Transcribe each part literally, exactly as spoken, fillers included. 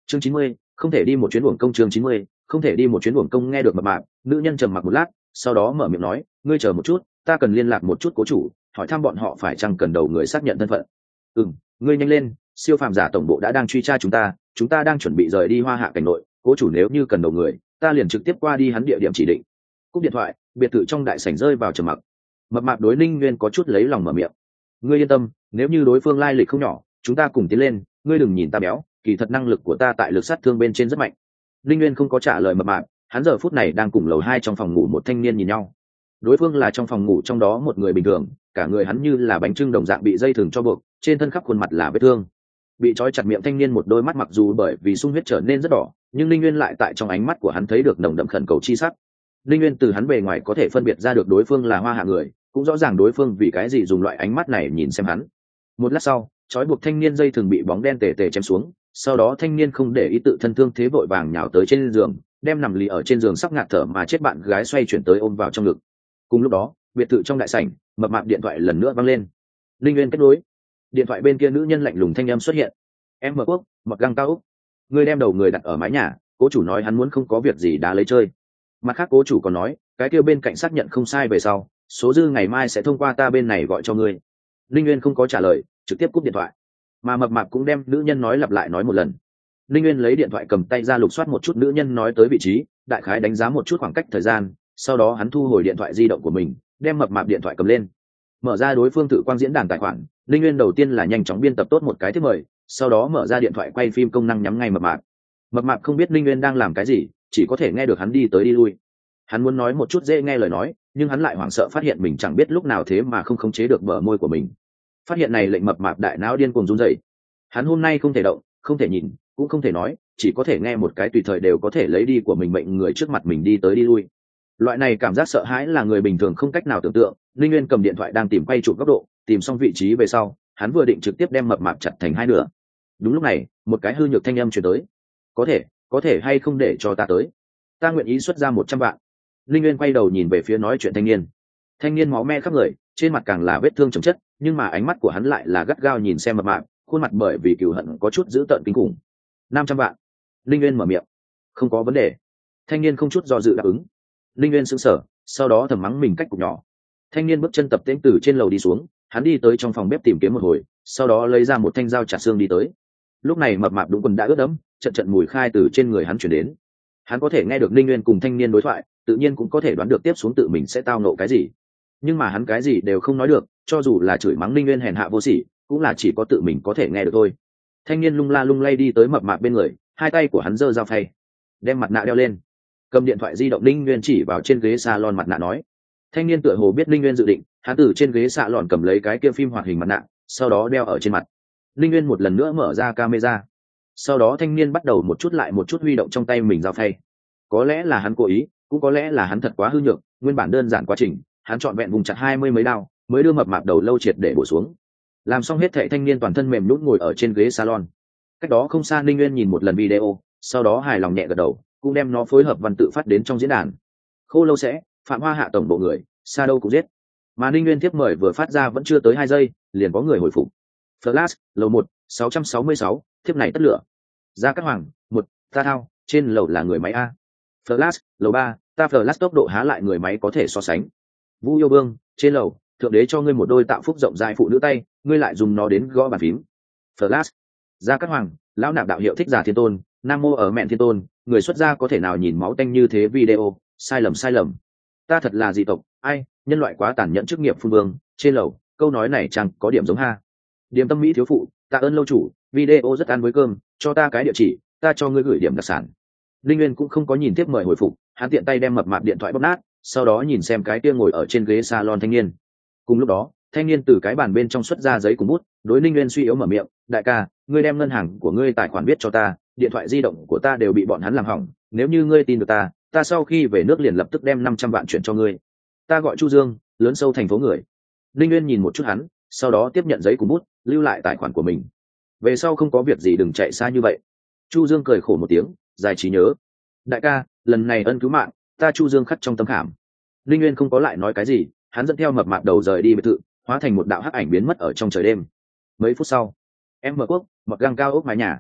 chương chín mươi, không thể đi một chuyến uổng công. Chương chín mươi, không thể đi một chuyến uổng công. Nghe được mập mạp, nữ nhân trầm mặc một lát, sau đó mở miệng nói, ngươi chờ một chút, ta cần liên lạc một chút cố chủ, hỏi thăm bọn họ phải chăng cần đầu người xác nhận thân phận. Ừm, ngươi nhanh lên, siêu phàm giả tổng bộ đã đang truy tra chúng ta, chúng ta đang chuẩn bị rời đi Hoa Hạ cảnh nội, cố chủ nếu như cần đầu người, ta liền trực tiếp qua đi hắn địa điểm chỉ định. Cúp điện thoại, biệt thự trong đại sảnh rơi vào trầm mặc. Mập mạp đối Ninh Nguyên có chút lấy lòng mở miệng, ngươi yên tâm, nếu như đối phương lai lịch không nhỏ, chúng ta cùng tiến lên, ngươi đừng nhìn ta béo, kỳ thật năng lực của ta tại lực sát thương bên trên rất mạnh. Ninh Nguyên không có trả lời mập mạp, hắn giờ phút này đang cùng lầu hai trong phòng ngủ một thanh niên nhìn nhau. Đối phương là trong phòng ngủ trong đó một người bình thường, cả người hắn như là bánh trưng đồng dạng bị dây thừng cho buộc, trên thân khắp khuôn mặt là vết thương. Bị trói chặt miệng thanh niên một đôi mắt mặc dù bởi vì sung huyết trở nên rất đỏ, nhưng Ninh Nguyên lại tại trong ánh mắt của hắn thấy được nồng đậm khẩn cầu chi sắc. Ninh Nguyên từ hắn bề ngoài có thể phân biệt ra được đối phương là Hoa Hạ người, cũng rõ ràng đối phương vì cái gì dùng loại ánh mắt này nhìn xem hắn. Một lát sau, trói buộc thanh niên dây thường bị bóng đen tề tề chém xuống, sau đó thanh niên không để ý tự thân thương thế vội vàng nhào tới trên giường, đem nằm lì ở trên giường sắp ngạt thở mà chết bạn gái xoay chuyển tới ôm vào trong ngực. Cùng lúc đó, biệt thự trong đại sảnh, mập mạp điện thoại lần nữa vang lên. Linh Nguyên kết nối. Điện thoại bên kia nữ nhân lạnh lùng thanh âm xuất hiện. Em mở quốc, mặc găng cao úc. Người đem đầu người đặt ở mái nhà, cố chủ nói hắn muốn không có việc gì đã lấy chơi. Mặt khác cố chủ còn nói, cái kia bên cạnh xác nhận không sai về sau, số dư ngày mai sẽ thông qua ta bên này gọi cho ngươi. Linh Nguyên không có trả lời, trực tiếp cúp điện thoại. Mà mập mạp cũng đem nữ nhân nói lặp lại nói một lần. Linh Nguyên lấy điện thoại cầm tay ra lục soát một chút nữ nhân nói tới vị trí, đại khái đánh giá một chút khoảng cách thời gian, sau đó hắn thu hồi điện thoại di động của mình, đem mập mạp điện thoại cầm lên, mở ra đối phương tự quang diễn đàn tài khoản. Linh Nguyên đầu tiên là nhanh chóng biên tập tốt một cái thiết mời, sau đó mở ra điện thoại quay phim công năng nhắm ngay mập mạp. Mập mạp không biết Linh Nguyên đang làm cái gì, chỉ có thể nghe được hắn đi tới đi lui. Hắn muốn nói một chút dễ nghe lời nói, nhưng hắn lại hoảng sợ phát hiện mình chẳng biết lúc nào thế mà không khống chế được bờ môi của mình. Phát hiện này lệnh mập mạp đại não điên cuồng run rẩy. Hắn hôm nay không thể động, không thể nhìn, cũng không thể nói, chỉ có thể nghe một cái tùy thời đều có thể lấy đi của mình mệnh người trước mặt mình đi tới đi lui. Loại này cảm giác sợ hãi là người bình thường không cách nào tưởng tượng. Linh Nguyên cầm điện thoại đang tìm quay chụp góc độ, tìm xong vị trí về sau, hắn vừa định trực tiếp đem mập mạp chặt thành hai nửa. Đúng lúc này, một cái hư nhược thanh âm truyền tới. Có thể, có thể hay không để cho ta tới? Ta nguyện ý xuất ra một trăm vạn. Linh Nguyên quay đầu nhìn về phía nói chuyện thanh niên. Thanh niên máu me khắp người, trên mặt càng là vết thương chồng chất, nhưng mà ánh mắt của hắn lại là gắt gao nhìn xem mập mạp, khuôn mặt bởi vì cừu hận có chút dữ tợn kinh khủng. Năm trăm vạn. Linh Nguyên mở miệng. Không có vấn đề. Thanh niên không chút do dự đáp ứng. Linh Nguyên sững sờ, sau đó thầm mắng mình cách cục nhỏ. Thanh niên bước chân tập tễnh từ trên lầu đi xuống, hắn đi tới trong phòng bếp tìm kiếm một hồi, sau đó lấy ra một thanh dao chặt xương đi tới. Lúc này mập mạp đúng quần đã ướt đẫm, trận trận mùi khai từ trên người hắn truyền đến. Hắn có thể nghe được Linh Nguyên cùng thanh niên đối thoại, tự nhiên cũng có thể đoán được tiếp xuống tự mình sẽ tao nộ cái gì. Nhưng mà hắn cái gì đều không nói được, cho dù là chửi mắng Linh Nguyên hèn hạ vô sỉ, cũng là chỉ có tự mình có thể nghe được thôi. Thanh niên lung la lung lay đi tới mập mạp bên người, hai tay của hắn giơ dao phay, đem mặt nạ đeo lên, cầm điện thoại di động Linh Nguyên chỉ vào trên ghế salon mặt nạ nói. Thanh niên tựa hồ biết Linh Nguyên dự định, hắn từ trên ghế salon cầm lấy cái kia phim hoạt hình mặt nạ, sau đó đeo ở trên mặt. Linh Nguyên một lần nữa mở ra camera, sau đó thanh niên bắt đầu một chút lại một chút huy động trong tay mình dao phay. Có lẽ là hắn cố ý, cũng có lẽ là hắn thật quá hư nhược, nguyên bản đơn giản quá trình, hắn chọn vẹn vùng chặt hai mươi mấy đao, mới đưa mập mạp đầu lâu triệt để bổ xuống. Làm xong hết thảy thanh niên toàn thân mềm nhũn ngồi ở trên ghế salon. Cách đó không xa Linh Nguyên nhìn một lần video, sau đó hài lòng nhẹ gật đầu, cũng đem nó phối hợp văn tự phát đến trong diễn đàn. Khô lâu sẽ, Phạm Hoa Hạ tổng bộ người, xa đâu cũng giết. Mà Linh Nguyên tiếp mời vừa phát ra vẫn chưa tới hai giây, liền có người hồi phục. Flash, lầu một, sáu trăm sáu mươi sáu, thiếp này tất lửa. Gia Cát Hoàng, một, ta thao, trên lầu là người máy a. Flash, lầu ba, ta Flash tốc độ há lại người máy có thể so sánh. Vũ Yêu Vương, trên lầu, thượng đế cho ngươi một đôi tạo phúc rộng dài phụ nữ tay, ngươi lại dùng nó đến gõ bàn phím. Flash, Gia Cát Hoàng, lão nạp đạo hiệu thích giả thiên tôn, nam mô ở mẹn thiên tôn, người xuất gia có thể nào nhìn máu tanh như thế video, sai lầm sai lầm. Ta thật là dị tộc, ai, nhân loại quá tàn nhẫn chức nghiệp phun vương, trên lầu, câu nói này chẳng có điểm giống ha. Điểm tâm mỹ thiếu phụ, tạ ơn lâu chủ, video rất ăn với cơm, cho ta cái địa chỉ, ta cho ngươi gửi điểm đặc sản. Linh Nguyên cũng không có nhìn tiếp mời hồi phục, hắn tiện tay đem mập mạp điện thoại bóp nát, sau đó nhìn xem cái kia ngồi ở trên ghế salon thanh niên. Cùng lúc đó, thanh niên từ cái bàn bên trong xuất ra giấy cùng bút, đối Linh Nguyên suy yếu mở miệng, đại ca, ngươi đem ngân hàng của ngươi tài khoản viết cho ta, điện thoại di động của ta đều bị bọn hắn làm hỏng, nếu như ngươi tin được ta, ta sau khi về nước liền lập tức đem năm trăm vạn chuyển cho ngươi. Ta gọi Chu Dương, lớn sâu thành phố người. Linh Nguyên nhìn một chút hắn, sau đó tiếp nhận giấy cùng bút, lưu lại tài khoản của mình. Về sau không có việc gì đừng chạy xa như vậy. Chu Dương cười khổ một tiếng, dài trí nhớ. Đại ca, lần này ân cứu mạng, ta Chu Dương khắc trong tâm khảm. Linh Nguyên không có lại nói cái gì, hắn dẫn theo mập mạp đầu rời đi biệt thự, hóa thành một đạo hắc ảnh biến mất ở trong trời đêm. Mấy phút sau, em mở quốc, mặc găng cao ốc mái nhà.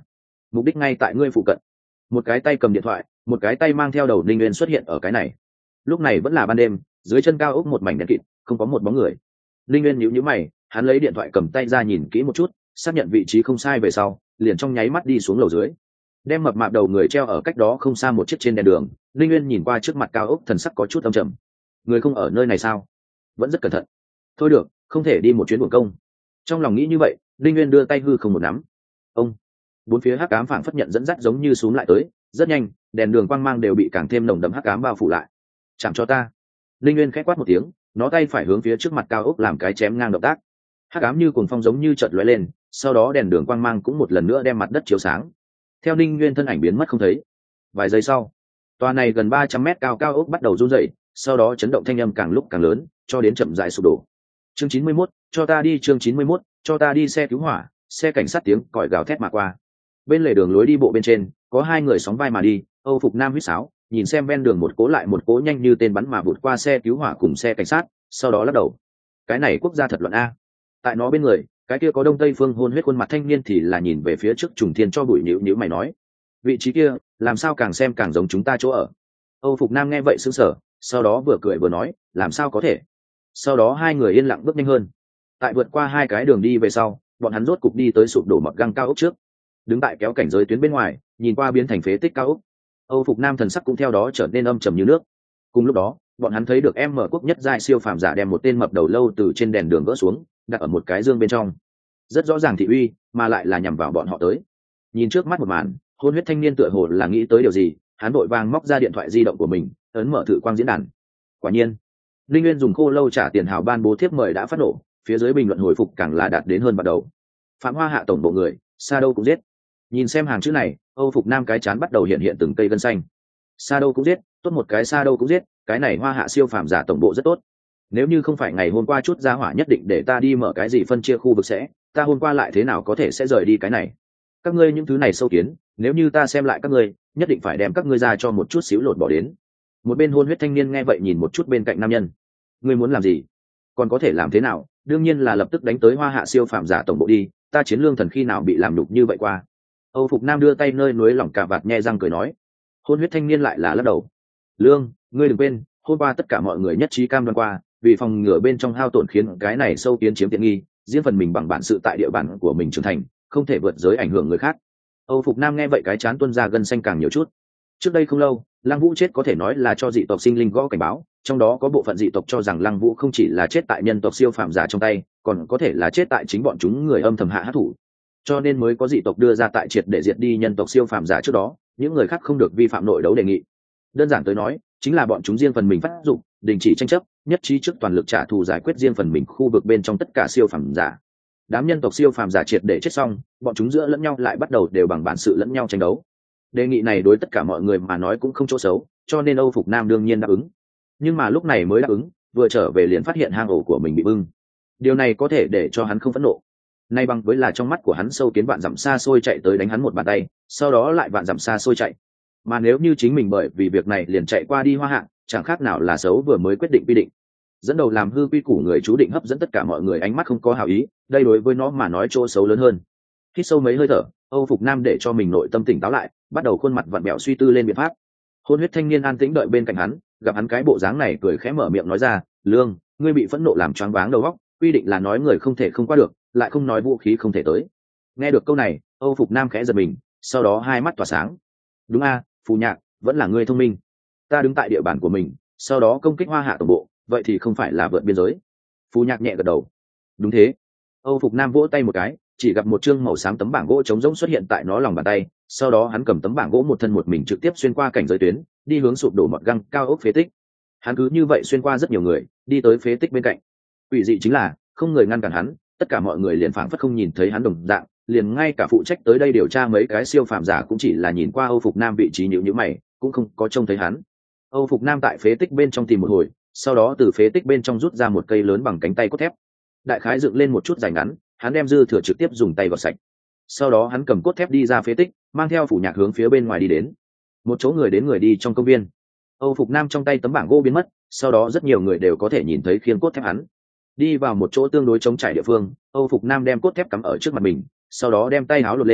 mục đích ngay tại ngươi phụ cận. Một cái tay cầm điện thoại, một cái tay mang theo đầu Linh Nguyên xuất hiện ở cái này. Lúc này vẫn là ban đêm, dưới chân cao ốc một mảnh đen kịt, không có một bóng người. Linh Nguyên nhíu nhíu mày, hắn lấy điện thoại cầm tay ra nhìn kỹ một chút, xác nhận vị trí không sai về sau, liền trong nháy mắt đi xuống lầu dưới, đem mập mạp đầu người treo ở cách đó không xa một chiếc trên đèn đường. Linh Nguyên nhìn qua trước mặt cao ốc, thần sắc có chút âm trầm. Người không ở nơi này sao? Vẫn rất cẩn thận. Thôi được, không thể đi một chuyến uổng công. Trong lòng nghĩ như vậy, Linh Nguyên đưa tay hư không một nắm. Ông, bốn phía hắc ám phảng phất nhận dẫn dắt giống như xuống lại tới, rất nhanh, đèn đường quang mang đều bị càng thêm nồng đậm hắc ám bao phủ lại. Chạm cho ta. Linh Nguyên khẽ quát một tiếng, nó tay phải hướng phía trước mặt cao ốc làm cái chém ngang động tác. Hắc ám như cuồng phong giống như chợt lóe lên, sau đó đèn đường quang mang cũng một lần nữa đem mặt đất chiếu sáng. Theo Linh Nguyên thân ảnh biến mất không thấy. Vài giây sau, tòa này gần ba trăm mét cao cao ốc bắt đầu run rẩy, sau đó chấn động thanh âm càng lúc càng lớn, cho đến chậm rãi sụp đổ. Chương chín mươi mốt, cho ta đi. Chương chín mươi mốt, cho ta đi. Xe cứu hỏa, xe cảnh sát tiếng còi gào thét mà qua. Bên lề đường lối đi bộ bên trên, có hai người sóng vai mà đi, Âu phục nam huýt sáo, nhìn xem ven đường một cố lại một cố nhanh như tên bắn mà vụt qua xe cứu hỏa cùng xe cảnh sát, sau đó lắc đầu. Cái này quốc gia thật loạn a. Tại nó bên người, cái kia có đông tây phương hôn huyết khuôn mặt thanh niên thì là nhìn về phía trước trùng thiên cho bụi nhíu nhíu mày nói, vị trí kia, làm sao càng xem càng giống chúng ta chỗ ở. Âu phục nam nghe vậy sững sờ, sau đó vừa cười vừa nói, làm sao có thể. Sau đó hai người yên lặng bước nhanh hơn. Tại vượt qua hai cái đường đi về sau, bọn hắn rốt cục đi tới sụp đổ mật găng cao ốc trước. Đứng tại kéo cảnh giới tuyến bên ngoài, nhìn qua biến thành phế tích cao ốc. Âu phục nam thần sắc cũng theo đó trở nên âm trầm như nước. Cùng lúc đó, bọn hắn thấy được em mở quốc nhất giai siêu phàm giả đem một tên mập đầu lâu từ trên đèn đường gỡ xuống, đặt ở một cái dương bên trong. Rất rõ ràng thị uy, mà lại là nhằm vào bọn họ tới. Nhìn trước mắt một màn, hôn huyết thanh niên tựa hồ là nghĩ tới điều gì, hắn vội vàng móc ra điện thoại di động của mình, ấn mở thử quang diễn đàn. Quả nhiên, Linh Nguyên dùng khô lâu trả tiền hào ban bố thiếp mời đã phát nổ, phía dưới bình luận hồi phục càng là đạt đến hơn bắt đầu. Phạm Hoa Hạ tổng bộ người, Sa đâu cũng giết. Nhìn xem hàng chữ này, Âu phục nam cái chán bắt đầu hiện hiện từng cây gân xanh. Sa đâu cũng giết, tốt một cái Sa đâu cũng giết, cái này Hoa Hạ siêu phàm giả tổng bộ rất tốt. Nếu như không phải ngày hôm qua chút ra hỏa nhất định để ta đi mở cái gì phân chia khu vực sẽ, ta hôm qua lại thế nào có thể sẽ rời đi cái này. Các ngươi những thứ này sâu kiến, nếu như ta xem lại các ngươi, nhất định phải đem các ngươi ra cho một chút xíu lột bỏ đến. Một bên hôn huyết thanh niên nghe vậy nhìn một chút bên cạnh nam nhân. Ngươi muốn làm gì? Còn có thể làm thế nào? Đương nhiên là lập tức đánh tới Hoa Hạ siêu phàm giả tổng bộ đi, ta chiến lương thần khi nào bị làm nhục như vậy qua. Âu phục nam đưa tay nơi núi lỏng cả vạt nhe răng cười nói. Hôn huyết thanh niên lại là lắc đầu. Lương, ngươi đừng quên, hôm qua tất cả mọi người nhất trí cam đoan qua, vì phòng ngừa bên trong hao tổn khiến cái này sâu kiến chiếm tiện nghi, riêng phần mình bằng bản sự tại địa bàn của mình trưởng thành, không thể vượt giới ảnh hưởng người khác. Âu phục nam nghe vậy cái chán tuôn ra gân xanh càng nhiều chút. Trước đây không lâu, Lăng Vũ chết có thể nói là cho dị tộc sinh linh gõ cảnh báo, trong đó có bộ phận dị tộc cho rằng Lăng Vũ không chỉ là chết tại nhân tộc siêu phàm giả trong tay, còn có thể là chết tại chính bọn chúng người âm thầm hạ hắc thủ. Cho nên mới có dị tộc đưa ra tại triệt để diệt đi nhân tộc siêu phàm giả trước đó, những người khác không được vi phạm nội đấu đề nghị. Đơn giản tới nói, chính là bọn chúng riêng phần mình phát dụng, đình chỉ tranh chấp, nhất trí trước toàn lực trả thù giải quyết riêng phần mình khu vực bên trong tất cả siêu phàm giả. Đám nhân tộc siêu phàm giả triệt để chết xong, bọn chúng giữa lẫn nhau lại bắt đầu đều bằng bản sự lẫn nhau tranh đấu. Đề nghị này đối tất cả mọi người mà nói cũng không chỗ xấu, cho nên Âu phục nam đương nhiên đáp ứng. Nhưng mà lúc này mới đáp ứng, vừa trở về liền phát hiện hang ổ của mình bị bưng. Điều này có thể để cho hắn không phẫn nộ. Nay bằng với là trong mắt của hắn sâu kiến vạn dặm xa xôi chạy tới đánh hắn một bàn tay, sau đó lại vạn dặm xa xôi chạy. Mà nếu như chính mình bởi vì việc này liền chạy qua đi Hoa Hạ, chẳng khác nào là xấu vừa mới quyết định quy định. Dẫn đầu làm hư quy củ người chú định hấp dẫn tất cả mọi người ánh mắt không có hảo ý, đây đối với nó mà nói chỗ xấu lớn hơn. Hít sâu mấy hơi thở, Âu phục nam để cho mình nội tâm tỉnh táo lại, bắt đầu khuôn mặt vặn bẹo suy tư lên biện pháp. Hôn huyết thanh niên an tĩnh đợi bên cạnh hắn, gặp hắn cái bộ dáng này cười khẽ mở miệng nói ra, Lương, ngươi bị phẫn nộ làm choáng váng đầu óc, quy định là nói người không thể không qua được, lại không nói vũ khí không thể tới. Nghe được câu này, Âu phục nam khẽ giật mình, sau đó hai mắt tỏa sáng. Đúng a, Phù Nhạc, vẫn là ngươi thông minh. Ta đứng tại địa bàn của mình, sau đó công kích Hoa Hạ tổng bộ, vậy thì không phải là vượt biên giới. Phù Nhạc nhẹ gật đầu. Đúng thế. Âu phục nam vỗ tay một cái, chỉ gặp một chương màu xám tấm bảng gỗ trống rỗng xuất hiện tại nó lòng bàn tay, sau đó hắn cầm tấm bảng gỗ một thân một mình trực tiếp xuyên qua cảnh giới tuyến, đi hướng sụp đổ mọt găng cao ốc phế tích. Hắn cứ như vậy xuyên qua rất nhiều người, đi tới phế tích bên cạnh. Quỷ dị chính là, không người ngăn cản hắn, tất cả mọi người liền phảng phất không nhìn thấy hắn đồng dạng, liền ngay cả phụ trách tới đây điều tra mấy cái siêu phàm giả cũng chỉ là nhìn qua Âu phục nam vị trí nhíu nhíu mày, cũng không có trông thấy hắn. Âu phục nam tại phế tích bên trong tìm một hồi, sau đó từ phế tích bên trong rút ra một cây lớn bằng cánh tay cốt thép, đại khái dựng lên một chút dài ngắn, hắn đem dư thừa trực tiếp dùng tay gọt sạch. Sau đó hắn cầm cốt thép đi ra phế tích, mang theo Phủ Nhạc hướng phía bên ngoài đi đến. Một chỗ người đến người đi trong công viên. Âu phục nam trong tay tấm bảng gỗ biến mất, sau đó rất nhiều người đều có thể nhìn thấy khiên cốt thép hắn. Đi vào một chỗ tương đối trống trải địa phương, Âu phục nam đem cốt thép cắm ở trước mặt mình, sau đó đem tay áo lột lên,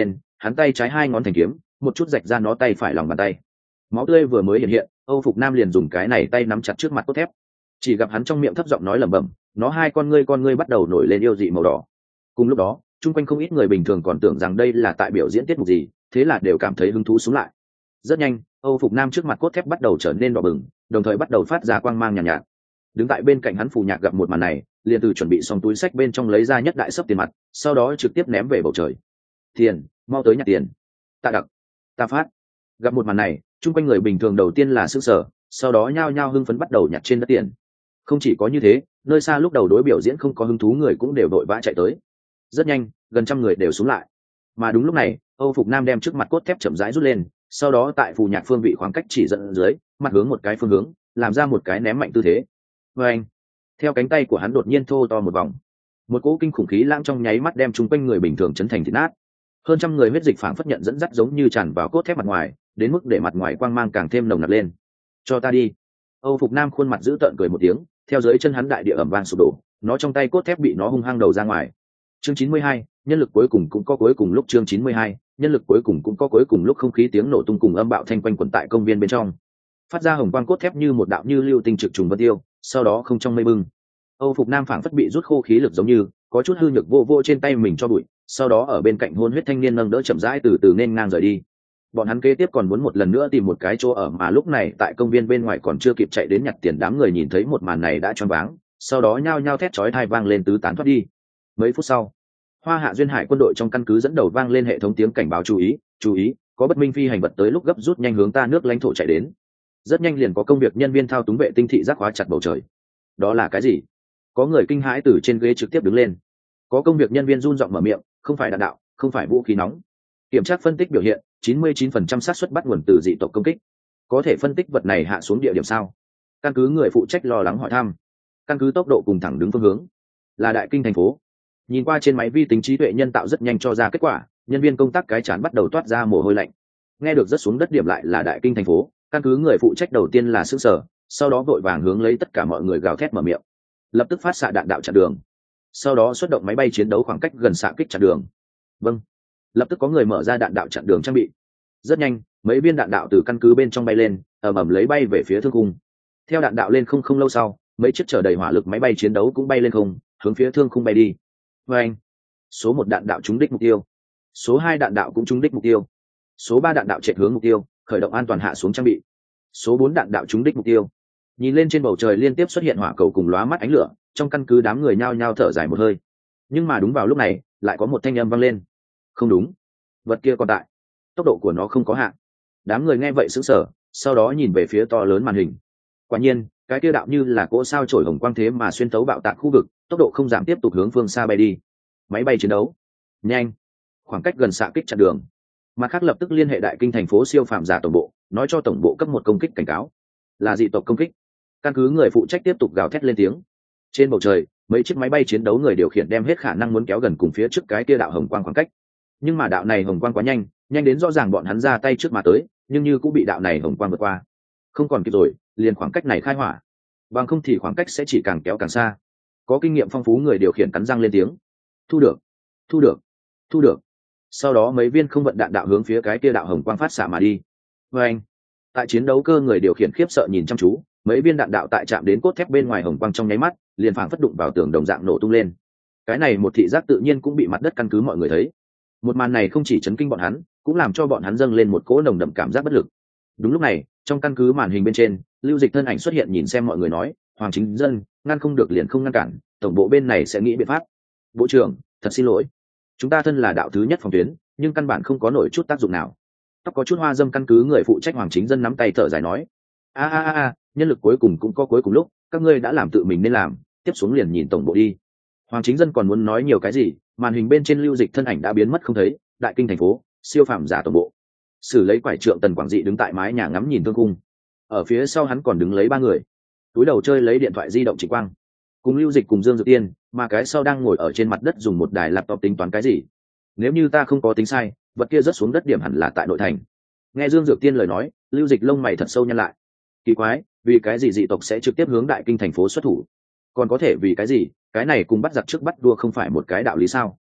hắn tay trái hai ngón thành kiếm một chút rạch ra nó tay phải lòng bàn tay. Máu tươi vừa mới hiện hiện, Âu Phục Nam liền dùng cái này tay nắm chặt trước mặt cốt thép. Chỉ gặp hắn trong miệng thấp giọng nói lẩm bẩm, nó hai con ngươi con ngươi bắt đầu nổi lên yêu dị màu đỏ. Cùng lúc đó, chung quanh không ít người bình thường còn tưởng rằng đây là tại biểu diễn tiết mục gì, thế là đều cảm thấy hứng thú xuống lại. Rất nhanh, Âu Phục Nam trước mặt cốt thép bắt đầu trở nên đỏ bừng, đồng thời bắt đầu phát ra quang mang nhàn nhạt, nhạt. Đứng tại bên cạnh hắn Phù Nhạc gặp một màn này, liền từ chuẩn bị xong túi sách bên trong lấy ra nhất đại sấp tiền mặt, sau đó trực tiếp ném về bầu trời. Tiền, mau tới nhặt tiền. Ta đặc, ta phát. Gặp một màn này, chung quanh người bình thường đầu tiên là sững sờ, sau đó nhao nhao hưng phấn bắt đầu nhặt trên đất tiền. Không chỉ có như thế, nơi xa lúc đầu đối biểu diễn không có hứng thú người cũng đều đội vã chạy tới. Rất nhanh, gần trăm người đều xuống lại. Mà đúng lúc này, Âu Phục Nam đem trước mặt cốt thép chậm rãi rút lên, sau đó tại Phù Nhạc phương vị khoảng cách chỉ dẫn dưới, mặt hướng một cái phương hướng, làm ra một cái ném mạnh tư thế. Và anh, theo cánh tay của hắn đột nhiên thô to một vòng, một cỗ kinh khủng khí lãng trong nháy mắt đem chung quanh người bình thường chấn thành thịt nát. Hơn trăm người huyết dịch phảng phất nhận dẫn dắt giống như tràn vào cốt thép mặt ngoài, đến mức để mặt ngoài quang mang càng thêm nồng nặc lên. Cho ta đi. Âu Phục Nam khuôn mặt giữ tợn cười một tiếng, theo dưới chân hắn đại địa ầm vang sụp đổ, nó trong tay cốt thép bị nó hung hăng đầu ra ngoài. Chương chín mươi hai, nhân lực cuối cùng cũng có cuối cùng lúc. Chương chín mươi hai, nhân lực cuối cùng cũng có cuối cùng lúc. Không khí tiếng nổ tung cùng âm bạo thanh quanh quẩn tại công viên bên trong, phát ra hồng quang cốt thép như một đạo như lưu tinh trực trùng vân tiêu, sau đó không trong mây bưng. Âu Phục Nam phảng phất bị rút khô khí lực giống như, có chút hư nhược vô vô trên tay mình cho bụi, sau đó ở bên cạnh hôn huyết thanh niên nâng đỡ chậm rãi từ từ nên ngang rời đi. Bọn hắn kế tiếp còn muốn một lần nữa tìm một cái chỗ ở, mà lúc này tại công viên bên ngoài còn chưa kịp chạy đến nhặt tiền đám người nhìn thấy một màn này đã choáng váng, sau đó nhao nhao thét chói tai vang lên tứ tán thoát đi. Mấy phút sau, Hoa Hạ Duyên Hải quân đội trong căn cứ dẫn đầu vang lên hệ thống tiếng cảnh báo chú ý, chú ý, có bất minh phi hành vật tới lúc gấp rút nhanh hướng ta nước lãnh thổ chạy đến. Rất nhanh liền có công việc nhân viên thao túng vệ tinh thị giác khóa chặt bầu trời. Đó là cái gì? Có người kinh hãi từ trên ghế trực tiếp đứng lên. Có công việc nhân viên run giọng mở miệng, không phải đạn đạo, không phải vũ khí nóng. Kiểm tra phân tích biểu hiện, chín mươi chín phần trăm xác suất bắt nguồn từ dị tộc công kích. Có thể phân tích vật này hạ xuống địa điểm sao? Căn cứ người phụ trách lo lắng hỏi thăm. Căn cứ tốc độ cùng thẳng đứng phương hướng là Đại Kinh thành phố. Nhìn qua trên máy vi tính trí tuệ nhân tạo rất nhanh cho ra kết quả, nhân viên công tác cái chán bắt đầu toát ra mồ hôi lạnh. Nghe được rất xuống đất điểm lại là Đại Kinh thành phố, căn cứ người phụ trách đầu tiên là sững sờ, sau đó vội vàng hướng lấy tất cả mọi người gào thét mở miệng, lập tức phát xạ đạn đạo chặn đường, sau đó xuất động máy bay chiến đấu khoảng cách gần xạ kích chặn đường. Vâng. Lập tức có người mở ra đạn đạo chặn đường trang bị. Rất nhanh, mấy viên đạn đạo từ căn cứ bên trong bay lên, ầm ầm lấy bay về phía thương khung. Theo đạn đạo lên không không lâu sau, mấy chiếc chở đầy hỏa lực máy bay chiến đấu cũng bay lên không, hướng phía thương khung bay đi. Và anh, số một đạn đạo trúng đích mục tiêu, số hai đạn đạo cũng trúng đích mục tiêu, số ba đạn đạo chạy hướng mục tiêu, khởi động an toàn hạ xuống trang bị, số bốn đạn đạo trúng đích mục tiêu. Nhìn lên trên bầu trời liên tiếp xuất hiện hỏa cầu cùng lóa mắt ánh lửa, trong căn cứ đám người nhao nhao thở dài một hơi. Nhưng mà đúng vào lúc này, lại có một thanh âm vang lên. Không đúng, vật kia còn tại, tốc độ của nó không có hạn. Đám người nghe vậy sững sờ, sau đó nhìn về phía to lớn màn hình. Quả nhiên, cái kia đạo như là cỗ sao chổi hồng quang thế mà xuyên tấu bạo tạc khu vực, tốc độ không giảm tiếp tục hướng phương xa bay đi. Máy bay chiến đấu nhanh, khoảng cách gần xạ kích chặn đường. Mặt khác lập tức liên hệ Đại Kinh thành phố siêu phạm giả tổng bộ, nói cho tổng bộ cấp một công kích cảnh cáo, là dị tộc công kích. Căn cứ người phụ trách tiếp tục gào thét lên tiếng. Trên bầu trời, mấy chiếc máy bay chiến đấu người điều khiển đem hết khả năng muốn kéo gần cùng phía trước cái kia đạo hồng quang khoảng cách. Nhưng mà đạo này hồng quang quá nhanh, nhanh đến rõ ràng bọn hắn ra tay trước mà tới, nhưng như cũng bị đạo này hồng quang vượt qua. Không còn kịp rồi, liền khoảng cách này khai hỏa. Bằng không thì khoảng cách sẽ chỉ càng kéo càng xa. Có kinh nghiệm phong phú người điều khiển cắn răng lên tiếng. Thu được, thu được, thu được. Sau đó mấy viên không vận đạn đạo hướng phía cái kia đạo hồng quang phát xạ mà đi. Và anh, tại chiến đấu cơ người điều khiển khiếp sợ nhìn chăm chú, mấy viên đạn đạo tại chạm đến cốt thép bên ngoài hồng quang trong nháy mắt, liền phảng phất đụng vào tường đồng dạng nổ tung lên. Cái này một thị giác tự nhiên cũng bị mặt đất căn cứ mọi người thấy. Một màn này không chỉ chấn kinh bọn hắn, cũng làm cho bọn hắn dâng lên một cỗ nồng đậm cảm giác bất lực. Đúng lúc này, trong căn cứ màn hình bên trên, Lưu Dịch thân ảnh xuất hiện nhìn xem mọi người nói, Hoàng Chính Dân, ngăn không được liền không ngăn cản, tổng bộ bên này sẽ nghĩ biện pháp. Bộ trưởng, thật xin lỗi, chúng ta thân là đạo thứ nhất phòng tuyến, nhưng căn bản không có nổi chút tác dụng nào. Tóc có chút hoa dâm căn cứ người phụ trách Hoàng Chính Dân nắm tay thở dài nói, a a a, nhân lực cuối cùng cũng có cuối cùng lúc, các ngươi đã làm tự mình nên làm, tiếp xuống liền nhìn tổng bộ đi. Hoàng Chính Dân còn muốn nói nhiều cái gì, màn hình bên trên Lưu Dịch thân ảnh đã biến mất không thấy. Đại Kinh thành phố siêu phạm giả tổng bộ, xử lấy quải trượng Tần Quảng Dị đứng tại mái nhà ngắm nhìn thương cung, ở phía sau hắn còn đứng lấy ba người, túi đầu chơi lấy điện thoại di động Trịnh Quang cùng Lưu Dịch cùng Dương Dược Tiên, mà cái sau đang ngồi ở trên mặt đất dùng một đài laptop tính toán cái gì. Nếu như ta không có tính sai, vật kia rớt xuống đất điểm hẳn là tại nội thành. Nghe Dương Dược Tiên lời nói, Lưu Dịch lông mày thật sâu nhăn lại. Kỳ quái, vì cái gì dị tộc sẽ trực tiếp hướng Đại Kinh thành phố xuất thủ? Còn có thể vì cái gì? Cái này cùng bắt giặc trước bắt đua không phải một cái đạo lý sao?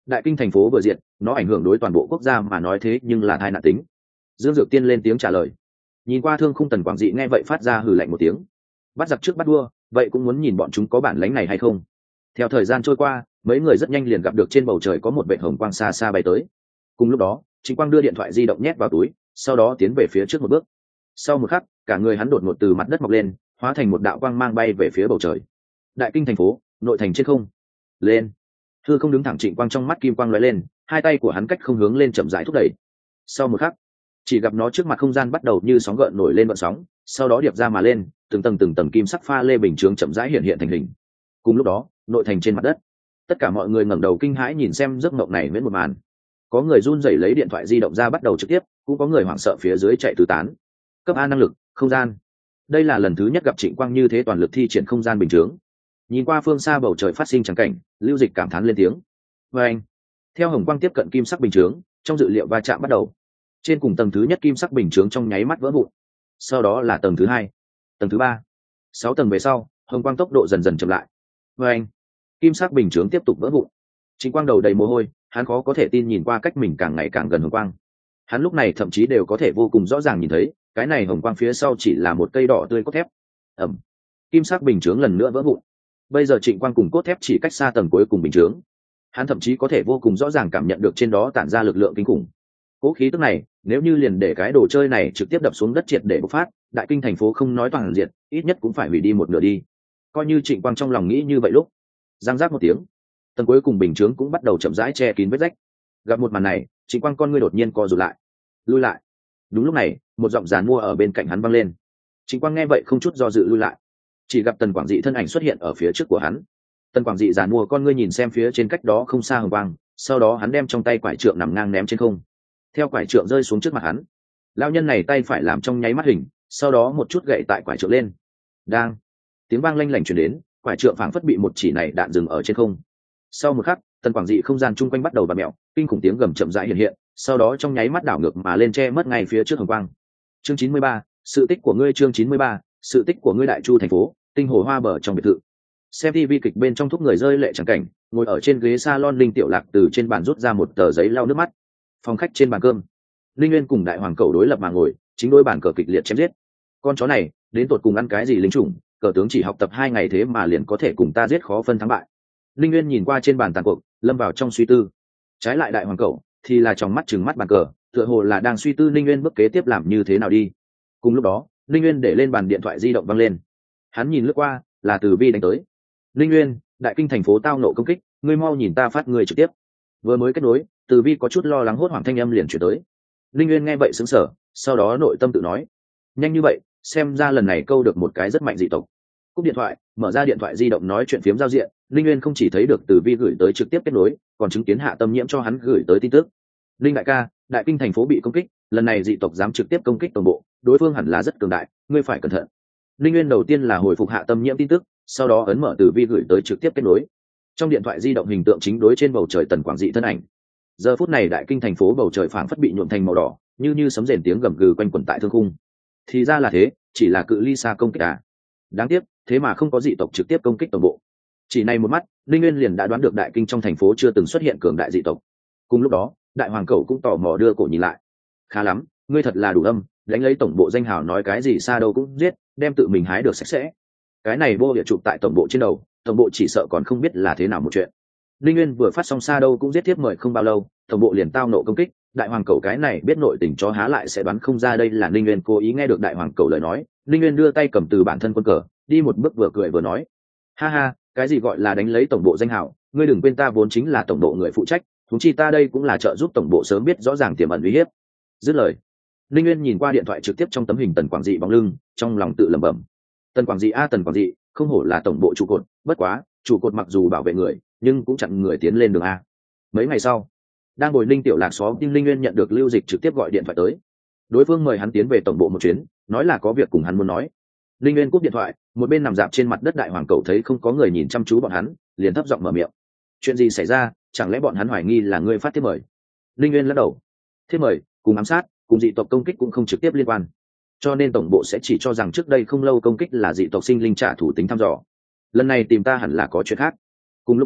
đại kinh thành phố vừa diệt, nó ảnh hưởng đối toàn bộ quốc gia mà nói thế nhưng là tai nạn tính. Dương Dược Tiên lên tiếng trả lời. Nhìn qua Thương Khung Tần Quảng Dị nghe vậy phát ra hừ lạnh một tiếng. Bắt giặc trước bắt đua, vậy cũng muốn nhìn bọn chúng có bản lĩnh này hay không. Theo thời gian trôi qua, mấy người rất nhanh liền gặp được trên bầu trời có một vệt hồng quang xa xa bay tới. Cùng lúc đó, Trịnh Quang đưa điện thoại di động nhét vào túi, sau đó tiến về phía trước một bước. Sau một khắc, cả người hắn đột ngột từ mặt đất mọc lên, hóa thành một đạo quang mang bay về phía bầu trời. Đại kinh thành phố, nội thành trên không. Lên. Hư không đứng thẳng, Trịnh Quang trong mắt kim quang lóe lên, hai tay của hắn cách không hướng lên chậm rãi thúc đẩy. Sau một khắc, chỉ gặp nó trước mặt không gian bắt đầu như sóng gợn nổi lên vận sóng, sau đó điệp ra mà lên, từng tầng từng tầng kim sắc pha lê bình chướng chậm rãi hiện hiện thành hình. Cùng lúc đó, nội thành trên mặt đất, tất cả mọi người ngẩng đầu kinh hãi nhìn xem giấc mộng này miễn một màn. Có người run rẩy lấy điện thoại di động ra bắt đầu trực tiếp, cũng có người hoảng sợ phía dưới chạy tứ tán. Cấp A năng lực, không gian. Đây là lần thứ nhất gặp Trịnh Quang như thế toàn lực thi triển không gian bình chướng. Nhìn qua phương xa bầu trời phát sinh trắng cảnh, Lưu Dịch cảm thán lên tiếng. Và anh, theo hồng quang tiếp cận kim sắc bình chướng, trong dự liệu va chạm bắt đầu. Trên cùng tầng thứ nhất kim sắc bình chướng trong nháy mắt vỡ vụn. Sau đó là tầng thứ hai, tầng thứ ba, sáu tầng về sau, hồng quang tốc độ dần dần chậm lại. Và anh, kim sắc bình chướng tiếp tục vỡ vụn. Trịnh Quang đầu đầy mồ hôi, hắn khó có thể tin nhìn qua cách mình càng ngày càng gần hồng quang. Hắn lúc này thậm chí đều có thể vô cùng rõ ràng nhìn thấy, cái này hồng quang phía sau chỉ là một cây đỏ tươi cốt thép. Ẩm, kim sắc bình chướng lần nữa vỡ vụn. Bây giờ Trịnh Quang cùng cốt thép chỉ cách xa tầng cuối cùng bình chướng. Hắn thậm chí có thể vô cùng rõ ràng cảm nhận được trên đó tản ra lực lượng kinh khủng. Cố khí tức này, nếu như liền để cái đồ chơi này trực tiếp đập xuống đất triệt để bộc phát, đại kinh thành phố không nói toàn diệt, ít nhất cũng phải hủy đi một nửa đi. Coi như Trịnh Quang trong lòng nghĩ như vậy lúc, giang giác một tiếng, tầng cuối cùng bình chướng cũng bắt đầu chậm rãi che kín vết rách. Gặp một màn này, Trịnh Quang con ngươi đột nhiên co rụt lại, lui lại. Đúng lúc này, một giọng giàn mua ở bên cạnh hắn vang lên. Trịnh Quang nghe vậy không chút do dự lui lại. Chỉ gặp Tần Quảng Dị thân ảnh xuất hiện ở phía trước của hắn. Tần Quảng Dị giàn mua con ngươi nhìn xem phía trên cách đó không xa hồng quang, sau đó hắn đem trong tay quải trượng nằm ngang ném trên không. Theo quải trượng rơi xuống trước mặt hắn, lão nhân này tay phải làm trong nháy mắt hình, sau đó một chút gậy tại quải trượng lên. Đang, tiếng vang lanh lảnh truyền đến, quải trượng phảng phất bị một chỉ này đạn dừng ở trên không. Sau một khắc, Tần Quảng Dị không gian chung quanh bắt đầu bạt mèo, kinh khủng tiếng gầm chậm rãi hiện hiện, sau đó trong nháy mắt đảo ngược mà lên che mất ngay phía trước hồng quang. Chương chín mươi ba, sự tích của ngươi. Chương chín mươi ba, sự tích của ngươi. Đại Chu thành phố, tinh hồ hoa bờ trong biệt thự. Xem ti vi kịch bên trong thúc người rơi lệ chẳng cảnh, ngồi ở trên ghế salon Linh Tiểu Lạc từ trên bàn rút ra một tờ giấy lau nước mắt. Phòng khách trên bàn cơm, Linh Nguyên cùng Đại Hoàng Cẩu đối lập mà ngồi, chính đôi bàn cờ kịch liệt chém giết. Con chó này, đến tột cùng ăn cái gì lính chủng, cờ tướng chỉ học tập hai ngày thế mà liền có thể cùng ta giết khó phân thắng bại. Linh Nguyên nhìn qua trên bàn tàn cuộc, lâm vào trong suy tư. Trái lại Đại Hoàng Cẩu thì là trong mắt trừng mắt bàn cờ, tựa hồ là đang suy tư Linh Nguyên bước kế tiếp làm như thế nào đi. Cùng lúc đó, Linh Nguyên để lên bàn điện thoại di động văng lên. Hắn nhìn lướt qua, là Từ Vi đánh tới. Linh Nguyên, đại kinh thành phố tao nộ công kích, ngươi mau nhìn ta phát người trực tiếp. Vừa mới kết nối, Từ Vi có chút lo lắng hốt hoảng thanh âm liền chuyển tới. Linh Nguyên nghe vậy sững sờ, sau đó nội tâm tự nói, nhanh như vậy, xem ra lần này câu được một cái rất mạnh dị tộc. Cúp điện thoại, mở ra điện thoại di động nói chuyện phiếm giao diện, Linh Nguyên không chỉ thấy được Từ Vi gửi tới trực tiếp kết nối, còn chứng kiến Hạ Tâm Nhiễm cho hắn gửi tới tin tức. Linh đại ca, đại kinh thành phố bị công kích, lần này dị tộc dám trực tiếp công kích toàn bộ, đối phương hẳn là rất cường đại, ngươi phải cẩn thận. Linh Nguyên đầu tiên là hồi phục Hạ Tâm Nhiễm tin tức, sau đó ấn mở Từ Vi gửi tới trực tiếp kết nối. Trong điện thoại di động hình tượng chính đối trên bầu trời Tần Quảng Dị thân ảnh. Giờ phút này đại kinh thành phố bầu trời phảng phất bị nhuộm thành màu đỏ, như như sấm rền tiếng gầm gừ quanh quẩn tại thương khung. Thì ra là thế, chỉ là cự ly xa công kích à? Đáng tiếc, thế mà không có dị tộc trực tiếp công kích toàn bộ. Chỉ này một mắt, Linh Nguyên liền đã đoán được đại kinh trong thành phố chưa từng xuất hiện cường đại dị tộc. Cùng lúc đó, Đại Hoàng Cẩu cũng tò mò đưa cổ nhìn lại. Khá lắm, ngươi thật là đủ âm, đánh lấy tổng bộ danh hào nói cái gì xa đâu cũng giết, đem tự mình hái được sạch sẽ. Cái này vô địa chụp tại tổng bộ trên đầu, tổng bộ chỉ sợ còn không biết là thế nào một chuyện. Linh Nguyên vừa phát xong xa đâu cũng giết tiếp mời không bao lâu, tổng bộ liền tao nộ công kích. Đại Hoàng Cẩu cái này biết nội tình chó há lại sẽ đoán không ra đây là Linh Nguyên cố ý nghe được Đại Hoàng Cẩu lời nói. Linh Nguyên đưa tay cầm từ bản thân quân cờ, đi một bước vừa cười vừa nói, ha ha, cái gì gọi là đánh lấy tổng bộ danh hào, ngươi đừng quên ta vốn chính là tổng bộ người phụ trách, thúng chi ta đây cũng là trợ giúp tổng bộ sớm biết rõ ràng tiềm ẩn uy hiếp. Dứt lời, Linh Nguyên nhìn qua điện thoại trực tiếp trong tấm hình Tần Quảng Dị bóng lưng, trong lòng tự lẩm bẩm, Tần Quảng Dị a Tần Quảng Dị, không hổ là tổng bộ trụ cột, bất quá trụ cột mặc dù bảo vệ người nhưng cũng chặn người tiến lên đường a. Mấy ngày sau, đang ngồi Linh Tiểu Lạc xó tin Linh Nguyên nhận được Lưu Dịch trực tiếp gọi điện thoại tới. Đối phương mời hắn tiến về tổng bộ một chuyến, nói là có việc cùng hắn muốn nói. Linh Nguyên cúp điện thoại, một bên nằm dạp trên mặt đất Đại Hoàng Cẩu thấy không có người nhìn chăm chú bọn hắn, liền thấp giọng mở miệng, chuyện gì xảy ra, chẳng lẽ bọn hắn hoài nghi là ngươi phát thiếp mời? Linh Nguyên lắc đầu, thiếp mời cùng ám sát cùng dị tộc công kích cũng không trực tiếp liên quan, cho nên tổng bộ sẽ chỉ cho rằng trước đây không lâu công kích là dị tộc sinh linh trả thủ tính thăm dò, lần này tìm ta hẳn là có chuyện khác. Cùng lúc đó,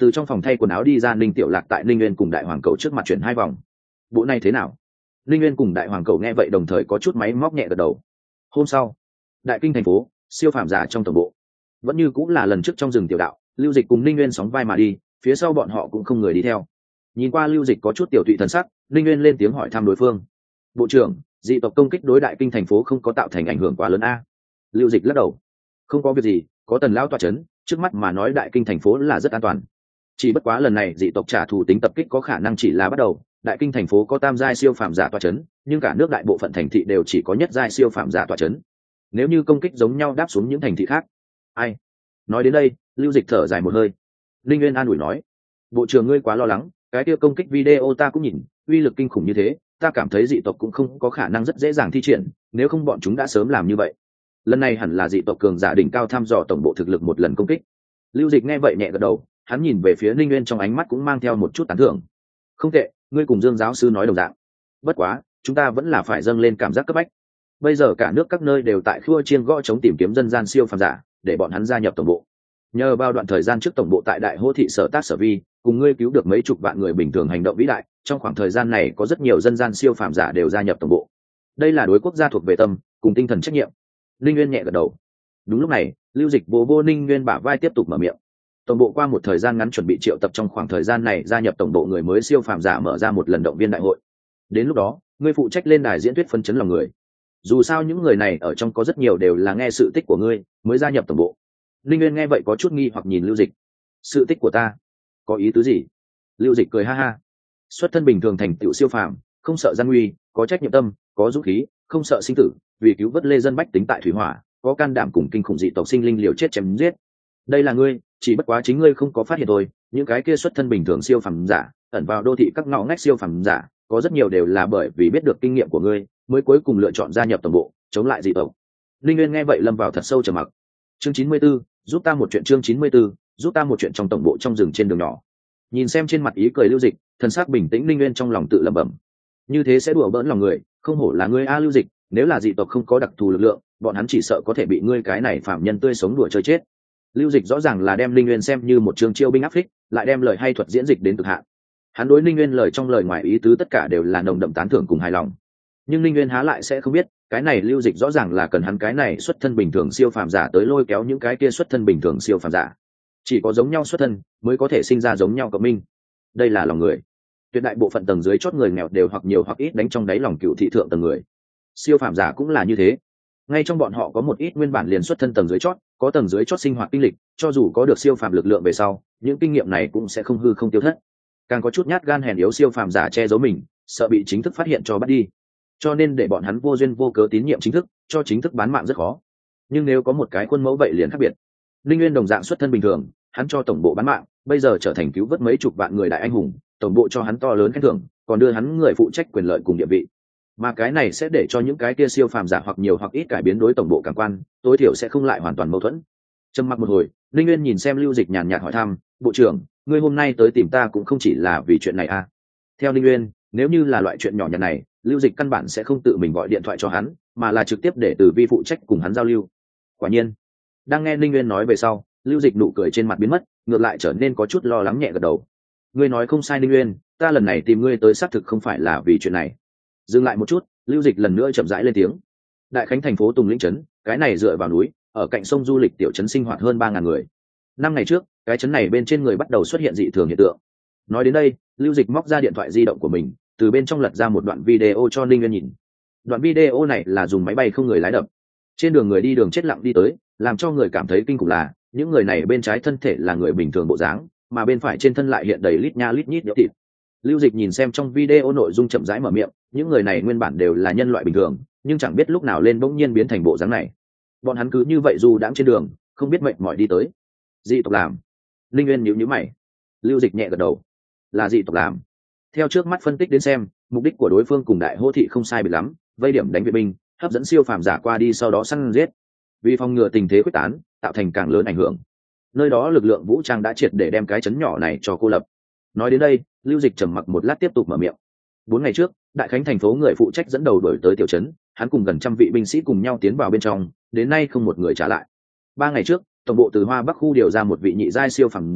từ trong phòng thay quần áo đi ra Ninh Tiểu Lạc tại Ninh Nguyên cùng Đại Hoàng Cầu trước mặt chuyển hai vòng. Bộ này thế nào? Ninh Nguyên cùng Đại Hoàng Cầu nghe vậy đồng thời có chút máy móc nhẹ gật đầu. Hôm sau, Đại Kinh thành phố, siêu phàm giả trong tổng bộ, vẫn như cũng là lần trước trong rừng tiểu đạo, Lưu Dịch cùng Ninh Nguyên sóng vai mà đi, phía sau bọn họ cũng không người đi theo. Nhìn qua Lưu Dịch có chút tiểu tụy thần sắc, Ninh Nguyên lên tiếng hỏi thăm đối phương. Bộ trưởng, dị tộc công kích đối Đại Kinh thành phố không có tạo thành ảnh hưởng quá lớn a? Lưu Dịch lắc đầu. Không có việc gì, có Tần lão tọa chấn, trước mắt mà nói Đại Kinh thành phố là rất an toàn. Chỉ bất quá lần này dị tộc trả thù tính tập kích có khả năng chỉ là bắt đầu. Đại Kinh thành phố có tam giai siêu phàm giả tọa chấn, nhưng cả nước đại bộ phận thành thị đều chỉ có nhất giai siêu phàm giả tọa chấn. Nếu như công kích giống nhau đáp xuống những thành thị khác, ai? Nói đến đây, Lưu Dịch thở dài một hơi. Linh Nguyên an ủi nói: "Bộ trưởng ngươi quá lo lắng, cái kia công kích video ta cũng nhìn, uy lực kinh khủng như thế, ta cảm thấy dị tộc cũng không có khả năng rất dễ dàng thi triển, nếu không bọn chúng đã sớm làm như vậy. Lần này hẳn là dị tộc cường giả đỉnh cao thăm dò tổng bộ thực lực một lần công kích." Lưu Dịch nghe vậy nhẹ gật đầu, hắn nhìn về phía Linh Nguyên trong ánh mắt cũng mang theo một chút tán thưởng. "Không tệ, ngươi cùng Dương giáo sư nói đồng dạng. Bất quá, chúng ta vẫn là phải dâng lên cảm giác cấp bách. Bây giờ cả nước các nơi đều tại khua chiên gõ chống tìm kiếm dân gian siêu phàm giả, để bọn hắn gia nhập tổng bộ. Nhờ bao đoạn thời gian trước tổng bộ tại Đại Hô thị sở tác sở vi, cùng ngươi cứu được mấy chục vạn người bình thường hành động vĩ đại, trong khoảng thời gian này có rất nhiều dân gian siêu phàm giả đều gia nhập tổng bộ. Đây là đối quốc gia thuộc về tâm, cùng tinh thần trách nhiệm." Linh Nguyên nhẹ gật đầu. Đúng lúc này, Lưu Dịch vô vô Ninh Nguyên bả vai tiếp tục mở miệng. Tổng bộ qua một thời gian ngắn chuẩn bị triệu tập trong khoảng thời gian này gia nhập tổng bộ người mới siêu phàm giả mở ra một lần động viên đại hội. Đến lúc đó, ngươi phụ trách lên đài diễn thuyết phân chấn lòng người. Dù sao những người này ở trong có rất nhiều đều là nghe sự tích của ngươi mới gia nhập tổng bộ. Linh Nguyên nghe vậy có chút nghi hoặc nhìn Lưu Dịch. Sự tích của ta? Có ý tứ gì? Lưu Dịch cười ha ha. Xuất thân bình thường thành tựu siêu phàm, không sợ gian nguy, có trách nhiệm tâm, có dũng khí, không sợ sinh tử, vì cứu vớt lê dân bách tính tại thủy hỏa, có can đảm cùng kinh khủng dị tộc sinh linh liều chết chém giết. Đây là ngươi, chỉ bất quá chính ngươi không có phát hiện thôi, những cái kia xuất thân bình thường siêu phàm giả, ẩn vào đô thị các ngõ ngách siêu phàm giả, có rất nhiều đều là bởi vì biết được kinh nghiệm của ngươi, mới cuối cùng lựa chọn gia nhập tổng bộ, chống lại dị tộc. Linh Nguyên nghe vậy lâm vào thật sâu trầm mặc. Chương chín mươi 94, giúp ta một chuyện chương chín mươi 94, giúp ta một chuyện trong tổng bộ trong rừng trên đường nhỏ. Nhìn xem trên mặt ý cười Lưu Dịch, thần sắc bình tĩnh Linh Nguyên trong lòng tự lẩm bẩm. Như thế sẽ đùa bỡn lòng người, không hổ là ngươi a Lưu Dịch, nếu là dị tộc không có đặc thù lực lượng, bọn hắn chỉ sợ có thể bị ngươi cái này phạm nhân tươi sống đùa chơi chết. Lưu Dịch rõ ràng là đem Linh Nguyên xem như một trường chiêu binh áp phích, lại đem lời hay thuật diễn dịch đến cực hạn. Hắn đối Linh Nguyên lời trong lời ngoài ý tứ tất cả đều là nồng đậm tán thưởng cùng hài lòng. Nhưng Linh Nguyên há lại sẽ không biết, cái này Lưu Dịch rõ ràng là cần hắn cái này xuất thân bình thường siêu phàm giả tới lôi kéo những cái kia xuất thân bình thường siêu phàm giả. Chỉ có giống nhau xuất thân mới có thể sinh ra giống nhau cộng minh. Đây là lòng người. Tuyệt đại bộ phận tầng dưới chót người nghèo đều hoặc nhiều hoặc ít đánh trong đáy lòng cựu thị thượng tầng người. Siêu phàm giả cũng là như thế. Ngay trong bọn họ có một ít nguyên bản liền xuất thân tầng dưới chót, có tầng dưới chót sinh hoạt kinh lịch, cho dù có được siêu phàm lực lượng về sau, những kinh nghiệm này cũng sẽ không hư không tiêu thất. Càng có chút nhát gan hèn yếu siêu phàm giả che giấu mình, sợ bị chính thức phát hiện cho bắt đi. Cho nên để bọn hắn vô duyên vô cớ tín nhiệm chính thức, cho chính thức bán mạng rất khó. Nhưng nếu có một cái khuôn mẫu vậy liền khác biệt. Linh Nguyên đồng dạng xuất thân bình thường, hắn cho tổng bộ bán mạng, bây giờ trở thành cứu vớt mấy chục vạn người đại anh hùng, tổng bộ cho hắn to lớn khen thưởng, còn đưa hắn người phụ trách quyền lợi cùng địa vị. Mà cái này sẽ để cho những cái kia siêu phàm giả hoặc nhiều hoặc ít cải biến đối tổng bộ cảm quan, tối thiểu sẽ không lại hoàn toàn mâu thuẫn. Trầm mặc một hồi, Linh Nguyên nhìn xem Lưu Dịch nhàn nhạt hỏi thăm, bộ trưởng, ngươi hôm nay tới tìm ta cũng không chỉ là vì chuyện này à? Theo Linh Nguyên, nếu như là loại chuyện nhỏ nhặt này, Lưu Dịch căn bản sẽ không tự mình gọi điện thoại cho hắn, mà là trực tiếp để Từ Vi phụ trách cùng hắn giao lưu. Quả nhiên, đang nghe Linh Nguyên nói về sau, Lưu Dịch nụ cười trên mặt biến mất, ngược lại trở nên có chút lo lắng nhẹ gật đầu. Ngươi nói không sai Linh Nguyên, ta lần này tìm ngươi tới xác thực không phải là vì chuyện này. Dừng lại một chút, Lưu Dịch lần nữa chậm rãi lên tiếng. Đại Khánh thành phố Tùng Lĩnh trấn, cái này dựa vào núi, ở cạnh sông du lịch tiểu trấn sinh hoạt hơn ba ngàn người. Năm ngày trước, cái trấn này bên trên người bắt đầu xuất hiện dị thường hiện tượng. Nói đến đây, Lưu Dịch móc ra điện thoại di động của mình, từ bên trong lật ra một đoạn video cho Linh Nguyên nhìn. Đoạn video này là dùng máy bay không người lái đập. Trên đường người đi đường chết lặng đi tới, làm cho người cảm thấy kinh khủng là, những người này bên trái thân thể là người bình thường bộ dáng, mà bên phải trên thân lại hiện đầy lít nha lít nhít nhỡ thịt. Lưu Dịch nhìn xem trong video nội dung chậm rãi mở miệng, những người này nguyên bản đều là nhân loại bình thường, nhưng chẳng biết lúc nào lên bỗng nhiên biến thành bộ dáng này. Bọn hắn cứ như vậy dù đãng trên đường, không biết mệt mỏi đi tới. Dị tộc làm. Linh Nguyên nhíu nhíu mày. Lưu Dịch nhẹ gật đầu. Là dị tộc làm. Theo trước mắt phân tích đến xem, mục đích của đối phương cùng Đại Hô thị không sai biệt lắm, vây điểm đánh viện binh, hấp dẫn siêu phàm giả qua đi sau đó săn giết. Vì phòng ngừa tình thế quyết tán, tạo thành càng lớn ảnh hưởng. Nơi đó lực lượng vũ trang đã triệt để đem cái trấn nhỏ này cho cô lập. Nói đến đây, Lưu Dịch trầm mặc một lát tiếp tục mở miệng. Bốn ngày trước, Đại Khánh thành phố người phụ trách dẫn đầu đổi tới tiểu trấn, hắn cùng gần trăm vị binh sĩ cùng nhau tiến vào bên trong, đến nay không một người trả lại. Ba ngày trước, tổng bộ từ Hoa Bắc khu điều ra một vị nhị giai siêu phàm giả,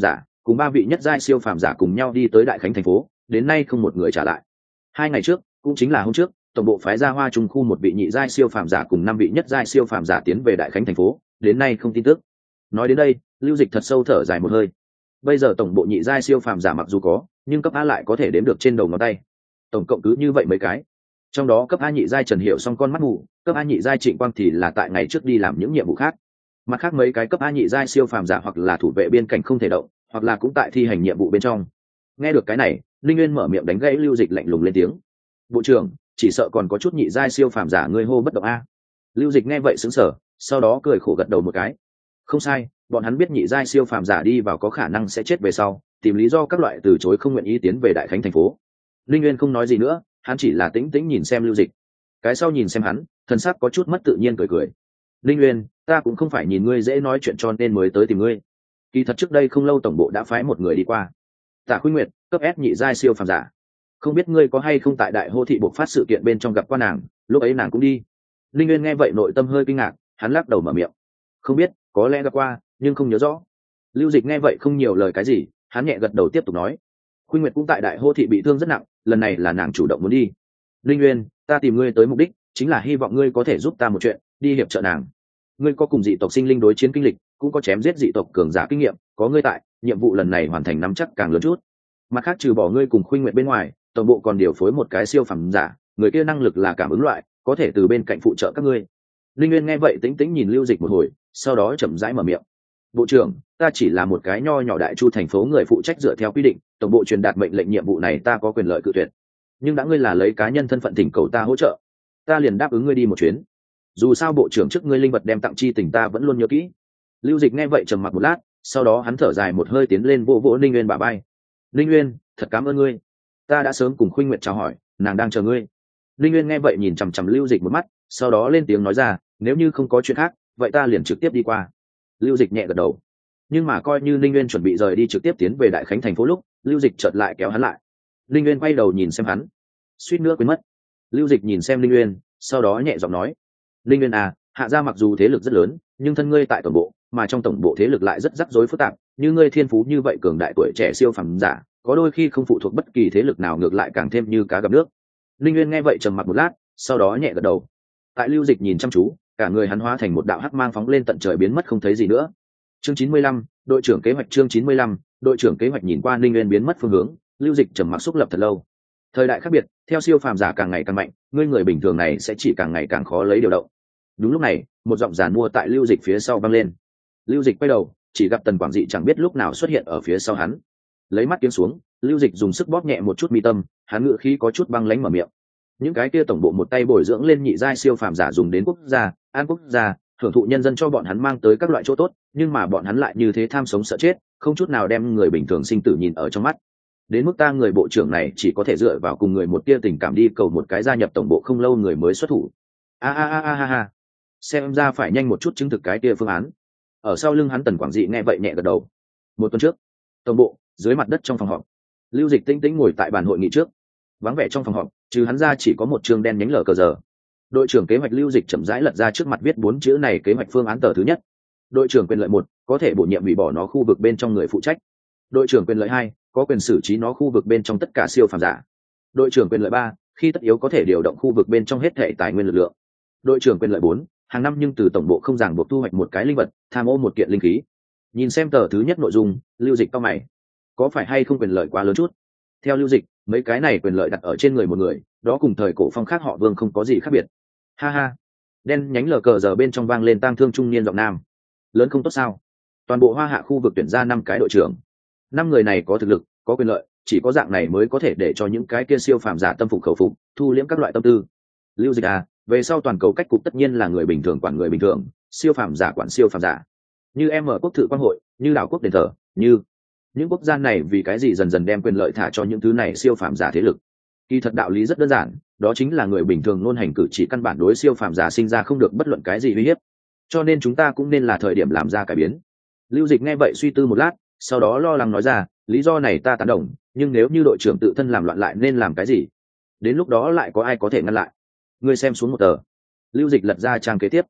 cùng ba vị nhất giai siêu phàm giả cùng nhau đi tới đại khánh thành phố, đến nay không một người trả lại. Hai ngày trước, cũng chính là hôm trước, tổng bộ phái ra Hoa Trung khu một vị nhị giai siêu phàm giả cùng năm vị nhất giai siêu phàm giả tiến về đại khánh thành phố, đến nay không tin tức. Nói đến đây, Lưu Dịch thật sâu thở dài một hơi. Bây giờ tổng bộ nhị giai siêu phàm giả mặc dù có, nhưng cấp A lại có thể đếm được trên đầu ngón tay. Tổng cộng cứ như vậy mấy cái. Trong đó cấp A nhị giai Trần Hiểu Song con mắt mù, cấp A nhị giai Trịnh Quang thì là tại ngày trước đi làm những nhiệm vụ khác. Mặt khác mấy cái cấp A nhị giai siêu phàm giả hoặc là thủ vệ biên cảnh không thể động, hoặc là cũng tại thi hành nhiệm vụ bên trong. Nghe được cái này, Linh Nguyên mở miệng đánh gãy Lưu Dịch lạnh lùng lên tiếng. "Bộ trưởng, chỉ sợ còn có chút nhị giai siêu phàm giả ngươi hô bất động a." Lưu Dịch nghe vậy sững sờ, sau đó cười khổ gật đầu một cái. Không sai, bọn hắn biết nhị giai siêu phàm giả đi vào có khả năng sẽ chết về sau, tìm lý do các loại từ chối không nguyện ý tiến về đại khánh thành phố. Linh Nguyên không nói gì nữa, hắn chỉ là tĩnh tĩnh nhìn xem Lưu Dịch. Cái sau nhìn xem hắn, thần sắc có chút mất tự nhiên cười cười. "Linh Nguyên, ta cũng không phải nhìn ngươi dễ nói chuyện cho nên mới tới tìm ngươi. Kỳ thật trước đây không lâu tổng bộ đã phái một người đi qua. Tạ Khuynh Nguyệt, cấp S nhị giai siêu phàm giả. Không biết ngươi có hay không tại đại hô thị bộc phát sự kiện bên trong gặp qua nàng, lúc ấy nàng cũng đi." Linh Nguyên nghe vậy nội tâm hơi kinh ngạc, hắn lắc đầu mở miệng. "Không biết, có lẽ gặp qua, nhưng không nhớ rõ." Lưu Dịch nghe vậy không nhiều lời cái gì, hắn nhẹ gật đầu tiếp tục nói. "Khuynh Nguyệt cũng tại đại hô thị bị thương rất nặng, lần này là nàng chủ động muốn đi. Linh Nguyên, ta tìm ngươi tới mục đích chính là hy vọng ngươi có thể giúp ta một chuyện, đi hiệp trợ nàng. Ngươi có cùng dị tộc sinh linh đối chiến kinh lịch, cũng có chém giết dị tộc cường giả kinh nghiệm, có ngươi tại, nhiệm vụ lần này hoàn thành nắm chắc càng lớn chút. Mặt khác trừ bỏ ngươi cùng Khuynh Nguyệt bên ngoài, tổng bộ còn điều phối một cái siêu phẩm giả, người kia năng lực là cảm ứng loại, có thể từ bên cạnh phụ trợ các ngươi." Linh Nguyên nghe vậy tĩnh tĩnh nhìn Lưu Dịch một hồi, sau đó chậm rãi mở miệng. "Bộ trưởng, ta chỉ là một cái nho nhỏ đại chu thành phố người phụ trách dựa theo quy định, tổng bộ truyền đạt mệnh lệnh nhiệm vụ này ta có quyền lợi cự tuyệt. Nhưng đã ngươi là lấy cá nhân thân phận thỉnh cầu ta hỗ trợ, ta liền đáp ứng ngươi đi một chuyến. Dù sao bộ trưởng trước ngươi linh vật đem tặng chi tình ta vẫn luôn nhớ kỹ." Lưu Dịch nghe vậy trầm mặc một lát, sau đó hắn thở dài một hơi tiến lên vỗ vỗ Linh Nguyên bả vai. "Linh Nguyên, thật cảm ơn ngươi. Ta đã sớm cùng Khuynh Nguyệt chào hỏi, nàng đang chờ ngươi." Linh Nguyên nghe vậy nhìn chằm chằm Lưu Dịch một mắt, sau đó lên tiếng nói ra, "Nếu như không có chuyện khác, vậy ta liền trực tiếp đi qua." Lưu Dịch nhẹ gật đầu. Nhưng mà coi như Linh Nguyên chuẩn bị rời đi trực tiếp tiến về đại khánh thành phố lúc, Lưu Dịch chợt lại kéo hắn lại. Linh Nguyên quay đầu nhìn xem hắn, suýt nữa quên mất. Lưu Dịch nhìn xem Linh Nguyên, sau đó nhẹ giọng nói: "Linh Nguyên à, hạ gia mặc dù thế lực rất lớn, nhưng thân ngươi tại tổng bộ, mà trong tổng bộ thế lực lại rất rắc rối phức tạp, như ngươi thiên phú như vậy cường đại tuổi trẻ siêu phàm giả, có đôi khi không phụ thuộc bất kỳ thế lực nào ngược lại càng thêm như cá gặp nước." Linh Nguyên nghe vậy trầm mặc một lát, sau đó nhẹ gật đầu. Tại Lưu Dịch nhìn chăm chú, cả người hắn hóa thành một đạo hắc mang phóng lên tận trời biến mất không thấy gì nữa. Chương chín mươi lăm, đội trưởng kế hoạch. Chương chín mươi lăm, đội trưởng kế hoạch. Nhìn qua Linh Nguyên biến mất phương hướng, Lưu Dịch trầm mặc xúc lập thật lâu. Thời đại khác biệt, theo siêu phàm giả càng ngày càng mạnh, ngươi người bình thường này sẽ chỉ càng ngày càng khó lấy điều động. Đúng lúc này, một giọng giàn mua tại Lưu Dịch phía sau vang lên. Lưu Dịch quay đầu, chỉ gặp Tần Quảng Dị chẳng biết lúc nào xuất hiện ở phía sau hắn. Lấy mắt kiếm xuống, Lưu Dịch dùng sức bóp nhẹ một chút mi tâm, hắn ngự khí có chút băng lãnh mở miệng. Những cái kia tổng bộ một tay bồi dưỡng lên nhị giai siêu phàm giả dùng đến quốc gia, an quốc gia, hưởng thụ nhân dân cho bọn hắn mang tới các loại chỗ tốt, nhưng mà bọn hắn lại như thế tham sống sợ chết, không chút nào đem người bình thường sinh tử nhìn ở trong mắt. Đến mức ta người bộ trưởng này chỉ có thể dựa vào cùng người một tia tình cảm đi cầu một cái gia nhập tổng bộ không lâu người mới xuất thủ. A a a a a, xem ra phải nhanh một chút chứng thực cái kia phương án. Ở sau lưng hắn Tần Quảng Dị nghe vậy nhẹ gật đầu. Một tuần trước, tổng bộ dưới mặt đất trong phòng họp, Lưu Dịch tĩnh tĩnh ngồi tại bàn hội nghị trước. Vắng vẻ trong phòng họp, trừ hắn ra chỉ có một chương đen nhánh lờ cờ giờ. Đội trưởng kế hoạch Lưu Dịch chậm rãi lật ra trước mặt viết bốn chữ này: kế hoạch phương án tờ thứ nhất. Đội trưởng quyền lợi một, có thể bổ nhiệm hủy bỏ nó khu vực bên trong người phụ trách. Đội trưởng quyền lợi hai, có quyền xử trí nó khu vực bên trong tất cả siêu phàm giả. Đội trưởng quyền lợi ba, khi tất yếu có thể điều động khu vực bên trong hết thể tài nguyên lực lượng. Đội trưởng quyền lợi bốn, hàng năm nhưng từ tổng bộ không ràng buộc thu hoạch một cái linh vật, tham ô một kiện linh khí. Nhìn xem tờ thứ nhất nội dung, Lưu Dịch cau mày, có phải hay không quyền lợi quá lớn chút? Theo Lưu Dịch, mấy cái này quyền lợi đặt ở trên người một người, đó cùng thời cổ phong khác họ Vương không có gì khác biệt. Ha ha. Đen nhánh lờ cờ giờ bên trong vang lên tang thương trung niên giọng nam. Lớn không tốt sao? Toàn bộ Hoa Hạ khu vực tuyển ra năm cái đội trưởng. Năm người này có thực lực, có quyền lợi, chỉ có dạng này mới có thể để cho những cái kia siêu phàm giả tâm phục khẩu phục, thu liễm các loại tâm tư. Lưu Dịch à, về sau toàn cầu cách cục tất nhiên là người bình thường quản người bình thường, siêu phàm giả quản siêu phàm giả. Như em ở quốc thự quan hội, như đảo quốc đền thờ, như những quốc gia này vì cái gì dần dần đem quyền lợi thả cho những thứ này siêu phàm giả thế lực. Kỳ thật đạo lý rất đơn giản, đó chính là người bình thường luôn hành cử chỉ căn bản đối siêu phàm giả sinh ra không được bất luận cái gì uy hiếp. Cho nên chúng ta cũng nên là thời điểm làm ra cải biến. Lưu Dịch nghe vậy suy tư một lát, sau đó lo lắng nói ra, lý do này ta tán đồng, nhưng nếu như đội trưởng tự thân làm loạn lại nên làm cái gì? Đến lúc đó lại có ai có thể ngăn lại? Ngươi xem xuống một tờ. Lưu Dịch lật ra trang kế tiếp.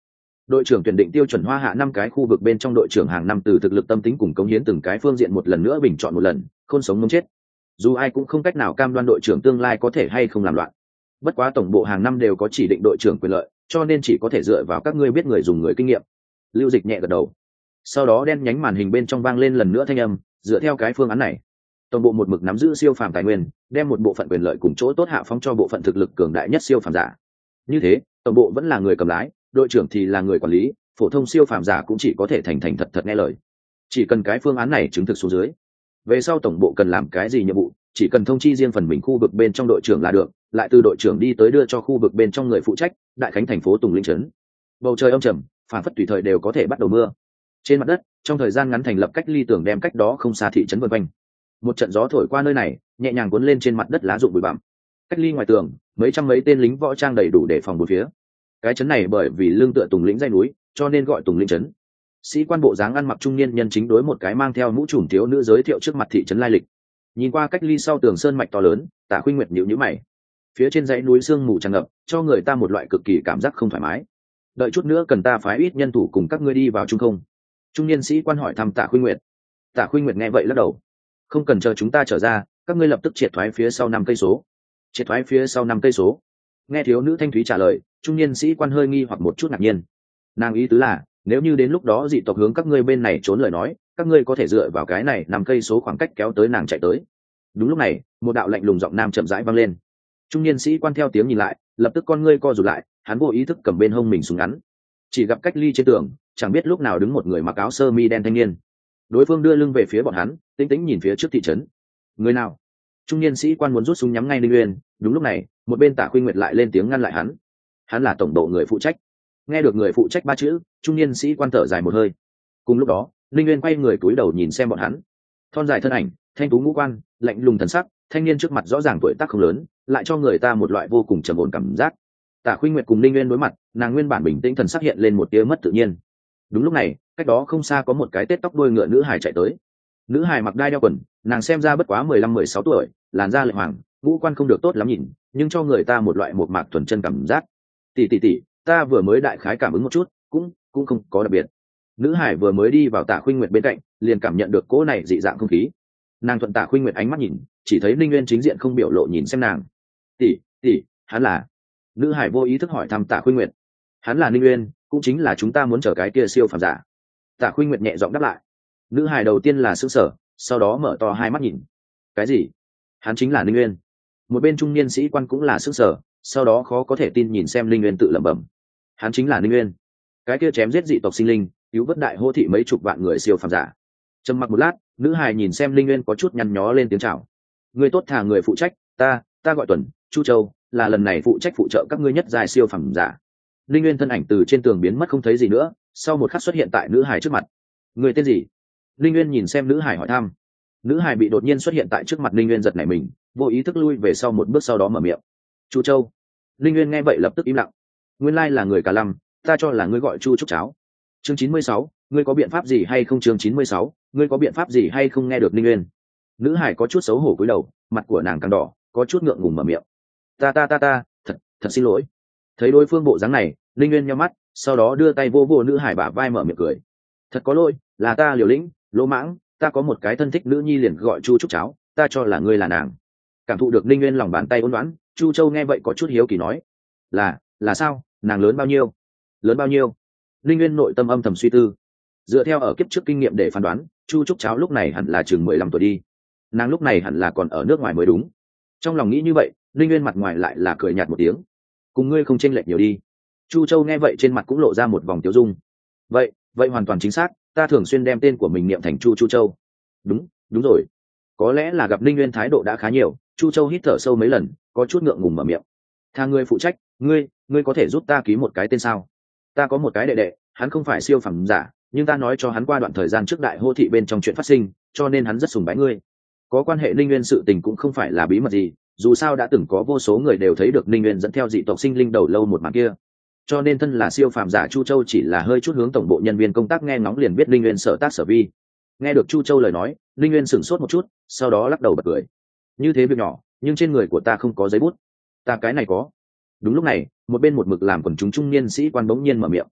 Đội trưởng tuyển định tiêu chuẩn hoa hạ năm cái khu vực bên trong đội trưởng hàng năm từ thực lực tâm tính cùng cống hiến từng cái phương diện một lần nữa bình chọn một lần, khôn sống mống chết. Dù ai cũng không cách nào cam đoan đội trưởng tương lai có thể hay không làm loạn. Bất quá tổng bộ hàng năm đều có chỉ định đội trưởng quyền lợi, cho nên chỉ có thể dựa vào các ngươi biết người dùng người kinh nghiệm. Lưu Dịch nhẹ gật đầu. Sau đó đen nhánh màn hình bên trong vang lên lần nữa thanh âm, dựa theo cái phương án này, tổng bộ một mực nắm giữ siêu phàm tài nguyên, đem một bộ phận quyền lợi cùng chỗ tốt hạ phóng cho bộ phận thực lực cường đại nhất siêu phàm giả. Như thế, tổng bộ vẫn là người cầm lái, đội trưởng thì là người quản lý, phổ thông siêu phàm giả cũng chỉ có thể thành thành thật thật nghe lời. Chỉ cần cái phương án này chứng thực xuống dưới, về sau tổng bộ cần làm cái gì nhiệm vụ, chỉ cần thông chi riêng phần mình khu vực bên trong đội trưởng là được, lại từ đội trưởng đi tới đưa cho khu vực bên trong người phụ trách, đại khánh thành phố Tùng Linh trấn. Bầu trời âm trầm, phản phất tùy thời đều có thể bắt đầu mưa. Trên mặt đất, trong thời gian ngắn thành lập cách ly tường đem cách đó không xa thị trấn vân quanh. Một trận gió thổi qua nơi này, nhẹ nhàng cuốn lên trên mặt đất lá rụng bụi bặm. Cách ly ngoài tường, mấy trăm mấy tên lính võ trang đầy đủ để phòng bốn phía. Cái trấn này bởi vì lương tựa Tùng Lĩnh dãy núi, cho nên gọi Tùng Lĩnh trấn. Sĩ quan bộ dáng ăn mặc trung niên nhân chính đối một cái mang theo mũ trùm thiếu nữ giới thiệu trước mặt thị trấn lai lịch. Nhìn qua cách ly sau tường sơn mạch to lớn, Tạ Khuynh Nguyệt nhíu nhíu mày. Phía trên dãy núi sương mù tràn ngập, cho người ta một loại cực kỳ cảm giác không thoải mái. Đợi chút nữa cần ta phái ít nhân thủ cùng các ngươi đi vào trung không? Trung niên sĩ quan hỏi thăm Tạ Khuynh Nguyệt. Tạ Khuynh Nguyệt nghe vậy lắc đầu. Không cần chờ chúng ta trở ra, các ngươi lập tức triệt thoái phía sau năm cây số. Triệt thoái phía sau năm cây số. Nghe thiếu nữ thanh thúy trả lời, trung niên sĩ quan hơi nghi hoặc một chút ngạc nhiên. Nàng ý tứ là, nếu như đến lúc đó dị tộc hướng các ngươi bên này trốn lời nói, các ngươi có thể dựa vào cái này năm cây số khoảng cách kéo tới nàng chạy tới. Đúng lúc này, một đạo lạnh lùng giọng nam chậm rãi vang lên. Trung niên sĩ quan theo tiếng nhìn lại, lập tức con ngươi co rụt lại, hắn vô ý thức cầm bên hông mình súng ngắn. Chỉ gặp cách ly trên tường, chẳng biết lúc nào đứng một người mặc áo sơ mi đen thanh niên. Đối phương đưa lưng về phía bọn hắn, tĩnh tĩnh nhìn phía trước thị trấn. Người nào? Trung niên sĩ quan muốn rút súng nhắm ngay Linh Uyên, đúng lúc này, một bên Tạ Khuynh Nguyệt lại lên tiếng ngăn lại hắn. Hắn là tổng độ người phụ trách. Nghe được người phụ trách ba chữ, trung niên sĩ quan thở dài một hơi. Cùng lúc đó, Linh Uyên quay người cúi đầu nhìn xem bọn hắn. Thon dài thân ảnh, thanh tú ngũ quan, lạnh lùng thần sắc, thanh niên trước mặt rõ ràng tuổi tác không lớn, lại cho người ta một loại vô cùng trầm ổn cảm giác. Tạ Khuynh Nguyệt cùng Linh Uyên đối mặt, nàng nguyên bản bình tĩnh thần sắc hiện lên một tia mất tự nhiên. Đúng lúc này, cách đó không xa có một cái tết tóc đuôi ngựa nữ hài chạy tới. Nữ hài mặc đai đeo quần, nàng xem ra bất quá mười lăm mười sáu tuổi, làn da lệ hoàng, ngũ quan không được tốt lắm nhìn, nhưng cho người ta một loại một mạc thuần chân cảm giác. Tỷ tỷ tỷ, ta vừa mới đại khái cảm ứng một chút, cũng cũng không có đặc biệt. Nữ hải vừa mới đi vào Tạ Khuynh Nguyệt bên cạnh, liền cảm nhận được cỗ này dị dạng không khí. Nàng thuận Tạ Khuynh Nguyệt ánh mắt nhìn, chỉ thấy Linh Nguyên chính diện không biểu lộ nhìn xem nàng. Tỷ, tỷ, hắn là? Nữ hải vô ý thức hỏi thăm Tạ Khuynh Nguyệt. Hắn là Linh Nguyên, cũng chính là chúng ta muốn chờ cái kia siêu phàm giả. Tạ Khuynh Nguyệt nhẹ giọng đáp lại. Nữ hải đầu tiên là sững sờ, sau đó mở to hai mắt nhìn. Cái gì? Hắn chính là Linh Nguyên? Một bên trung niên sĩ quan cũng là sững sờ, sau đó khó có thể tin nhìn xem Linh Nguyên tự lẩm bẩm. Hắn chính là Linh Nguyên, cái kia chém giết dị tộc sinh linh, cứu vớt đại hô thị mấy chục vạn người siêu phàm giả. Trầm mặc một lát, nữ hài nhìn xem Linh Nguyên có chút nhăn nhó lên tiếng chào. Người tốt thà người phụ trách, ta, ta gọi Tuần, Chu Châu, là lần này phụ trách phụ trợ các ngươi nhất dài siêu phàm giả. Linh Nguyên thân ảnh từ trên tường biến mất không thấy gì nữa, sau một khắc xuất hiện tại nữ hài trước mặt. Người tên gì? Linh Nguyên nhìn xem nữ hài hỏi thăm. Nữ hài bị đột nhiên xuất hiện tại trước mặt Linh Nguyên giật nảy mình, vô ý thức lui về sau một bước, sau đó mở miệng. Chu Châu. Linh Nguyên nghe vậy lập tức im lặng. Nguyên lai là người Cả Lâm, ta cho là ngươi gọi Chu Trúc Cháo. Chương chín mươi sáu, ngươi có biện pháp gì hay không? Chương chín mươi sáu, ngươi có biện pháp gì hay không? Nghe được Linh Nguyên, nữ hải có chút xấu hổ cúi đầu, mặt của nàng càng đỏ, có chút ngượng ngùng mở miệng. Ta ta ta ta, thật, thật xin lỗi. Thấy đối phương bộ dáng này, Linh Nguyên nhắm mắt, sau đó đưa tay vô vô nữ hải bả vai mở miệng cười. Thật có lỗi, là ta liều lĩnh, lỗ mãng, ta có một cái thân thích nữ nhi liền gọi Chu Trúc Cháo, ta cho là ngươi là nàng. Cảm thụ được Linh Nguyên lòng bàn tay ôn đoán, Chu Châu nghe vậy có chút hiếu kỳ nói. Là, là sao? Nàng lớn bao nhiêu? Lớn bao nhiêu? Linh Nguyên nội tâm âm thầm suy tư. Dựa theo ở kiếp trước kinh nghiệm để phán đoán, Chu Trúc Cháo lúc này hẳn là chừng mười lăm tuổi đi. Nàng lúc này hẳn là còn ở nước ngoài mới đúng. Trong lòng nghĩ như vậy, Linh Nguyên mặt ngoài lại là cười nhạt một tiếng. Cùng ngươi không chênh lệch nhiều đi. Chu Châu nghe vậy trên mặt cũng lộ ra một vòng tiêu dung. Vậy, vậy hoàn toàn chính xác, ta thường xuyên đem tên của mình niệm thành Chu Chu Châu. Đúng, đúng rồi. Có lẽ là gặp Linh Nguyên thái độ đã khá nhiều, Chu Châu hít thở sâu mấy lần, có chút ngượng ngùng mở miệng. Tha ngươi phụ trách, ngươi, ngươi có thể giúp ta ký một cái tên sao? Ta có một cái đệ đệ, hắn không phải siêu phẩm giả, nhưng ta nói cho hắn qua đoạn thời gian trước đại hô thị bên trong chuyện phát sinh, cho nên hắn rất sùng bái ngươi. Có quan hệ Linh Nguyên sự tình cũng không phải là bí mật gì, dù sao đã từng có vô số người đều thấy được Linh Nguyên dẫn theo dị tộc sinh linh đầu lâu một màn kia. Cho nên thân là siêu phàm giả Chu Châu chỉ là hơi chút hướng tổng bộ nhân viên công tác nghe ngóng liền biết Linh Nguyên sở tác sở vi. Nghe được Chu Châu lời nói, Linh Nguyên sửng sốt một chút, sau đó lắc đầu bật cười. Như thế việc nhỏ, nhưng trên người của ta không có giấy bút. Ta cái này có. Đúng lúc này, một bên một mực làm quần chúng trung niên sĩ quan bỗng nhiên mở miệng.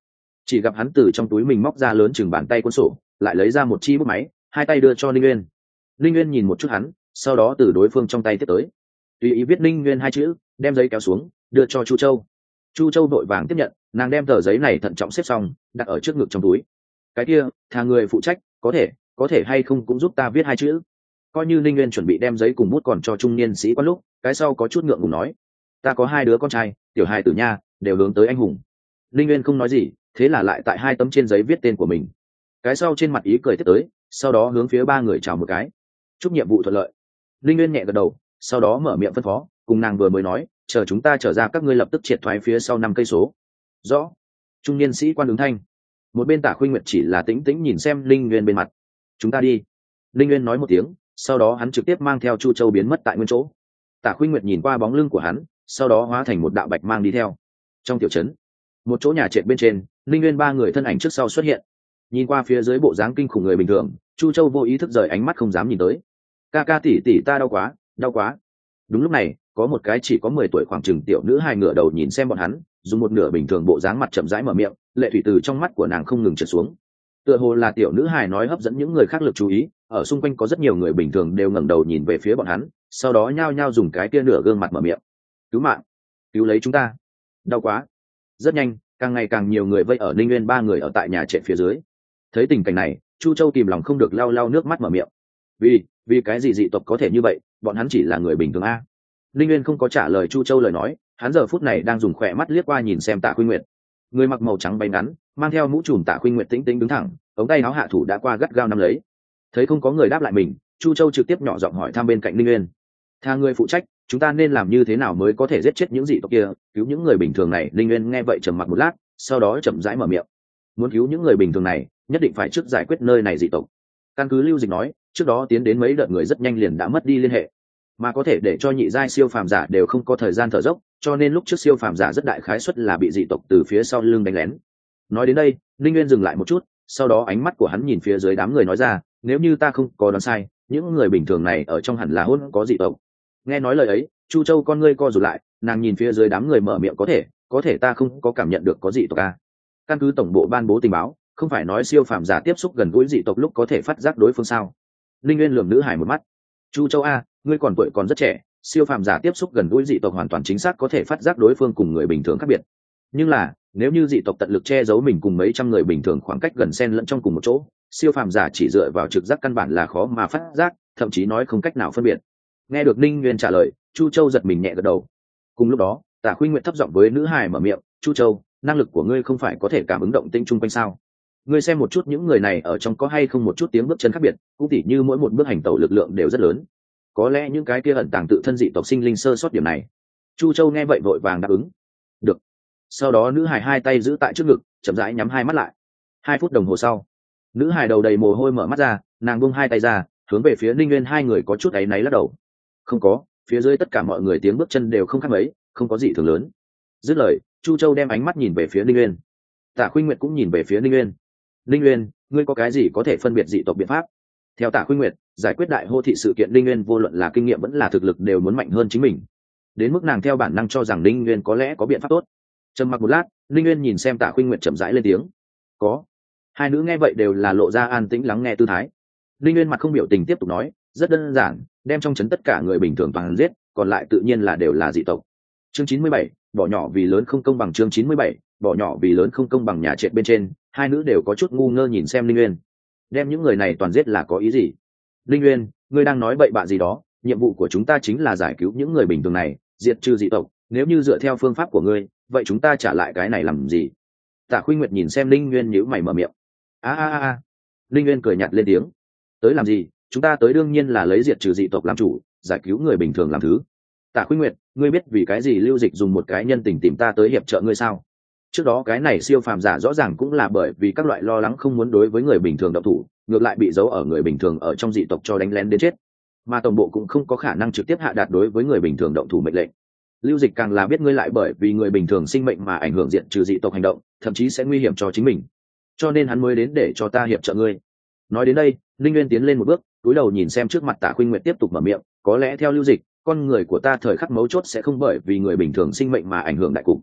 chỉ gặp hắn từ trong túi mình móc ra lớn chừng bàn tay cuốn sổ, lại lấy ra một chi bút máy, hai tay đưa cho Linh Nguyên. Linh Nguyên nhìn một chút hắn, sau đó từ đối phương trong tay tiếp tới, tùy ý viết Linh Nguyên hai chữ, đem giấy kéo xuống đưa cho Chu Châu. Chu Châu vội vàng tiếp nhận, nàng đem tờ giấy này thận trọng xếp xong, đặt ở trước ngực trong túi. Cái kia thà người phụ trách, có thể có thể hay không cũng giúp ta viết hai chữ. Coi như Linh Nguyên chuẩn bị đem giấy cùng bút còn cho trung niên sĩ quan lúc, cái sau có chút ngượng ngùng nói, ta có hai đứa con trai, tiểu hai tử nha, đều hướng tới anh hùng. Linh Nguyên không nói gì, thế là lại tại hai tấm trên giấy viết tên của mình. Cái sau trên mặt ý cười tiếp tới, sau đó hướng phía ba người chào một cái, chúc nhiệm vụ thuận lợi. Linh Nguyên nhẹ gật đầu, sau đó mở miệng phân phó, cùng nàng vừa mới nói, chờ chúng ta trở ra các ngươi lập tức triệt thoái phía sau năm cây số. Rõ. Trung niên sĩ quan ứng thanh. Một bên Tả Khuynh Nguyệt chỉ là tĩnh tĩnh nhìn xem Linh Nguyên bên mặt. Chúng ta đi. Linh Nguyên nói một tiếng, sau đó hắn trực tiếp mang theo Chu Châu biến mất tại nguyên chỗ. Tả Khuynh Nguyệt nhìn qua bóng lưng của hắn, sau đó hóa thành một đạo bạch mang đi theo. Trong tiểu trấn, một chỗ nhà trệt bên trên, Linh Nguyên ba người thân ảnh trước sau xuất hiện. Nhìn qua phía dưới bộ dáng kinh khủng người bình thường, Chu Châu vô ý thức rời ánh mắt không dám nhìn tới. Ca ca tỷ tỷ ta đau quá, đau quá. Đúng lúc này, có một cái chỉ có mười tuổi khoảng chừng tiểu nữ hài ngửa đầu nhìn xem bọn hắn, dùng một nửa bình thường bộ dáng mặt chậm rãi mở miệng, lệ thủy từ trong mắt của nàng không ngừng trượt xuống. Tựa hồ là tiểu nữ hài nói hấp dẫn những người khác lực chú ý, ở xung quanh có rất nhiều người bình thường đều ngẩng đầu nhìn về phía bọn hắn, sau đó nhao nhao dùng cái kia nửa gương mặt mở miệng. Cứu mạng, cứu lấy chúng ta, đau quá. Rất nhanh, càng ngày càng nhiều người vây ở Ninh Nguyên ba người ở tại nhà trệ phía dưới. Thấy tình cảnh này, Chu Châu kìm lòng không được lau lau nước mắt mở miệng. Vì, vì cái gì dị tộc có thể như vậy, bọn hắn chỉ là người bình thường a. Ninh Nguyên không có trả lời Chu Châu lời nói, hắn giờ phút này đang dùng khỏe mắt liếc qua nhìn xem Tạ Khuynh Nguyệt. Người mặc màu trắng váy ngắn, mang theo mũ trùm Tạ Khuynh Nguyệt tĩnh tĩnh đứng thẳng, ống tay áo hạ thủ đã qua gắt gao nắm lấy. Thấy không có người đáp lại mình, Chu Châu trực tiếp nhỏ giọng hỏi thăm bên cạnh Ninh Nguyên. Tha người phụ trách, chúng ta nên làm như thế nào mới có thể giết chết những dị tộc kia, cứu những người bình thường này? Ninh Nguyên nghe vậy trầm mặc một lát, sau đó chậm rãi mở miệng. Muốn cứu những người bình thường này, nhất định phải trước giải quyết nơi này dị tộc. Căn cứ Lưu Dịch nói, trước đó tiến đến mấy đợt người rất nhanh liền đã mất đi liên hệ, mà có thể để cho nhị giai siêu phàm giả đều không có thời gian thở dốc, cho nên lúc trước siêu phàm giả rất đại khái suất là bị dị tộc từ phía sau lưng đánh lén. Nói đến đây, Ninh Nguyên dừng lại một chút, sau đó ánh mắt của hắn nhìn phía dưới đám người nói ra, nếu như ta không có đoán sai, những người bình thường này ở trong hẳn là hôn có dị tộc. Nghe nói lời ấy, Chu Châu con ngươi co rụt lại, nàng nhìn phía dưới đám người mở miệng, có thể, có thể ta không có cảm nhận được có dị tộc a. Căn cứ tổng bộ ban bố tình báo, không phải nói siêu phàm giả tiếp xúc gần gũi dị tộc lúc có thể phát giác đối phương sao? Linh Nguyên lườm nữ hải một mắt. Chu Châu a, ngươi còn tuổi còn rất trẻ, siêu phàm giả tiếp xúc gần gũi dị tộc hoàn toàn chính xác có thể phát giác đối phương cùng người bình thường khác biệt. Nhưng là, nếu như dị tộc tận lực che giấu mình cùng mấy trăm người bình thường khoảng cách gần xen lẫn trong cùng một chỗ, siêu phàm giả chỉ dựa vào trực giác căn bản là khó mà phát giác, thậm chí nói không cách nào phân biệt. Nghe được Ninh Nguyên trả lời, Chu Châu giật mình nhẹ gật đầu. Cùng lúc đó, Tả Khuynh Nguyệt thấp giọng với nữ hài mở miệng, Chu Châu, năng lực của ngươi không phải có thể cảm ứng động tĩnh chung quanh sao? Ngươi xem một chút những người này ở trong có hay không một chút tiếng bước chân khác biệt, cũng tỉ như mỗi một bước hành tẩu lực lượng đều rất lớn. Có lẽ những cái kia ẩn tàng tự thân dị tộc sinh linh sơ sót điểm này. Chu Châu nghe vậy vội vàng đáp ứng. Được. Sau đó nữ hài hai tay giữ tại trước ngực, chậm rãi nhắm hai mắt lại. Hai phút đồng hồ sau, nữ hài đầu đầy mồ hôi mở mắt ra, nàng buông hai tay ra, hướng về phía Ninh Nguyên hai người có chút áy náy lắc đầu. Không có, phía dưới tất cả mọi người tiếng bước chân đều không khác mấy, không có gì thường lớn. Dứt lời, Chu Châu đem ánh mắt nhìn về phía Ninh Nguyên. Tả Khuynh Nguyệt cũng nhìn về phía Ninh Nguyên. Ninh Nguyên, ngươi có cái gì có thể phân biệt dị tộc biện pháp? Theo Tả Khuynh Nguyệt, giải quyết đại hô thị sự kiện Ninh Nguyên vô luận là kinh nghiệm vẫn là thực lực đều muốn mạnh hơn chính mình. Đến mức nàng theo bản năng cho rằng Ninh Nguyên có lẽ có biện pháp tốt. Trầm mặc một lát, Ninh Nguyên nhìn xem Tả Khuynh Nguyệt chậm rãi lên tiếng. Có. Hai nữ nghe vậy đều là lộ ra an tĩnh lắng nghe tư thái. Ninh Nguyên mặt không biểu tình tiếp tục nói, rất đơn giản, đem trong trấn tất cả người bình thường toàn giết, còn lại tự nhiên là đều là dị tộc. Chương chín mươi bảy, bỏ nhỏ vì lớn không công bằng. Chương chín mươi bảy, bỏ nhỏ vì lớn không công bằng. Nhà trệt bên trên, hai nữ đều có chút ngu ngơ nhìn xem Ninh Nguyên. Đem những người này toàn giết là có ý gì? Ninh Nguyên, ngươi đang nói bậy bạ gì đó? Nhiệm vụ của chúng ta chính là giải cứu những người bình thường này, diệt trừ dị tộc. Nếu như dựa theo phương pháp của ngươi, vậy chúng ta trả lại cái này làm gì? Tả Khuynh Nguyệt nhìn xem Ninh Nguyên nhíu mày mở miệng. A a a. Ninh Nguyên cười nhạt lên tiếng. Tới làm gì? Chúng ta tới đương nhiên là lấy diệt trừ dị tộc làm chủ, giải cứu người bình thường làm thứ. Tả Khuynh Nguyệt, ngươi biết vì cái gì Lưu Dịch dùng một cái nhân tình tìm ta tới hiệp trợ ngươi sao? Trước đó cái này siêu phàm giả rõ ràng cũng là bởi vì các loại lo lắng không muốn đối với người bình thường động thủ, ngược lại bị giấu ở người bình thường ở trong dị tộc cho đánh lén đến chết, mà tổng bộ cũng không có khả năng trực tiếp hạ đạt đối với người bình thường động thủ mệnh lệnh. Lưu Dịch càng là biết ngươi lại bởi vì người bình thường sinh mệnh mà ảnh hưởng diện trừ dị tộc hành động, thậm chí sẽ nguy hiểm cho chính mình, cho nên hắn mới đến để cho ta hiệp trợ ngươi. Nói đến đây, Linh Nguyên tiến lên một bước, cúi đầu nhìn xem trước mặt Tả Khuynh Nguyệt tiếp tục mở miệng, có lẽ theo Lưu Dịch, con người của ta thời khắc mấu chốt sẽ không bởi vì người bình thường sinh mệnh mà ảnh hưởng đại cục.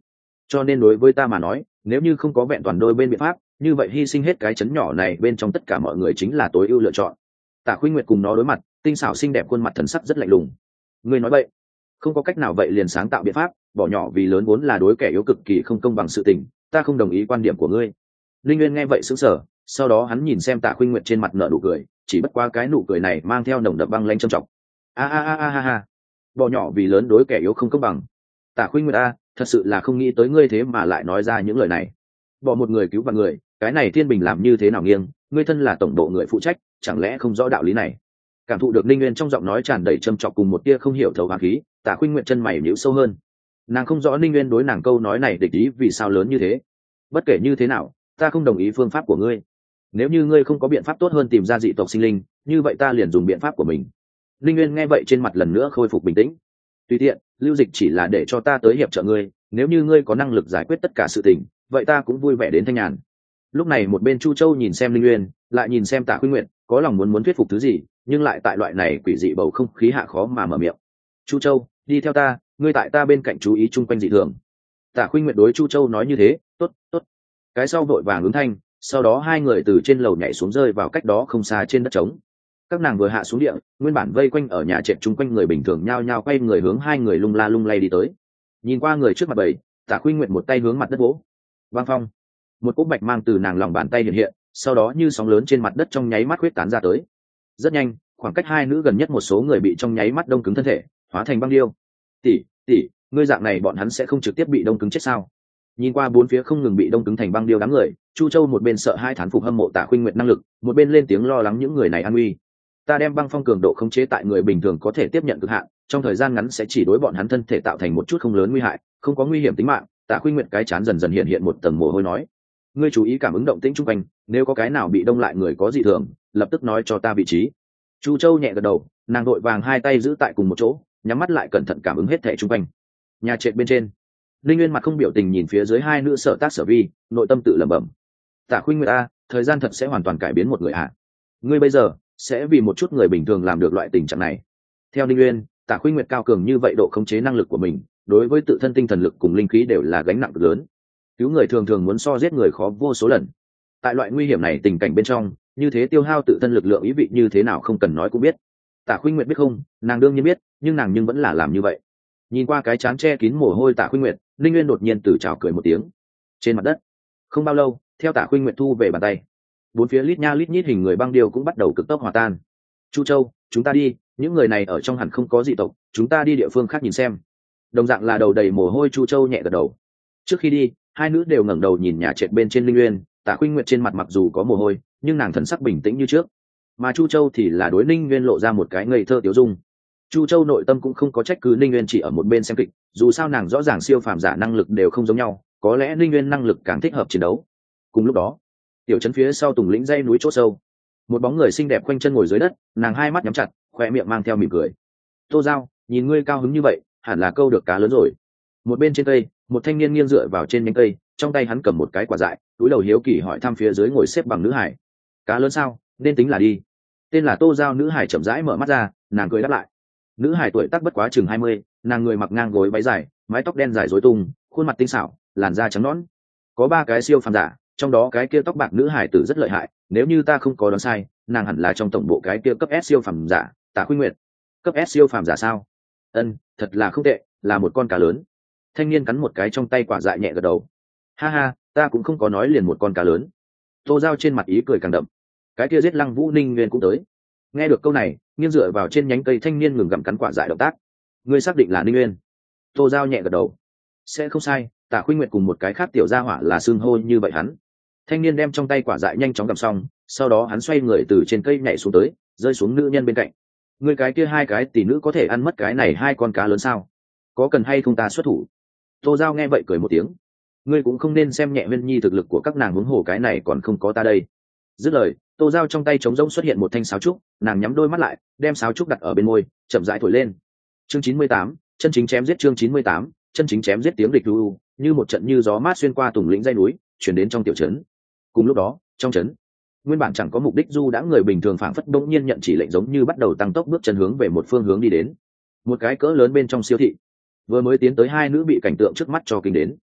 cho nên đối với ta mà nói, nếu như không có vẹn toàn đôi bên biện pháp, như vậy hy sinh hết cái chấn nhỏ này bên trong tất cả mọi người chính là tối ưu lựa chọn. Tả Khuynh Nguyệt cùng nó đối mặt, tinh xảo xinh đẹp khuôn mặt thần sắc rất lạnh lùng. Ngươi nói vậy, không có cách nào vậy liền sáng tạo biện pháp, bỏ nhỏ vì lớn vốn là đối kẻ yếu cực kỳ không công bằng sự tình, ta không đồng ý quan điểm của ngươi. Linh Nguyên nghe vậy sững sờ, sau đó hắn nhìn xem Tạ Khuynh Nguyệt trên mặt nở nụ cười, chỉ bất quá cái nụ cười này mang theo nồng đậm băng lãnh trầm trọng. A a a a a, bỏ nhỏ vì lớn đối kẻ yếu không công bằng. Tạ Khuynh Nguyệt a, thật sự là không nghĩ tới ngươi thế mà lại nói ra những lời này. Bỏ một người cứu vạn người, cái này thiên bình làm như thế nào nghiêng, ngươi thân là tổng bộ người phụ trách, chẳng lẽ không rõ đạo lý này? Cảm thụ được Linh Nguyên trong giọng nói tràn đầy trầm trọng cùng một tia không hiểu thấu hàn khí, Tạ Khuynh Nguyệt chân mày nhíu sâu hơn. Nàng không rõ Linh Nguyên đối nàng câu nói này địch ý vì sao lớn như thế. Bất kể như thế nào, ta không đồng ý phương pháp của ngươi. Nếu như ngươi không có biện pháp tốt hơn tìm ra dị tộc sinh linh, như vậy ta liền dùng biện pháp của mình. Linh Nguyên nghe vậy trên mặt lần nữa khôi phục bình tĩnh. Tùy tiện, lưu dịch chỉ là để cho ta tới hiệp trợ ngươi, nếu như ngươi có năng lực giải quyết tất cả sự tình, vậy ta cũng vui vẻ đến thanh nhàn. Lúc này một bên Chu Châu nhìn xem Linh Nguyên, lại nhìn xem Tạ Khuynh Nguyệt, có lòng muốn muốn thuyết phục thứ gì, nhưng lại tại loại này quỷ dị bầu không khí hạ khó mà mở miệng. Chu Châu, đi theo ta, ngươi tại ta bên cạnh chú ý chung quanh dị thường. Tạ Khuynh Nguyệt đối Chu Châu nói như thế, tốt, tốt. Cái sau vội vàng ứng thanh, sau đó hai người từ trên lầu nhảy xuống rơi vào cách đó không xa trên đất trống. Các nàng vừa hạ xuống địa, nguyên bản vây quanh ở nhà trệt chung quanh người bình thường nhao nhao quay người hướng hai người lung la lung lay đi tới. Nhìn qua người trước mặt bầy, Tạ Khuynh Nguyệt một tay hướng mặt đất vỗ. Vang phong. Một cỗ bạch mang từ nàng lòng bàn tay hiện hiện, sau đó như sóng lớn trên mặt đất trong nháy mắt huyết tán ra tới. Rất nhanh, khoảng cách hai nữ gần nhất một số người bị trong nháy mắt đông cứng thân thể, hóa thành băng điêu. Tỷ, tỷ, ngươi dạng này bọn hắn sẽ không trực tiếp bị đông cứng chết sao? Nhìn qua bốn phía không ngừng bị đông cứng thành băng điêu đám người, Chu Châu một bên sợ hai thán phục hâm mộ Tạ Khuynh Nguyệt năng lực, một bên lên tiếng lo lắng những người này an nguy. Ta đem băng phong cường độ khống chế tại người bình thường có thể tiếp nhận cực hạn, trong thời gian ngắn sẽ chỉ đối bọn hắn thân thể tạo thành một chút không lớn nguy hại, không có nguy hiểm tính mạng. Tạ Khuynh Nguyệt cái chán dần dần hiện hiện một tầng mồ hôi nói, ngươi chú ý cảm ứng động tĩnh chung quanh, nếu có cái nào bị đông lại người có dị thường, lập tức nói cho ta vị trí. Chu Châu nhẹ gật đầu, nàng đội vàng hai tay giữ tại cùng một chỗ, nhắm mắt lại cẩn thận cảm ứng hết thảy chung quanh. Nhà trệt bên trên, Linh Nguyên mặt không biểu tình nhìn phía dưới hai nữ Sở Tác Sở Vi, nội tâm tự lẩm bẩm. Tạ Khuynh Nguyệt a, thời gian thật sẽ hoàn toàn cải biến một người à? Ngươi bây giờ sẽ vì một chút người bình thường làm được loại tình trạng này. Theo Linh Nguyên, Tạ Khuynh Nguyệt cao cường như vậy độ khống chế năng lực của mình, đối với tự thân tinh thần lực cùng linh khí đều là gánh nặng cực lớn. Cứu người thường thường muốn so giết người khó vô số lần. Tại loại nguy hiểm này tình cảnh bên trong, như thế tiêu hao tự thân lực lượng ý vị như thế nào không cần nói cũng biết. Tạ Khuynh Nguyệt biết không, nàng đương nhiên biết, nhưng nàng nhưng vẫn là làm như vậy. Nhìn qua cái trán che kín mồ hôi Tạ Khuynh Nguyệt, Linh Nguyên đột nhiên từ chào cười một tiếng. Trên mặt đất, không bao lâu, theo Tạ Khuynh Nguyệt thu về bàn tay, bốn phía lít nha lít nhít hình người băng điêu cũng bắt đầu cực tốc hòa tan. Chu Châu, chúng ta đi, những người này ở trong hẳn không có dị tộc, chúng ta đi địa phương khác nhìn xem. Đồng dạng là đầu đầy mồ hôi Chu Châu nhẹ gật đầu. Trước khi đi, hai nữ đều ngẩng đầu nhìn nhà trệt bên trên Linh Nguyên. Tạ Khuynh Nguyệt trên mặt mặc dù có mồ hôi, nhưng nàng thần sắc bình tĩnh như trước, mà Chu Châu thì là đối Linh Nguyên lộ ra một cái ngây thơ tiểu dung. Chu Châu nội tâm cũng không có trách cứ Linh Nguyên chỉ ở một bên xem kịch, dù sao nàng rõ ràng siêu phàm giả năng lực đều không giống nhau, có lẽ Linh Nguyên năng lực càng thích hợp chiến đấu. Cùng lúc đó, tiểu trấn phía sau Tùng lĩnh dãy núi chỗ sâu, một bóng người xinh đẹp quanh chân ngồi dưới đất, nàng hai mắt nhắm chặt, khoe miệng mang theo mỉm cười. Tô Giao, nhìn ngươi cao hứng như vậy, hẳn là câu được cá lớn rồi. Một bên trên cây, một thanh niên nghiêng dựa vào trên nhánh cây, trong tay hắn cầm một cái quả dại, túi đầu hiếu kỳ hỏi thăm phía dưới ngồi xếp bằng nữ hải. Cá lớn sao, nên tính là đi. Tên là Tô Giao nữ hải chậm rãi mở mắt ra, nàng cười đáp lại. Nữ hải tuổi tác bất quá chừng hai mươi, nàng người mặc ngang gối váy dài, mái tóc đen dài rối tung, khuôn mặt tinh xảo, làn da trắng nõn. Có ba cái siêu phàm giả, trong đó cái kia tóc bạc nữ hải tử rất lợi hại, nếu như ta không có đoán sai, nàng hẳn là trong tổng bộ cái kia cấp S siêu phàm giả, Tạ Khuynh Nguyệt. Cấp S siêu phàm giả sao? Ân, thật là không tệ, là một con cá lớn. Thanh niên cắn một cái trong tay quả dại nhẹ gật đầu. Ha ha, ta cũng không có nói liền một con cá lớn. Tô Giao trên mặt ý cười càng đậm. Cái kia giết Lăng Vũ Ninh Nguyên cũng tới. Nghe được câu này, nghiêng dựa vào trên nhánh cây thanh niên ngừng gặm cắn quả dại động tác. Ngươi xác định là Ninh Nguyên? Tô Giao nhẹ gật đầu. Sẽ không sai, Tạ Khuynh Nguyệt cùng một cái khác tiểu gia hỏa là xương hô như vậy hắn. Thanh niên đem trong tay quả dại nhanh chóng gặm xong, sau đó hắn xoay người từ trên cây nhảy xuống tới, rơi xuống nữ nhân bên cạnh. Ngươi cái kia hai cái tỷ nữ có thể ăn mất cái này hai con cá lớn sao? Có cần hay không ta xuất thủ? Tô Giao nghe vậy cười một tiếng. Ngươi cũng không nên xem nhẹ Huyên Nhi thực lực của các nàng, huống hồ cái này còn không có ta đây. Dứt lời, Tô Giao trong tay trống rỗng xuất hiện một thanh sáo trúc, nàng nhắm đôi mắt lại, đem sáo trúc đặt ở bên môi, chậm rãi thổi lên. Chương chín mươi tám, chân chính chém giết. Chương chín mươi tám, chân chính chém giết. Tiếng địch ru như một trận như gió mát xuyên qua Tùng lĩnh dãy núi, chuyển đến trong tiểu trấn. Cùng lúc đó, trong trấn, nguyên bản chẳng có mục đích du đã người bình thường phảng phất bỗng nhiên nhận chỉ lệnh, giống như bắt đầu tăng tốc bước chân hướng về một phương hướng đi đến. Một cái cỡ lớn bên trong siêu thị, vừa mới tiến tới hai nữ bị cảnh tượng trước mắt cho kinh đến.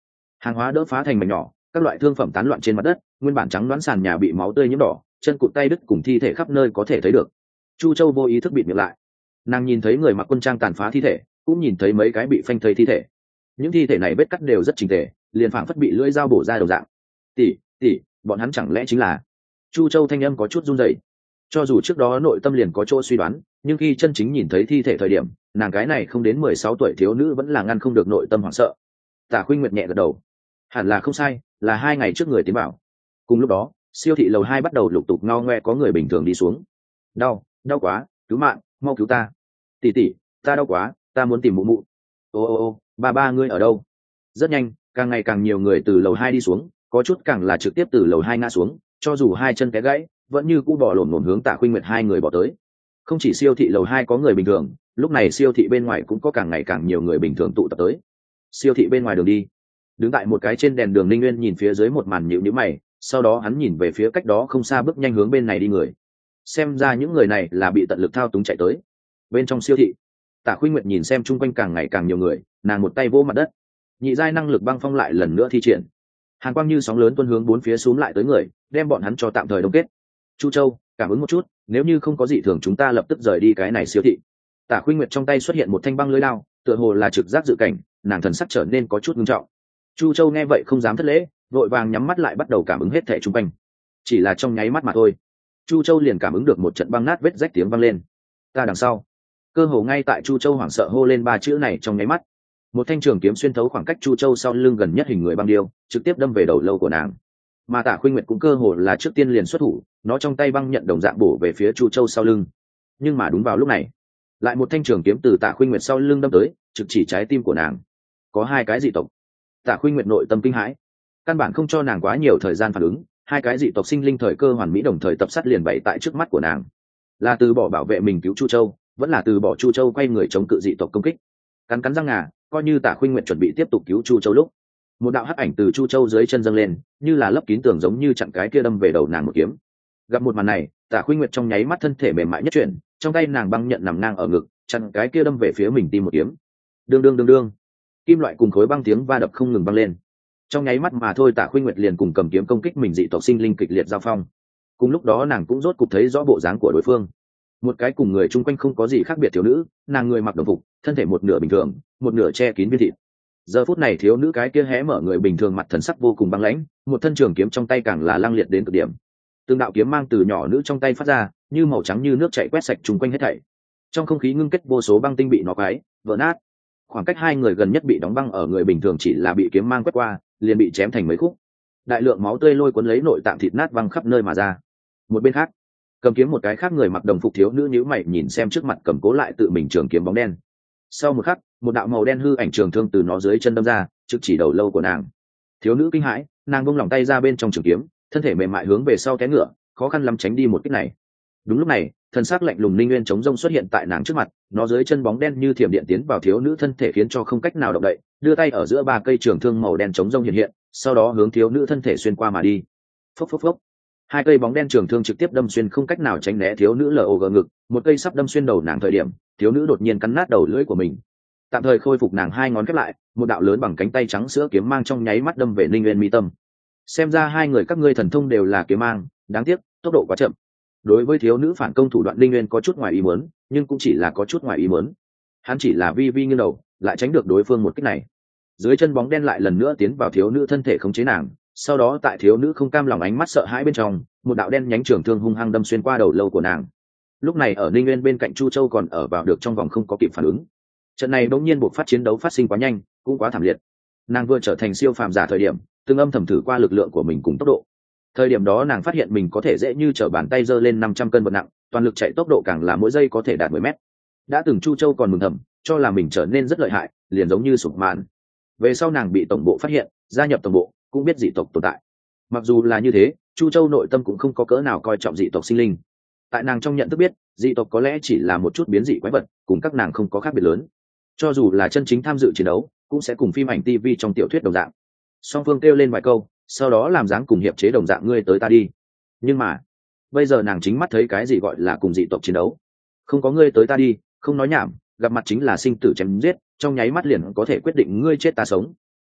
Hàng hóa đỡ phá thành mảnh nhỏ, các loại thương phẩm tán loạn trên mặt đất, nguyên bản trắng đoán sàn nhà bị máu tươi nhiễm đỏ, chân cụt tay đứt cùng thi thể khắp nơi có thể thấy được. Chu Châu vô ý thức bịt miệng lại. Nàng nhìn thấy người mặc quân trang tàn phá thi thể, cũng nhìn thấy mấy cái bị phanh thây thi thể. Những thi thể này vết cắt đều rất chỉnh tề, liền phảng phất bị lưỡi dao bổ ra đầu dạng. tỷ tỷ bọn hắn chẳng lẽ chính là... Chu Châu thanh âm có chút run rẩy. Cho dù trước đó nội tâm liền có chỗ suy đoán, nhưng khi chân chính nhìn thấy thi thể thời điểm, nàng gái này không đến mười sáu tuổi thiếu nữ vẫn là ngăn không được nội tâm hoảng sợ. Tả Khuynh Nguyệt nhẹ gật đầu. Hẳn là không sai, là hai ngày trước người tiến bảo. Cùng lúc đó, siêu thị lầu hai bắt đầu lục tục ngao ngoe có người bình thường đi xuống. Đau, đau quá, cứu mạng, mau cứu ta. Tỷ tỷ, ta đau quá, ta muốn tìm mụ mụ. Ô ô ô, ba ba ngươi ở đâu? Rất nhanh, càng ngày càng nhiều người từ lầu hai đi xuống, có chút càng là trực tiếp từ lầu hai ngã xuống, cho dù hai chân té gãy, vẫn như cũ bò lổn lổn hướng Tạ Khuynh Nguyệt hai người bỏ tới. Không chỉ siêu thị lầu hai có người bình thường, lúc này siêu thị bên ngoài cũng có càng ngày càng nhiều người bình thường tụ tập tới. Siêu thị bên ngoài đường đi, đứng tại một cái trên đèn đường, Linh Nguyên nhìn phía dưới một màn nhíu nhíu mày, sau đó hắn nhìn về phía cách đó không xa bước nhanh hướng bên này đi người. Xem ra những người này là bị tận lực thao túng chạy tới. Bên trong siêu thị, Tạ Khuynh Nguyệt nhìn xem chung quanh càng ngày càng nhiều người, nàng một tay vỗ mặt đất. Nhị giai năng lực băng phong lại lần nữa thi triển. Hàn quang như sóng lớn tuôn hướng bốn phía xúm lại tới người, đem bọn hắn cho tạm thời đông kết. Chu Châu, cảm ứng một chút, nếu như không có gì thường chúng ta lập tức rời đi cái này siêu thị. Tạ Khuynh Nguyệt trong tay xuất hiện một thanh băng lưỡi đao, tựa hồ là trực giác dự cảnh, nàng thần sắc trở nên có chút nghiêm trọng. Chu Châu nghe vậy không dám thất lễ, vội vàng nhắm mắt lại bắt đầu cảm ứng hết thảy xung quanh. Chỉ là trong nháy mắt mà thôi, Chu Châu liền cảm ứng được một trận băng nát vết rách tiếng vang lên. Ta đằng sau. Cơ hồ ngay tại Chu Châu hoảng sợ hô lên ba chữ này trong nháy mắt, một thanh trường kiếm xuyên thấu khoảng cách Chu Châu sau lưng gần nhất hình người băng điêu, trực tiếp đâm về đầu lâu của nàng. Mà Tạ Khuynh Nguyệt cũng cơ hồ là trước tiên liền xuất thủ, nó trong tay băng nhận đồng dạng bổ về phía Chu Châu sau lưng. Nhưng mà đúng vào lúc này, lại một thanh trường kiếm từ Tạ Khuynh Nguyệt sau lưng đâm tới, trực chỉ trái tim của nàng. Có hai cái dị tộc. Tạ Khuynh Nguyệt nội tâm kinh hãi, căn bản không cho nàng quá nhiều thời gian phản ứng, hai cái dị tộc sinh linh thời cơ hoàn mỹ đồng thời tập sát liền bày tại trước mắt của nàng. Là từ bỏ bảo vệ mình cứu Chu Châu, vẫn là từ bỏ Chu Châu quay người chống cự dị tộc công kích. Cắn cắn răng ngà, coi như Tạ Khuynh Nguyệt chuẩn bị tiếp tục cứu Chu Châu lúc, một đạo hắc ảnh từ Chu Châu dưới chân dâng lên, như là lấp kín tường giống như chặn cái kia đâm về đầu nàng một kiếm. Gặp một màn này, Tạ Khuynh Nguyệt trong nháy mắt thân thể mềm mại nhất chuyển, trong tay nàng băng nhận nằm ngang ở ngực, chặn cái kia đâm về phía mình tim một kiếm. Đương đương đương đương, kim loại cùng khối băng tiếng va đập không ngừng vang lên. Trong nháy mắt mà thôi, Tạ Khuynh Nguyệt liền cùng cầm kiếm công kích mình dị tộc sinh linh kịch liệt giao phong. Cùng lúc đó nàng cũng rốt cục thấy rõ bộ dáng của đối phương, một cái cùng người chung quanh không có gì khác biệt thiếu nữ, nàng người mặc đồng phục, thân thể một nửa bình thường, một nửa che kín viên thịt. Giờ phút này thiếu nữ cái kia hé mở người bình thường mặt thần sắc vô cùng băng lãnh, một thân trường kiếm trong tay càng là lăng liệt đến cực điểm. Từng đạo kiếm mang từ nhỏ nữ trong tay phát ra, như màu trắng như nước chảy quét sạch chung quanh hết thảy. Trong không khí ngưng kết vô số băng tinh bị nó quái vỡ nát. Khoảng cách hai người gần nhất bị đóng băng ở người bình thường chỉ là bị kiếm mang quét qua, liền bị chém thành mấy khúc. Đại lượng máu tươi lôi cuốn lấy nội tạng thịt nát văng khắp nơi mà ra. Một bên khác, cầm kiếm một cái khác người mặc đồng phục thiếu nữ nhíu mày nhìn xem trước mặt cầm cố lại tự mình trường kiếm bóng đen. Sau một khắc, một đạo màu đen hư ảnh trường thương từ nó dưới chân đâm ra, trực chỉ đầu lâu của nàng. Thiếu nữ kinh hãi, nàng buông lỏng tay ra bên trong trường kiếm, thân thể mềm mại hướng về sau té ngựa, khó khăn lắm tránh đi một kích này. Đúng lúc này, thân xác lạnh lùng Linh Nguyên chống rông xuất hiện tại nàng trước mặt, nó dưới chân bóng đen như thiểm điện tiến vào thiếu nữ thân thể khiến cho không cách nào động đậy, đưa tay ở giữa ba cây trường thương màu đen chống rông hiện hiện, sau đó hướng thiếu nữ thân thể xuyên qua mà đi. Phốc phốc phốc. Hai cây bóng đen trường thương trực tiếp đâm xuyên không cách nào tránh né thiếu nữ lờ ồ gờ ngực, một cây sắp đâm xuyên đầu nàng thời điểm, thiếu nữ đột nhiên cắn nát đầu lưỡi của mình. Tạm thời khôi phục nàng hai ngón khép lại, một đạo lớn bằng cánh tay trắng sữa kiếm mang trong nháy mắt đâm về Linh Nguyên mi tâm. Xem ra hai người các ngươi thần thông đều là kiếm mang, đáng tiếc tốc độ quá chậm. Đối với thiếu nữ phản công thủ đoạn Linh Nguyên có chút ngoài ý muốn, nhưng cũng chỉ là có chút ngoài ý muốn. Hắn chỉ là vi vi nghiêng đầu, lại tránh được đối phương một kích này. Dưới chân bóng đen lại lần nữa tiến vào thiếu nữ thân thể khống chế nàng, sau đó tại thiếu nữ không cam lòng ánh mắt sợ hãi bên trong, một đạo đen nhánh trường thương hung hăng đâm xuyên qua đầu lâu của nàng. Lúc này ở Linh Nguyên bên cạnh Chu Châu còn ở vào được trong vòng không có kịp phản ứng. Trận này bỗng nhiên buộc phát chiến đấu phát sinh quá nhanh, cũng quá thảm liệt. Nàng vừa trở thành siêu phàm giả thời điểm, từng âm thầm thử qua lực lượng của mình cùng tốc độ. Thời điểm đó nàng phát hiện mình có thể dễ như trở bàn tay giơ lên năm trăm cân vật nặng, toàn lực chạy tốc độ càng là mỗi giây có thể đạt mười mét. Đã từng Chu Châu còn mừng thầm, cho là mình trở nên rất lợi hại, liền giống như sụp màn. Về sau nàng bị tổng bộ phát hiện, gia nhập tổng bộ, cũng biết dị tộc tồn tại. Mặc dù là như thế, Chu Châu nội tâm cũng không có cỡ nào coi trọng dị tộc sinh linh. Tại nàng trong nhận thức biết, dị tộc có lẽ chỉ là một chút biến dị quái vật, cùng các nàng không có khác biệt lớn. Cho dù là chân chính tham dự chiến đấu, cũng sẽ cùng phim ảnh ti vi trong tiểu thuyết đồng dạng. Song phương kêu lên vài câu, sau đó làm dáng cùng hiệp chế đồng dạng ngươi tới ta đi. Nhưng mà, bây giờ nàng chính mắt thấy cái gì gọi là cùng dị tộc chiến đấu. Không có ngươi tới ta đi, không nói nhảm, gặp mặt chính là sinh tử chém giết, trong nháy mắt liền có thể quyết định ngươi chết ta sống.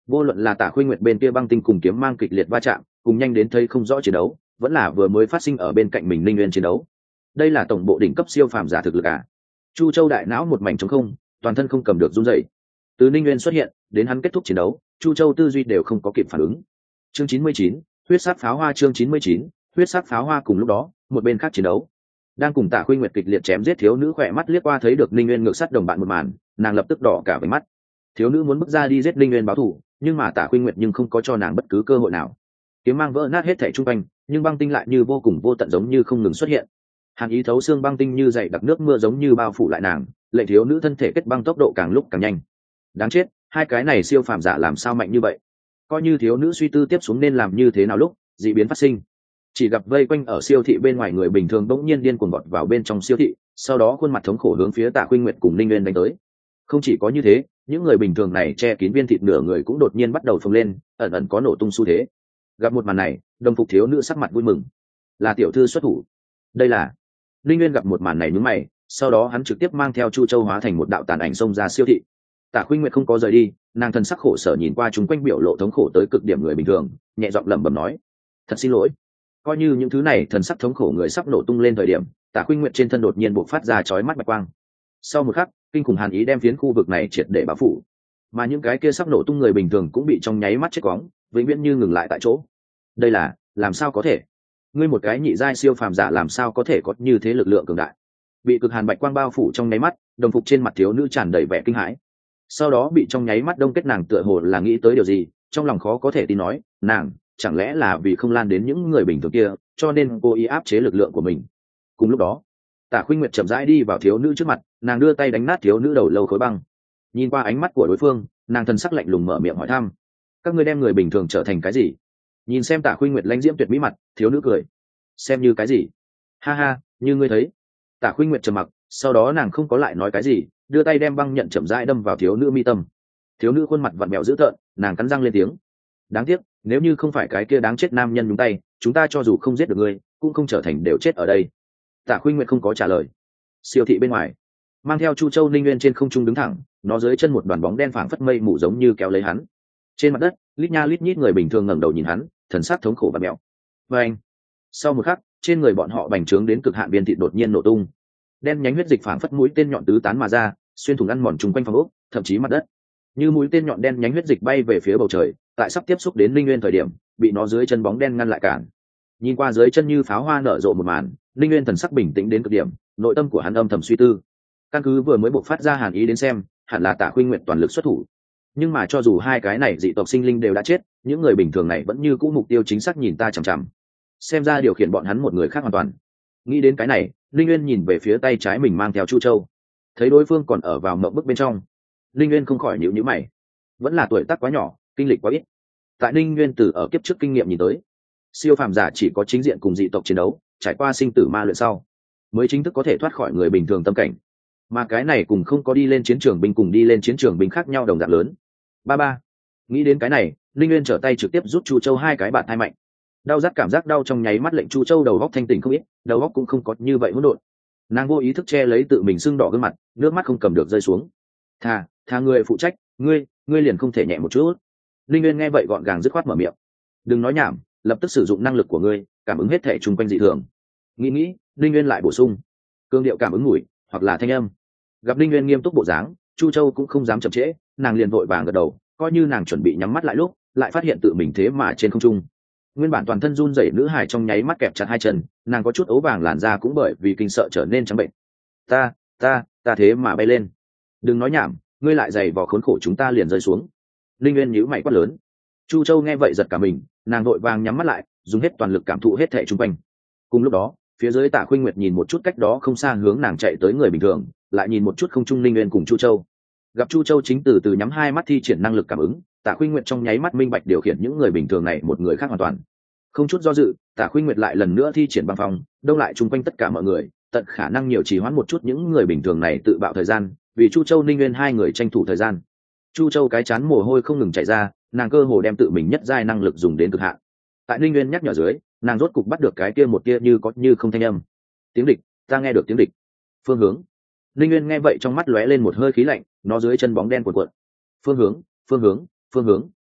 Vô luận là Tả Khuynh Nguyệt bên kia băng tinh cùng kiếm mang kịch liệt va chạm, cùng nhanh đến thấy không rõ chiến đấu, vẫn là vừa mới phát sinh ở bên cạnh mình linh nguyên chiến đấu. Đây là tổng bộ đỉnh cấp siêu phàm giả thực lực à? Chu Châu đại não một mảnh trống không, toàn thân không cầm được run rẩy. Từ linh nguyên xuất hiện đến hắn kết thúc chiến đấu, Chu Châu tư duy đều không có kịp phản ứng. Chương chín mươi chín, huyết sát pháo hoa. Chương chín mươi chín, huyết sát pháo hoa. Cùng lúc đó, một bên khác chiến đấu đang cùng Tả Khuynh Nguyệt kịch liệt chém giết, thiếu nữ khỏe mắt liếc qua thấy được linh nguyên ngược sát đồng bạn một màn, nàng lập tức đỏ cả váy mắt. Thiếu nữ muốn bước ra đi giết linh nguyên báo thù, nhưng mà Tả Khuynh Nguyệt nhưng không có cho nàng bất cứ cơ hội nào. Kiếm mang vỡ nát hết thảy trung quanh, nhưng băng tinh lại như vô cùng vô tận, giống như không ngừng xuất hiện. Hàn ý thấu xương băng tinh như dày đặc nước mưa giống như bao phủ lại nàng, lệnh thiếu nữ thân thể kết băng tốc độ càng lúc càng nhanh. Đáng chết, hai cái này siêu phàm giả làm sao mạnh như vậy? Coi như thiếu nữ suy tư tiếp xuống nên làm như thế nào lúc dị biến phát sinh, chỉ gặp vây quanh ở siêu thị bên ngoài người bình thường bỗng nhiên điên cuồng vọt vào bên trong siêu thị, sau đó khuôn mặt thống khổ hướng phía Tạ Khuynh Nguyệt cùng Linh Nguyên đánh tới. Không chỉ có như thế, những người bình thường này che kín viên thịt nửa người cũng đột nhiên bắt đầu phồng lên, ẩn ẩn có nổ tung xu thế. Gặp một màn này, đồng phục thiếu nữ sắc mặt vui mừng. Là tiểu thư xuất thủ. Đây là Linh Nguyên gặp một màn này nhướng mày, sau đó hắn trực tiếp mang theo Chu Châu hóa thành một đạo tàn ảnh xông ra siêu thị. Tạ Khuynh Nguyệt không có rời đi, nàng thân sắc khổ sở nhìn qua chúng quanh biểu lộ thống khổ tới cực điểm người bình thường, nhẹ giọng lẩm bẩm nói: "Thật xin lỗi." Coi như những thứ này thần sắc thống khổ người sắp nổ tung lên thời điểm, Tạ Khuynh Nguyệt trên thân đột nhiên bộc phát ra chói mắt bạch quang. Sau một khắc, kinh khủng hàn ý đem phiến khu vực này triệt để bao phủ, mà những cái kia sắp nổ tung người bình thường cũng bị trong nháy mắt chết quóng, vĩnh viễn như ngừng lại tại chỗ. Đây là, làm sao có thể? Ngươi một cái nhị giai siêu phàm giả làm sao có thể có như thế lực lượng cường đại? Bị cực hàn bạch quang bao phủ trong nháy mắt, đồng phục trên mặt thiếu nữ tràn đầy vẻ kinh hãi. Sau đó bị trong nháy mắt đông kết, nàng tựa hồ là nghĩ tới điều gì, trong lòng khó có thể tin nói, nàng chẳng lẽ là vì không lan đến những người bình thường kia, cho nên cô ý áp chế lực lượng của mình. Cùng lúc đó, Tả Khuynh Nguyệt chậm rãi đi vào thiếu nữ trước mặt, nàng đưa tay đánh nát thiếu nữ đầu lâu khối băng. Nhìn qua ánh mắt của đối phương, nàng thần sắc lạnh lùng mở miệng hỏi thăm: "Các ngươi đem người bình thường trở thành cái gì?" Nhìn xem Tả Khuynh Nguyệt lãnh diễm tuyệt mỹ mặt, thiếu nữ cười: "Xem như cái gì? Ha ha, như ngươi thấy." Tả Khuynh Nguyệt trầm mặc, sau đó nàng không có lại nói cái gì, đưa tay đem băng nhận chậm rãi đâm vào thiếu nữ mi tâm. Thiếu nữ khuôn mặt vặn vẹo dữ tợn, nàng cắn răng lên tiếng: "Đáng tiếc, nếu như không phải cái kia đáng chết nam nhân nhúng tay, chúng ta cho dù không giết được ngươi, cũng không trở thành đều chết ở đây." Tả Khuynh Nguyệt không có trả lời. Siêu thị bên ngoài, mang theo Chu Châu Linh Nguyên trên không trung đứng thẳng, nó dưới chân một đoàn bóng đen phảng phất mây mù giống như kéo lấy hắn. Trên mặt đất, lít nha lít nhít người bình thường ngẩng đầu nhìn hắn, thần sắc thống khổ và mẹo. Và anh, sau một khắc, trên người bọn họ bành trướng đến cực hạn viên thịt đột nhiên nổ tung, đen nhánh huyết dịch phảng phất mũi tên nhọn tứ tán mà ra, xuyên thủng ăn mòn chung quanh phòng ốc, thậm chí mặt đất. Như mũi tên nhọn đen nhánh huyết dịch bay về phía bầu trời, tại sắp tiếp xúc đến Linh Nguyên thời điểm, bị nó dưới chân bóng đen ngăn lại cản. Nhìn qua dưới chân như pháo hoa nở rộ một màn, Linh Nguyên thần sắc bình tĩnh đến cực điểm, nội tâm của hắn âm thầm suy tư. Căn cứ vừa mới bộc phát ra hàn ý đến xem, hẳn là Tả Khuynh Nguyệt toàn lực xuất thủ. Nhưng mà cho dù hai cái này dị tộc sinh linh đều đã chết, những người bình thường này vẫn như cũ mục tiêu chính xác nhìn ta chằm chằm. Xem ra điều khiển bọn hắn một người khác hoàn toàn. Nghĩ đến cái này, Linh Nguyên nhìn về phía tay trái mình mang theo Chu Châu, thấy đối phương còn ở vào mộng bức bên trong, Linh Nguyên không khỏi nhíu nhíu mày. Vẫn là tuổi tác quá nhỏ, kinh lịch quá ít. Tại Linh Nguyên từ ở kiếp trước kinh nghiệm nhìn tới, siêu phàm giả chỉ có chính diện cùng dị tộc chiến đấu, trải qua sinh tử ma luyện sau, mới chính thức có thể thoát khỏi người bình thường tâm cảnh. Mà cái này cùng không có đi lên chiến trường binh cùng đi lên chiến trường binh khác nhau đồng dạng lớn. Ba ba. Nghĩ đến cái này, Linh Nguyên trở tay trực tiếp rút Chu Châu hai cái bạt thai mạnh. Đau rát cảm giác đau trong nháy mắt lệnh Chu Châu đầu góc thanh tỉnh không ít, đầu góc cũng không có như vậy hỗn độn. Nàng vô ý thức che lấy tự mình sưng đỏ gương mặt, nước mắt không cầm được rơi xuống. Thà, thà người phụ trách, ngươi, ngươi liền không thể nhẹ một chút. Linh Nguyên nghe vậy gọn gàng dứt khoát mở miệng. Đừng nói nhảm, lập tức sử dụng năng lực của ngươi, cảm ứng hết thể chung quanh dị thường. Nghĩ nghĩ, Linh Nguyên lại bổ sung, cương điệu cảm ứng mùi, hoặc là thanh âm. Gặp Linh Nguyên nghiêm túc bộ dáng, Chu Châu cũng không dám chậm trễ, nàng liền vội vàng gật đầu, coi như nàng chuẩn bị nhắm mắt lại lúc, lại phát hiện tự mình thế mà trên không trung. Nguyên bản toàn thân run rẩy nữ hài trong nháy mắt kẹp chặt hai chân, nàng có chút ấu vàng làn da cũng bởi vì kinh sợ trở nên trắng bệnh. Ta, ta, ta thế mà bay lên. Đừng nói nhảm, ngươi lại giày vò khốn khổ chúng ta liền rơi xuống. Linh Nguyên nhíu mày quát lớn. Chu Châu nghe vậy giật cả mình, nàng vội vàng nhắm mắt lại, dùng hết toàn lực cảm thụ hết thảy xung quanh. Cùng lúc đó, phía dưới Tạ Khuynh Nguyệt nhìn một chút cách đó không xa hướng nàng chạy tới người bình thường, lại nhìn một chút không trung Linh Nguyên cùng Chu Châu. Gặp Chu Châu chính từ từ nhắm hai mắt thi triển năng lực cảm ứng, Tạ Khuynh Nguyệt trong nháy mắt minh bạch điều khiển những người bình thường này một người khác hoàn toàn. Không chút do dự, Tạ Khuynh Nguyệt lại lần nữa thi triển băng phong, đông lại chung quanh tất cả mọi người, tận khả năng nhiều trì hoãn một chút những người bình thường này tự bạo thời gian, vì Chu Châu Linh Nguyên hai người tranh thủ thời gian. Chu Châu cái chán mồ hôi không ngừng chảy ra, nàng cơ hồ đem tự mình nhất giai năng lực dùng đến cực hạn. Tại Linh Nguyên nhắc nhở dưới, nàng rốt cục bắt được cái kia một kia như có như không thanh âm. Tiếng địch, ta nghe được tiếng địch. Phương hướng. Linh Nguyên nghe vậy trong mắt lóe lên một hơi khí lạnh, nó dưới chân bóng đen cuộn cuộn. Phương hướng, phương hướng, phương hướng.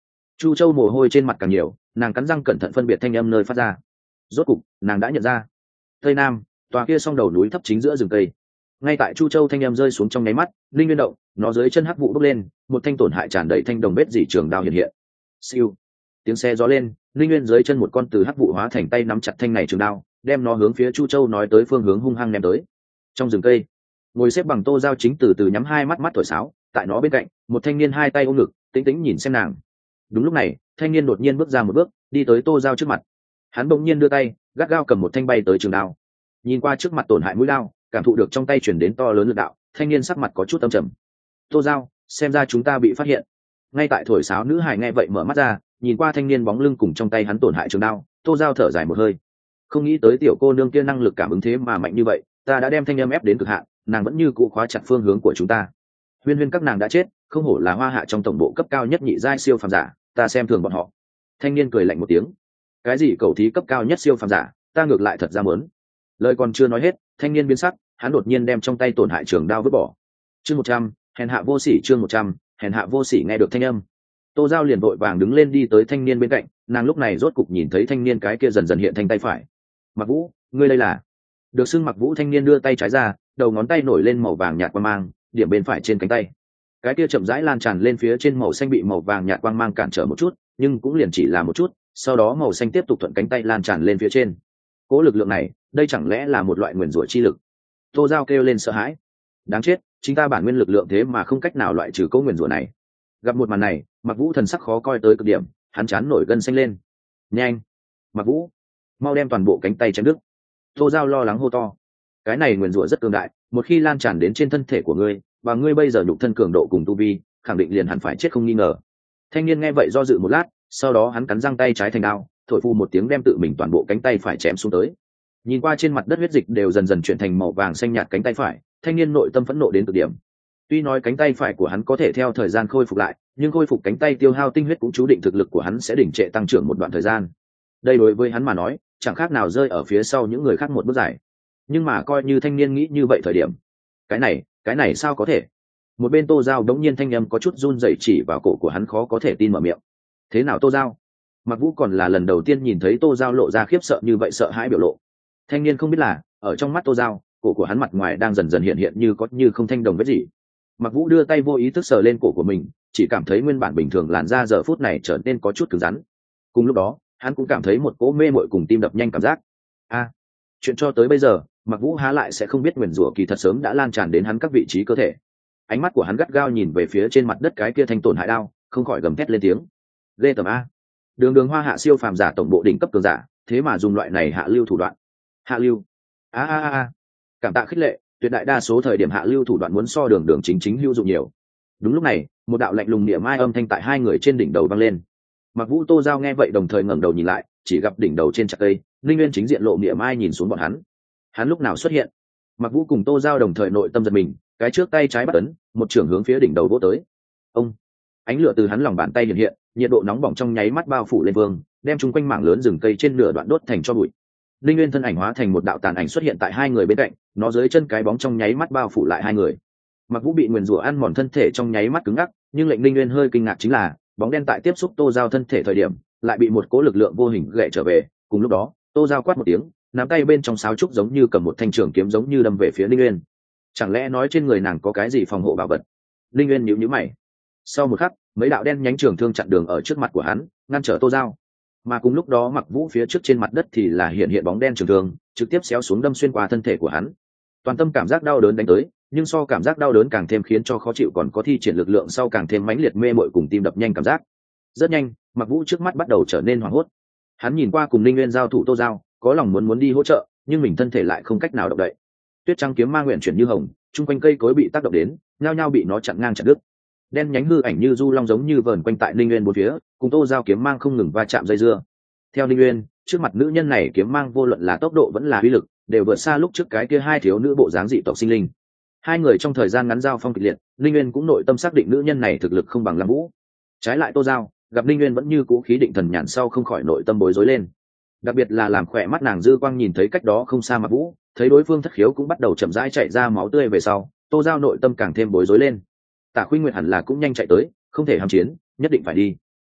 Chu Châu mồ hôi trên mặt càng nhiều, nàng cắn răng cẩn thận phân biệt thanh âm nơi phát ra. Rốt cục nàng đã nhận ra tây nam tòa kia song đầu núi thấp chính giữa rừng cây. Ngay tại Chu Châu thanh âm rơi xuống trong nháy mắt, linh nguyên động, nó dưới chân hắc vụ bốc lên, một thanh tổn hại tràn đầy thanh đồng vết dỉ trường đao hiện hiện. Siêu, tiếng xe gió lên, linh nguyên dưới chân một con từ hắc vụ hóa thành tay nắm chặt thanh này trường đao, đem nó hướng phía Chu Châu nói tới phương hướng hung hăng ném tới. Trong rừng cây, ngồi xếp bằng Tô Giao chính từ từ nhắm hai mắt mắt thổi sáo, tại nó bên cạnh, một thanh niên hai tay ôm ngực, tĩnh tĩnh nhìn xem nàng. Đúng lúc này, thanh niên đột nhiên bước ra một bước, đi tới Tô Giao trước mặt. Hắn bỗng nhiên đưa tay, gắt gao cầm một thanh bay tới trường đao. Nhìn qua trước mặt tổn hại mũi đao, cảm thụ được trong tay chuyển đến to lớn lực đạo, thanh niên sắc mặt có chút âm trầm. Tô Giao, xem ra chúng ta bị phát hiện. Ngay tại thổi sáo nữ hài nghe vậy mở mắt ra, nhìn qua thanh niên bóng lưng cùng trong tay hắn tổn hại trường đao, Tô Giao thở dài một hơi. Không nghĩ tới tiểu cô nương kia năng lực cảm ứng thế mà mạnh như vậy, ta đã đem thanh âm ép đến cực hạn, nàng vẫn như cũ khóa chặt phương hướng của chúng ta. Huyên huyên các nàng đã chết, không hổ là hoa hạ trong tổng bộ cấp cao nhất nhị giai siêu phàm giả, ta xem thường bọn họ. Thanh niên cười lạnh một tiếng. Cái gì cầu thí cấp cao nhất siêu phàm giả, ta ngược lại thật ra muốn. Lời còn chưa nói hết, thanh niên biến sắc, hắn đột nhiên đem trong tay tổn hại trường đao vứt bỏ. Chương một trăm, hèn hạ vô sỉ. Chương một trăm, hèn hạ vô sỉ. Nghe được thanh âm, Tô Giao liền vội vàng đứng lên đi tới thanh niên bên cạnh, nàng lúc này rốt cục nhìn thấy thanh niên cái kia dần dần hiện thành tay phải. Mặc Vũ, ngươi đây là? Được xưng Mặc Vũ thanh niên đưa tay trái ra, đầu ngón tay nổi lên màu vàng nhạt quang mang, điểm bên phải trên cánh tay. Cái kia chậm rãi lan tràn lên phía trên màu xanh bị màu vàng nhạt quang mang cản trở một chút, nhưng cũng liền chỉ là một chút, sau đó màu xanh tiếp tục thuận cánh tay lan tràn lên phía trên. Cố lực lượng này, đây chẳng lẽ là một loại nguyền rủa chi lực? Tô Giao kêu lên sợ hãi. Đáng chết, chính ta bản nguyên lực lượng thế mà không cách nào loại trừ câu nguyền rủa này. Gặp một màn này, Mặc Vũ thần sắc khó coi tới cực điểm, hắn chán nổi gân xanh lên. Nhanh, Mặc Vũ, mau đem toàn bộ cánh tay chém đứt. Tô Giao lo lắng hô to. Cái này nguyền rủa rất cường đại, một khi lan tràn đến trên thân thể của ngươi, và ngươi bây giờ nhục thân cường độ cùng tu vi, khẳng định liền hẳn phải chết không nghi ngờ. Thanh niên nghe vậy do dự một lát, sau đó hắn cắn răng tay trái thành đao, thổi phù một tiếng đem tự mình toàn bộ cánh tay phải chém xuống tới. Nhìn qua trên mặt đất huyết dịch đều dần dần chuyển thành màu vàng xanh nhạt cánh tay phải, thanh niên nội tâm phẫn nộ đến cực điểm. Tuy nói cánh tay phải của hắn có thể theo thời gian khôi phục lại, nhưng khôi phục cánh tay tiêu hao tinh huyết cũng chú định thực lực của hắn sẽ đỉnh trệ tăng trưởng một đoạn thời gian. Đây đối với hắn mà nói, chẳng khác nào rơi ở phía sau những người khác một bước dài. Nhưng mà coi như thanh niên nghĩ như vậy thời điểm, cái này, cái này sao có thể? Một bên Tô Giao đống nhiên thanh âm có chút run rẩy chỉ vào cổ của hắn khó có thể tin mở miệng. Thế nào Tô Giao? Mặc Vũ còn là lần đầu tiên nhìn thấy Tô Giao lộ ra khiếp sợ như vậy, sợ hãi biểu lộ. Thanh niên không biết là, ở trong mắt Tô Giao, cổ của hắn mặt ngoài đang dần dần hiện hiện như có như không thanh đồng vết gì. Mặc Vũ đưa tay vô ý thức sờ lên cổ của mình, chỉ cảm thấy nguyên bản bình thường làn da giờ phút này trở nên có chút cứng rắn. Cùng lúc đó, hắn cũng cảm thấy một cỗ mê mội cùng tim đập nhanh cảm giác. A, chuyện cho tới bây giờ, Mặc Vũ há lại sẽ không biết nguyền rủa kỳ thật sớm đã lan tràn đến hắn các vị trí cơ thể. Ánh mắt của hắn gắt gao nhìn về phía trên mặt đất cái kia thanh tổn hại đao, không khỏi gầm thét lên tiếng. Ghê tởm a! Đường Đường hoa hạ siêu phàm giả tổng bộ đỉnh cấp cường giả, thế mà dùng loại này hạ lưu thủ đoạn. Hạ lưu? A a a! Cảm tạ khích lệ, tuyệt đại đa số thời điểm hạ lưu thủ đoạn muốn so Đường Đường chính chính hữu dụng nhiều. Đúng lúc này, một đạo lạnh lùng niệm mai âm thanh tại hai người trên đỉnh đầu vang lên. Mặc Vũ Tô Giao nghe vậy đồng thời ngẩng đầu nhìn lại, chỉ gặp đỉnh đầu trên chặt cây, Linh Nguyên chính diện lộ niệm mai nhìn xuống bọn hắn. Hắn lúc nào xuất hiện? Mặc Vũ cùng Tô Giao đồng thời nội tâm giật mình, cái trước tay trái bắt ấn, một trường hướng phía đỉnh đầu vỗ tới. Ông! Ánh lửa từ hắn lòng bàn tay hiện hiện, nhiệt độ nóng bỏng trong nháy mắt bao phủ lên vương, đem chung quanh mảng lớn rừng cây trên nửa đoạn đốt thành cho bụi. Linh Nguyên thân ảnh hóa thành một đạo tàn ảnh xuất hiện tại hai người bên cạnh, nó dưới chân cái bóng trong nháy mắt bao phủ lại hai người. Mặc Vũ bị nguyền rủa ăn mòn thân thể trong nháy mắt cứng ngắc, nhưng lệnh Linh Nguyên hơi kinh ngạc chính là, bóng đen tại tiếp xúc Tô Giao thân thể thời điểm, lại bị một cỗ lực lượng vô hình gậy trở về. Cùng lúc đó, Tô Giao quát một tiếng, nắm tay bên trong sáo trúc giống như cầm một thanh trường kiếm giống như đâm về phía Linh Nguyên. Chẳng lẽ nói trên người nàng có cái gì phòng hộ bảo vật? Linh Nguyên nhíu nhíu mày. Sau một khắc, mấy đạo đen nhánh trường thương chặn đường ở trước mặt của hắn, ngăn trở Tô Giao. Mà cùng lúc đó Mặc Vũ phía trước trên mặt đất thì là hiện hiện bóng đen trường thương, trực tiếp xéo xuống đâm xuyên qua thân thể của hắn. Toàn tâm cảm giác đau đớn đánh tới, nhưng so cảm giác đau đớn càng thêm khiến cho khó chịu còn có thi triển lực lượng sau càng thêm mãnh liệt mê mội cùng tim đập nhanh cảm giác. Rất nhanh, Mặc Vũ trước mắt bắt đầu trở nên hoảng hốt. Hắn nhìn qua cùng Linh Nguyên giao thủ Tô Giao, có lòng muốn muốn đi hỗ trợ, nhưng mình thân thể lại không cách nào động đậy. Tuyết trắng kiếm ma nguyện chuyển như hồng, chung quanh cây cối bị tác động đến, nhao nhao bị nó chặn ngang chặt đứt. Đen nhánh hư ảnh như du long giống như vờn quanh tại Linh Nguyên bốn phía, cùng Tô Giao kiếm mang không ngừng va chạm dây dưa. Theo Linh Nguyên, trước mặt nữ nhân này kiếm mang vô luận là tốc độ vẫn là uy lực, đều vượt xa lúc trước cái kia hai thiếu nữ bộ dáng dị tộc sinh linh. Hai người trong thời gian ngắn giao phong kịch liệt, Linh Nguyên cũng nội tâm xác định nữ nhân này thực lực không bằng Lam Vũ. Trái lại Tô Giao, gặp Linh Nguyên vẫn như cũ khí định thần nhàn sau không khỏi nội tâm bối rối lên. Đặc biệt là làm khỏe mắt nàng dư quang nhìn thấy cách đó không xa Mặc Vũ, thấy đối phương thất khiếu cũng bắt đầu chậm rãi chạy ra máu tươi về sau, Tô Giao nội tâm càng thêm bối rối lên. Tả Khuynh Nguyệt hẳn là cũng nhanh chạy tới, không thể hàm chiến, nhất định phải đi.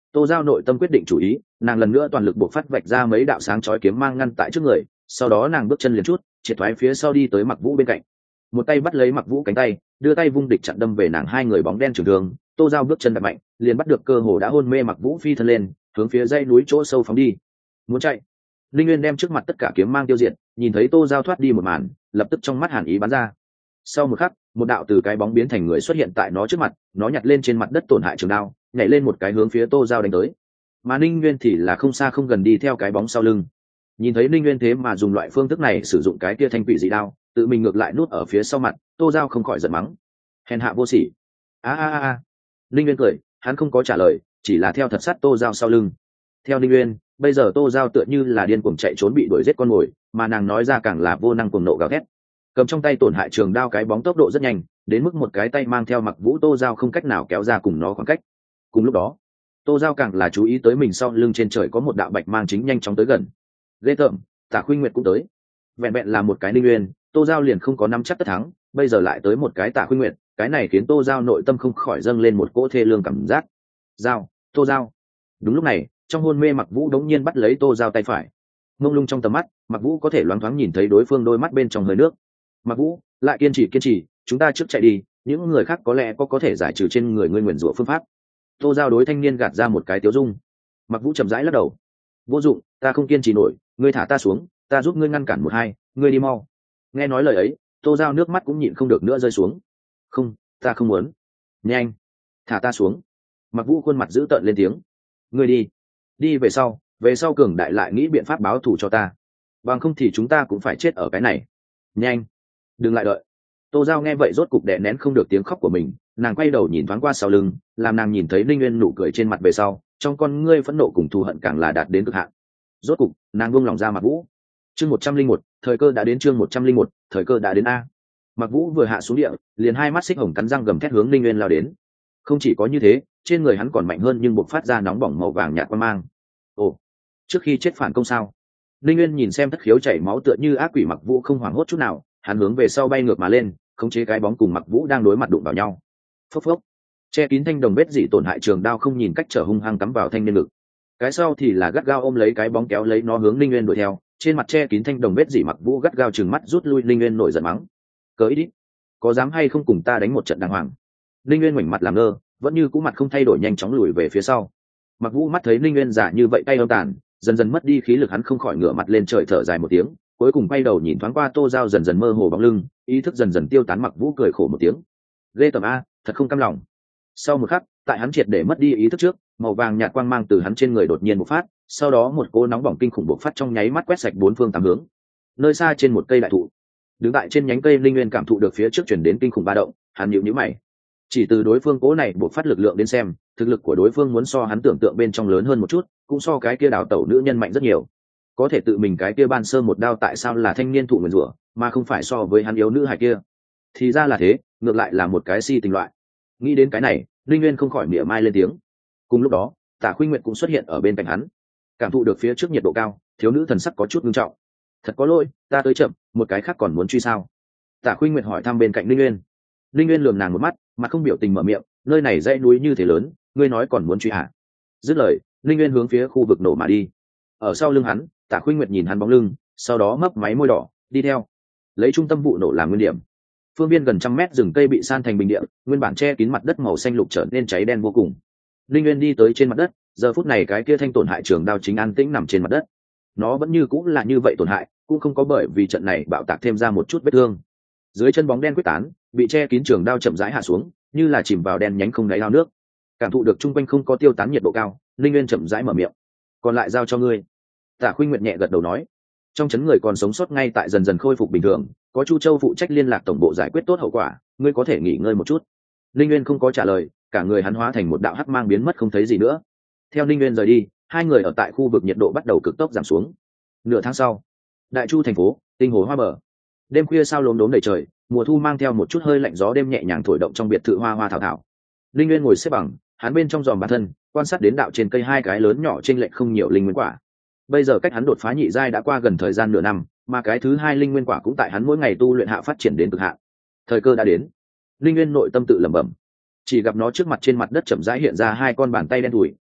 Tô Giao nội tâm quyết định chủ ý, nàng lần nữa toàn lực buộc phát vạch ra mấy đạo sáng chói kiếm mang ngăn tại trước người, sau đó nàng bước chân liền chút triệt thoái phía sau đi tới Mặc Vũ bên cạnh, một tay bắt lấy Mặc Vũ cánh tay, đưa tay vung địch chặn đâm về nàng hai người bóng đen trường thương. Tô Giao bước chân đập mạnh, liền bắt được cơ hồ đã hôn mê Mặc Vũ phi thân lên, hướng phía dãy núi chỗ sâu phóng đi. Muốn chạy, linh nguyên đem trước mặt tất cả kiếm mang tiêu diệt, nhìn thấy Tô Giao thoát đi một màn, lập tức trong mắt hàn ý bắn ra. Sau một khắc, một đạo từ cái bóng biến thành người xuất hiện tại nó trước mặt, nó nhặt lên trên mặt đất tổn hại trường đao, nhảy lên một cái hướng phía Tô Giao đánh tới. Mà Ninh Nguyên thì là không xa không gần đi theo cái bóng sau lưng. Nhìn thấy Ninh Nguyên thế mà dùng loại phương thức này sử dụng cái kia thanh quỷ dị đao, tự mình ngược lại nút ở phía sau mặt, Tô Giao không khỏi giận mắng: hèn hạ vô sỉ. A a a a. Ninh Nguyên cười, hắn không có trả lời, chỉ là theo thật sát Tô Giao sau lưng. Theo Ninh Nguyên, bây giờ Tô Giao tựa như là điên cuồng chạy trốn bị đuổi giết con mồi, mà nàng nói ra càng là vô năng cuồng nộ gào thét. Cầm trong tay tổn hại trường đao cái bóng tốc độ rất nhanh, đến mức một cái tay mang theo Mặc Vũ Tô Giao không cách nào kéo ra cùng nó khoảng cách. Cùng lúc đó, Tô Giao càng là chú ý tới mình sau lưng trên trời có một đạo bạch mang chính nhanh chóng tới gần. Ghê tởm, Tả Khuynh Nguyệt cũng tới. Vẹn vẹn là một cái Ninh Nguyên, Tô Giao liền không có nắm chắc tất thắng, bây giờ lại tới một cái Tả Khuynh Nguyệt, cái này khiến Tô Giao nội tâm không khỏi dâng lên một cỗ thê lương cảm giác. Giao, Tô Giao. Đúng lúc này, trong hôn mê Mặc Vũ đống nhiên bắt lấy Tô Giao tay phải. Mông lung trong tầm mắt, Mặc Vũ có thể loáng thoáng nhìn thấy đối phương đôi mắt bên trong hơi nước. Mặc Vũ, lại kiên trì kiên trì, chúng ta trước chạy đi, những người khác có lẽ có có thể giải trừ trên người ngươi nguyền rủa phương pháp. Tô Giao đối thanh niên gạt ra một cái tiếu dung. Mặc Vũ chậm rãi lắc đầu: vô dụng, ta không kiên trì nổi, ngươi thả ta xuống, ta giúp ngươi ngăn cản một hai, ngươi đi mau. Nghe nói lời ấy, Tô Giao nước mắt cũng nhịn không được nữa rơi xuống. Không, ta không muốn. Nhanh, thả ta xuống. Mặc Vũ khuôn mặt dữ tợn lên tiếng: ngươi đi, đi về sau, về sau cường đại lại nghĩ biện pháp báo thù cho ta, bằng không thì chúng ta cũng phải chết ở cái này. Nhanh, đừng lại đợi. Tô Giao nghe vậy rốt cục đè nén không được tiếng khóc của mình, nàng quay đầu nhìn thoáng qua sau lưng, làm nàng nhìn thấy Linh Nguyên nụ cười trên mặt về sau, trong con ngươi phẫn nộ cùng thù hận càng là đạt đến cực hạn. Rốt cục, nàng buông lòng ra Mặc Vũ. Chương một trăm linh một, thời cơ đã đến. Chương một trăm linh một, thời cơ đã đến a. Mặc Vũ vừa hạ xuống địa, liền hai mắt xích hồng cắn răng gầm thét hướng Linh Nguyên lao đến. Không chỉ có như thế, trên người hắn còn mạnh hơn nhưng bộc phát ra nóng bỏng màu vàng nhạt quang mang. Ồ, trước khi chết phản công sao? Linh Nguyên nhìn xem thất khiếu chảy máu tựa như ác quỷ Mặc Vũ không hoảng hốt chút nào, hắn hướng về sau bay ngược mà lên, khống chế cái bóng cùng Mặc Vũ đang đối mặt đụng vào nhau. Phốc phốc, che kín thanh đồng vết dị tổn hại trường đao không nhìn cách trở hung hăng cắm vào thanh niên ngực. Cái sau thì là gắt gao ôm lấy cái bóng kéo lấy nó hướng Linh Nguyên đuổi theo, trên mặt che kín thanh đồng vết dị Mặc Vũ gắt gao trừng mắt rút lui. Linh Nguyên nổi giận mắng: cớ ít ít, có dám hay không cùng ta đánh một trận đàng hoàng? Linh Nguyên ngoảnh mặt làm ngơ, vẫn như cũ mặt không thay đổi nhanh chóng lùi về phía sau. Mặc Vũ mắt thấy Linh Nguyên giả như vậy tay âm tàn, dần dần mất đi khí lực, hắn không khỏi ngửa mặt lên trời thở dài một tiếng, cuối cùng quay đầu nhìn thoáng qua Tô Giao dần dần mơ hồ bóng lưng, ý thức dần dần tiêu tán. Mặc Vũ cười khổ một tiếng: ghê tởm a, thật không cam lòng. Sau một khắc, tại hắn triệt để mất đi ý thức trước, màu vàng nhạt quang mang từ hắn trên người đột nhiên bộc phát, sau đó một cỗ nóng bỏng kinh khủng bộc phát trong nháy mắt quét sạch bốn phương tám hướng. Nơi xa trên một cây đại thụ, đứng tại trên nhánh cây Linh Nguyên cảm thụ được phía trước chuyển đến kinh khủng ba động, hắn nhíu nhíu mày. Chỉ từ đối phương cố này bộc phát lực lượng đến xem, thực lực của đối phương muốn so hắn tưởng tượng bên trong lớn hơn một chút, cũng so cái kia đào tẩu nữ nhân mạnh rất nhiều. Có thể tự mình cái kia ban sơ một đao tại sao là thanh niên thụ nguyền rủa, mà không phải so với hắn yếu nữ hài kia? Thì ra là thế, ngược lại là một cái si tình loại. Nghĩ đến cái này, Linh Nguyên không khỏi mỉa mai lên tiếng. Cùng lúc đó, Tả Khuynh Nguyệt cũng xuất hiện ở bên cạnh hắn. Cảm thụ được phía trước nhiệt độ cao, thiếu nữ thần sắc có chút nghiêm trọng. Thật có lỗi, ta tới chậm, một cái khác còn muốn truy sao? Tả Khuynh Nguyệt hỏi thăm bên cạnh Linh Nguyên. Linh Nguyên lườm nàng một mắt, mặt không biểu tình mở miệng: nơi này dãy núi như thế lớn, ngươi nói còn muốn truy hả? Dứt lời, Linh Nguyên hướng phía khu vực nổ mà đi. Ở sau lưng hắn, Tả Khuynh Nguyệt nhìn hắn bóng lưng, sau đó mấp máy môi đỏ, đi theo. Lấy trung tâm vụ nổ làm nguyên điểm, phương viên gần trăm mét rừng cây bị san thành bình địa, nguyên bản che kín mặt đất màu xanh lục trở nên cháy đen vô cùng. Linh Nguyên đi tới trên mặt đất, giờ phút này cái kia thanh tổn hại trường đao chính an tĩnh nằm trên mặt đất. Nó vẫn như cũng là như vậy tổn hại, cũng không có bởi vì trận này bạo tạc thêm ra một chút vết thương. Dưới chân bóng đen quyết tán, bị che kín trường đao chậm rãi hạ xuống, như là chìm vào đen nhánh không đáy ao nước. Cảm thụ được chung quanh không có tiêu tán nhiệt độ cao, Linh Nguyên chậm rãi mở miệng: còn lại giao cho ngươi. Tả Khuynh Nguyệt nhẹ gật đầu nói. Trong chấn người còn sống sót ngay tại dần dần khôi phục bình thường, có Chu Châu phụ trách liên lạc tổng bộ giải quyết tốt hậu quả, ngươi có thể nghỉ ngơi một chút. Linh Nguyên không có trả lời, cả người hắn hóa thành một đạo hắc mang biến mất không thấy gì nữa. Theo Linh Nguyên rời đi, hai người ở tại khu vực nhiệt độ bắt đầu cực tốc giảm xuống. Nửa tháng sau, Đại Chu thành phố, tinh hồ hoa bờ. Đêm khuya sao lốm đốm đầy trời, mùa thu mang theo một chút hơi lạnh gió đêm nhẹ nhàng thổi động trong biệt thự hoa hoa thảo thảo. Linh Nguyên ngồi xếp bằng, hắn bên trong giòm bản thân, quan sát đến đạo trên cây hai cái lớn nhỏ trên lệch không nhiều linh nguyên quả. Bây giờ cách hắn đột phá nhị giai đã qua gần thời gian nửa năm, mà cái thứ hai linh nguyên quả cũng tại hắn mỗi ngày tu luyện hạ phát triển đến cực hạn. Thời cơ đã đến. Linh Nguyên nội tâm tự lẩm bẩm. Chỉ gặp nó trước mặt trên mặt đất chậm rãi hiện ra hai con bàn tay đen thủi,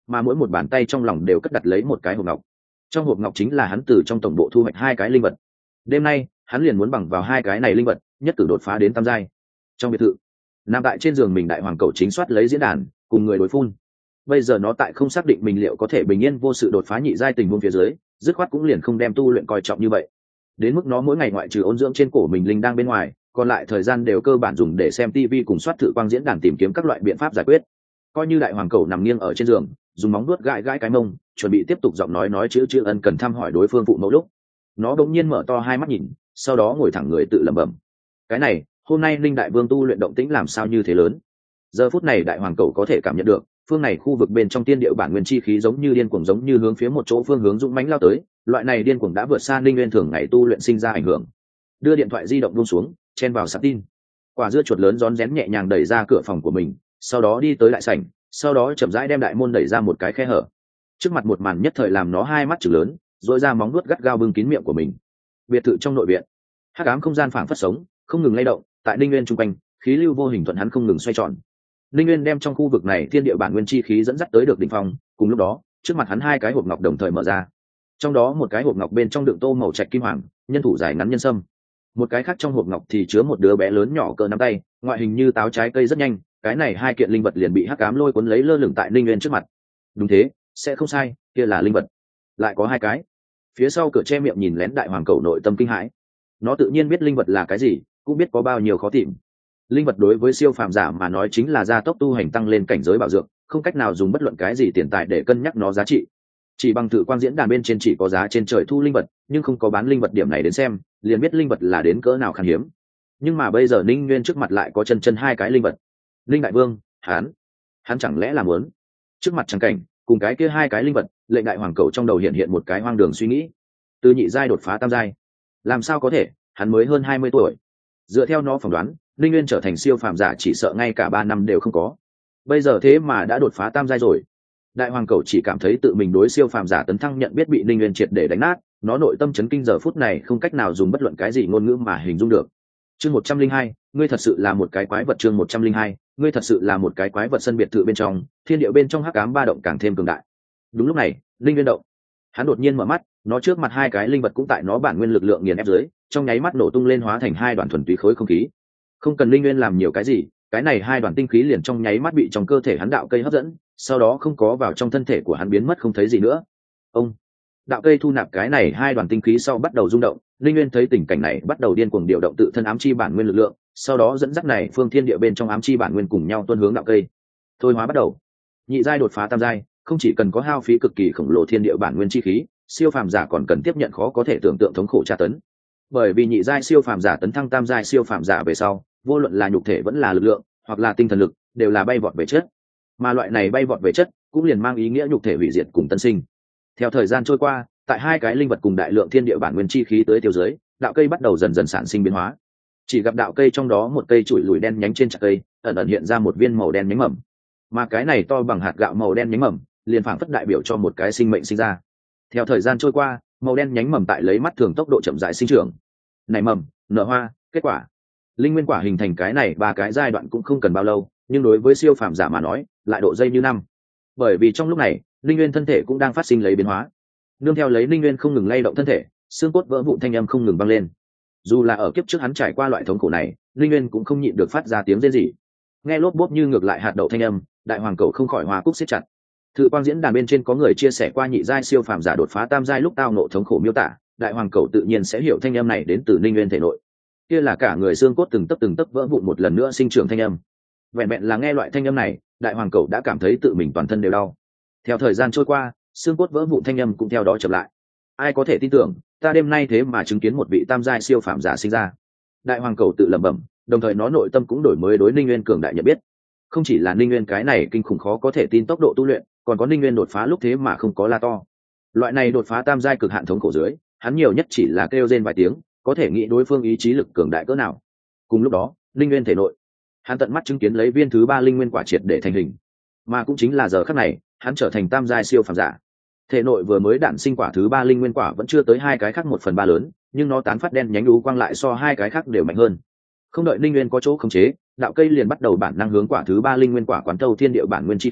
mà mỗi một bàn tay trong lòng đều cất đặt lấy một cái hộp ngọc. Trong hộp ngọc chính là hắn từ trong tổng bộ thu hoạch hai cái linh vật. Đêm nay hắn liền muốn bằng vào hai cái này linh vật nhất cử đột phá đến tam giai. Trong biệt thự, nằm tại trên giường mình đại hoàng cầu chính soát lấy diễn đàn cùng người đối phun. Bây giờ nó tại không xác định mình liệu có thể bình yên vô sự đột phá nhị giai tình huống phía dưới, dứt khoát cũng liền không đem tu luyện coi trọng như vậy. Đến mức nó mỗi ngày ngoại trừ ôn dưỡng trên cổ mình linh đang bên ngoài, còn lại thời gian đều cơ bản dùng để xem tivi cùng soát thử quang diễn đàn tìm kiếm các loại biện pháp giải quyết. Coi như đại hoàng cầu nằm nghiêng ở trên giường, dùng móng vuốt gãi gãi cái mông, chuẩn bị tiếp tục giọng nói nói chữ chữ ân cần thăm hỏi đối phương phụ mẫu lúc, nó đột nhiên mở to hai mắt nhìn, sau đó ngồi thẳng người tự lẩm bẩm: cái này, hôm nay linh đại vương tu luyện động tĩnh làm sao như thế lớn? Giờ phút này đại hoàng cầu có thể cảm nhận được, phương này khu vực bên trong tiên địa bản nguyên chi khí giống như điên cuồng, giống như hướng phía một chỗ phương hướng dũng mãnh lao tới, loại này điên cuồng đã vượt xa linh nguyên thường ngày tu luyện sinh ra ảnh hưởng. Đưa điện thoại di động buông xuống, chen vào sạc tin. Quả dưa chuột lớn rón rén nhẹ nhàng đẩy ra cửa phòng của mình, sau đó đi tới đại sảnh, sau đó chậm rãi đem đại môn đẩy ra một cái khe hở. Trước mặt một màn nhất thời làm nó hai mắt trừng lớn, rồi ra móng vuốt gắt gao bưng kín miệng của mình. Biệt thự trong nội viện, hắc ám không gian phảng phất sống, không ngừng lay động, tại linh nguyên trung quanh, khí lưu vô hình thuận hắn không ngừng xoay tròn. Linh nguyên đem trong khu vực này thiên địa bản nguyên chi khí dẫn dắt tới được đỉnh phong, cùng lúc đó, trước mặt hắn hai cái hộp ngọc đồng thời mở ra. Trong đó một cái hộp ngọc bên trong đựng tô màu trạch kim hoàng, nhân thủ dài ngắn nhân sâm. Một cái khác trong hộp ngọc thì chứa một đứa bé lớn nhỏ cỡ nắm tay, ngoại hình như táo trái cây rất nhanh, cái này hai kiện linh vật liền bị hắc ám lôi cuốn lấy lơ lửng tại linh nguyên trước mặt. Đúng thế, sẽ không sai, kia là linh vật. Lại có hai cái. Phía sau cửa che miệng nhìn lén đại hoàng cầu nội tâm kinh hãi. Nó tự nhiên biết linh vật là cái gì, cũng biết có bao nhiêu khó tìm. Linh vật đối với siêu phàm giả mà nói chính là gia tốc tu hành tăng lên cảnh giới bảo dưỡng, không cách nào dùng bất luận cái gì tiền tài để cân nhắc nó giá trị. Chỉ bằng thử quan diễn đàn bên trên chỉ có giá trên trời thu linh vật, nhưng không có bán linh vật điểm này đến xem, liền biết linh vật là đến cỡ nào khan hiếm. Nhưng mà bây giờ Ninh Nguyên trước mặt lại có chân chân hai cái linh vật. Linh đại vương, hắn, hắn chẳng lẽ là muốn? Trước mặt chẳng cảnh, cùng cái kia hai cái linh vật, lệnh đại hoàng cầu trong đầu hiện hiện một cái hoang đường suy nghĩ. Từ nhị giai đột phá tam giai, làm sao có thể? Hắn mới hơn hai mươi tuổi. Dựa theo nó phỏng đoán, Ninh Nguyên trở thành siêu phàm giả chỉ sợ ngay cả ba năm đều không có. Bây giờ thế mà đã đột phá tam giai rồi. Đại hoàng cầu chỉ cảm thấy tự mình đối siêu phàm giả tấn thăng nhận biết bị Ninh Nguyên triệt để đánh nát, nó nội tâm chấn kinh giờ phút này không cách nào dùng bất luận cái gì ngôn ngữ mà hình dung được. Chương một trăm linh hai, ngươi thật sự là một cái quái vật. Chương một trăm linh hai, ngươi thật sự là một cái quái vật. Sân biệt thự bên trong, thiên địa bên trong hắc ám ba động càng thêm cường đại. Đúng lúc này, Ninh Nguyên động. Hắn đột nhiên mở mắt, nó trước mặt hai cái linh vật cũng tại nó bản nguyên lực lượng nghiền ép dưới, trong nháy mắt nổ tung lên hóa thành hai đoàn thuần túy khối không khí. Không cần Ninh Nguyên làm nhiều cái gì, cái này hai đoàn tinh khí liền trong nháy mắt bị trong cơ thể hắn đạo cây hấp dẫn, sau đó không có vào trong thân thể của hắn biến mất không thấy gì nữa. Ông đạo cây thu nạp cái này hai đoàn tinh khí sau bắt đầu rung động, Linh Nguyên thấy tình cảnh này bắt đầu điên cuồng điều động tự thân ám chi bản nguyên lực lượng, sau đó dẫn dắt này phương thiên địa bên trong ám chi bản nguyên cùng nhau tuôn hướng đạo cây. Thôi hóa bắt đầu. Nhị giai đột phá tam giai, không chỉ cần có hao phí cực kỳ khổng lồ thiên địa bản nguyên chi khí, siêu phàm giả còn cần tiếp nhận khó có thể tưởng tượng thống khổ tra tấn. Bởi vì nhị giai siêu phàm giả tấn thăng tam giai siêu phàm giả về sau, vô luận là nhục thể vẫn là lực lượng, hoặc là tinh thần lực, đều là bay vọt về chất. Mà loại này bay vọt về chất, cũng liền mang ý nghĩa nhục thể hủy diệt cùng tân sinh. Theo thời gian trôi qua, tại hai cái linh vật cùng đại lượng thiên địa bản nguyên chi khí tới tiêu dưới, đạo cây bắt đầu dần dần sản sinh biến hóa. Chỉ gặp đạo cây trong đó một cây chuỗi lùi đen nhánh trên chặt cây, ẩn ẩn hiện ra một viên màu đen nhánh mầm. Mà cái này to bằng hạt gạo màu đen nhánh mầm, liền phảng phất đại biểu cho một cái sinh mệnh sinh ra. Theo thời gian trôi qua, màu đen nhánh mầm tại lấy mắt thường tốc độ chậm rãi sinh trưởng. Nảy mầm, nở hoa, kết quả. Linh nguyên quả hình thành cái này ba cái giai đoạn cũng không cần bao lâu, nhưng đối với siêu phàm giả mà nói, lại độ dây như năm. Bởi vì trong lúc này, linh nguyên thân thể cũng đang phát sinh lấy biến hóa. Nương theo lấy linh nguyên không ngừng lay động thân thể, xương cốt vỡ vụn thanh âm không ngừng vang lên. Dù là ở kiếp trước hắn trải qua loại thống khổ này, linh nguyên cũng không nhịn được phát ra tiếng rên rỉ. Nghe lốp bốp như ngược lại hạt đậu thanh âm, đại hoàng cầu không khỏi hoa cúc siết chặt. Thử quang diễn đàn bên trên có người chia sẻ qua nhị giai siêu phàm giả đột phá tam giai lúc tao nộ thống khổ miêu tả, đại hoàng cầu tự nhiên sẽ hiểu thanh âm này đến từ linh nguyên thể nội. Kia là cả người xương cốt từng tấc từng tấc vỡ vụn một lần nữa sinh trưởng thanh âm. Vẹn vẹn là nghe loại thanh âm này, đại hoàng cầu đã cảm thấy tự mình toàn thân đều đau. Theo thời gian trôi qua, xương cốt vỡ vụn thanh âm cũng theo đó chậm lại. Ai có thể tin tưởng, ta đêm nay thế mà chứng kiến một vị tam giai siêu phàm giả sinh ra. Đại hoàng cầu tự lẩm bẩm, đồng thời nó nội tâm cũng đổi mới đối Ninh Nguyên cường đại nhận biết. Không chỉ là Ninh Nguyên cái này kinh khủng khó có thể tin tốc độ tu luyện, còn có Ninh Nguyên đột phá lúc thế mà không có la to. Loại này đột phá tam giai cực hạn thống khổ dưới, hắn nhiều nhất chỉ là kêu rên vài tiếng, có thể nghĩ đối phương ý chí lực cường đại cỡ nào. Cùng lúc đó, Ninh Nguyên thể nội, hắn tận mắt chứng kiến lấy viên thứ ba linh nguyên quả triệt để thành hình, mà cũng chính là giờ khắc này, hắn trở thành tam giai siêu phàm giả. Thể nội vừa mới đản sinh quả thứ ba linh nguyên quả vẫn chưa tới hai cái khác một phần ba lớn, nhưng nó tán phát đen nhánh đú quang lại so hai cái khác đều mạnh hơn. Không đợi Ninh Nguyên có chỗ khống chế, đạo cây liền bắt đầu bản năng hướng quả thứ ba linh nguyên quả quán thâu thiên địa bản nguyên chi khí,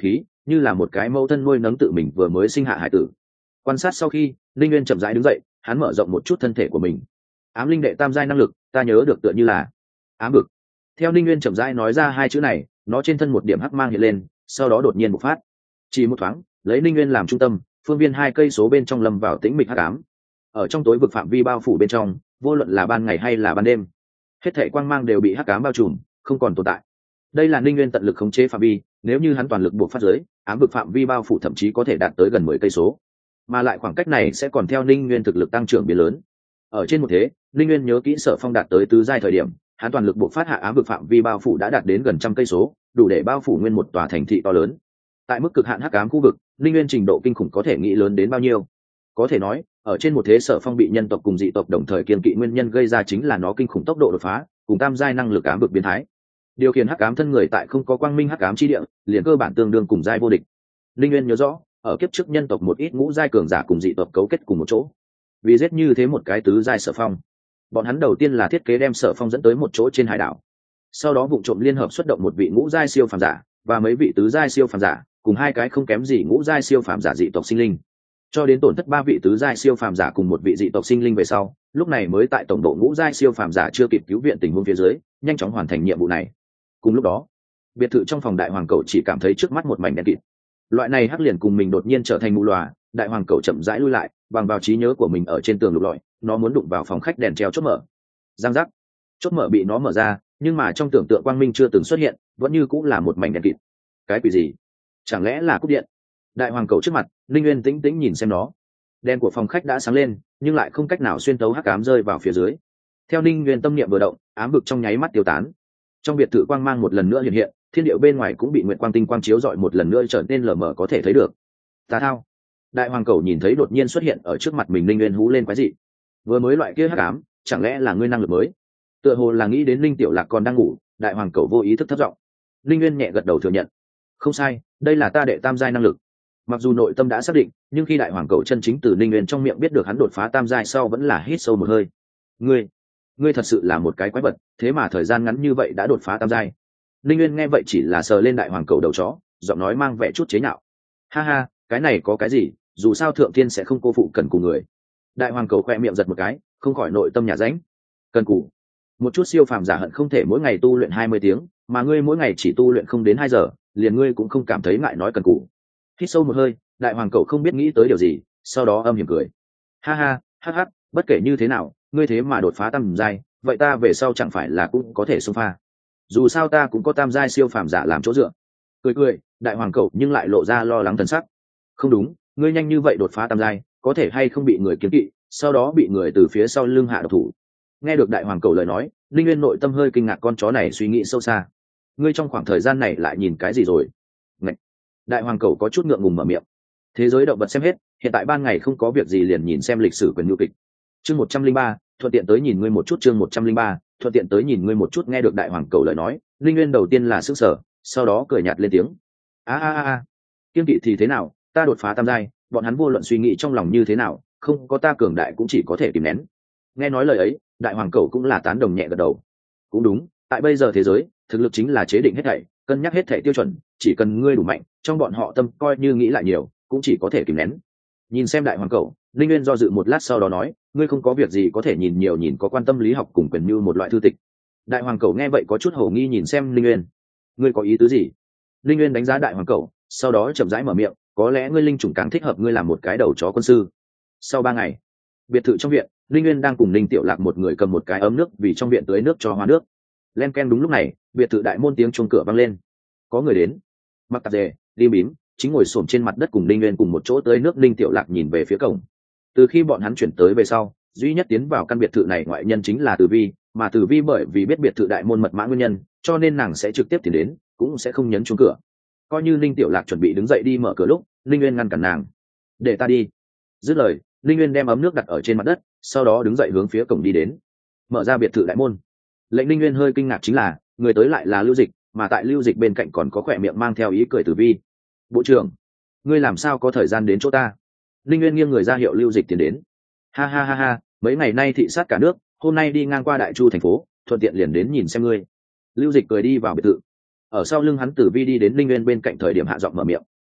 như là một cái mẫu thân nuôi nấng tự mình vừa mới sinh hạ hải tử. Quan sát sau khi, linh nguyên chậm rãi đứng dậy, hắn mở rộng một chút thân thể của mình. Ám linh đệ tam giai năng lực, ta nhớ được tựa như là ám vực. Theo linh nguyên chậm rãi nói ra hai chữ này, nó trên thân một điểm hắc mang hiện lên, sau đó đột nhiên bộc phát. Chỉ một thoáng, lấy linh nguyên làm trung tâm, phương viên hai cây số bên trong lâm vào tĩnh mịch hắc ám. Ở trong tối vực phạm vi bao phủ bên trong, vô luận là ban ngày hay là ban đêm, hết thảy quang mang đều bị hắc ám bao trùm, không còn tồn tại. Đây là linh nguyên tận lực khống chế phạm vi, nếu như hắn toàn lực buộc phát giới, ám vực phạm vi bao phủ thậm chí có thể đạt tới gần mười cây số, mà lại khoảng cách này sẽ còn theo linh nguyên thực lực tăng trưởng biến lớn. Ở trên một thế, linh nguyên nhớ kỹ Sở Phong đạt tới tứ giai thời điểm, hắn toàn lực buộc phát hạ ám vực phạm vi bao phủ đã đạt đến gần trăm cây số, đủ để bao phủ nguyên một tòa thành thị to lớn. Tại mức cực hạn hắc ám khu vực, linh nguyên trình độ kinh khủng có thể nghĩ lớn đến bao nhiêu. Có thể nói, ở trên một thế Sở Phong bị nhân tộc cùng dị tộc đồng thời kiên kỵ nguyên nhân gây ra chính là nó kinh khủng tốc độ đột phá, cùng tam giai năng lực ám vực biến thái. Điều khiển hắc ám thân người tại không có quang minh hắc ám chi địa, liền cơ bản tương đương cùng giai vô địch. Linh nguyên nhớ rõ, ở kiếp trước nhân tộc một ít ngũ giai cường giả cùng dị tộc cấu kết cùng một chỗ, vì giết như thế một cái tứ giai Sở Phong. Bọn hắn đầu tiên là thiết kế đem Sở Phong dẫn tới một chỗ trên hải đảo, sau đó vụ trộm liên hợp xuất động một vị ngũ giai siêu phàm giả và mấy vị tứ giai siêu phàm giả, cùng hai cái không kém gì ngũ giai siêu phàm giả dị tộc sinh linh, cho đến tổn thất ba vị tứ giai siêu phàm giả cùng một vị dị tộc sinh linh về sau, lúc này mới tại tổng độ ngũ giai siêu phàm giả chưa kịp cứu viện tình huống phía dưới, nhanh chóng hoàn thành nhiệm vụ này. Cùng lúc đó, biệt thự trong phòng đại hoàng cầu chỉ cảm thấy trước mắt một mảnh đen kịt. Loại này hắc liền cùng mình đột nhiên trở thành mù lòa, đại hoàng cầu chậm rãi lui lại, bằng vào trí nhớ của mình ở trên tường lục lọi, nó muốn đụng vào phòng khách đèn treo chốt mở. Giang giác, chốt mở bị nó mở ra, nhưng mà trong tưởng tượng quang minh chưa từng xuất hiện, vẫn như cũng là một mảnh đen kịt. Cái quỷ gì? Chẳng lẽ là cúp điện? Đại hoàng cầu trước mặt, linh nguyên tĩnh tĩnh nhìn xem nó. Đèn của phòng khách đã sáng lên, nhưng lại không cách nào xuyên tấu hắc ám rơi vào phía dưới. Theo linh nguyên tâm niệm vừa động, ám vực trong nháy mắt tiêu tán. Trong biệt thự quang mang một lần nữa hiện hiện, thiên điệu bên ngoài cũng bị nguyện quang tinh quang chiếu rọi một lần nữa trở nên lờ mờ có thể thấy được. Tà thao! Đại hoàng cầu nhìn thấy đột nhiên xuất hiện ở trước mặt mình linh nguyên hú lên quái dị. Vừa mới loại kia hắc ám, chẳng lẽ là ngươi năng lực mới? Tựa hồ là nghĩ đến linh tiểu lạc còn đang ngủ, đại hoàng cầu vô ý thức thấp giọng. Linh nguyên nhẹ gật đầu thừa nhận. Không sai, đây là ta đệ tam giai năng lực. Mặc dù nội tâm đã xác định, nhưng khi đại hoàng cầu chân chính từ linh nguyên trong miệng biết được hắn đột phá tam giai sau vẫn là hít sâu một hơi. Ngươi, ngươi thật sự là một cái quái vật, thế mà thời gian ngắn như vậy đã đột phá tam giai. Linh nguyên nghe vậy chỉ là sờ lên đại hoàng cầu đầu chó, giọng nói mang vẻ chút chế nhạo. Ha ha, cái này có cái gì, dù sao thượng thiên sẽ không cô phụ cần cù người. Đại hoàng cầu khoe miệng giật một cái, không khỏi nội tâm nhà ránh. Cần cù? Một chút siêu phàm giả hận không thể mỗi ngày tu luyện hai mươi tiếng, mà ngươi mỗi ngày chỉ tu luyện không đến hai giờ, liền ngươi cũng không cảm thấy ngại nói cần cù. Hít sâu một hơi, đại hoàng cầu không biết nghĩ tới điều gì, sau đó âm hiểm cười. Ha ha, hắc hắc, bất kể như thế nào, ngươi thế mà đột phá tam giai, vậy ta về sau chẳng phải là cũng có thể xông pha. Dù sao ta cũng có tam giai siêu phàm giả làm chỗ dựa. Cười cười, đại hoàng cầu nhưng lại lộ ra lo lắng thần sắc. Không đúng, ngươi nhanh như vậy đột phá tam giai, có thể hay không bị người kiếm kỵ, sau đó bị người từ phía sau lưng hạ độc thủ. Nghe được đại hoàng cầu lời nói, linh nguyên nội tâm hơi kinh ngạc, con chó này suy nghĩ sâu xa. Ngươi trong khoảng thời gian này lại nhìn cái gì rồi? Ngậy! Đại hoàng cầu có chút ngượng ngùng mở miệng. Thế giới động vật xem hết, hiện tại ban ngày không có việc gì liền nhìn xem lịch sử quyền nhu kịch. Chương một trăm linh ba, thuận tiện tới nhìn ngươi một chút. Chương một trăm linh ba, thuận tiện tới nhìn ngươi một chút. Nghe được đại hoàng cầu lời nói, linh nguyên đầu tiên là sững sờ, sau đó cười nhạt lên tiếng. A a a a, kiên kỵ thì thế nào, ta đột phá tam giai, bọn hắn vô luận suy nghĩ trong lòng như thế nào, không có ta cường đại cũng chỉ có thể kìm nén. Nghe nói lời ấy, đại hoàng cầu cũng là tán đồng nhẹ gật đầu. Cũng đúng, tại bây giờ thế giới, thực lực chính là chế định hết thảy, cân nhắc hết thảy tiêu chuẩn, chỉ cần ngươi đủ mạnh, trong bọn họ tâm coi như nghĩ lại nhiều, cũng chỉ có thể kìm nén. Nhìn xem đại hoàng cầu, linh nguyên do dự một lát sau đó nói, ngươi không có việc gì có thể nhìn nhiều nhìn có quan tâm lý học cùng quyền như một loại thư tịch. Đại hoàng cầu nghe vậy có chút hồ nghi nhìn xem linh nguyên. Ngươi có ý tứ gì? Linh nguyên đánh giá đại hoàng cầu, sau đó chậm rãi mở miệng, có lẽ ngươi linh chủng càng thích hợp ngươi làm một cái đầu chó quân sư. Sau ba ngày, biệt thự trong viện, linh nguyên đang cùng linh tiểu lạc một người cầm một cái ấm nước vì trong viện tưới nước cho hoa nước. Len ken, đúng lúc này, biệt thự đại môn tiếng chuông cửa vang lên. Có người đến. Mặc tạp dề, đi bím, chính ngồi xổm trên mặt đất cùng linh nguyên cùng một chỗ tưới nước. Linh tiểu lạc nhìn về phía cổng. Từ khi bọn hắn chuyển tới về sau, duy nhất tiến vào căn biệt thự này ngoại nhân chính là Từ Vi, mà Từ Vi bởi vì biết biệt thự đại môn mật mã nguyên nhân, cho nên nàng sẽ trực tiếp tiến đến, cũng sẽ không nhấn chuông cửa. Coi như Linh tiểu lạc chuẩn bị đứng dậy đi mở cửa lúc, linh nguyên ngăn cản nàng. Để ta đi. Dứt lời, linh nguyên đem ấm nước đặt ở trên mặt đất, sau đó đứng dậy hướng phía cổng đi đến, mở ra biệt thự đại môn. Lệnh linh nguyên hơi kinh ngạc chính là, người tới lại là Lưu Dịch, mà tại Lưu Dịch bên cạnh còn có khỏe miệng mang theo ý cười Từ Vi. Bộ trưởng, ngươi làm sao có thời gian đến chỗ ta? Linh nguyên nghiêng người ra hiệu Lưu Dịch tiến đến. Ha ha ha ha, mấy ngày nay thị sát cả nước, hôm nay đi ngang qua Đại Chu thành phố, thuận tiện liền đến nhìn xem ngươi. Lưu Dịch cười đi vào biệt thự. Ở sau lưng hắn Tử Vi đi đến linh nguyên bên cạnh thời điểm hạ giọng mở miệng.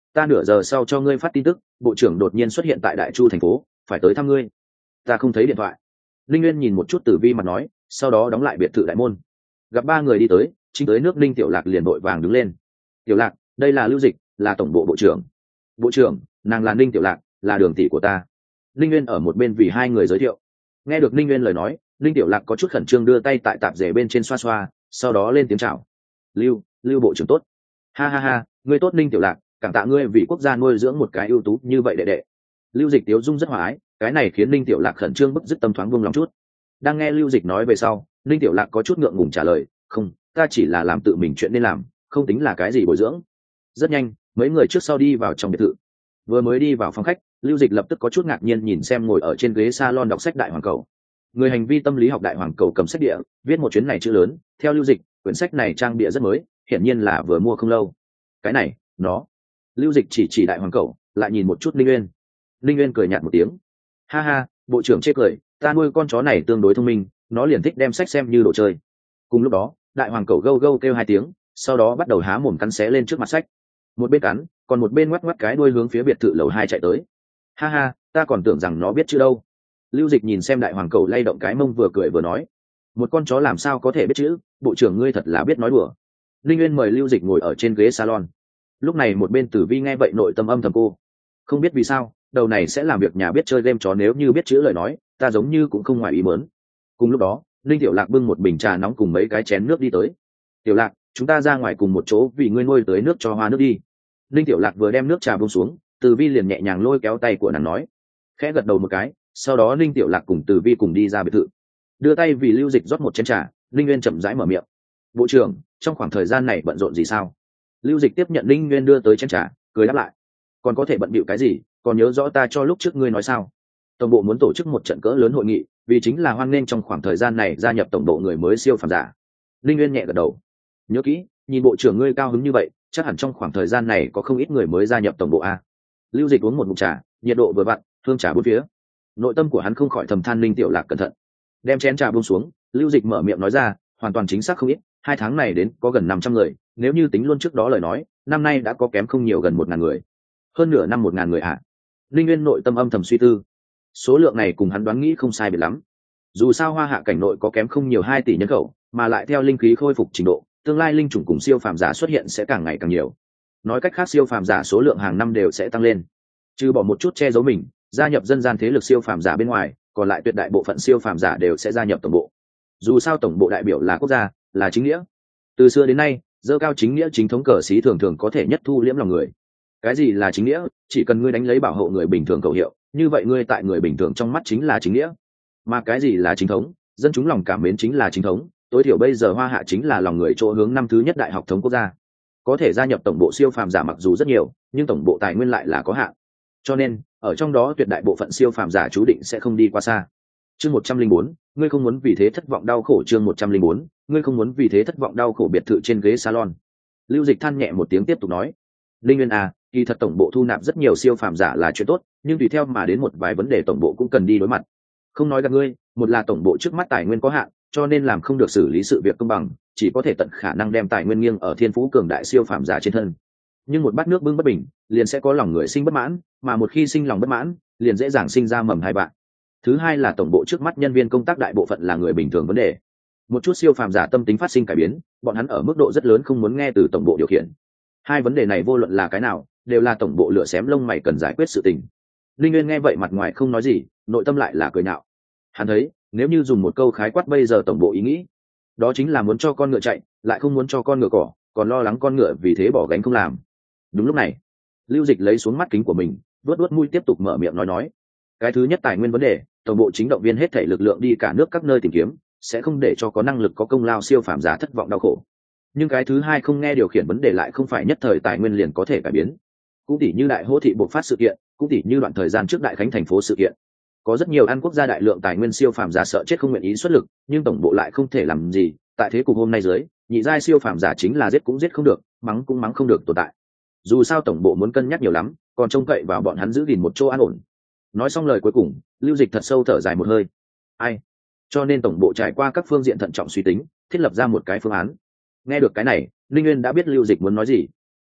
ta nửa giờ sau cho ngươi phát tin tức, bộ trưởng đột nhiên xuất hiện tại Đại Chu thành phố, phải tới thăm ngươi. Ta không thấy điện thoại. Linh Nguyên nhìn một chút Tử Vi mặt nói, sau đó đóng lại biệt thự đại môn. Gặp ba người đi tới, chính tới nước Ninh Tiểu Lạc liền vội vàng đứng lên. Tiểu Lạc, đây là Lưu Dịch, là tổng bộ bộ trưởng. Bộ trưởng, nàng là Ninh Tiểu Lạc, là đường tỷ của ta. Linh Nguyên ở một bên vì hai người giới thiệu. Nghe được Linh Nguyên lời nói, Ninh Tiểu Lạc có chút khẩn trương đưa tay tại tạp dề bên trên xoa xoa, sau đó lên tiếng chào. Lưu, Lưu bộ trưởng tốt. Ha ha ha, ngươi tốt Ninh Tiểu Lạc, cảm tạ ngươi vì quốc gia nuôi dưỡng một cái ưu tú như vậy đệ đệ. Lưu Dịch tiếu dung rất hòa ái, cái này khiến Ninh Tiểu Lạc khẩn trương bức dứt tâm thoáng buông lòng chút. Đang nghe Lưu Dịch nói về sau, Ninh Tiểu Lạc có chút ngượng ngùng trả lời, không, ta chỉ là làm tự mình chuyện nên làm, không tính là cái gì bồi dưỡng. Rất nhanh, mấy người trước sau đi vào trong biệt thự. Vừa mới đi vào phòng khách, Lưu Dịch lập tức có chút ngạc nhiên nhìn xem ngồi ở trên ghế salon đọc sách Đại Hoàng Cầu. Người hành vi tâm lý học Đại Hoàng Cầu cầm sách địa, viết một chuyến này chữ lớn, theo Lưu Dịch, quyển sách này trang bìa rất mới, hiển nhiên là vừa mua không lâu. Cái này, nó. Lưu Dịch chỉ chỉ Đại Hoàng Cầu, lại nhìn một chút Linh Uyên. Linh Uyên cười nhạt một tiếng. Ha ha, bộ trưởng chê cười, ta nuôi con chó này tương đối thông minh, nó liền thích đem sách xem như đồ chơi. Cùng lúc đó, Đại Hoàng Cầu gâu gâu kêu hai tiếng, sau đó bắt đầu há mồm cắn xé lên trước mặt sách. Một bên cắn, còn một bên ngoắc ngoắc cái đuôi hướng phía biệt thự lầu hai chạy tới. Ha ha, ta còn tưởng rằng nó biết chữ đâu. Lưu Dịch nhìn xem Đại Hoàng Cầu lay động cái mông vừa cười vừa nói, một con chó làm sao có thể biết chữ, bộ trưởng ngươi thật là biết nói đùa. Linh Uyên mời Lưu Dịch ngồi ở trên ghế salon. Lúc này một bên Tử Vi nghe vậy nội tâm âm thầm cô, không biết vì sao đầu này sẽ làm việc nhà biết chơi game chó, nếu như biết chữ lời nói ta giống như cũng không ngoài ý mớn. Cùng lúc đó Linh Tiểu Lạc bưng một bình trà nóng cùng mấy cái chén nước đi tới. Tiểu Lạc, chúng ta ra ngoài cùng một chỗ vì ngươi nuôi tới nước cho hoa nước đi. Linh Tiểu Lạc vừa đem nước trà buông xuống, Tử Vi liền nhẹ nhàng lôi kéo tay của nàng nói, khẽ gật đầu một cái, sau đó Linh Tiểu Lạc cùng Tử Vi cùng đi ra biệt thự. Đưa tay vì Lưu Dịch rót một chén trà, Linh Nguyên chậm rãi mở miệng, bộ trưởng, trong khoảng thời gian này bận rộn gì sao? Lưu Dịch tiếp nhận Linh Nguyên đưa tới chén trà, cười đáp lại, còn có thể bận bịu cái gì, còn nhớ rõ ta cho lúc trước ngươi nói sao? Tổng bộ muốn tổ chức một trận cỡ lớn hội nghị, vì chính là hoan nghênh trong khoảng thời gian này gia nhập tổng bộ người mới siêu phàm giả. Linh Nguyên nhẹ gật đầu, nhớ kỹ, nhìn bộ trưởng ngươi cao hứng như vậy, chắc hẳn trong khoảng thời gian này có không ít người mới gia nhập tổng bộ a. Lưu Dịch uống một ngụm trà, nhiệt độ vừa vặn, hương trà bốn phía. Nội tâm của hắn không khỏi thầm than Linh Tiểu Lạc cẩn thận. Đem chén trà buông xuống, Lưu Dịch mở miệng nói ra, hoàn toàn chính xác không ít, hai tháng này đến có gần năm trăm người, nếu như tính luôn trước đó lời nói, năm nay đã có kém không nhiều gần một ngàn người. Hơn nửa năm một ngàn người ạ. À? Linh Nguyên nội tâm âm thầm suy tư. Số lượng này cùng hắn đoán nghĩ không sai biệt lắm. Dù sao Hoa Hạ cảnh nội có kém không nhiều hai tỷ nhân khẩu, mà lại theo linh khí khôi phục trình độ, tương lai linh chủng cùng siêu phàm giả xuất hiện sẽ càng ngày càng nhiều. Nói cách khác siêu phàm giả số lượng hàng năm đều sẽ tăng lên. Trừ bỏ một chút che giấu mình, gia nhập dân gian thế lực siêu phàm giả bên ngoài, còn lại tuyệt đại bộ phận siêu phàm giả đều sẽ gia nhập tổng bộ. Dù sao tổng bộ đại biểu là quốc gia, là chính nghĩa. Từ xưa đến nay, dơ cao chính nghĩa chính thống cờ sĩ thường thường có thể nhất thu liễm lòng người. Cái gì là chính nghĩa? Chỉ cần ngươi đánh lấy bảo hộ người bình thường khẩu hiệu, như vậy ngươi tại người bình thường trong mắt chính là chính nghĩa. Mà cái gì là chính thống? Dân chúng lòng cảm mến chính là chính thống. Tối thiểu bây giờ Hoa Hạ chính là lòng người chỗ hướng năm thứ nhất đại học thống quốc gia. Có thể gia nhập tổng bộ siêu phàm giả mặc dù rất nhiều, nhưng tổng bộ tài nguyên lại là có hạn. Cho nên, ở trong đó tuyệt đại bộ phận siêu phàm giả chú định sẽ không đi qua xa. Chương một trăm linh bốn, ngươi không muốn vì thế thất vọng đau khổ. Chương một trăm linh bốn, ngươi không muốn vì thế thất vọng đau khổ. Biệt thự trên ghế salon. Lưu Dịch than nhẹ một tiếng tiếp tục nói, Linh Nguyên à, kỳ thật tổng bộ thu nạp rất nhiều siêu phàm giả là chuyện tốt, nhưng tùy theo mà đến một vài vấn đề tổng bộ cũng cần đi đối mặt. Không nói gặp ngươi, một là tổng bộ trước mắt tài nguyên có hạn, cho nên làm không được xử lý sự việc công bằng, chỉ có thể tận khả năng đem tài nguyên nghiêng ở thiên phú cường đại siêu phàm giả trên thân. Nhưng một bát nước bưng bất bình, liền sẽ có lòng người sinh bất mãn, mà một khi sinh lòng bất mãn, liền dễ dàng sinh ra mầm hai bạn. Thứ hai là tổng bộ trước mắt nhân viên công tác đại bộ phận là người bình thường vấn đề. Một chút siêu phàm giả tâm tính phát sinh cải biến, bọn hắn ở mức độ rất lớn không muốn nghe từ tổng bộ điều khiển. Hai vấn đề này vô luận là cái nào, đều là tổng bộ lựa xém lông mày cần giải quyết sự tình. Linh Nguyên nghe vậy mặt ngoài không nói gì, nội tâm lại là cười nhạo. Hắn thấy, nếu như dùng một câu khái quát bây giờ tổng bộ ý nghĩ, đó chính là muốn cho con ngựa chạy, lại không muốn cho con ngựa cỏ, còn lo lắng con ngựa vì thế bỏ gánh không làm. Đúng lúc này, Lưu Dịch lấy xuống mắt kính của mình, vuốt vuốt mũi tiếp tục mở miệng nói nói. Cái thứ nhất tài nguyên vấn đề, tổng bộ chính động viên hết thảy lực lượng đi cả nước các nơi tìm kiếm, sẽ không để cho có năng lực có công lao siêu phàm giả thất vọng đau khổ. Nhưng cái thứ hai không nghe điều khiển vấn đề lại không phải nhất thời tài nguyên liền có thể cải biến. Cũng tỉ như đại hô thị bộc phát sự kiện, cũng tỉ như đoạn thời gian trước đại khánh thành phố sự kiện. Có rất nhiều ăn quốc gia đại lượng tài nguyên siêu phàm giả sợ chết không nguyện ý xuất lực, nhưng tổng bộ lại không thể làm gì, tại thế cục hôm nay dưới, nhị giai siêu phàm giả chính là giết cũng giết không được, mắng cũng mắng không được tồn tại. Dù sao tổng bộ muốn cân nhắc nhiều lắm, còn trông cậy vào bọn hắn giữ gìn một chỗ an ổn. Nói xong lời cuối cùng, Lưu Dịch thật sâu thở dài một hơi. Ai? Cho nên tổng bộ trải qua các phương diện thận trọng suy tính, thiết lập ra một cái phương án. Nghe được cái này, Linh Nguyên đã biết Lưu Dịch muốn nói gì.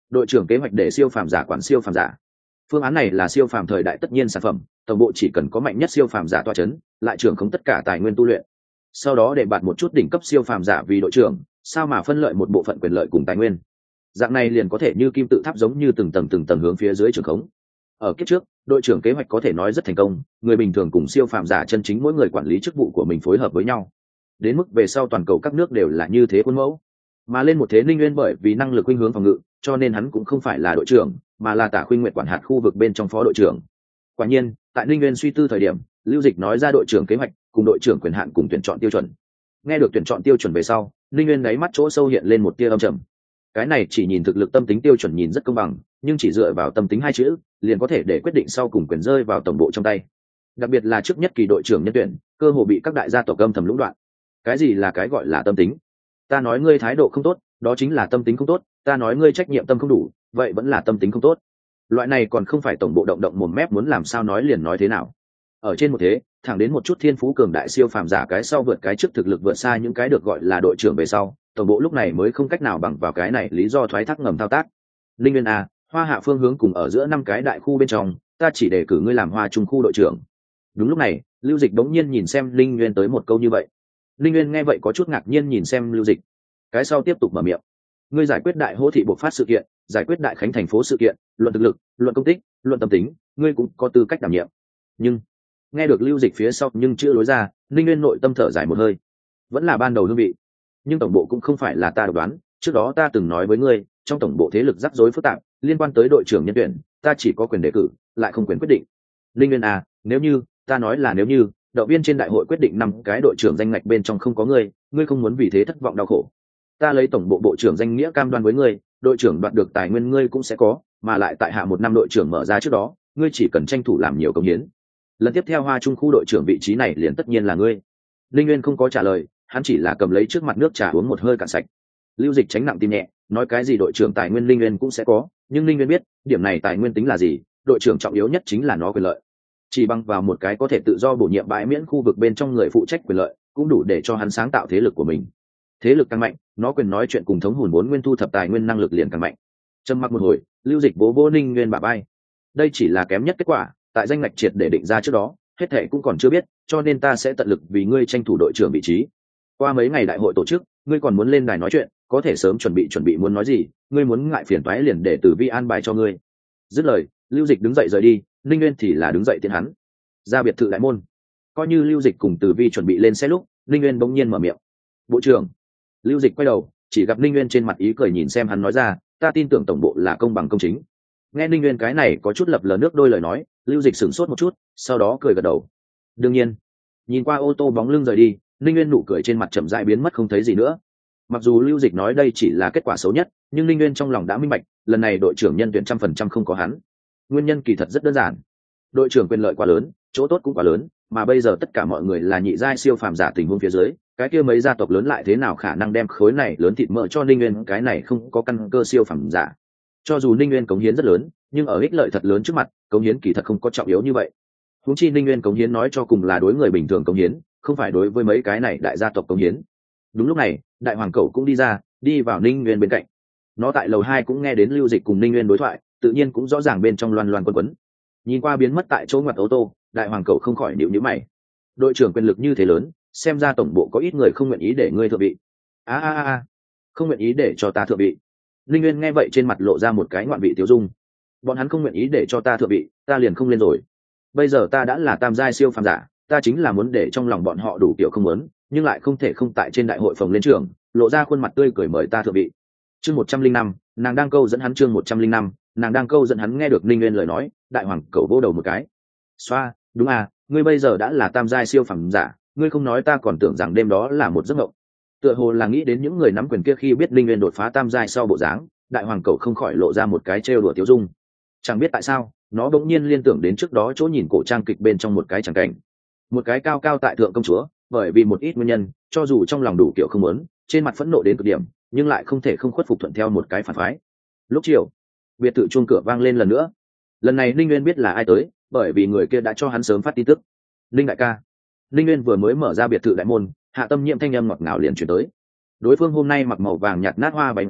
đội trưởng kế hoạch để siêu phàm giả quản siêu phàm giả. Phương án này là siêu phàm thời đại tất nhiên sản phẩm, tổng bộ chỉ cần có mạnh nhất siêu phàm giả tọa chấn, lại trưởng không tất cả tài nguyên tu luyện. Sau đó để bạn một chút đỉnh cấp siêu phàm giả vì đội trưởng, sao mà phân lợi một bộ phận quyền lợi cùng tài nguyên. Dạng này liền có thể như kim tự tháp giống như từng tầng từng tầng hướng phía dưới trưởng khống. Ở kiếp trước, đội trưởng kế hoạch có thể nói rất thành công, người bình thường cùng siêu phàm giả chân chính mỗi người quản lý chức vụ của mình phối hợp với nhau. Đến mức về sau toàn cầu các nước đều là như thế khuôn mẫu. Mà lên một thế Ninh Nguyên bởi vì năng lực khuynh hướng phòng ngự, cho nên hắn cũng không phải là đội trưởng, mà là Tả Khuynh Nguyệt quản hạt khu vực bên trong phó đội trưởng. Quả nhiên, tại Ninh Nguyên suy tư thời điểm, Lưu Dịch nói ra đội trưởng kế hoạch cùng đội trưởng quyền hạn cùng tuyển chọn tiêu chuẩn. Nghe được tuyển chọn tiêu chuẩn về sau, Ninh Nguyên đáy mắt chỗ sâu hiện lên một tia âm trầm. Cái này chỉ nhìn thực lực tâm tính tiêu chuẩn nhìn rất công bằng, nhưng chỉ dựa vào tâm tính hai chữ, liền có thể để quyết định sau cùng quyền rơi vào tổng bộ trong tay. Đặc biệt là trước nhất kỳ đội trưởng nhân tuyển, cơ hồ bị các đại gia tộc âm thầm lũng đoạn. Cái gì là cái gọi là tâm tính? Ta nói ngươi thái độ không tốt, đó chính là tâm tính không tốt, ta nói ngươi trách nhiệm tâm không đủ, vậy vẫn là tâm tính không tốt. Loại này còn không phải tổng bộ động động mồm mép muốn làm sao nói liền nói thế nào. Ở trên một thế, thẳng đến một chút thiên phú cường đại siêu phàm giả cái sau vượt cái trước thực lực vượt xa những cái được gọi là đội trưởng về sau, tổng bộ lúc này mới không cách nào bằng vào cái này lý do thoái thác ngầm thao tác. Linh Nguyên a, Hoa Hạ phương hướng cùng ở giữa năm cái đại khu bên trong, ta chỉ để cử ngươi làm Hoa Trung khu đội trưởng. Đúng lúc này, Lưu Dịch đống nhiên nhìn xem Linh Nguyên tới một câu như vậy. Linh Nguyên nghe vậy có chút ngạc nhiên nhìn xem Lưu Dịch. Cái sau tiếp tục mở miệng. Ngươi giải quyết đại hô thị bộc phát sự kiện, giải quyết đại khánh thành phố sự kiện, luận thực lực, luận công tích, luận tâm tính, ngươi cũng có tư cách đảm nhiệm. Nhưng nghe được Lưu Dịch phía sau nhưng chưa lối ra, Linh Nguyên nội tâm thở dài một hơi. Vẫn là ban đầu hương vị, nhưng tổng bộ cũng không phải là ta độc đoán, trước đó ta từng nói với ngươi, trong tổng bộ thế lực rắc rối phức tạp, liên quan tới đội trưởng nhân tuyển, ta chỉ có quyền đề cử, lại không quyền quyết định. Linh Nguyên à, nếu như, ta nói là nếu như, động viên trên đại hội quyết định năm cái đội trưởng danh ngạch bên trong không có ngươi, ngươi không muốn vì thế thất vọng đau khổ. Ta lấy tổng bộ bộ trưởng danh nghĩa cam đoan với ngươi, đội trưởng đoạt được tài nguyên ngươi cũng sẽ có, mà lại tại hạ một năm đội trưởng mở ra trước đó, ngươi chỉ cần tranh thủ làm nhiều công hiến. Lần tiếp theo Hoa Trung khu đội trưởng vị trí này liền tất nhiên là ngươi. Linh Nguyên không có trả lời, hắn chỉ là cầm lấy trước mặt nước trà uống một hơi cạn sạch. Lưu Dịch tránh nặng tim nhẹ, nói cái gì đội trưởng tài nguyên Linh Nguyên cũng sẽ có, nhưng Linh Nguyên biết, điểm này tài nguyên tính là gì, đội trưởng trọng yếu nhất chính là nó quyền lợi. Chỉ bằng vào một cái có thể tự do bổ nhiệm bãi miễn khu vực bên trong người phụ trách quyền lợi, cũng đủ để cho hắn sáng tạo thế lực của mình. Thế lực càng mạnh, nó quyền nói chuyện cùng thống hồn bốn nguyên thu thập tài nguyên năng lực liền càng mạnh. Trầm mặc một hồi, Lưu Dịch bố bố Ninh Nguyên bả vai. Đây chỉ là kém nhất kết quả, tại danh ngạch triệt để định ra trước đó, hết thệ cũng còn chưa biết, cho nên ta sẽ tận lực vì ngươi tranh thủ đội trưởng vị trí. Qua mấy ngày đại hội tổ chức, ngươi còn muốn lên đài nói chuyện, có thể sớm chuẩn bị chuẩn bị muốn nói gì, ngươi muốn ngại phiền toái liền để Tử Vi an bài cho ngươi. Dứt lời, Lưu Dịch đứng dậy rời đi, Ninh Nguyên thì là đứng dậy tiễn hắn ra biệt thự đại môn. Coi như Lưu Dịch cùng Tử Vi chuẩn bị lên xe lúc, Ninh Nguyên bỗng nhiên mở miệng. Bộ trưởng. Lưu Dịch quay đầu, chỉ gặp Ninh Nguyên trên mặt ý cười nhìn xem hắn nói ra, ta tin tưởng tổng bộ là công bằng công chính. Nghe Ninh Nguyên cái này có chút lập lờ nước đôi lời nói, Lưu Dịch sửng sốt một chút, sau đó cười gật đầu. Đương nhiên. Nhìn qua ô tô bóng lưng rời đi, Ninh Nguyên nụ cười trên mặt chậm rãi biến mất không thấy gì nữa. Mặc dù Lưu Dịch nói đây chỉ là kết quả xấu nhất, nhưng Ninh Nguyên trong lòng đã minh bạch, lần này đội trưởng nhân tuyển trăm phần trăm không có hắn. Nguyên nhân kỳ thật rất đơn giản. Đội trưởng quyền lợi quá lớn, chỗ tốt cũng quá lớn, mà bây giờ tất cả mọi người là nhị giai siêu phàm giả tình huống phía dưới, cái kia mấy gia tộc lớn lại thế nào khả năng đem khối này lớn thịt mỡ cho Ninh Nguyên, cái này không có căn cơ siêu phàm giả. Cho dù Ninh Nguyên cống hiến rất lớn, nhưng ở ích lợi thật lớn trước mặt, cống hiến kỳ thật không có trọng yếu như vậy. Huống chi Ninh Nguyên cống hiến nói cho cùng là đối người bình thường cống hiến, không phải đối với mấy cái này đại gia tộc cống hiến. Đúng lúc này, đại hoàng cẩu cũng đi ra, đi vào Ninh Nguyên bên cạnh. Nó tại lầu hai cũng nghe đến Lưu Dịch cùng Ninh Nguyên đối thoại, tự nhiên cũng rõ ràng bên trong loan loan quấn quấn. Nhìn qua biến mất tại chỗ ngoặt ô tô, đại hoàng cẩu không khỏi nhíu nhíu mày. Đội trưởng quyền lực như thế lớn, xem ra tổng bộ có ít người không nguyện ý để ngươi thượng vị. A a a, không nguyện ý để cho ta thượng vị. Ninh Nguyên nghe vậy trên mặt lộ ra một cái ngoạn vị tiêu dung. Bọn hắn không nguyện ý để cho ta thượng vị, ta liền không lên rồi. Bây giờ ta đã là tam giai siêu phàm giả, ta chính là muốn để trong lòng bọn họ đủ kiểu không muốn, nhưng lại không thể không tại trên đại hội phòng lên trường, lộ ra khuôn mặt tươi cười mời ta thượng vị. Chương một trăm linh năm, nàng đang câu dẫn hắn chương một trăm linh năm, nàng đang câu dẫn hắn nghe được Ninh Nguyên lời nói, đại hoàng cẩu vỗ đầu một cái. Xoa, đúng à, ngươi bây giờ đã là tam giai siêu phàm giả, ngươi không nói ta còn tưởng rằng đêm đó là một giấc mộng. Tựa hồ là nghĩ đến những người nắm quyền kia khi biết Ninh Nguyên đột phá tam giai sau bộ dáng, đại hoàng cẩu không khỏi lộ ra một cái trêu đùa tiêu dung. Chẳng biết tại sao, nó bỗng nhiên liên tưởng đến trước đó chỗ nhìn cổ trang kịch bên trong một cái chẳng cảnh. Một cái cao cao tại thượng công chúa, bởi vì một ít nguyên nhân, cho dù trong lòng đủ kiểu không muốn, trên mặt phẫn nộ đến cực điểm, nhưng lại không thể không khuất phục thuận theo một cái phản phái. Lúc chiều, biệt thự chuông cửa vang lên lần nữa. Lần này Ninh Nguyên biết là ai tới, bởi vì người kia đã cho hắn sớm phát tin tức. Ninh đại ca. Ninh Nguyên vừa mới mở ra biệt thự đại môn, Hạ Tâm Nhiệm thanh âm ngọt ngào liền chuyển tới. Đối phương hôm nay mặc màu vàng nhạt nát hoa váy ngắn,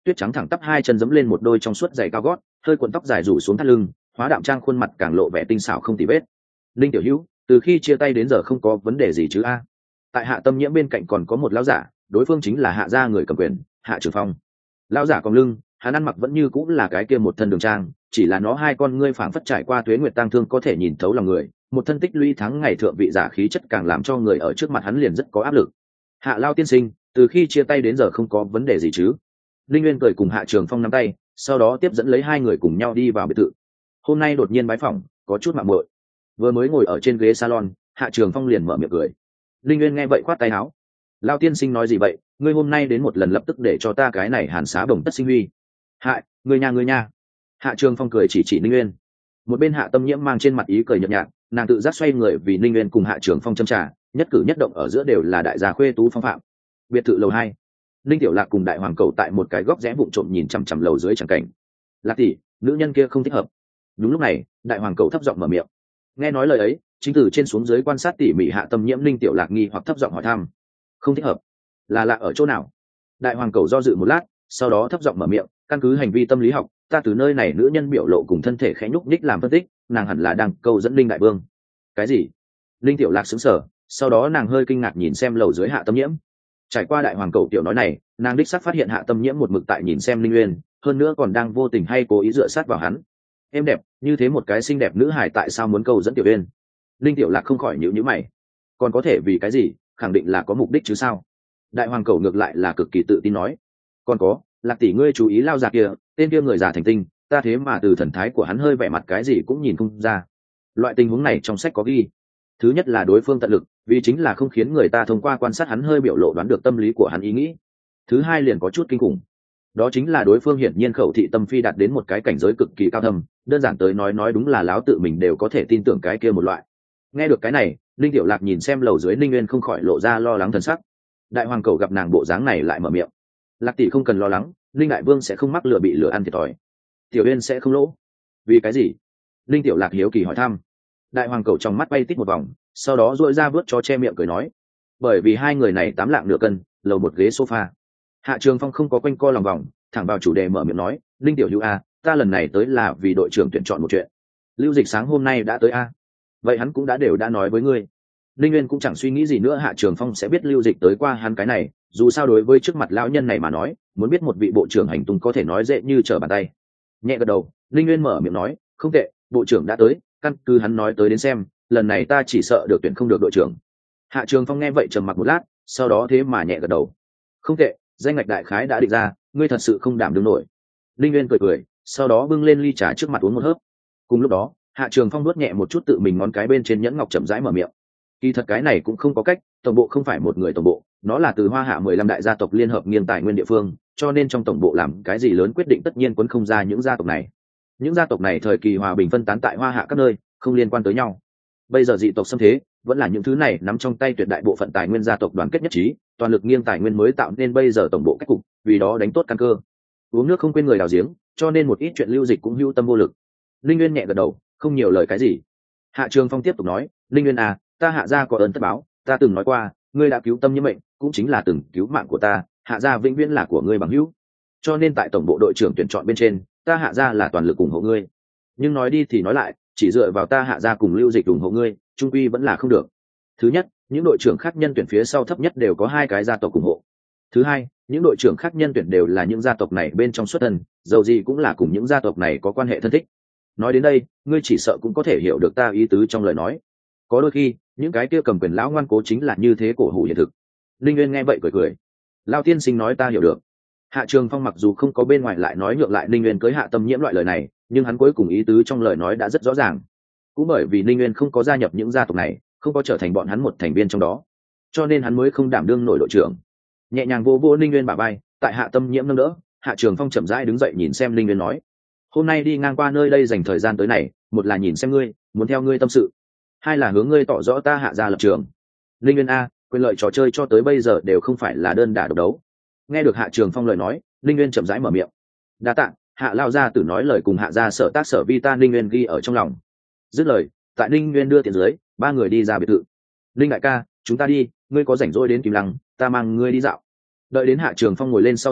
tuyết trắng thẳng tắp hai chân dẫm lên một đôi trong suốt giày cao gót, hơi cuộn tóc dài rủ xuống thắt lưng, hóa đạm trang khuôn mặt càng lộ vẻ tinh xảo không tì vết. Linh tiểu hữu, từ khi chia tay đến giờ không có vấn đề gì chứ a? Tại Hạ Tâm Nhiễm bên cạnh còn có một lão giả, đối phương chính là Hạ gia người cầm quyền, Hạ Trường Phong. Lão giả còng lưng, hắn ăn mặc vẫn như cũng là cái kia một thân đường trang, chỉ là nó hai con ngươi phảng phất trải qua tuế nguyệt tang thương có thể nhìn thấu lòng người, một thân tích lũy tháng ngày thượng vị giả khí chất càng làm cho người ở trước mặt hắn liền rất có áp lực. Hạ Lao tiên sinh, từ khi chia tay đến giờ không có vấn đề gì chứ? Linh Nguyên cười cùng Hạ Trường Phong nắm tay, sau đó tiếp dẫn lấy hai người cùng nhau đi vào biệt thự. Hôm nay đột nhiên bái phỏng, có chút mạo muội. Vừa mới ngồi ở trên ghế salon, Hạ Trường Phong liền mở miệng cười. Linh Nguyên nghe vậy khoát tay áo. Lao tiên sinh nói gì vậy? Ngươi hôm nay đến một lần lập tức để cho ta cái này hàn xá bồng tất sinh huy. Hại, ngươi nha ngươi nha. Hạ Trường Phong cười chỉ chỉ Linh Nguyên. Một bên Hạ Tâm Nhiễm mang trên mặt ý cười nhợt nhạt, nàng tự giác xoay người vì Linh Nguyên cùng Hạ Trường Phong châm trà, nhất cử nhất động ở giữa đều là đại gia khuê tú phong phạm. Biệt thự lầu hai, Linh Tiểu Lạc cùng Đại Hoàng Cầu tại một cái góc rẽ vụng trộm nhìn chằm chằm lầu dưới chẳng cảnh. Lạc tỷ, nữ nhân kia không thích hợp. Đúng lúc này, Đại Hoàng Cầu thấp giọng mở miệng. Nghe nói lời ấy, chính từ trên xuống dưới quan sát tỉ mỉ Hạ Tâm Nhiễm, Linh Tiểu Lạc nghi hoặc thấp giọng hỏi thăm. Không thích hợp? Là lạ ở chỗ nào? Đại Hoàng Cầu do dự một lát, sau đó thấp giọng mở miệng, căn cứ hành vi tâm lý học, ta từ nơi này nữ nhân biểu lộ cùng thân thể khẽ nhúc nhích làm phân tích, nàng hẳn là đang câu dẫn Linh đại vương. Cái gì? Linh Tiểu Lạc sững sờ, sau đó nàng hơi kinh ngạc nhìn xem lầu dưới Hạ Tâm Nhiễm. Trải qua Đại Hoàng Cầu tiểu nói này, nàng đích xác phát hiện Hạ Tâm Nhiễm một mực tại nhìn xem Linh Uyên, hơn nữa còn đang vô tình hay cố ý dựa sát vào hắn. Em đẹp, như thế một cái xinh đẹp nữ hài tại sao muốn câu dẫn Tiểu Uyên? Linh Tiểu Lạc không khỏi nhíu nhíu mày. Còn có thể vì cái gì? Khẳng định là có mục đích chứ sao? Đại Hoàng Cầu ngược lại là cực kỳ tự tin nói. Còn có, Lạc tỷ ngươi chú ý lao già kia, tên kia người già thành tinh, ta thế mà từ thần thái của hắn hơi vẻ mặt cái gì cũng nhìn không ra. Loại tình huống này trong sách có ghi. Thứ nhất là đối phương tận lực, vì chính là không khiến người ta thông qua quan sát hắn hơi biểu lộ đoán được tâm lý của hắn ý nghĩ. Thứ hai liền có chút kinh khủng, đó chính là đối phương hiển nhiên khẩu thị tâm phi đạt đến một cái cảnh giới cực kỳ cao thâm, đơn giản tới nói nói đúng là láo tự mình đều có thể tin tưởng cái kia một loại. Nghe được cái này, Linh Tiểu Lạc nhìn xem lầu dưới Linh Nguyên không khỏi lộ ra lo lắng thần sắc. Đại Hoàng Cầu gặp nàng bộ dáng này lại mở miệng. Lạc tỷ không cần lo lắng, Linh đại vương sẽ không mắc lừa bị lừa ăn thiệt thòi. Tiểu Uyên sẽ không lỗ. Vì cái gì? Linh Tiểu Lạc hiếu kỳ hỏi thăm. Đại Hoàng Cầu trong mắt bay tít một vòng, sau đó duỗi ra vớt cho che miệng cười nói. Bởi vì hai người này tám lạng nửa cân, lầu một ghế sofa. Hạ Trường Phong không có quanh co lòng vòng, thẳng vào chủ đề mở miệng nói. Linh tiểu hữu a, ta lần này tới là vì đội trưởng tuyển chọn một chuyện. Lưu Dịch sáng hôm nay đã tới a. Vậy hắn cũng đã đều đã nói với ngươi. Linh Nguyên cũng chẳng suy nghĩ gì nữa, Hạ Trường Phong sẽ biết Lưu Dịch tới qua hắn cái này, dù sao đối với trước mặt lão nhân này mà nói, muốn biết một vị bộ trưởng hành tung có thể nói dễ như trở bàn tay. Nhẹ gật đầu, Linh Nguyên mở miệng nói, không tệ, bộ trưởng đã tới, căn cứ hắn nói tới đến xem, lần này ta chỉ sợ được tuyển không được đội trưởng. Hạ Trường Phong nghe vậy trầm mặc một lát, sau đó thế mà nhẹ gật đầu. Không tệ, danh ngạch đại khái đã định ra, ngươi thật sự không đảm đương nổi. Linh Nguyên cười cười, sau đó bưng lên ly trà trước mặt uống một hớp. Cùng lúc đó, Hạ Trường Phong nuốt nhẹ một chút tự mình ngón cái bên trên nhẫn ngọc chậm rãi mở miệng. Kỳ thật cái này cũng không có cách, tổng bộ không phải một người tổng bộ, nó là từ Hoa Hạ mười lăm đại gia tộc liên hợp nghiêng tài nguyên địa phương, cho nên trong tổng bộ làm cái gì lớn quyết định tất nhiên quấn không ra những gia tộc này. Những gia tộc này thời kỳ hòa bình phân tán tại Hoa Hạ các nơi, không liên quan tới nhau. Bây giờ dị tộc xâm thế, vẫn là những thứ này nắm trong tay tuyệt đại bộ phận tài nguyên gia tộc đoàn kết nhất trí, toàn lực nghiêng tài nguyên mới tạo nên bây giờ tổng bộ cách cục, vì đó đánh tốt căn cơ. Uống nước không quên người đào giếng, cho nên một ít chuyện Lưu Dịch cũng hữu tâm vô lực. Linh Nguyên nhẹ gật đầu, không nhiều lời cái gì. Hạ Trường Phong tiếp tục nói, Linh Nguyên à, ta Hạ gia có ơn tất báo, ta từng nói qua, ngươi đã cứu tâm như mệnh, cũng chính là từng cứu mạng của ta, Hạ gia vĩnh viễn là của ngươi bằng hữu. Cho nên tại tổng bộ đội trưởng tuyển chọn bên trên, ta Hạ gia là toàn lực ủng hộ ngươi. Nhưng nói đi thì nói lại, chỉ dựa vào ta Hạ gia cùng Lưu Dịch ủng hộ ngươi, trung quy vẫn là không được. Thứ nhất, những đội trưởng khác nhân tuyển phía sau thấp nhất đều có hai cái gia tộc ủng hộ. Thứ hai, những đội trưởng khác nhân tuyển đều là những gia tộc này bên trong xuất thân, dầu gì cũng là cùng những gia tộc này có quan hệ thân thích. Nói đến đây, ngươi chỉ sợ cũng có thể hiểu được ta ý tứ trong lời nói. Có đôi khi, những cái kia cầm quyền lão ngoan cố chính là như thế cổ hủ hiện thực. Linh Nguyên nghe vậy cười cười. Lão tiên sinh nói ta hiểu được. Hạ Trường Phong mặc dù không có bên ngoài lại nói nhượng lại Linh Nguyên cưới Hạ Tâm Nhiễm loại lời này, nhưng hắn cuối cùng ý tứ trong lời nói đã rất rõ ràng. Cũng bởi vì Linh Nguyên không có gia nhập những gia tộc này, không có trở thành bọn hắn một thành viên trong đó, cho nên hắn mới không đảm đương nổi đội trưởng. Nhẹ nhàng vô vô Linh Nguyên bả vai, tại Hạ Tâm Nhiễm nâng đỡ, Hạ Trường Phong chậm rãi đứng dậy nhìn xem Linh Nguyên nói, hôm nay đi ngang qua nơi đây dành thời gian tới này, một là nhìn xem ngươi, muốn theo ngươi tâm sự, hai là hướng ngươi tỏ rõ ta Hạ gia lập trường. Linh Nguyên a, quyền lợi trò chơi cho tới bây giờ đều không phải là đơn đả độc đấu. Nghe được Hạ Trường Phong lời nói, Linh Nguyên chậm rãi mở miệng. Đa tạ, Hạ lao gia tử nói lời cùng Hạ gia sở tác sở vi ta Linh Nguyên ghi ở trong lòng. Dứt lời, tại Linh Nguyên đưa tiền dưới, ba người đi ra biệt thự. Linh đại ca, chúng ta đi, ngươi có rảnh rỗi đến Kim Lăng, ta mang ngươi đi dạo. Đợi đến Hạ Trường Phong ngồi lên sau xe,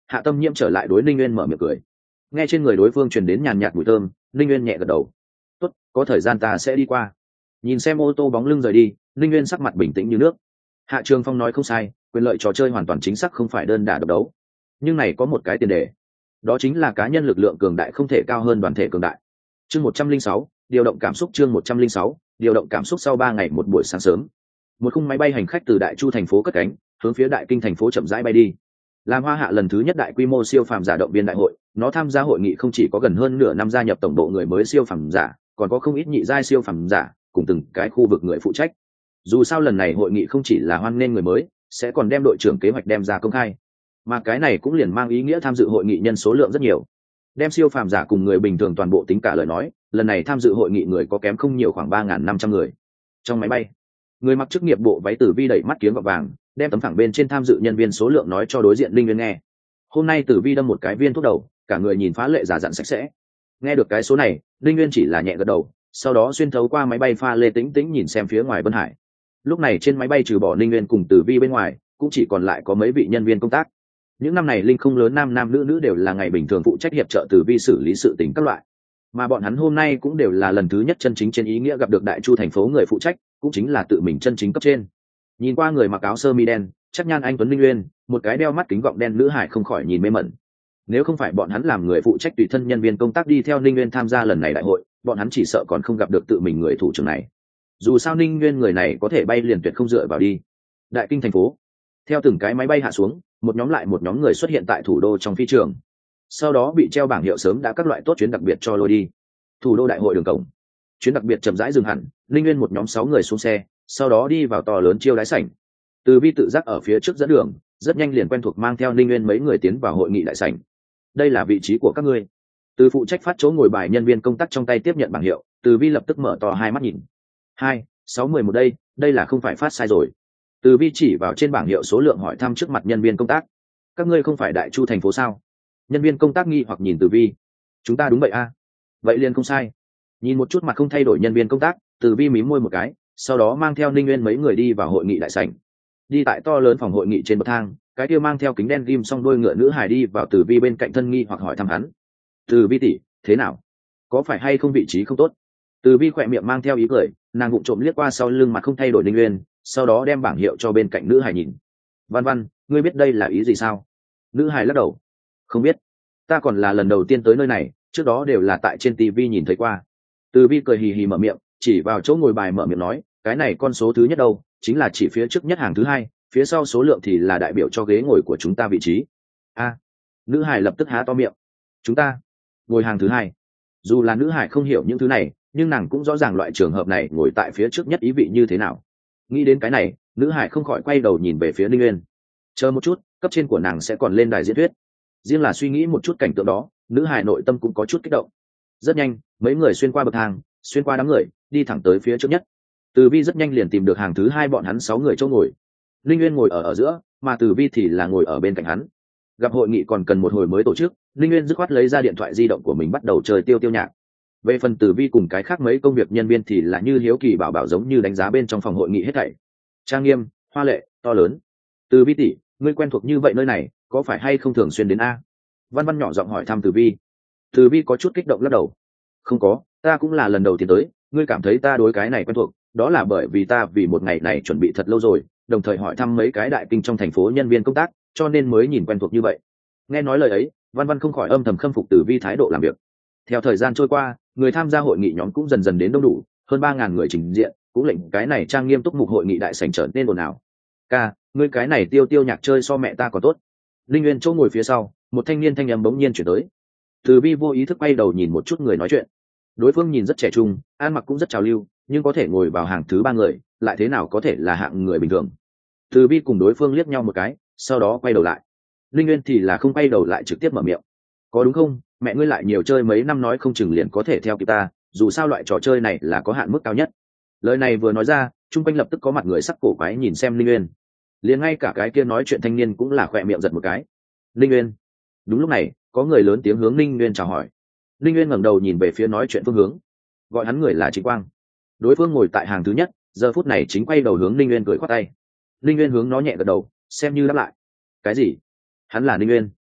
Hạ Tâm Nhiễm trở lại đối Ninh Nguyên mở miệng cười. Nghe trên người đối phương truyền đến nhàn nhạt mùi thơm, Ninh Nguyên nhẹ gật đầu. Tốt, có thời gian ta sẽ đi qua. Nhìn xem ô tô bóng lưng rời đi, Ninh Nguyên sắc mặt bình tĩnh như nước. Hạ Trường Phong nói không sai, quyền lợi trò chơi hoàn toàn chính xác không phải đơn đả độc đấu, nhưng này có một cái tiền đề, đó chính là cá nhân lực lượng cường đại không thể cao hơn đoàn thể cường đại. Chương một trăm linh sáu, điều động cảm xúc. Chương một trăm linh sáu, điều động cảm xúc. Sau ba ngày một buổi sáng sớm, một khung máy bay hành khách từ Đại Chu thành phố cất cánh, hướng phía Đại Kinh thành phố chậm rãi bay đi. Làm Hoa Hạ lần thứ nhất đại quy mô siêu phàm giả động viên đại hội, nó tham gia hội nghị không chỉ có gần hơn nửa năm gia nhập tổng bộ người mới siêu phàm giả, còn có không ít nhị giai siêu phàm giả, cùng từng cái khu vực người phụ trách. Dù sao lần này hội nghị không chỉ là hoan nghênh người mới, sẽ còn đem đội trưởng kế hoạch đem ra công khai, mà cái này cũng liền mang ý nghĩa tham dự hội nghị nhân số lượng rất nhiều. Đem siêu phàm giả cùng người bình thường toàn bộ tính cả lời nói, lần này tham dự hội nghị người có kém không nhiều, khoảng ba nghìn năm trăm người. Trong máy bay, người mặc chức nghiệp bộ váy Tử Vi đẩy mắt kiếng gọt vàng, đem tấm phẳng bên trên tham dự nhân viên số lượng nói cho đối diện Linh Nguyên nghe. Hôm nay Tử Vi đâm một cái viên thuốc đầu, cả người nhìn phá lệ giả dặn sạch sẽ. Nghe được cái số này, Linh Nguyên chỉ là nhẹ gật đầu, sau đó xuyên thấu qua máy bay pha lê tĩnh tĩnh nhìn xem phía ngoài Vân Hải. Lúc này trên máy bay trừ bỏ Linh Nguyên cùng Tử Vi bên ngoài, cũng chỉ còn lại có mấy vị nhân viên công tác. Những năm này linh không lớn nam nam nữ nữ đều là ngày bình thường phụ trách hiệp trợ Tử Vi xử lý sự tình các loại, mà bọn hắn hôm nay cũng đều là lần thứ nhất chân chính trên ý nghĩa gặp được Đại Chu thành phố người phụ trách, cũng chính là tự mình chân chính cấp trên. Nhìn qua người mặc áo sơ mi đen, chắc nhan anh tuấn Linh Nguyên, một cái đeo mắt kính gọng đen nữ hải không khỏi nhìn mê mẩn. Nếu không phải bọn hắn làm người phụ trách tùy thân nhân viên công tác đi theo Linh Nguyên tham gia lần này đại hội, bọn hắn chỉ sợ còn không gặp được tự mình người thủ trưởng này. Dù sao Linh Nguyên người này có thể bay liền tuyệt không dựa vào đi. Đại Kinh thành phố, theo từng cái máy bay hạ xuống, một nhóm lại một nhóm người xuất hiện tại thủ đô trong phi trường, sau đó bị treo bảng hiệu sớm đã các loại tốt chuyến đặc biệt cho lôi đi. Thủ đô đại hội đường cổng, chuyến đặc biệt chậm rãi dừng hẳn, Linh Nguyên một nhóm sáu người xuống xe, sau đó đi vào to lớn chiêu đái sảnh. Từ Vi tự giác ở phía trước dẫn đường, rất nhanh liền quen thuộc mang theo Linh Nguyên mấy người tiến vào hội nghị đại sảnh. Đây là vị trí của các ngươi. Từ phụ trách phát chỗ ngồi bài nhân viên công tác trong tay tiếp nhận bảng hiệu, Từ Vi lập tức mở to hai mắt nhìn. Hai, sáu mười một đây, đây là không phải phát sai rồi. Từ Vi chỉ vào trên bảng hiệu số lượng hỏi thăm trước mặt nhân viên công tác. Các ngươi không phải Đại Chu thành phố sao? Nhân viên công tác nghi hoặc nhìn Từ Vi. Chúng ta đúng vậy a. Vậy liền không sai. Nhìn một chút mặt không thay đổi nhân viên công tác, Từ Vi mím môi một cái, sau đó mang theo Ninh Nguyên mấy người đi vào hội nghị đại sảnh. Đi tại to lớn phòng hội nghị trên bậc thang, cái kia mang theo kính đen ghim song đôi ngựa nữ hài đi vào Từ Vi bên cạnh thân nghi hoặc hỏi thăm hắn. Từ Vi tỷ, thế nào? Có phải hay không vị trí không tốt? Từ Vi khỏe miệng mang theo ý cười, nàng vụng trộm liếc qua sau lưng mặt không thay đổi Ninh Nguyên, sau đó đem bảng hiệu cho bên cạnh nữ hài nhìn. Văn Văn, ngươi biết đây là ý gì sao? Nữ hài lắc đầu. Không biết. Ta còn là lần đầu tiên tới nơi này, trước đó đều là tại trên tivi nhìn thấy qua. Từ Vi cười hì hì mở miệng, chỉ vào chỗ ngồi bài mở miệng nói, cái này con số thứ nhất đâu, chính là chỉ phía trước nhất hàng thứ hai, phía sau số lượng thì là đại biểu cho ghế ngồi của chúng ta vị trí. A. Nữ hải lập tức há to miệng. Chúng ta ngồi hàng thứ hai. Dù là nữ hải không hiểu những thứ này, nhưng nàng cũng rõ ràng loại trường hợp này ngồi tại phía trước nhất ý vị như thế nào. Nghĩ đến cái này, nữ hải không khỏi quay đầu nhìn về phía Ninh Nguyên. Chờ một chút, cấp trên của nàng sẽ còn lên đài diễn thuyết. Riêng là suy nghĩ một chút cảnh tượng đó, nữ hải nội tâm cũng có chút kích động. Rất nhanh, mấy người xuyên qua bậc thang, xuyên qua đám người, đi thẳng tới phía trước nhất. Từ Vi rất nhanh liền tìm được hàng thứ hai bọn hắn sáu người chỗ ngồi. Linh Nguyên ngồi ở ở giữa, mà Từ Vi thì là ngồi ở bên cạnh hắn. Gặp hội nghị còn cần một hồi mới tổ chức, Linh Nguyên dứt khoát lấy ra điện thoại di động của mình bắt đầu chơi tiêu tiêu nhạc. Về phần Từ Vi cùng cái khác mấy công việc nhân viên thì là như hiếu kỳ bảo bảo giống như đánh giá bên trong phòng hội nghị hết thảy. Trang nghiêm, hoa lệ, to lớn. Từ Vi tỷ, ngươi quen thuộc như vậy nơi này, có phải hay không thường xuyên đến a? Văn Văn nhỏ giọng hỏi thăm Từ Vi. Từ Vi có chút kích động lắc đầu. Không có, ta cũng là lần đầu tiên tới, ngươi cảm thấy ta đối cái này quen thuộc, đó là bởi vì ta vì một ngày này chuẩn bị thật lâu rồi, đồng thời hỏi thăm mấy cái đại kinh trong thành phố nhân viên công tác, cho nên mới nhìn quen thuộc như vậy. Nghe nói lời ấy, Văn Văn không khỏi âm thầm khâm phục Từ Vi thái độ làm việc. Theo thời gian trôi qua, người tham gia hội nghị nhóm cũng dần dần đến đông đủ, hơn ba ngàn người trình diện, cũng lệnh cái này trang nghiêm túc mục hội nghị đại sảnh trở nên ồn ào. Ca, ngươi cái này tiêu tiêu nhạc chơi so mẹ ta còn tốt. Linh Nguyên chỗ ngồi phía sau, một thanh niên thanh âm bỗng nhiên chuyển tới. Từ Vi vô ý thức quay đầu nhìn một chút người nói chuyện. Đối phương nhìn rất trẻ trung, ăn mặc cũng rất trào lưu, nhưng có thể ngồi vào hàng thứ ba người, lại thế nào có thể là hạng người bình thường. Từ Vi cùng đối phương liếc nhau một cái, sau đó quay đầu lại. Linh Nguyên thì là không quay đầu lại, trực tiếp mở miệng. Có đúng không, mẹ ngươi lại nhiều chơi mấy năm nói không chừng liền có thể theo kịp ta, dù sao loại trò chơi này là có hạn mức cao nhất. Lời này vừa nói ra, chung quanh lập tức có mặt người sắc cổ quái nhìn xem Linh Nguyên. Liền ngay cả cái kia nói chuyện thanh niên cũng là khỏe miệng giật một cái. Linh Nguyên. Đúng lúc này, có người lớn tiếng hướng Linh Nguyên chào hỏi. Linh Nguyên ngẩng đầu nhìn về phía nói chuyện phương hướng, gọi hắn người là Trịnh Quang. Đối phương ngồi tại hàng thứ nhất, giờ phút này chính quay đầu hướng Linh Nguyên cười khoát tay. Linh Nguyên hướng nó nhẹ gật đầu, xem như đáp lại. Cái gì? Hắn là Linh Nguyên.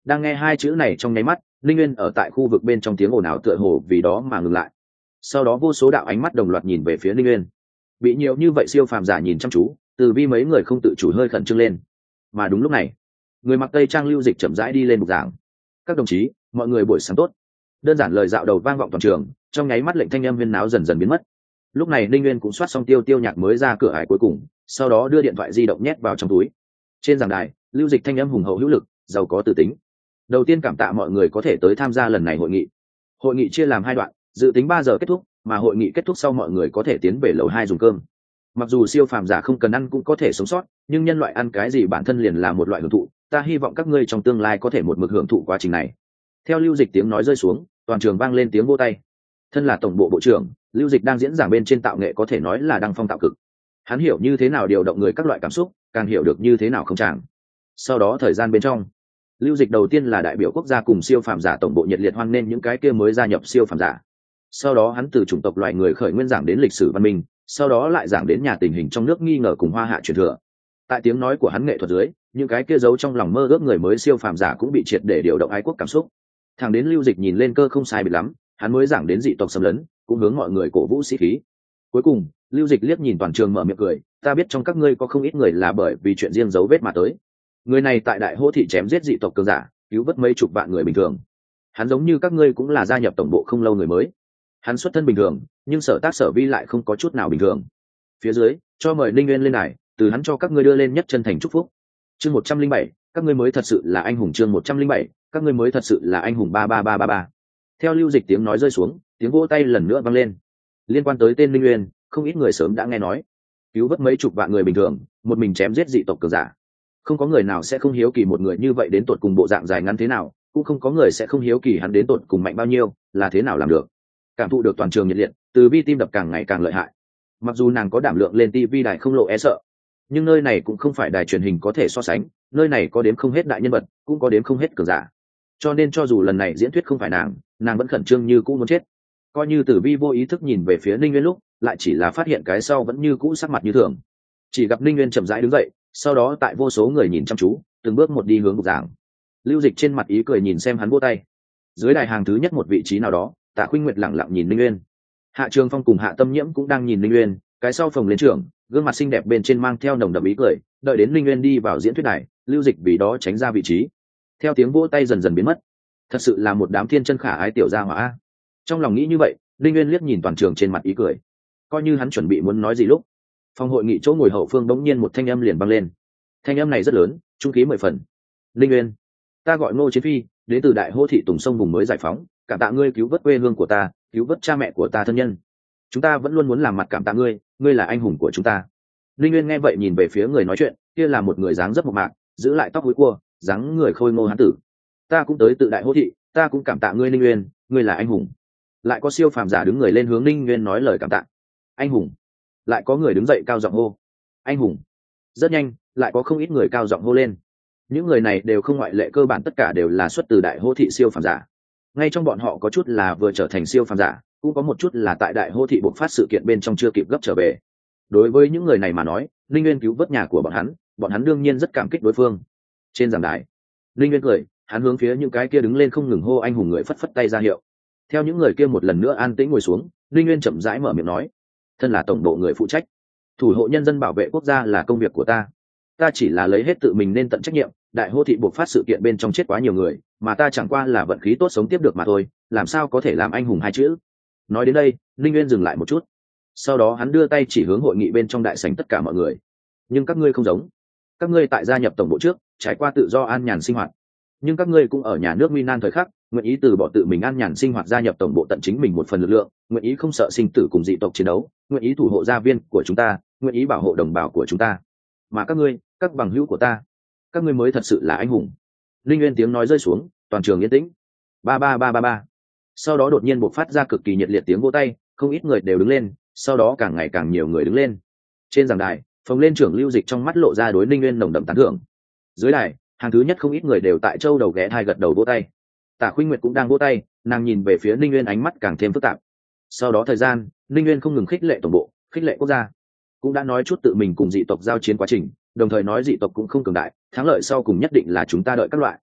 Đang nghe hai chữ này trong nháy mắt, linh nguyên ở tại khu vực bên trong tiếng ồn ào tựa hồ vì đó mà ngừng lại. Sau đó vô số đạo ánh mắt đồng loạt nhìn về phía linh nguyên. Bị nhiều như vậy siêu phàm giả nhìn chăm chú, từ vi mấy người không tự chủ hơi khẩn trương lên. Mà đúng lúc này, người mặc tây trang lưu dịch chậm rãi đi lên bục giảng. Các đồng chí, mọi người buổi sáng tốt. Đơn giản lời dạo đầu vang vọng toàn trường, trong nháy mắt lệnh thanh âm huyên náo dần dần biến mất. Lúc này linh nguyên cũng soát xong tiêu tiêu nhạc mới ra cửa ải cuối cùng, sau đó đưa điện thoại di động nhét vào trong túi. Trên giảng đài, lưu dịch thanh âm hùng hậu hữu lực, giàu có tự tính. Đầu tiên cảm tạ mọi người có thể tới tham gia lần này hội nghị. Hội nghị chia làm hai đoạn, dự tính ba giờ kết thúc, mà hội nghị kết thúc sau mọi người có thể tiến về lầu hai dùng cơm. Mặc dù siêu phàm giả không cần ăn cũng có thể sống sót, nhưng nhân loại ăn cái gì bản thân liền là một loại hưởng thụ, ta hy vọng các ngươi trong tương lai có thể một mực hưởng thụ quá trình này. Theo lưu dịch tiếng nói rơi xuống, toàn trường vang lên tiếng vỗ tay. Thân là tổng bộ bộ trưởng, lưu dịch đang diễn giảng bên trên tạo nghệ có thể nói là đăng phong tạo cực. Hắn hiểu như thế nào điều động người các loại cảm xúc, càng hiểu được như thế nào không tràng. Sau đó thời gian bên trong, lưu dịch đầu tiên là đại biểu quốc gia cùng siêu phàm giả tổng bộ nhiệt liệt hoan nghênh những cái kia mới gia nhập siêu phàm giả. Sau đó hắn từ chủng tộc loài người khởi nguyên giảng đến lịch sử văn minh, sau đó lại giảng đến nhà tình hình trong nước nghi ngờ cùng hoa hạ truyền thừa. Tại tiếng nói của hắn nghệ thuật dưới, những cái kia giấu trong lòng mơ ước người mới siêu phàm giả cũng bị triệt để điều động ái quốc cảm xúc. Thẳng đến lưu dịch nhìn lên cơ không sai biệt lắm, hắn mới giảng đến dị tộc xâm lấn, cũng hướng mọi người cổ vũ sĩ khí. Cuối cùng, lưu dịch liếc nhìn toàn trường mở miệng cười, ta biết trong các ngươi có không ít người là bởi vì chuyện riêng dấu vết mà tới. Người này tại đại hô thị chém giết dị tộc cường giả, cứu vớt mấy chục vạn người bình thường. Hắn giống như các ngươi cũng là gia nhập tổng bộ không lâu người mới. Hắn xuất thân bình thường, nhưng sở tác sở vi lại không có chút nào bình thường. Phía dưới, cho mời Linh Nguyên lên đài, từ hắn cho các ngươi đưa lên nhất chân thành chúc phúc. Chương một trăm linh bảy, các ngươi mới thật sự là anh hùng. Chương một trăm linh bảy, các ngươi mới thật sự là anh hùng. Ba ba ba ba ba. Theo lưu dịch tiếng nói rơi xuống, tiếng vỗ tay lần nữa vang lên. Liên quan tới tên Linh Nguyên, không ít người sớm đã nghe nói. Cứu vớt mấy chục vạn người bình thường, một mình chém giết dị tộc cường giả. Không có người nào sẽ không hiếu kỳ một người như vậy đến tột cùng bộ dạng dài ngắn thế nào, cũng không có người sẽ không hiếu kỳ hắn đến tột cùng mạnh bao nhiêu, là thế nào làm được. Cảm thụ được toàn trường nhiệt liệt, từ vi tim đập càng ngày càng lợi hại. Mặc dù nàng có đảm lượng lên tivi đài không lộ e sợ, nhưng nơi này cũng không phải đài truyền hình có thể so sánh, nơi này có đếm không hết đại nhân vật, cũng có đếm không hết cường giả. Cho nên cho dù lần này diễn thuyết không phải nàng, nàng vẫn khẩn trương như cũ muốn chết. Coi như Tử Vi vô ý thức nhìn về phía Ninh Nguyên lúc, lại chỉ là phát hiện cái sau vẫn như cũ sắc mặt như thường. Chỉ gặp Ninh Nguyên chậm rãi đứng dậy, sau đó tại vô số người nhìn chăm chú, từng bước một đi hướng bục giảng. Lưu Dịch trên mặt ý cười nhìn xem hắn vỗ tay. Dưới đài hàng thứ nhất một vị trí nào đó, Tạ Khuynh Nguyệt lặng lặng nhìn Ninh Nguyên. Hạ Trường Phong cùng Hạ Tâm Nhiễm cũng đang nhìn Ninh Nguyên, cái sau phồng lên trưởng, gương mặt xinh đẹp bên trên mang theo nồng đậm ý cười, đợi đến Ninh Nguyên đi vào diễn thuyết đài, Lưu Dịch vì đó tránh ra vị trí. Theo tiếng vỗ tay dần dần biến mất, thật sự là một đám thiên chân khả ái tiểu gia hỏa. Trong lòng nghĩ như vậy, Ninh Nguyên liếc nhìn toàn trường trên mặt ý cười, coi như hắn chuẩn bị muốn nói gì lúc, phòng hội nghị chỗ ngồi hậu phương bỗng nhiên một thanh âm liền vang lên. Thanh âm này rất lớn, trung khí mười phần. Ninh Nguyên, ta gọi Ngô Chiến Phi, đến từ Đại Hô thị Tùng Sông vùng mới giải phóng, cảm tạ ngươi cứu vớt quê hương của ta, cứu vớt cha mẹ của ta thân nhân. Chúng ta vẫn luôn muốn làm mặt cảm tạ ngươi, ngươi là anh hùng của chúng ta. Ninh Nguyên nghe vậy nhìn về phía người nói chuyện, kia là một người dáng rất mộc mạc, giữ lại tóc húi cua, dáng người khôi ngô hán tử. Ta cũng tới tự Đại Hô thị, ta cũng cảm tạ ngươi Ninh Nguyên, ngươi là anh hùng. Lại có siêu phàm giả đứng người lên hướng Ninh Nguyên nói lời cảm tạ. Anh hùng. Lại có người đứng dậy cao giọng hô. Anh hùng. Rất nhanh, lại có không ít người cao giọng hô lên. Những người này đều không ngoại lệ, cơ bản tất cả đều là xuất từ Đại Hô thị siêu phàm giả. Ngay trong bọn họ có chút là vừa trở thành siêu phàm giả, cũng có một chút là tại Đại Hô thị bộc phát sự kiện bên trong chưa kịp gấp trở về. Đối với những người này mà nói, Ninh Nguyên cứu vớt nhà của bọn hắn, bọn hắn đương nhiên rất cảm kích đối phương. Trên giảng đài, Ninh Nguyên cười, hắn hướng phía những cái kia đứng lên không ngừng hô anh hùng người phất phất tay ra hiệu. Theo những người kia một lần nữa an tĩnh ngồi xuống, Ninh Nguyên chậm rãi mở miệng nói: thân là tổng bộ người phụ trách, thủ hộ nhân dân bảo vệ quốc gia là công việc của ta. Ta chỉ là lấy hết tự mình nên tận trách nhiệm. Đại Hô thị buộc phát sự kiện bên trong chết quá nhiều người, mà ta chẳng qua là vận khí tốt sống tiếp được mà thôi, làm sao có thể làm anh hùng hai chữ. Nói đến đây, Ninh Nguyên dừng lại một chút, sau đó hắn đưa tay chỉ hướng hội nghị bên trong đại sảnh tất cả mọi người. Nhưng các ngươi không giống, các ngươi tại gia nhập tổng bộ trước trải qua tự do an nhàn sinh hoạt, nhưng các ngươi cũng ở nhà nước nguy nan thời khắc nguyện ý từ bỏ tự mình an nhàn sinh hoạt gia nhập tổng bộ tận chính mình một phần lực lượng, nguyện ý không sợ sinh tử cùng dị tộc chiến đấu, nguyện ý thủ hộ gia viên của chúng ta, nguyện ý bảo hộ đồng bào của chúng ta. Mà các ngươi, các bằng hữu của ta, các ngươi mới thật sự là anh hùng. Linh Nguyên tiếng nói rơi xuống, toàn trường yên tĩnh. Ba ba ba ba ba. Sau đó đột nhiên bộc phát ra cực kỳ nhiệt liệt tiếng vỗ tay, không ít người đều đứng lên, sau đó càng ngày càng nhiều người đứng lên. Trên giảng đài, phòng lên trưởng Lưu Dịch trong mắt lộ ra đối Linh Nguyên nồng đậm tán thưởng. Dưới đài, hàng thứ nhất không ít người đều tại châu đầu ghé thai gật đầu vỗ tay. Tạ Khuynh Nguyệt cũng đang vỗ tay, nàng nhìn về phía Linh Nguyên ánh mắt càng thêm phức tạp. Sau đó thời gian, Linh Nguyên không ngừng khích lệ tổng bộ, khích lệ quốc gia, cũng đã nói chút tự mình cùng dị tộc giao chiến quá trình, đồng thời nói dị tộc cũng không cường đại, thắng lợi sau cùng nhất định là chúng ta đợi các loại.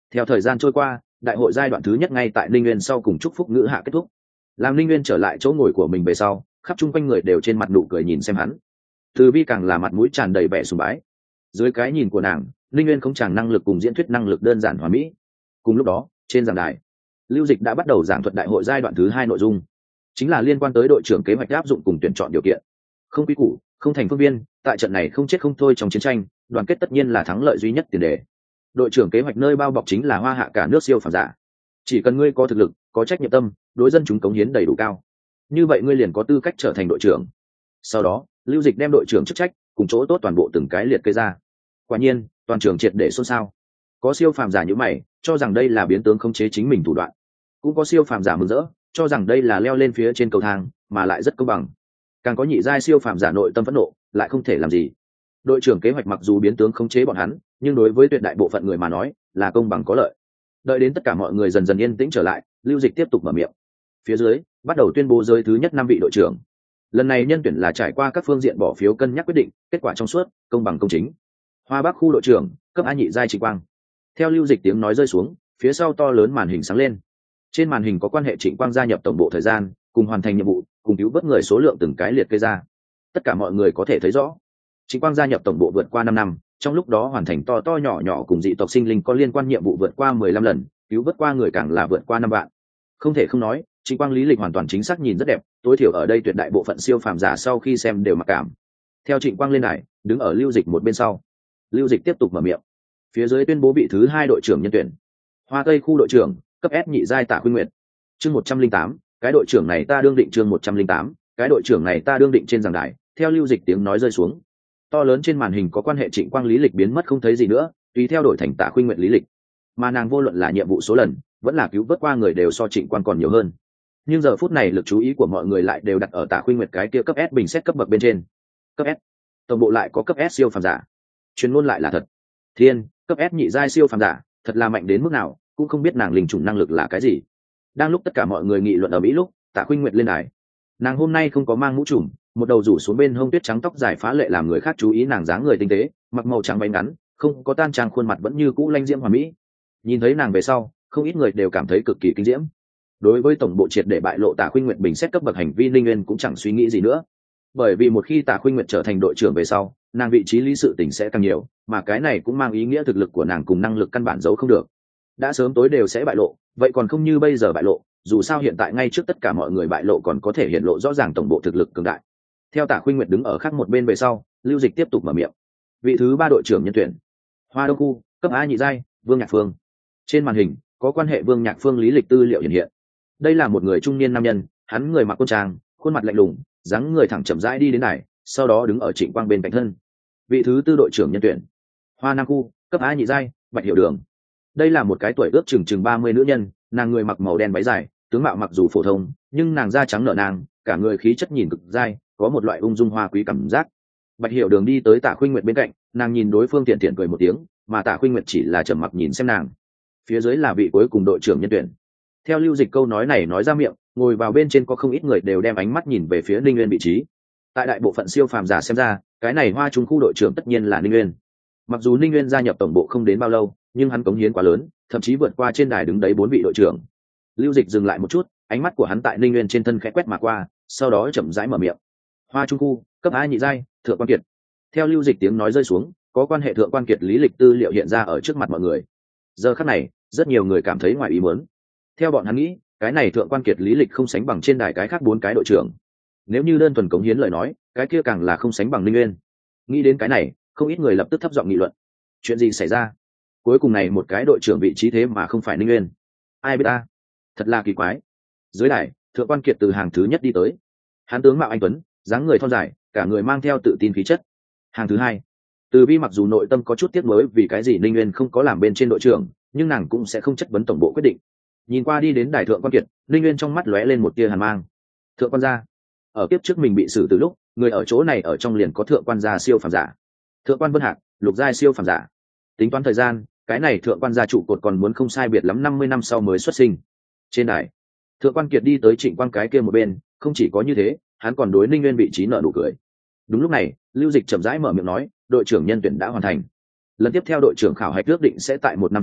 Theo thời gian trôi qua, đại hội giai đoạn thứ nhất ngay tại Ninh Nguyên sau cùng chúc phúc ngữ hạ kết thúc. Làm Ninh Nguyên trở lại chỗ ngồi của mình về sau, khắp chung quanh người đều trên mặt nụ cười nhìn xem hắn. Từ Vi càng là mặt mũi tràn đầy vẻ sùng bái. Dưới cái nhìn của nàng, Ninh Nguyên không chàng năng lực cùng diễn thuyết năng lực đơn giản hoàn mỹ. Cùng lúc đó, trên giảng đài, Lưu Dịch đã bắt đầu giảng thuật đại hội giai đoạn thứ hai nội dung, chính là liên quan tới đội trưởng kế hoạch áp dụng cùng tuyển chọn điều kiện. Không quy củ, không thành phương viên, tại trận này không chết không thôi trong chiến tranh, đoàn kết tất nhiên là thắng lợi duy nhất tiền đề. Đội trưởng kế hoạch nơi bao bọc chính là hoa hạ cả nước siêu phàm giả. Chỉ cần ngươi có thực lực, có trách nhiệm tâm, đối dân chúng cống hiến đầy đủ cao, như vậy ngươi liền có tư cách trở thành đội trưởng. Sau đó, Lưu Dịch đem đội trưởng chức trách cùng chỗ tốt toàn bộ từng cái liệt kê ra. Quả nhiên, toàn trường triệt để xôn xao. Có siêu phàm giả như mày, cho rằng đây là biến tướng khống chế chính mình thủ đoạn. Cũng có siêu phàm giả mừng rỡ, cho rằng đây là leo lên phía trên cầu thang, mà lại rất công bằng. Càng có nhị giai siêu phàm giả nội tâm phẫn nộ, lại không thể làm gì. Đội trưởng kế hoạch mặc dù biến tướng khống chế bọn hắn, nhưng đối với tuyệt đại bộ phận người mà nói, là công bằng có lợi. Đợi đến tất cả mọi người dần dần yên tĩnh trở lại, Lưu Dịch tiếp tục mở miệng. Phía dưới, bắt đầu tuyên bố giới thứ nhất năm vị đội trưởng. Lần này nhân tuyển là trải qua các phương diện bỏ phiếu cân nhắc quyết định, kết quả trong suốt, công bằng công chính. Hoa Bắc khu đội trưởng, cấp A nhị giai Trịnh Quang. Theo Lưu Dịch tiếng nói rơi xuống, phía sau to lớn màn hình sáng lên. Trên màn hình có quan hệ Trịnh Quang gia nhập tổng bộ thời gian, cùng hoàn thành nhiệm vụ, cùng cứu vớt người số lượng từng cái liệt kê ra. Tất cả mọi người có thể thấy rõ, Trịnh Quang gia nhập tổng bộ vượt qua năm năm, trong lúc đó hoàn thành to to nhỏ nhỏ cùng dị tộc sinh linh có liên quan nhiệm vụ vượt qua mười lăm lần, cứu vớt qua người càng là vượt qua năm vạn. Không thể không nói, Trịnh Quang lý lịch hoàn toàn chính xác nhìn rất đẹp, tối thiểu ở đây tuyệt đại bộ phận siêu phàm giả sau khi xem đều mặc cảm. Theo Trịnh Quang lên đài, đứng ở Lưu Dịch một bên sau. Lưu Dịch tiếp tục mở miệng. Phía dưới tuyên bố vị thứ hai đội trưởng nhân tuyển. Hoa Tây khu đội trưởng, cấp S nhị giai Tạ Khuynh Nguyệt. Chương một trăm linh tám, cái đội trưởng này ta đương định chương một trăm linh tám, cái đội trưởng này ta đương định trên giảng đài, theo Lưu Dịch tiếng nói rơi xuống. To lớn trên màn hình có quan hệ Trịnh Quang lý lịch biến mất không thấy gì nữa, tùy theo đổi thành Tạ Khuynh Nguyệt lý lịch. Mà nàng vô luận là nhiệm vụ số lần, vẫn là cứu vớt qua người đều so Trịnh Quang còn nhiều hơn. Nhưng giờ phút này lực chú ý của mọi người lại đều đặt ở Tạ Khuynh Nguyệt cái kia cấp S bình xét cấp bậc bên trên. Cấp S, tổng bộ lại có cấp S siêu phàm giả. Chuyên môn lại là thật. Thiên, cấp S nhị giai siêu phàm giả, thật là mạnh đến mức nào, cũng không biết nàng linh chủng năng lực là cái gì. Đang lúc tất cả mọi người nghị luận ở mỹ lúc, Tạ Khuynh Nguyệt lên đài. Nàng hôm nay không có mang mũ trùm, một đầu rủ xuống bên hông tuyết trắng tóc dài phá lệ làm người khác chú ý, nàng dáng người tinh tế, mặc màu trắng váy ngắn, không có tan trang, khuôn mặt vẫn như cũ lanh diễm hoàn mỹ. Nhìn thấy nàng về sau, không ít người đều cảm thấy cực kỳ kinh diễm. Đối với tổng bộ triệt để bại lộ Tạ Khuynh Nguyệt bình xét cấp bậc hành vi, Ninh Nguyên cũng chẳng suy nghĩ gì nữa. Bởi vì một khi Tạ Khuynh Nguyệt trở thành đội trưởng về sau, nàng vị trí lý sự tình sẽ càng nhiều, mà cái này cũng mang ý nghĩa thực lực của nàng cùng năng lực căn bản giấu không được. Đã sớm tối đều sẽ bại lộ, vậy còn không như bây giờ bại lộ, dù sao hiện tại ngay trước tất cả mọi người bại lộ còn có thể hiện lộ rõ ràng tổng bộ thực lực cường đại. Theo Tạ Khuynh Nguyệt đứng ở khác một bên về sau, Lưu Dịch tiếp tục mở miệng. Vị thứ ba đội trưởng nhân tuyển, Hoa Đông khu, cấp A nhị giai, Vương Nhạc Phương. Trên màn hình có quan hệ Vương Nhạc Phương lý lịch tư liệu hiện hiện. Đây là một người trung niên nam nhân, hắn người mặc quân trang, khuôn mặt lạnh lùng, dáng người thẳng chậm rãi đi đến này, sau đó đứng ở Trịnh Quang bên cạnh thân. Vị thứ tư đội trưởng nhân tuyển, Hoa Nam khu, cấp A nhị giai, Bạch Hiểu Đường. Đây là một cái tuổi ước chừng chừng ba mươi nữ nhân, nàng người mặc màu đen váy dài, tướng mạo mặc dù phổ thông, nhưng nàng da trắng nở nàng, cả người khí chất nhìn cực dai, có một loại ung dung hoa quý cảm giác. Bạch Hiểu Đường đi tới Tạ Khuynh Nguyệt bên cạnh, nàng nhìn đối phương tiện tiện cười một tiếng, mà Tạ Khuynh Nguyệt chỉ là trầm mặc nhìn xem nàng. Phía dưới là vị cuối cùng đội trưởng nhân tuyển. Theo Lưu Dịch câu nói này nói ra miệng, ngồi vào bên trên có không ít người đều đem ánh mắt nhìn về phía Ninh Nguyên vị trí. Tại đại bộ phận siêu phàm giả xem ra, cái này Hoa Trung khu đội trưởng tất nhiên là Ninh Nguyên. Mặc dù Ninh Nguyên gia nhập tổng bộ không đến bao lâu, nhưng hắn cống hiến quá lớn, thậm chí vượt qua trên đài đứng đấy bốn vị đội trưởng. Lưu Dịch dừng lại một chút, ánh mắt của hắn tại Ninh Nguyên trên thân khẽ quét mà qua, sau đó chậm rãi mở miệng. Hoa Trung khu, cấp A nhị giai, Thượng Quan Kiệt. Theo Lưu Dịch tiếng nói rơi xuống, có quan hệ Thượng Quan Kiệt lý lịch tư liệu hiện ra ở trước mặt mọi người. Giờ khắc này, rất nhiều người cảm thấy ngoài ý muốn. Theo bọn hắn nghĩ, cái này Thượng Quan Kiệt lý lịch không sánh bằng trên đài cái khác bốn cái đội trưởng. Nếu như đơn thuần cống hiến lời nói, cái kia càng là không sánh bằng Ninh Nguyên. Nghĩ đến cái này, không ít người lập tức thấp giọng nghị luận. Chuyện gì xảy ra? Cuối cùng này một cái đội trưởng vị trí thế mà không phải Ninh Nguyên. Ai biết ta? Thật là kỳ quái. Dưới đài, Thượng Quan Kiệt từ hàng thứ nhất đi tới. Hắn tướng mạo anh tuấn, dáng người thon dài, cả người mang theo tự tin khí chất. Hàng thứ hai, Từ Vi mặc dù nội tâm có chút tiếc nuối vì cái gì Ninh Nguyên không có làm bên trên đội trưởng, nhưng nàng cũng sẽ không chất vấn tổng bộ quyết định. Nhìn qua đi đến đài Thượng Quan Kiệt, Ninh Nguyên trong mắt lóe lên một tia hàn mang. Thượng Quan gia, ở kiếp trước mình bị xử từ lúc, người ở chỗ này ở trong liền có Thượng Quan gia siêu phàm giả. Thượng Quan Vân Hạc, lục giai siêu phàm giả. Tính toán thời gian, cái này Thượng Quan gia trụ cột còn muốn không sai biệt lắm năm mươi năm sau mới xuất sinh. Trên đài, Thượng Quan Kiệt đi tới Trịnh Quang cái kia một bên, không chỉ có như thế, hắn còn đối Ninh Nguyên vị trí nở nụ cười. Đúng lúc này, Lưu Dịch chậm rãi mở miệng nói, đội trưởng nhân tuyển đã hoàn thành. Lần tiếp theo đội trưởng khảo hạch ước định sẽ tại một năm sau,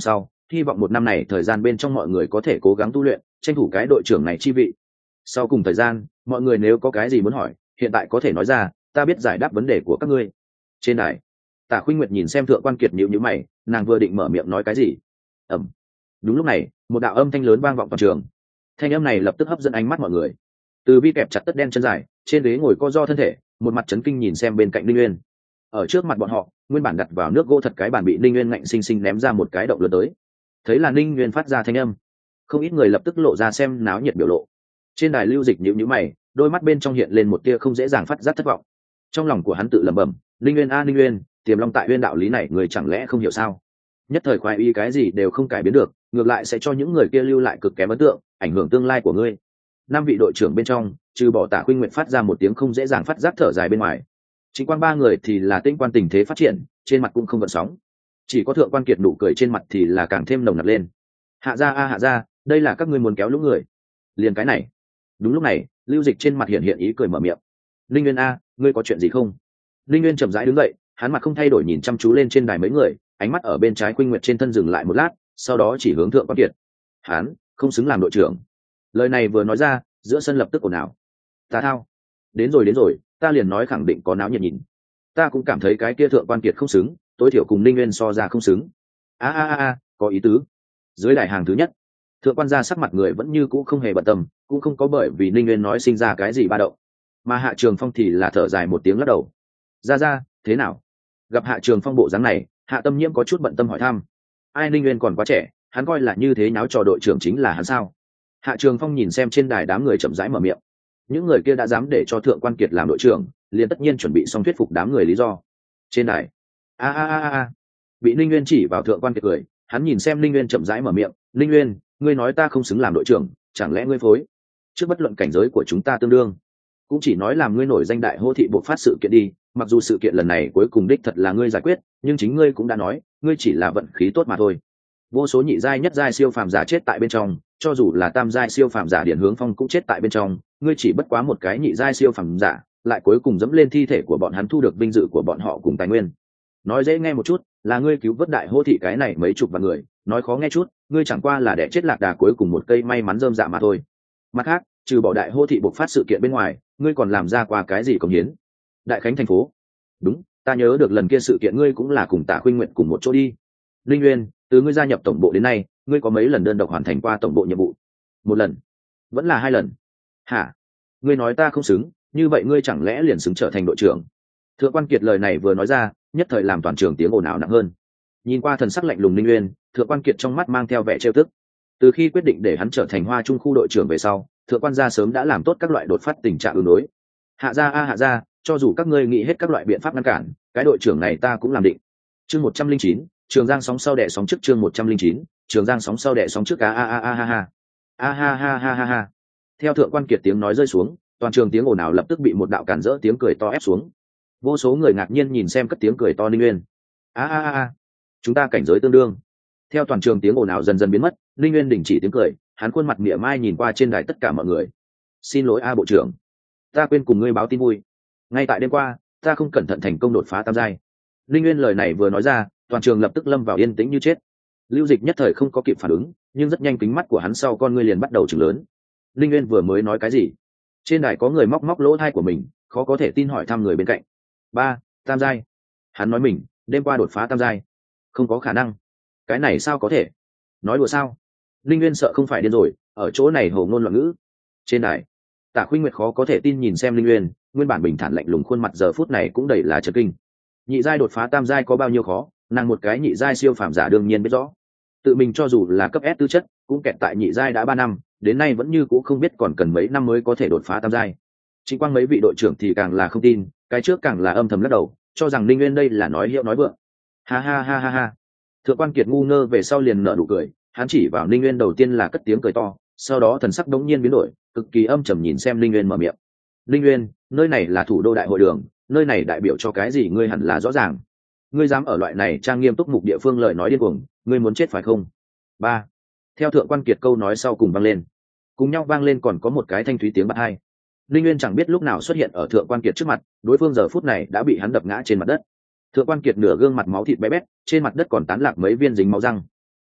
hy vọng một năm này thời gian bên trong mọi người có thể cố gắng tu luyện, tranh thủ cái đội trưởng này chi vị. Sau cùng thời gian, mọi người nếu có cái gì muốn hỏi, hiện tại có thể nói ra, ta biết giải đáp vấn đề của các ngươi. Trên đài, Tả Khuynh Nguyệt nhìn xem Thượng Quan Kiệt nhíu nhíu mày, nàng vừa định mở miệng nói cái gì. Ầm. Đúng lúc này, một đạo âm thanh lớn vang vọng toàn trường. Thanh âm này lập tức hấp dẫn ánh mắt mọi người. Từ Vi kẹp chặt tất đen chân dài, trên ghế ngồi co ro thân thể, một mặt chấn kinh nhìn xem bên cạnh Linh Uyên. Ở trước mặt bọn họ, nguyên bản đặt vào nước gỗ thật cái bàn bị Linh Uyên ngạnh sinh sinh ném ra một cái động lớn tới. Thấy là Linh Uyên phát ra thanh âm, không ít người lập tức lộ ra xem náo nhiệt biểu lộ. Trên đài Lưu Dịch nhíu nhíu mày, đôi mắt bên trong hiện lên một tia không dễ dàng phát giác thất vọng. Trong lòng của hắn tự lẩm bẩm, Linh Uyên a Linh Uyên, tiềm long tại Uyên đạo lý này người chẳng lẽ không hiểu sao? Nhất thời khoái y cái gì đều không cải biến được, ngược lại sẽ cho những người kia lưu lại cực kém ấn tượng, ảnh hưởng tương lai của ngươi. Năm vị đội trưởng bên trong, trừ bỏ Tả Khuynh Nguyệt phát ra một tiếng không dễ dàng phát giác thở dài bên ngoài, chính quan ba người thì là tinh quan tình thế phát triển, trên mặt cũng không gợn sóng. Chỉ có Thượng Quan Kiệt nụ cười trên mặt thì là càng thêm nồng nặc lên. Hạ gia a hạ gia, đây là các ngươi muốn kéo lũ người. Liền cái này. Đúng lúc này, Lưu Dịch trên mặt hiện hiện ý cười mở miệng. Linh Nguyên a, ngươi có chuyện gì không? Linh Nguyên chậm rãi đứng dậy, hắn mặt không thay đổi nhìn chăm chú lên trên đài mấy người, ánh mắt ở bên trái Khuynh Nguyệt trên thân dừng lại một lát, sau đó chỉ hướng Thượng Quan Kiệt. Hắn không xứng làm đội trưởng. Lời này vừa nói ra, giữa sân lập tức ồn ào. Ta thao, đến rồi đến rồi, ta liền nói khẳng định có náo nhiệt nhìn. Ta cũng cảm thấy cái kia Thượng Quan Kiệt không xứng, tối thiểu cùng Linh Nguyên so ra không xứng. A a a a, có ý tứ. Dưới đài hàng thứ nhất, Thượng Quan gia sắc mặt người vẫn như cũ không hề bận tâm, cũng không có bởi vì Linh Nguyên nói sinh ra cái gì ba động. Mà Hạ Trường Phong thì là thở dài một tiếng lắc đầu. Ra ra, thế nào? Gặp Hạ Trường Phong bộ dáng này, Hạ Tâm Nhiễm có chút bận tâm hỏi thăm. Ai Linh Nguyên còn quá trẻ, hắn coi là như thế nháo trò đội trưởng chính là hắn sao? Hạ Trường Phong nhìn xem trên đài đám người chậm rãi mở miệng. Những người kia đã dám để cho Thượng Quan Kiệt làm đội trưởng, liền tất nhiên chuẩn bị xong thuyết phục đám người lý do. Trên đài, a a a a, bị Linh Nguyên chỉ vào Thượng Quan Kiệt cười, hắn nhìn xem Linh Nguyên chậm rãi mở miệng. Linh Nguyên, ngươi nói ta không xứng làm đội trưởng, chẳng lẽ ngươi phối? Trước bất luận cảnh giới của chúng ta tương đương, cũng chỉ nói làm ngươi nổi danh đại hô thị buộc phát sự kiện đi. Mặc dù sự kiện lần này cuối cùng đích thật là ngươi giải quyết, nhưng chính ngươi cũng đã nói, ngươi chỉ là vận khí tốt mà thôi. Vô số nhị giai nhất giai siêu phàm giả chết tại bên trong, cho dù là tam giai siêu phàm giả Điển Hướng Phong cũng chết tại bên trong, ngươi chỉ bất quá một cái nhị giai siêu phàm giả, lại cuối cùng dẫm lên thi thể của bọn hắn thu được vinh dự của bọn họ cùng tài nguyên. Nói dễ nghe một chút, là ngươi cứu vớt đại hô thị cái này mấy chục vạn người, nói khó nghe chút, ngươi chẳng qua là để chết lạc đà cuối cùng một cây may mắn rơm dạ mà thôi. Mặt khác, trừ bỏ đại hô thị bộc phát sự kiện bên ngoài, ngươi còn làm ra qua cái gì công hiến? Đại khánh thành phố. Đúng, ta nhớ được lần kia sự kiện ngươi cũng là cùng Tả Khuynh Nguyệt cùng một chỗ đi. Linh Nguyên, từ ngươi gia nhập tổng bộ đến nay, ngươi có mấy lần đơn độc hoàn thành qua tổng bộ nhiệm vụ? Một lần, vẫn là hai lần? Hả? Ngươi nói ta không xứng, như vậy ngươi chẳng lẽ liền xứng trở thành đội trưởng? Thượng Quan Kiệt lời này vừa nói ra, nhất thời làm toàn trường tiếng ồn ào nặng hơn. Nhìn qua thần sắc lạnh lùng Linh Nguyên, Thượng Quan Kiệt trong mắt mang theo vẻ trêu tức. Từ khi quyết định để hắn trở thành Hoa Trung khu đội trưởng về sau, Thượng Quan gia sớm đã làm tốt các loại đột phát tình trạng ứng đối. Hạ gia a hạ gia, cho dù các ngươi nghĩ hết các loại biện pháp ngăn cản, cái đội trưởng này ta cũng làm định. Chương một trăm linh chín, Trường Giang sóng sau đẻ sóng trước. Chương một trăm linh chín, Trường Giang sóng sau đẻ sóng trước. A a a a ha ha. A ha ha ha ha ha. Theo Thượng Quan Kiệt tiếng nói rơi xuống, toàn trường tiếng ồn ào lập tức bị một đạo cản rỡ tiếng cười to ép xuống. Vô số người ngạc nhiên nhìn xem cất tiếng cười to Ninh Nguyên. A a a a. Chúng ta cảnh giới tương đương. Theo toàn trường tiếng ồn ào dần dần biến mất, Ninh Nguyên đình chỉ tiếng cười, hắn khuôn mặt mỉa mai nhìn qua trên đài tất cả mọi người. Xin lỗi a bộ trưởng, ta quên cùng ngươi báo tin vui. Ngay tại đêm qua, ta không cẩn thận thành công đột phá tam giai. Ninh Nguyên lời này vừa nói ra, toàn trường lập tức lâm vào yên tĩnh như chết. Lưu Dịch nhất thời không có kịp phản ứng, nhưng rất nhanh kính mắt của hắn sau con ngươi liền bắt đầu chừng lớn. Ninh Nguyên vừa mới nói cái gì? Trên đài có người móc móc lỗ tai của mình, khó có thể tin hỏi thăm người bên cạnh. Ba, tam giai. Hắn nói mình đêm qua đột phá tam giai. Không có khả năng. Cái này sao có thể? Nói đùa sao? Ninh Nguyên sợ không phải điên rồi, ở chỗ này hồ ngôn loạn ngữ. Trên đài, Tả Khuynh Nguyệt khó có thể tin nhìn xem Ninh Nguyên, nguyên bản bình thản lạnh lùng khuôn mặt giờ phút này cũng đầy là chấn kinh. Nhị giai đột phá tam giai có bao nhiêu khó, nàng một cái nhị giai siêu phàm giả đương nhiên biết rõ. Tự mình cho dù là cấp S tư chất, cũng kẹt tại nhị giai đã ba năm, đến nay vẫn như cũ không biết còn cần mấy năm mới có thể đột phá tam giai. Chính quang mấy vị đội trưởng thì càng là không tin, cái trước càng là âm thầm lắc đầu, cho rằng Ninh Nguyên đây là nói hiệu nói vượng. Ha ha ha ha ha. Thượng Quan Kiệt ngu ngơ về sau liền nở nụ cười, hắn chỉ vào Ninh Nguyên đầu tiên là cất tiếng cười to, sau đó thần sắc đống nhiên biến đổi, cực kỳ âm trầm nhìn xem Ninh Nguyên mở miệng. Ninh Nguyên, nơi này là thủ đô đại hội đường, nơi này đại biểu cho cái gì ngươi hẳn là rõ ràng. Ngươi dám ở loại này trang nghiêm túc mục địa phương lời nói điên cuồng, ngươi muốn chết phải không? Ba. Theo Thượng Quan Kiệt câu nói sau cùng vang lên, cùng nhau vang lên còn có một cái thanh thúy tiếng bật hai. Ninh Nguyên chẳng biết lúc nào xuất hiện ở Thượng Quan Kiệt trước mặt, đối phương giờ phút này đã bị hắn đập ngã trên mặt đất. Thượng Quan Kiệt nửa gương mặt máu thịt bé bét, trên mặt đất còn tán lạc mấy viên dính máu răng.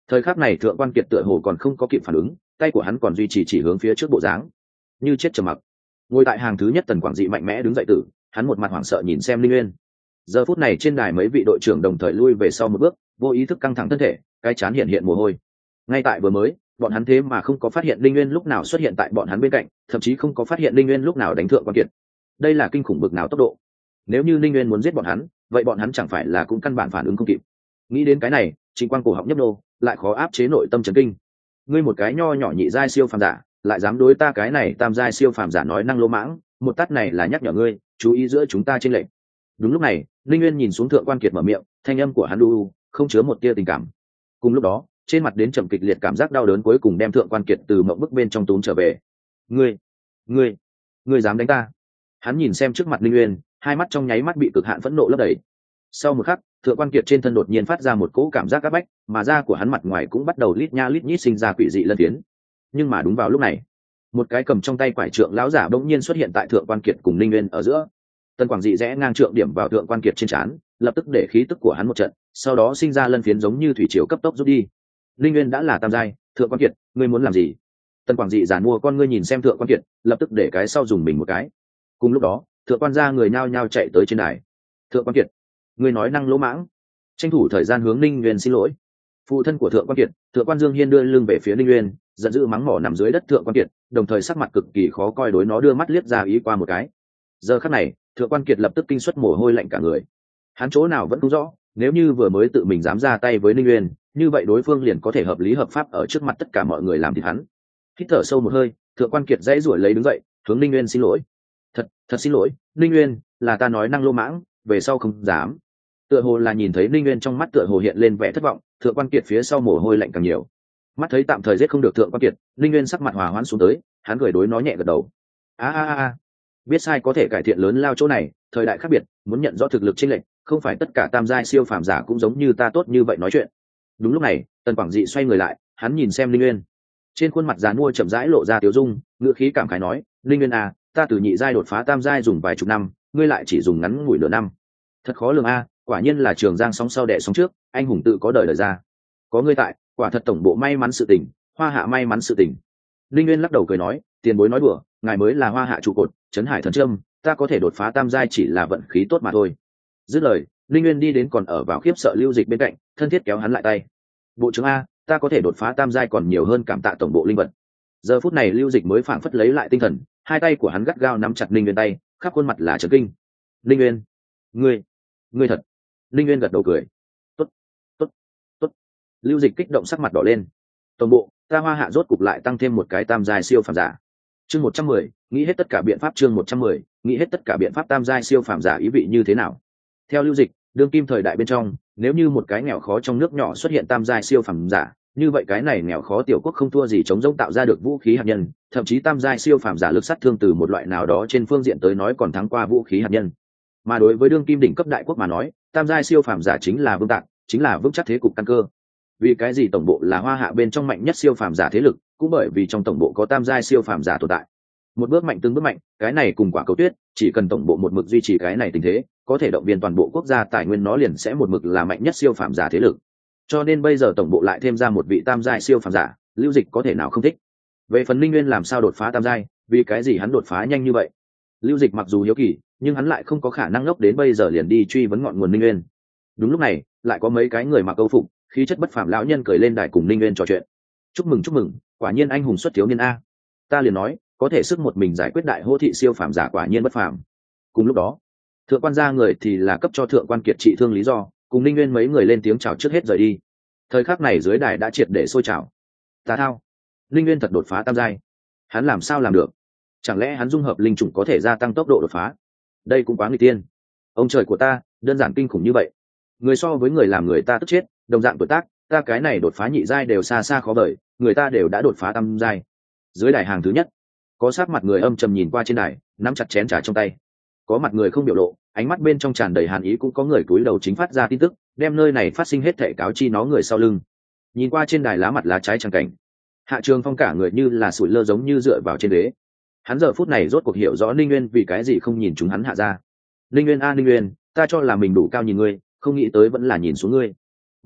Thời khắc này thượng quan kiệt tựa hồ còn không có kịp phản ứng, tay của hắn còn duy trì chỉ hướng phía trước bộ dáng, như chết trầm mặc. Ngồi tại hàng thứ nhất Tần Quảng Dị mạnh mẽ đứng dậy tử, hắn một mặt hoảng sợ nhìn xem Linh Nguyên. Giờ phút này trên đài mấy vị đội trưởng đồng thời lui về sau một bước, vô ý thức căng thẳng thân thể, cái chán hiện hiện mồ hôi. Ngay tại vừa mới, bọn hắn thế mà không có phát hiện Linh Nguyên lúc nào xuất hiện tại bọn hắn bên cạnh, thậm chí không có phát hiện Linh Nguyên lúc nào đánh thượng quan kiệt. Đây là kinh khủng bực nào tốc độ. Nếu như Linh Nguyên muốn giết bọn hắn, vậy bọn hắn chẳng phải là cũng căn bản phản ứng không kịp. Nghĩ đến cái này, Trịnh Quang cổ họng nhấp nô, lại khó áp chế nội tâm chấn kinh. Ngươi một cái nho nhỏ nhị giai siêu phàm giả, lại dám đối ta cái này tam giai siêu phàm giả nói năng lỗ mãng, một tát này là nhắc nhở ngươi, chú ý giữa chúng ta trên lệnh. Đúng lúc này, Linh Nguyên nhìn xuống thượng quan kiệt mở miệng, thanh âm của hắn u không chứa một tia tình cảm. Cùng lúc đó, trên mặt đến trầm kịch liệt cảm giác đau đớn cuối cùng đem thượng quan kiệt từ mộng bức bên trong túm trở về. Ngươi, ngươi, ngươi dám đánh ta? Hắn nhìn xem trước mặt Linh Nguyên, hai mắt trong nháy mắt bị cực hạn phẫn nộ lấp đầy. Sau một khắc, thượng quan kiệt trên thân đột nhiên phát ra một cỗ cảm giác áp bách, mà da của hắn mặt ngoài cũng bắt đầu lít nha lít nhít sinh ra quỷ dị lân phiến. Nhưng mà đúng vào lúc này, một cái cầm trong tay quải trượng lão giả bỗng nhiên xuất hiện tại thượng quan kiệt cùng Linh Nguyên ở giữa. Tân Quảng Dị rẽ ngang trượng điểm vào thượng quan kiệt trên trán, lập tức để khí tức của hắn một trận, sau đó sinh ra lân phiến giống như thủy triều cấp tốc rút đi. Linh Nguyên đã là tam giai, thượng quan kiệt, ngươi muốn làm gì? Tân Quảng Dị giàn mua con ngươi nhìn xem thượng quan kiệt, lập tức để cái sau dùng mình một cái. Cùng lúc đó, thượng quan gia người nhao nhao chạy tới trên đài. Thượng quan kiệt, ngươi nói năng lỗ mãng, tranh thủ thời gian hướng Linh Nguyên xin lỗi. Phụ thân của thượng quan kiệt, thượng quan Dương Hiên đưa lưng về phía Linh Nguyên, giận dữ mắng mỏ nằm dưới đất thượng quan kiệt, đồng thời sắc mặt cực kỳ khó coi đối nó đưa mắt liếc ra ý qua một cái. Giờ khắc này, thượng quan kiệt lập tức kinh suất mồ hôi lạnh cả người. Hắn chỗ nào vẫn không rõ, nếu như vừa mới tự mình dám ra tay với Linh Nguyên, như vậy đối phương liền có thể hợp lý hợp pháp ở trước mặt tất cả mọi người làm thịt hắn. Hít thở sâu một hơi, thượng quan kiệt dãy ruổi lấy đứng dậy, hướng Linh Nguyên xin lỗi. Thật, thật xin lỗi, Linh Nguyên, là ta nói năng lô mãng, về sau không dám. Tựa hồ là nhìn thấy Linh Nguyên trong mắt tựa hồ hiện lên vẻ thất vọng, thượng quan kiệt phía sau mồ hôi lạnh càng nhiều. Mắt thấy tạm thời giết không được thượng quan kiệt, Linh Nguyên sắc mặt hòa hoãn xuống tới, hắn cười đối nó nhẹ gật đầu. A a a, biết sai có thể cải thiện lớn lao chỗ này, thời đại khác biệt, muốn nhận rõ thực lực chênh lệch, không phải tất cả tam giai siêu phàm giả cũng giống như ta tốt như vậy nói chuyện. Đúng lúc này, Tần Quảng Dị xoay người lại, hắn nhìn xem Linh Nguyên, trên khuôn mặt giàn mua chậm rãi lộ ra tiếu dung, ngựa khí cảm khái nói, Linh Nguyên à, ta từ nhị giai đột phá tam giai dùng vài chục năm, ngươi lại chỉ dùng ngắn ngủi nửa năm, thật khó lường a, quả nhiên là trường giang sóng sau đẻ sóng trước, anh hùng tự có đời đời ra. Có ngươi tại, quả thật tổng bộ may mắn sự tình, hoa hạ may mắn sự tình. Linh Nguyên lắc đầu cười nói, tiền bối nói đùa, ngài mới là hoa hạ trụ cột, trấn hải thần trâm, ta có thể đột phá tam giai chỉ là vận khí tốt mà thôi. Dứt lời, Linh Nguyên đi đến còn ở vào khiếp sợ Lưu Dịch bên cạnh, thân thiết kéo hắn lại tay. Bộ trưởng a, ta có thể đột phá tam giai còn nhiều hơn cảm tạ tổng bộ linh vật. Giờ phút này Lưu Dịch mới phảng phất lấy lại tinh thần, hai tay của hắn gắt gao nắm chặt Linh Nguyên tay, khắp khuôn mặt là chấn kinh. Linh Nguyên, ngươi, ngươi thật. Linh Nguyên gật đầu cười. Tốt, tốt, tốt. Lưu Dịch kích động sắc mặt đỏ lên. Tổng bộ, ta hoa hạ rốt cục lại tăng thêm một cái tam giai siêu phàm giả. Chương một trăm mười, nghĩ hết tất cả biện pháp chương một trăm mười, nghĩ hết tất cả biện pháp tam giai siêu phàm giả ý vị như thế nào? Theo Lưu Dịch, đương kim thời đại bên trong, nếu như một cái nghèo khó trong nước nhỏ xuất hiện tam giai siêu phàm giả, như vậy cái này nghèo khó tiểu quốc không thua gì chống rỗng tạo ra được vũ khí hạt nhân, thậm chí tam giai siêu phàm giả lực sát thương từ một loại nào đó trên phương diện tới nói còn thắng qua vũ khí hạt nhân. Mà đối với đương kim đỉnh cấp đại quốc mà nói, tam giai siêu phàm giả chính là vương tạc, chính là vững chắc thế cục căn cơ. Vì cái gì tổng bộ là hoa hạ bên trong mạnh nhất siêu phàm giả thế lực, cũng bởi vì trong tổng bộ có tam giai siêu phàm giả tồn tại. Một bước mạnh từng bước mạnh, cái này cùng quả cầu tuyết, chỉ cần tổng bộ một mực duy trì cái này tình thế, có thể động viên toàn bộ quốc gia tài nguyên nó liền sẽ một mực là mạnh nhất siêu phàm giả thế lực. Cho nên bây giờ tổng bộ lại thêm ra một vị tam giai siêu phàm giả, Lưu Dịch có thể nào không thích. Về phần Linh Nguyên làm sao đột phá tam giai, vì cái gì hắn đột phá nhanh như vậy? Lưu Dịch mặc dù hiếu kỳ, nhưng hắn lại không có khả năng ngốc đến bây giờ liền đi truy vấn ngọn nguồn Linh Nguyên. Đúng lúc này, lại có mấy cái người mặc câu phục, khí chất bất phàm lão nhân cười lên đài cùng Linh Nguyên trò chuyện. Chúc mừng chúc mừng, quả nhiên anh hùng xuất thiếu niên a. Ta liền nói, có thể sức một mình giải quyết đại hô thị siêu phàm giả quả nhiên bất phàm. Cùng lúc đó, thượng quan gia người thì là cấp cho thượng quan kiệt trị thương lý do, cùng Linh Nguyên mấy người lên tiếng chào trước hết rời đi. Thời khắc này dưới đài đã triệt để sôi trào. Ta thao, Linh Nguyên thật đột phá tam giai, hắn làm sao làm được? Chẳng lẽ hắn dung hợp linh chủng có thể gia tăng tốc độ đột phá? Đây cũng quá nguy tiên. Ông trời của ta, đơn giản kinh khủng như vậy. Người so với người làm người ta tức chết, đồng dạng tuổi tác, ta cái này đột phá nhị giai đều xa xa khó vời, người ta đều đã đột phá tam giai. Dưới đài hàng thứ nhất, có sát mặt người âm trầm nhìn qua trên đài, nắm chặt chén trà trong tay. Có mặt người không biểu lộ, ánh mắt bên trong tràn đầy hàn ý, cũng có người cúi đầu chính phát ra tin tức, đem nơi này phát sinh hết thảy cáo chi nó người sau lưng. Nhìn qua trên đài lá mặt lá trái chẳng cảnh, Hạ Trường Phong cả người như là sủi lơ giống như dựa vào trên đế. Hắn giờ phút này rốt cuộc hiểu rõ Ninh Nguyên vì cái gì không nhìn chúng hắn hạ ra. Ninh Nguyên a Ninh Nguyên, ta cho là mình đủ cao nhìn ngươi, không nghĩ tới vẫn là nhìn xuống ngươi.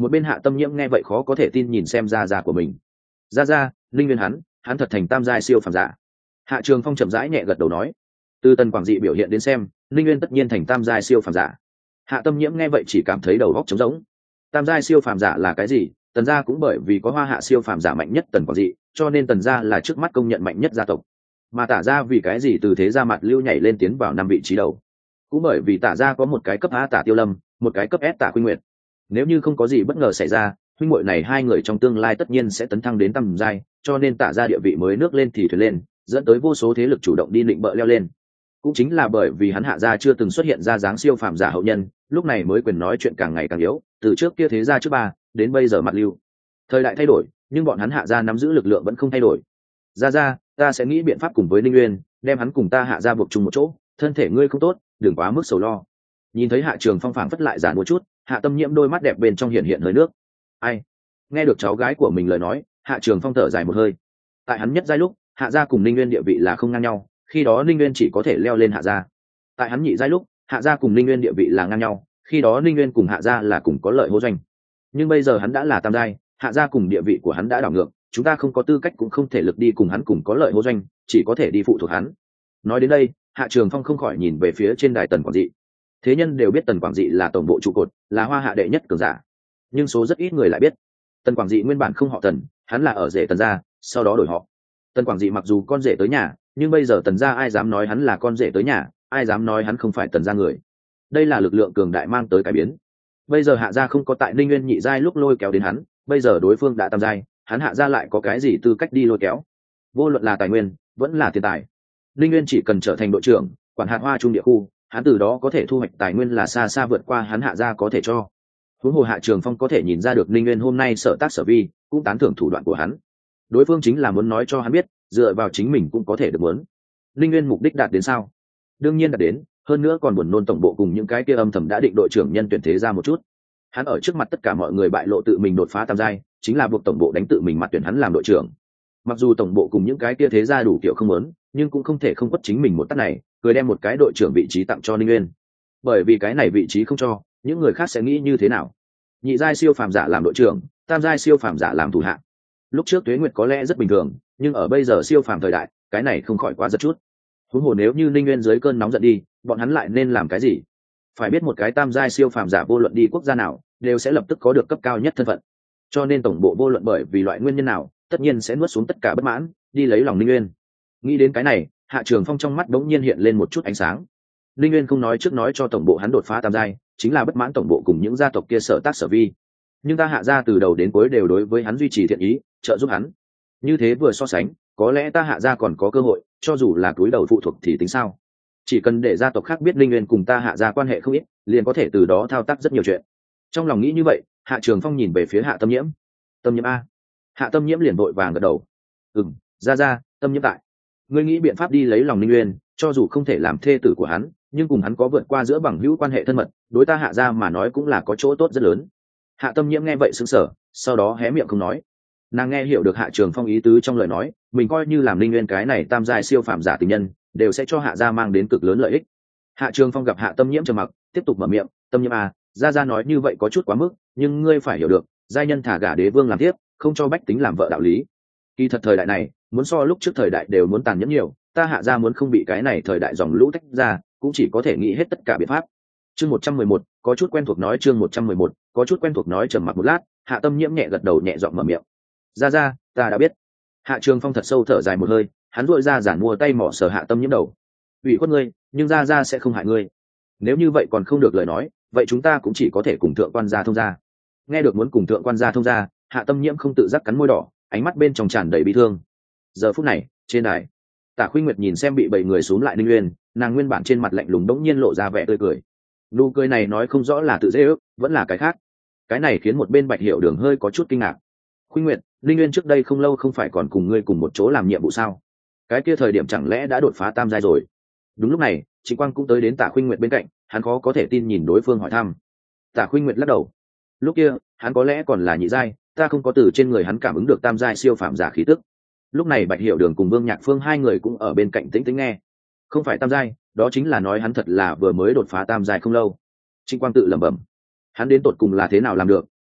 Một bên Hạ Tâm Nhiễm nghe vậy khó có thể tin nhìn xem gia gia của mình. Gia gia, linh nguyên hắn hắn thật thành tam giai siêu phàm giả. Hạ Trường Phong chậm rãi nhẹ gật đầu nói, từ Tần Quảng Dị biểu hiện đến xem, linh nguyên tất nhiên thành tam giai siêu phàm giả. Hạ Tâm Nhiễm nghe vậy chỉ cảm thấy đầu óc trống rỗng. Tam giai siêu phàm giả là cái gì? Tần gia cũng bởi vì có Hoa Hạ siêu phàm giả mạnh nhất Tần Quảng Dị, cho nên Tần gia là trước mắt công nhận mạnh nhất gia tộc. Mà Tả gia vì cái gì từ thế gia mặt lưu nhảy lên tiến vào năm vị trí đầu? Cũng bởi vì Tả gia có một cái cấp A Tả Tiêu Lâm, một cái cấp S Tả Khuynh Nguyệt. Nếu như không có gì bất ngờ xảy ra, huynh muội này hai người trong tương lai tất nhiên sẽ tấn thăng đến tầm giai, cho nên Tả gia địa vị mới nước lên thì thuyền lên, dẫn tới vô số thế lực chủ động đi định bợ leo lên. Cũng chính là bởi vì hắn Hạ gia chưa từng xuất hiện ra dáng siêu phàm giả hậu nhân, lúc này mới quyền nói chuyện càng ngày càng yếu, từ trước kia thế gia trước ba, đến bây giờ mặt lưu. Thời đại thay đổi, nhưng bọn hắn Hạ gia nắm giữ lực lượng vẫn không thay đổi. Gia gia, ta sẽ nghĩ biện pháp cùng với Linh Nguyên, đem hắn cùng ta Hạ gia buộc chung một chỗ, thân thể ngươi không tốt, đừng quá mức sầu lo. Nhìn thấy Hạ Trường Phong phảng phất lại giản một chút, Hạ Tâm Nhiễm đôi mắt đẹp bên trong hiện hiện hơi nước. Ai? Nghe được cháu gái của mình lời nói, Hạ Trường Phong thở dài một hơi. Tại hắn nhất giai lúc, Hạ gia cùng Linh Nguyên địa vị là không ngang nhau, khi đó Linh Nguyên chỉ có thể leo lên Hạ gia. Tại hắn nhị giai lúc, Hạ gia cùng Linh Nguyên địa vị là ngang nhau, khi đó Linh Nguyên cùng Hạ gia là cùng có lợi hô doanh. Nhưng bây giờ hắn đã là tam giai, Hạ gia cùng địa vị của hắn đã đảo ngược, chúng ta không có tư cách cũng không thể lực đi cùng hắn cùng có lợi hô doanh, chỉ có thể đi phụ thuộc hắn. Nói đến đây, Hạ Trường Phong không khỏi nhìn về phía trên đài Tần Quảng Dị. Thế nhân đều biết Tần Quảng Dị là tổng bộ trụ cột, là Hoa Hạ đệ nhất cường giả, nhưng số rất ít người lại biết Tần Quảng Dị nguyên bản không họ Tần, hắn là ở rể Tần gia, sau đó đổi họ. Tần Quảng Dị mặc dù con rể tới nhà, nhưng bây giờ Tần gia ai dám nói hắn là con rể tới nhà, ai dám nói hắn không phải Tần gia người. Đây là lực lượng cường đại mang tới cải biến. Bây giờ Hạ gia không có tại Ninh Nguyên nhị giai lúc lôi kéo đến hắn, bây giờ đối phương đã tam giai, hắn Hạ gia lại có cái gì tư cách đi lôi kéo? Vô luận là tài nguyên, vẫn là tiền tài. Ninh Nguyên chỉ cần trở thành đội trưởng, quản hạt Hoa Trung địa khu, hắn từ đó có thể thu hoạch tài nguyên là xa xa vượt qua hắn Hạ gia có thể cho. Huống hồ Hạ Trường Phong có thể nhìn ra được Ninh Nguyên hôm nay sở tác sở vi, cũng tán thưởng thủ đoạn của hắn. Đối phương chính là muốn nói cho hắn biết, dựa vào chính mình cũng có thể được muốn. Ninh Nguyên mục đích đạt đến sao? Đương nhiên đạt đến, hơn nữa còn buồn nôn tổng bộ cùng những cái kia âm thầm đã định đội trưởng nhân tuyển thế ra một chút. Hắn ở trước mặt tất cả mọi người bại lộ tự mình đột phá tam giai, chính là buộc tổng bộ đánh tự mình mặt tuyển hắn làm đội trưởng. Mặc dù tổng bộ cùng những cái kia thế ra đủ kiểu không muốn, nhưng cũng không thể không quất chính mình một tát này, cười đem một cái đội trưởng vị trí tặng cho Ninh Nguyên. Bởi vì cái này vị trí không cho, những người khác sẽ nghĩ như thế nào? Nhị giai siêu phàm giả làm đội trưởng, tam giai siêu phàm giả làm thủ hạ. Lúc trước Tuế Nguyệt có lẽ rất bình thường, nhưng ở bây giờ siêu phàm thời đại, cái này không khỏi quá giật chút. Huống hồ nếu như Ninh Nguyên dưới cơn nóng giận đi, bọn hắn lại nên làm cái gì? Phải biết một cái tam giai siêu phàm giả vô luận đi quốc gia nào, đều sẽ lập tức có được cấp cao nhất thân phận. Cho nên tổng bộ vô luận bởi vì loại nguyên nhân nào, tất nhiên sẽ nuốt xuống tất cả bất mãn, đi lấy lòng Ninh Nguyên. Nghĩ đến cái này, Hạ Trường Phong trong mắt đống nhiên hiện lên một chút ánh sáng. Ninh Nguyên không nói trước nói cho tổng bộ hắn đột phá tam giai, chính là bất mãn tổng bộ cùng những gia tộc kia sở tác sở vi. Nhưng ta Hạ gia từ đầu đến cuối đều đối với hắn duy trì thiện ý, trợ giúp hắn. Như thế vừa so sánh, có lẽ ta Hạ gia còn có cơ hội, cho dù là túi đầu phụ thuộc thì tính sao? Chỉ cần để gia tộc khác biết Ninh Nguyên cùng ta Hạ gia quan hệ không ít, liền có thể từ đó thao tác rất nhiều chuyện. Trong lòng nghĩ như vậy, Hạ Trường Phong nhìn về phía Hạ Tâm Nhiễm. Tâm Nhiễm a. Hạ Tâm Nhiễm liền vội vàng gật đầu. Ừm, gia gia, Tâm Nhiễm tại. Ngươi nghĩ biện pháp đi lấy lòng Ninh Nguyên, cho dù không thể làm thê tử của hắn, nhưng cùng hắn có vượt qua giữa bằng hữu quan hệ thân mật, đối ta Hạ gia mà nói cũng là có chỗ tốt rất lớn. Hạ Tâm Nhiễm nghe vậy sững sờ, sau đó hé miệng không nói. Nàng nghe hiểu được Hạ Trường Phong ý tứ trong lời nói, mình coi như làm Ninh Nguyên cái này tam giai siêu phàm giả tình nhân, đều sẽ cho Hạ gia mang đến cực lớn lợi ích. Hạ Trường Phong gặp Hạ Tâm Nhiễm trầm mặc, tiếp tục mở miệng, "Tâm Nhiễm à, gia gia nói như vậy có chút quá mức, nhưng ngươi phải hiểu được, giai nhân thả gả đế vương làm tiếp, không cho bách tính làm vợ đạo lý. Kỳ thật thời đại này, muốn so lúc trước thời đại đều muốn tàn nhẫn nhiều, ta Hạ gia muốn không bị cái này thời đại dòng lũ tách ra, cũng chỉ có thể nghĩ hết tất cả biện pháp." Chương một trăm mười một, có chút quen thuộc nói chương một trăm mười một, có chút quen thuộc nói trầm mặc một lát, Hạ Tâm Nhiễm nhẹ gật đầu nhẹ giọng mở miệng. "Gia gia, ta đã biết." Hạ Trường Phong thật sâu thở dài một hơi, hắn duỗi ra giản mua tay mỏ sờ Hạ Tâm Nhiễm đầu. "Ủy khuất ngươi, nhưng gia gia sẽ không hại ngươi. Nếu như vậy còn không được lời nói, vậy chúng ta cũng chỉ có thể cùng thượng quan gia thông gia." Nghe được muốn cùng thượng quan gia thông gia, Hạ Tâm Nhiễm không tự giác cắn môi đỏ, ánh mắt bên trong tràn đầy bi thương. Giờ phút này, trên đài, Tả Khuynh Nguyệt nhìn xem bị bảy người xúm lại Ninh Nguyên, nàng nguyên bản trên mặt lạnh lùng đống nhiên lộ ra vẻ tươi cười. Nụ cười này nói không rõ là tự dễ ước, vẫn là cái khác. Cái này khiến một bên Bạch Hiểu Đường hơi có chút kinh ngạc. "Khuynh Nguyệt, Ninh Nguyên trước đây không lâu không phải còn cùng ngươi cùng một chỗ làm nhiệm vụ sao? Cái kia thời điểm chẳng lẽ đã đột phá tam giai rồi?" Đúng lúc này, Trịnh Quang cũng tới đến Tả Khuynh Nguyệt bên cạnh, hắn khó có thể tin nhìn đối phương hỏi thăm. Tả Khuynh Nguyệt lắc đầu. "Lúc kia, hắn có lẽ còn là nhị giai, ta không có từ trên người hắn cảm ứng được tam giai siêu phàm giả khí tức." Lúc này Bạch Hiểu Đường cùng Vương Nhạc Phương hai người cũng ở bên cạnh tĩnh tĩnh nghe. "Không phải tam giai, đó chính là nói hắn thật là vừa mới đột phá tam giai không lâu." Trịnh Quang tự lẩm bẩm. Hắn đến tột cùng là thế nào làm được,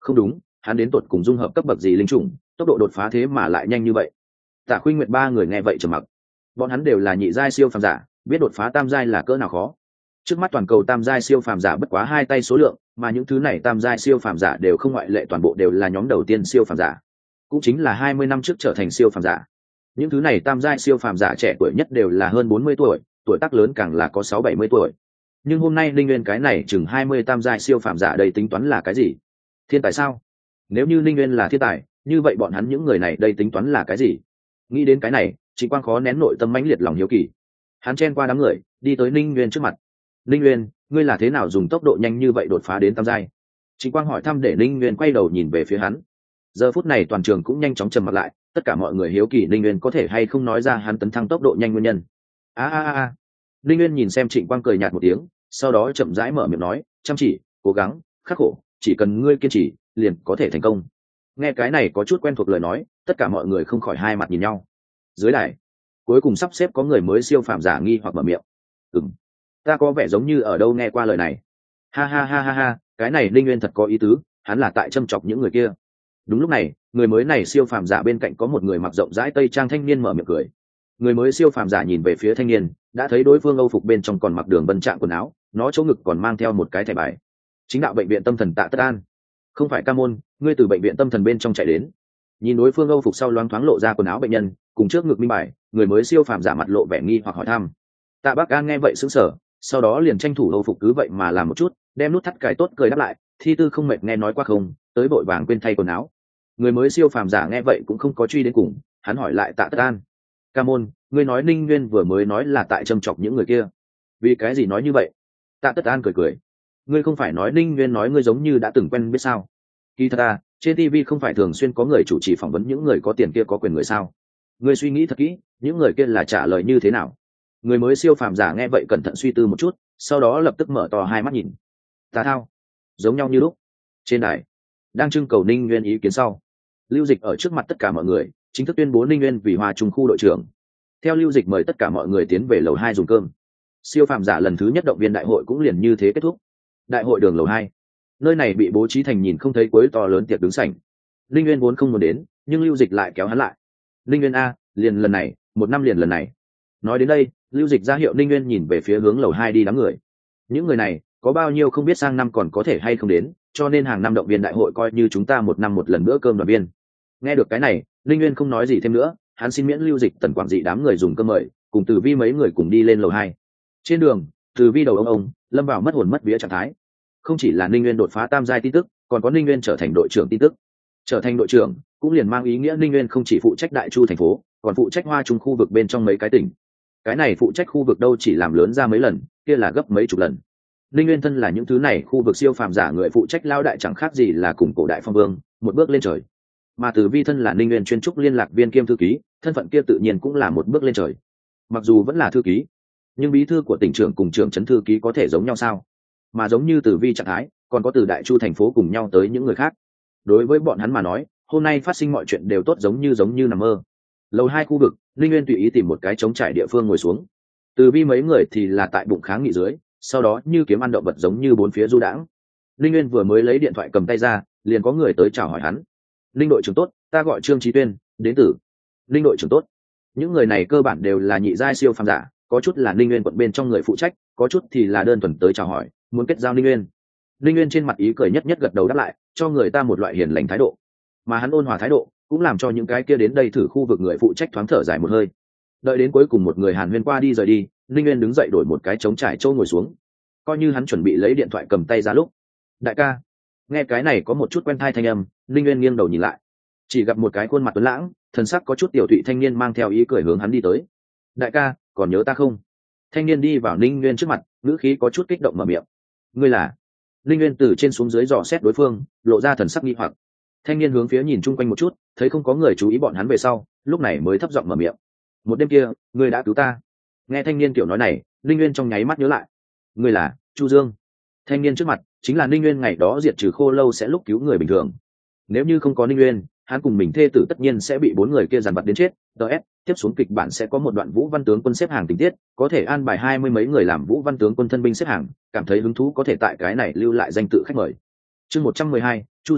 Không đúng, hắn đến tột cùng dung hợp cấp bậc gì linh chủng, tốc độ đột phá thế mà lại nhanh như vậy. Tạ Khuynh Nguyệt ba người nghe vậy trầm mặc. Bọn hắn đều là nhị giai siêu phàm giả, biết đột phá tam giai là cỡ nào khó. Trước mắt toàn cầu tam giai siêu phàm giả bất quá hai tay số lượng, mà những thứ này tam giai siêu phàm giả đều không ngoại lệ, toàn bộ đều là nhóm đầu tiên siêu phàm giả, cũng chính là hai mươi năm trước trở thành siêu phàm giả. Những thứ này tam giai siêu phàm giả trẻ tuổi nhất đều là hơn bốn mươi tuổi, tuổi tác lớn càng là có sáu bảy mươi tuổi. Nhưng hôm nay Linh Nguyên cái này chừng hai mươi tam giai siêu phàm giả đây tính toán là cái gì? Thiên tài sao? Nếu như Linh Nguyên là thiên tài, như vậy bọn hắn những người này đây tính toán là cái gì? Nghĩ đến cái này, Trịnh Quang khó nén nội tâm mãnh liệt lòng hiếu kỳ. Hắn chen qua đám người, đi tới Linh Nguyên trước mặt. Linh Nguyên, ngươi là thế nào dùng tốc độ nhanh như vậy đột phá đến tam giai? Trịnh Quang hỏi thăm để Linh Nguyên quay đầu nhìn về phía hắn. Giờ phút này toàn trường cũng nhanh chóng trầm mặt lại, tất cả mọi người hiếu kỳ Linh Nguyên có thể hay không nói ra hắn tấn thăng tốc độ nhanh nguyên nhân. A a a. Linh Nguyên nhìn xem Trịnh Quang cười nhạt một tiếng, sau đó chậm rãi mở miệng nói, chăm chỉ, cố gắng, khắc khổ, chỉ cần ngươi kiên trì, liền có thể thành công. Nghe cái này có chút quen thuộc lời nói, tất cả mọi người không khỏi hai mặt nhìn nhau. Dưới đài, cuối cùng sắp xếp có người mới siêu phàm giả nghi hoặc mở miệng. Ừm, ta có vẻ giống như ở đâu nghe qua lời này. Ha ha ha ha ha, cái này Linh Nguyên thật có ý tứ, hắn là tại châm chọc những người kia. Đúng lúc này, người mới này siêu phàm giả bên cạnh có một người mặc rộng rãi tây trang thanh niên mở miệng cười. Người mới siêu phàm giả nhìn về phía thanh niên, đã thấy đối phương âu phục bên trong còn mặc đường vân trạng quần áo, nó chỗ ngực còn mang theo một cái thẻ bài. Chính đạo bệnh viện tâm thần Tạ Tất An. Không phải Ca Môn, ngươi từ bệnh viện tâm thần bên trong chạy đến. Nhìn đối phương âu phục sau loáng thoáng lộ ra quần áo bệnh nhân, cùng trước ngực minh bài, người mới siêu phàm giả mặt lộ vẻ nghi hoặc hỏi thăm. Tạ Bắc An nghe vậy sững sờ, sau đó liền tranh thủ âu phục cứ vậy mà làm một chút, đem nút thắt cài tốt cười đáp lại, thi tư không mệt nghe nói qua không, tới vội vàng quên thay quần áo. Người mới siêu phàm giả nghe vậy cũng không có truy đến cùng, hắn hỏi lại Tạ Tất An. Ca Môn, ngươi nói Ninh Nguyên vừa mới nói là tại châm chọc những người kia, vì cái gì nói như vậy? Tạ Tất An cười cười. Ngươi không phải nói Ninh Nguyên nói ngươi giống như đã từng quen biết sao? Kỳ thật à, trên ti vi không phải thường xuyên có người chủ trì phỏng vấn những người có tiền kia có quyền người sao? Ngươi suy nghĩ thật kỹ, những người kia là trả lời như thế nào? Người mới siêu phàm giả nghe vậy cẩn thận suy tư một chút, sau đó lập tức mở to hai mắt nhìn. Tà thao, giống nhau như lúc. Trên đài, đang trưng cầu Ninh Nguyên ý kiến sau, Lưu Dịch ở trước mặt tất cả mọi người chính thức tuyên bố Ninh Nguyên vì Hoa Trung khu đội trưởng. Theo Lưu Dịch mời tất cả mọi người tiến về lầu hai dùng cơm. Siêu phàm giả lần thứ nhất động viên đại hội cũng liền như thế kết thúc. Đại hội đường lầu hai, nơi này bị bố trí thành nhìn không thấy cuối to lớn tiệc đứng sảnh. Ninh Nguyên vốn không muốn đến, nhưng Lưu Dịch lại kéo hắn lại. Ninh Nguyên a, liền lần này, một năm liền lần này. Nói đến đây, Lưu Dịch ra hiệu Ninh Nguyên nhìn về phía hướng lầu hai đi đám người. Những người này có bao nhiêu không biết sang năm còn có thể hay không đến, cho nên hàng năm động viên đại hội coi như chúng ta một năm một lần bữa cơm đoàn viên. Nghe được cái này, Ninh Nguyên không nói gì thêm nữa, hắn xin miễn Lưu Dịch Tần Quảng Dị đám người dùng cơm mời, cùng Từ Vi mấy người cùng đi lên lầu hai. Trên đường, Từ Vi đầu ông ông lâm vào mất hồn mất vía trạng thái. Không chỉ là Ninh Nguyên đột phá tam giai tin tức, còn có Ninh Nguyên trở thành đội trưởng tin tức. Trở thành đội trưởng cũng liền mang ý nghĩa Ninh Nguyên không chỉ phụ trách Đại Chu thành phố, còn phụ trách Hoa Trung khu vực bên trong mấy cái tỉnh. Cái này phụ trách khu vực đâu chỉ làm lớn ra mấy lần, kia là gấp mấy chục lần. Ninh Nguyên thân là những thứ này khu vực siêu phàm giả người phụ trách lao đại chẳng khác gì là cùng cổ đại phong vương, một bước lên trời. Mà Từ Vi thân là Ninh Nguyên chuyên trúc liên lạc viên kiêm thư ký, thân phận kia tự nhiên cũng là một bước lên trời. Mặc dù vẫn là thư ký, nhưng bí thư của tỉnh trưởng cùng trưởng trấn thư ký có thể giống nhau sao? Mà giống như Từ Vi trạng thái, còn có từ Đại Chu thành phố cùng nhau tới những người khác. Đối với bọn hắn mà nói, hôm nay phát sinh mọi chuyện đều tốt giống như giống như nằm mơ. Lầu hai khu vực, Ninh Nguyên tùy ý tìm một cái trống trải địa phương ngồi xuống. Từ Vi mấy người thì là tại bụng kháng nghị dưới, sau đó như kiếm ăn động vật giống như bốn phía du đãng. Ninh Nguyên vừa mới lấy điện thoại cầm tay ra, liền có người tới chào hỏi hắn. Ninh đội trưởng tốt, ta gọi Trương Chí Tuyên, đến từ. Ninh đội trưởng tốt. Những người này cơ bản đều là nhị giai siêu phàm giả, có chút là Ninh Nguyên quận bên trong người phụ trách, có chút thì là đơn thuần tới chào hỏi, muốn kết giao Ninh Nguyên. Ninh Nguyên trên mặt ý cười nhất nhất gật đầu đáp lại, cho người ta một loại hiền lành thái độ. Mà hắn ôn hòa thái độ, cũng làm cho những cái kia đến đây thử khu vực người phụ trách thoáng thở dài một hơi. Đợi đến cuối cùng một người Hàn Huyên qua đi rời đi, Ninh Nguyên đứng dậy đổi một cái trống trải chỗ ngồi xuống. Coi như hắn chuẩn bị lấy điện thoại cầm tay ra lúc. Đại ca, nghe cái này có một chút quen thai thanh âm, Ninh Nguyên nghiêng đầu nhìn lại, chỉ gặp một cái khuôn mặt tuấn lãng, thần sắc có chút tiểu thụy thanh niên mang theo ý cười hướng hắn đi tới. Đại ca, còn nhớ ta không? Thanh niên đi vào Ninh Nguyên trước mặt, ngữ khí có chút kích động mở miệng. Ngươi là? Ninh Nguyên từ trên xuống dưới dò xét đối phương, lộ ra thần sắc nghi hoặc. Thanh niên hướng phía nhìn chung quanh một chút, thấy không có người chú ý bọn hắn về sau, lúc này mới thấp giọng mở miệng. Một đêm kia, ngươi đã cứu ta. Nghe thanh niên kiểu nói này, Ninh Nguyên trong nháy mắt nhớ lại. Ngươi là Chu Dương. Thanh niên trước mặt chính là Ninh Nguyên ngày đó diệt trừ Khô Lâu sẽ lúc cứu người bình thường. Nếu như không có Ninh Nguyên, hắn cùng mình thê tử tất nhiên sẽ bị bốn người kia dằn vặt đến chết. ts tiếp xuống kịch bản sẽ có một đoạn Vũ Văn tướng quân xếp hàng tình tiết, có thể an bài hai mươi mấy người làm Vũ Văn tướng quân thân binh xếp hàng, cảm thấy hứng thú có thể tại cái này lưu lại danh tự khách mời. Chương một trăm mười hai, Chu Dương,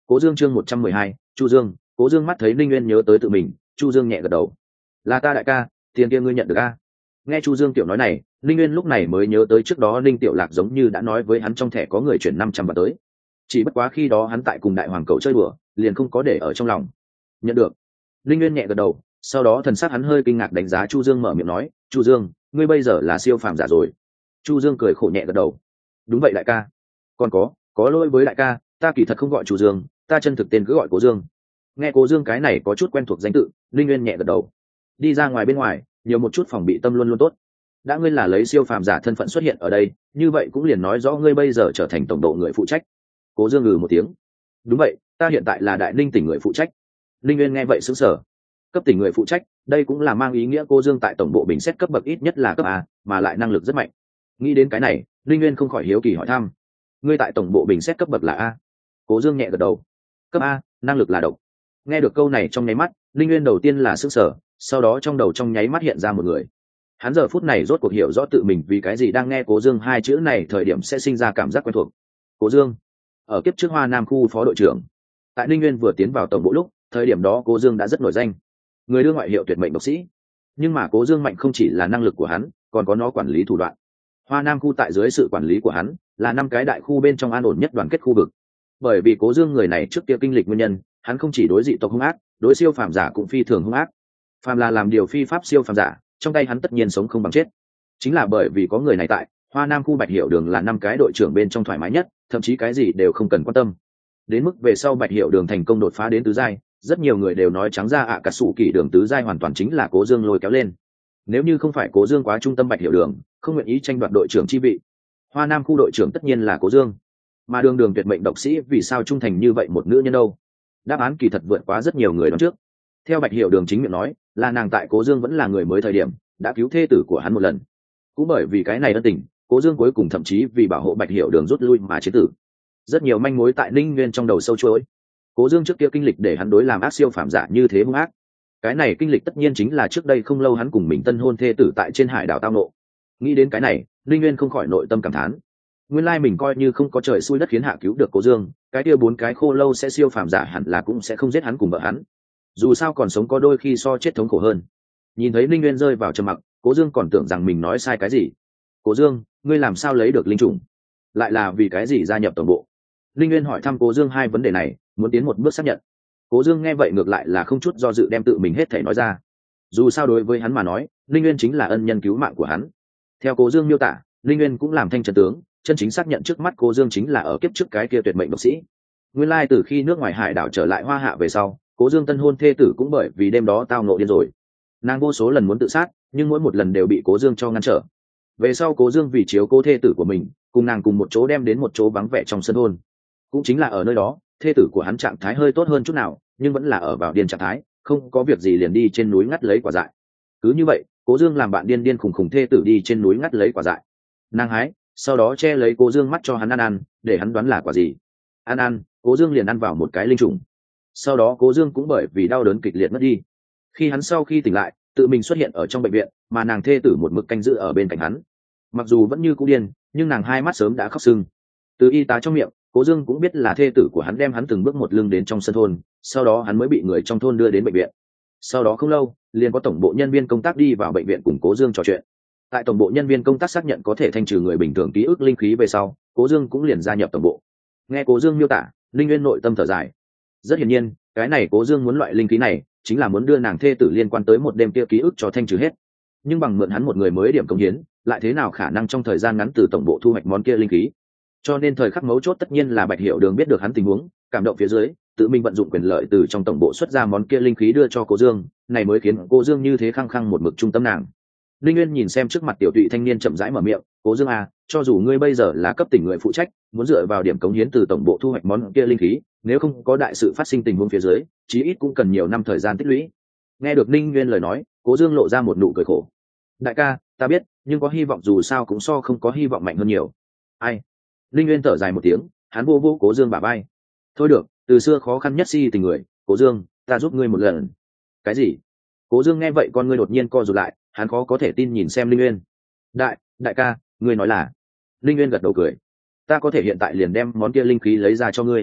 Cố Dương chương một trăm mười hai, Chu Dương. Cố Dương mắt thấy Linh Nguyên nhớ tới tự mình, Chu Dương nhẹ gật đầu. Là ta đại ca, tiền kia ngươi nhận được a? Nghe Chu Dương tiểu nói này, Linh Nguyên lúc này mới nhớ tới trước đó Linh Tiểu Lạc giống như đã nói với hắn trong thẻ có người chuyển năm trăm bạc tới. Chỉ bất quá khi đó hắn tại cùng đại hoàng cậu chơi đùa, liền không có để ở trong lòng. Nhận được. Linh Nguyên nhẹ gật đầu, sau đó thần sắc hắn hơi kinh ngạc đánh giá Chu Dương, mở miệng nói, Chu Dương, ngươi bây giờ là siêu phàm giả rồi. Chu Dương cười khổ nhẹ gật đầu. Đúng vậy đại ca. Còn có, có lỗi với đại ca, ta kỳ thật không gọi Chu Dương, ta chân thực tên cứ gọi Cố Dương. Nghe Cố Dương cái này có chút quen thuộc danh tự, Linh Nguyên nhẹ gật đầu. Đi ra ngoài bên ngoài, nhiều một chút phòng bị tâm luôn luôn tốt. Đã ngươi là lấy siêu phàm giả thân phận xuất hiện ở đây, như vậy cũng liền nói rõ ngươi bây giờ trở thành tổng độ người phụ trách. Cố Dương ngừ một tiếng. Đúng vậy, ta hiện tại là đại ninh tỉnh người phụ trách. Linh Nguyên nghe vậy sững sờ. Cấp tỉnh người phụ trách, đây cũng là mang ý nghĩa Cố Dương tại tổng bộ bình xét cấp bậc ít nhất là cấp A, mà lại năng lực rất mạnh. Nghĩ đến cái này, Linh Nguyên không khỏi hiếu kỳ hỏi thăm. Ngươi tại tổng bộ bình xét cấp bậc là A? Cố Dương nhẹ gật đầu. Cấp A, năng lực là độc. Nghe được câu này trong nháy mắt, Linh Nguyên đầu tiên là sững sờ, sau đó trong đầu trong nháy mắt hiện ra một người. Hắn giờ phút này rốt cuộc hiểu rõ tự mình vì cái gì đang nghe Cố Dương hai chữ này thời điểm sẽ sinh ra cảm giác quen thuộc. Cố Dương, ở kiếp trước Hoa Nam khu phó đội trưởng. Tại Linh Nguyên vừa tiến vào tổng bộ lúc, thời điểm đó Cố Dương đã rất nổi danh, người đưa ngoại hiệu tuyệt mệnh độc sĩ. Nhưng mà Cố Dương mạnh không chỉ là năng lực của hắn, còn có nó quản lý thủ đoạn. Hoa Nam khu tại dưới sự quản lý của hắn, là năm cái đại khu bên trong an ổn nhất đoàn kết khu vực. Bởi vì Cố Dương người này trước kia kinh lịch nguyên nhân, hắn không chỉ đối dị tộc hung ác, đối siêu phàm giả cũng phi thường hung ác. Phàm là làm điều phi pháp siêu phàm giả, trong tay hắn tất nhiên sống không bằng chết. Chính là bởi vì có người này tại, Hoa Nam khu Bạch Hiểu Đường là năm cái đội trưởng bên trong thoải mái nhất, thậm chí cái gì đều không cần quan tâm. Đến mức về sau Bạch Hiểu Đường thành công đột phá đến tứ giai, rất nhiều người đều nói trắng ra ạ cả sủ kỳ đường tứ giai hoàn toàn chính là Cố Dương lôi kéo lên. Nếu như không phải Cố Dương quá trung tâm Bạch Hiểu Đường, không nguyện ý tranh đoạt đội trưởng chi vị, Hoa Nam khu đội trưởng tất nhiên là Cố Dương. Mà Đường Đường tuyệt mệnh độc sĩ vì sao trung thành như vậy một nữ nhân đâu? Đáp án kỳ thật vượt quá rất nhiều người đoán trước. Theo Bạch Hiểu Đường chính miệng nói, là nàng tại Cố Dương vẫn là người mới thời điểm, đã cứu thê tử của hắn một lần. Cũng bởi vì cái này ân tình, Cố Dương cuối cùng thậm chí vì bảo hộ Bạch Hiểu Đường rút lui mà chế tử. Rất nhiều manh mối tại Ninh Nguyên trong đầu sâu chuỗi. Cố Dương trước kia kinh lịch để hắn đối làm ác siêu phàm giả như thế hung ác. Cái này kinh lịch tất nhiên chính là trước đây không lâu hắn cùng mình tân hôn thê tử tại trên hải đảo tao nộ. Nghĩ đến cái này, Ninh Nguyên không khỏi nội tâm cảm thán. Nguyên lai mình coi như không có trời xui đất khiến hạ cứu được Cố Dương, cái kia bốn cái khô lâu sẽ siêu phàm giả hẳn là cũng sẽ không giết hắn cùng vợ hắn. Dù sao còn sống có đôi khi so chết thống khổ hơn. Nhìn thấy Ninh Nguyên rơi vào trầm mặc, Cố Dương còn tưởng rằng mình nói sai cái gì. Cố Dương, ngươi làm sao lấy được linh trùng? Lại là vì cái gì gia nhập tổng bộ? Ninh Nguyên hỏi thăm Cố Dương hai vấn đề này, muốn tiến một bước xác nhận. Cố Dương nghe vậy ngược lại là không chút do dự đem tự mình hết thể nói ra. Dù sao đối với hắn mà nói, Ninh Nguyên chính là ân nhân cứu mạng của hắn. Theo Cố Dương miêu tả, Ninh Nguyên cũng làm thanh trần tướng, chân chính xác nhận trước mắt Cố Dương chính là ở kiếp trước cái kia tuyệt mệnh độc sĩ. Nguyên lai từ khi nước ngoài hải đảo trở lại Hoa Hạ về sau, Cố Dương tân hôn thê tử cũng bởi vì đêm đó tao ngộ điên rồi. Nàng vô số lần muốn tự sát, nhưng mỗi một lần đều bị Cố Dương cho ngăn trở. Về sau Cố Dương vì chiếu cố thê tử của mình, cùng nàng cùng một chỗ đem đến một chỗ vắng vẻ trong sân hôn. Cũng chính là ở nơi đó, thê tử của hắn trạng thái hơi tốt hơn chút nào, nhưng vẫn là ở vào điên trạng thái, không có việc gì liền đi trên núi ngắt lấy quả dại. Cứ như vậy, Cố Dương làm bạn điên điên khùng khùng thê tử đi trên núi ngắt lấy quả dại. Nàng hái, sau đó che lấy Cố Dương mắt cho hắn ăn ăn, để hắn đoán là quả gì. Ăn ăn, Cố Dương liền ăn vào một cái linh trùng. Sau đó Cố Dương cũng bởi vì đau đớn kịch liệt mất đi. Khi hắn sau khi tỉnh lại, tự mình xuất hiện ở trong bệnh viện, mà nàng thê tử một mực canh giữ ở bên cạnh hắn. Mặc dù vẫn như cũ điên, nhưng nàng hai mắt sớm đã khóc sưng. Từ y tá trong miệng, Cố Dương cũng biết là thê tử của hắn đem hắn từng bước một lưng đến trong sân thôn, sau đó hắn mới bị người trong thôn đưa đến bệnh viện. Sau đó không lâu, liền có tổng bộ nhân viên công tác đi vào bệnh viện cùng Cố Dương trò chuyện. Tại tổng bộ nhân viên công tác xác nhận có thể thanh trừ người bình thường ký ức linh khí về sau, Cố Dương cũng liền gia nhập tổng bộ. Nghe Cố Dương miêu tả, Linh Nguyên nội tâm thở dài. Rất hiển nhiên, cái này Cố Dương muốn loại linh khí này, chính là muốn đưa nàng thê tử liên quan tới một đêm kia ký ức cho thanh trừ hết. Nhưng bằng mượn hắn một người mới điểm công hiến, lại thế nào khả năng trong thời gian ngắn từ tổng bộ thu hoạch món kia linh khí? Cho nên thời khắc mấu chốt tất nhiên là Bạch Hiểu Đường biết được hắn tình huống, cảm động phía dưới, tự mình vận dụng quyền lợi từ trong tổng bộ xuất ra món kia linh khí đưa cho Cố Dương, này mới khiến Cố Dương như thế khăng khăng một mực trung tâm nàng. Linh Nguyên nhìn xem trước mặt tiểu tụy thanh niên chậm rãi mở miệng, "Cố Dương à, cho dù ngươi bây giờ là cấp tỉnh người phụ trách, muốn dựa vào điểm cống hiến từ tổng bộ thu hoạch món kia linh khí, nếu không có đại sự phát sinh tình huống phía dưới, chí ít cũng cần nhiều năm thời gian tích lũy." Nghe được Linh Nguyên lời nói, Cố Dương lộ ra một nụ cười khổ. "Đại ca, ta biết, nhưng có hy vọng dù sao cũng so không có hy vọng mạnh hơn nhiều." Ai? Linh Nguyên thở dài một tiếng, hắn vô vô Cố Dương bả vai. "Thôi được, từ xưa khó khăn nhất si tình người, Cố Dương, ta giúp ngươi một lần." "Cái gì?" Cố Dương nghe vậy con ngươi đột nhiên co rụt lại, hắn khó có thể tin nhìn xem Linh Nguyên. "Đại, đại ca, ngươi nói là?" Linh Nguyên gật đầu cười. "Ta có thể hiện tại liền đem món kia linh khí lấy ra cho ngươi."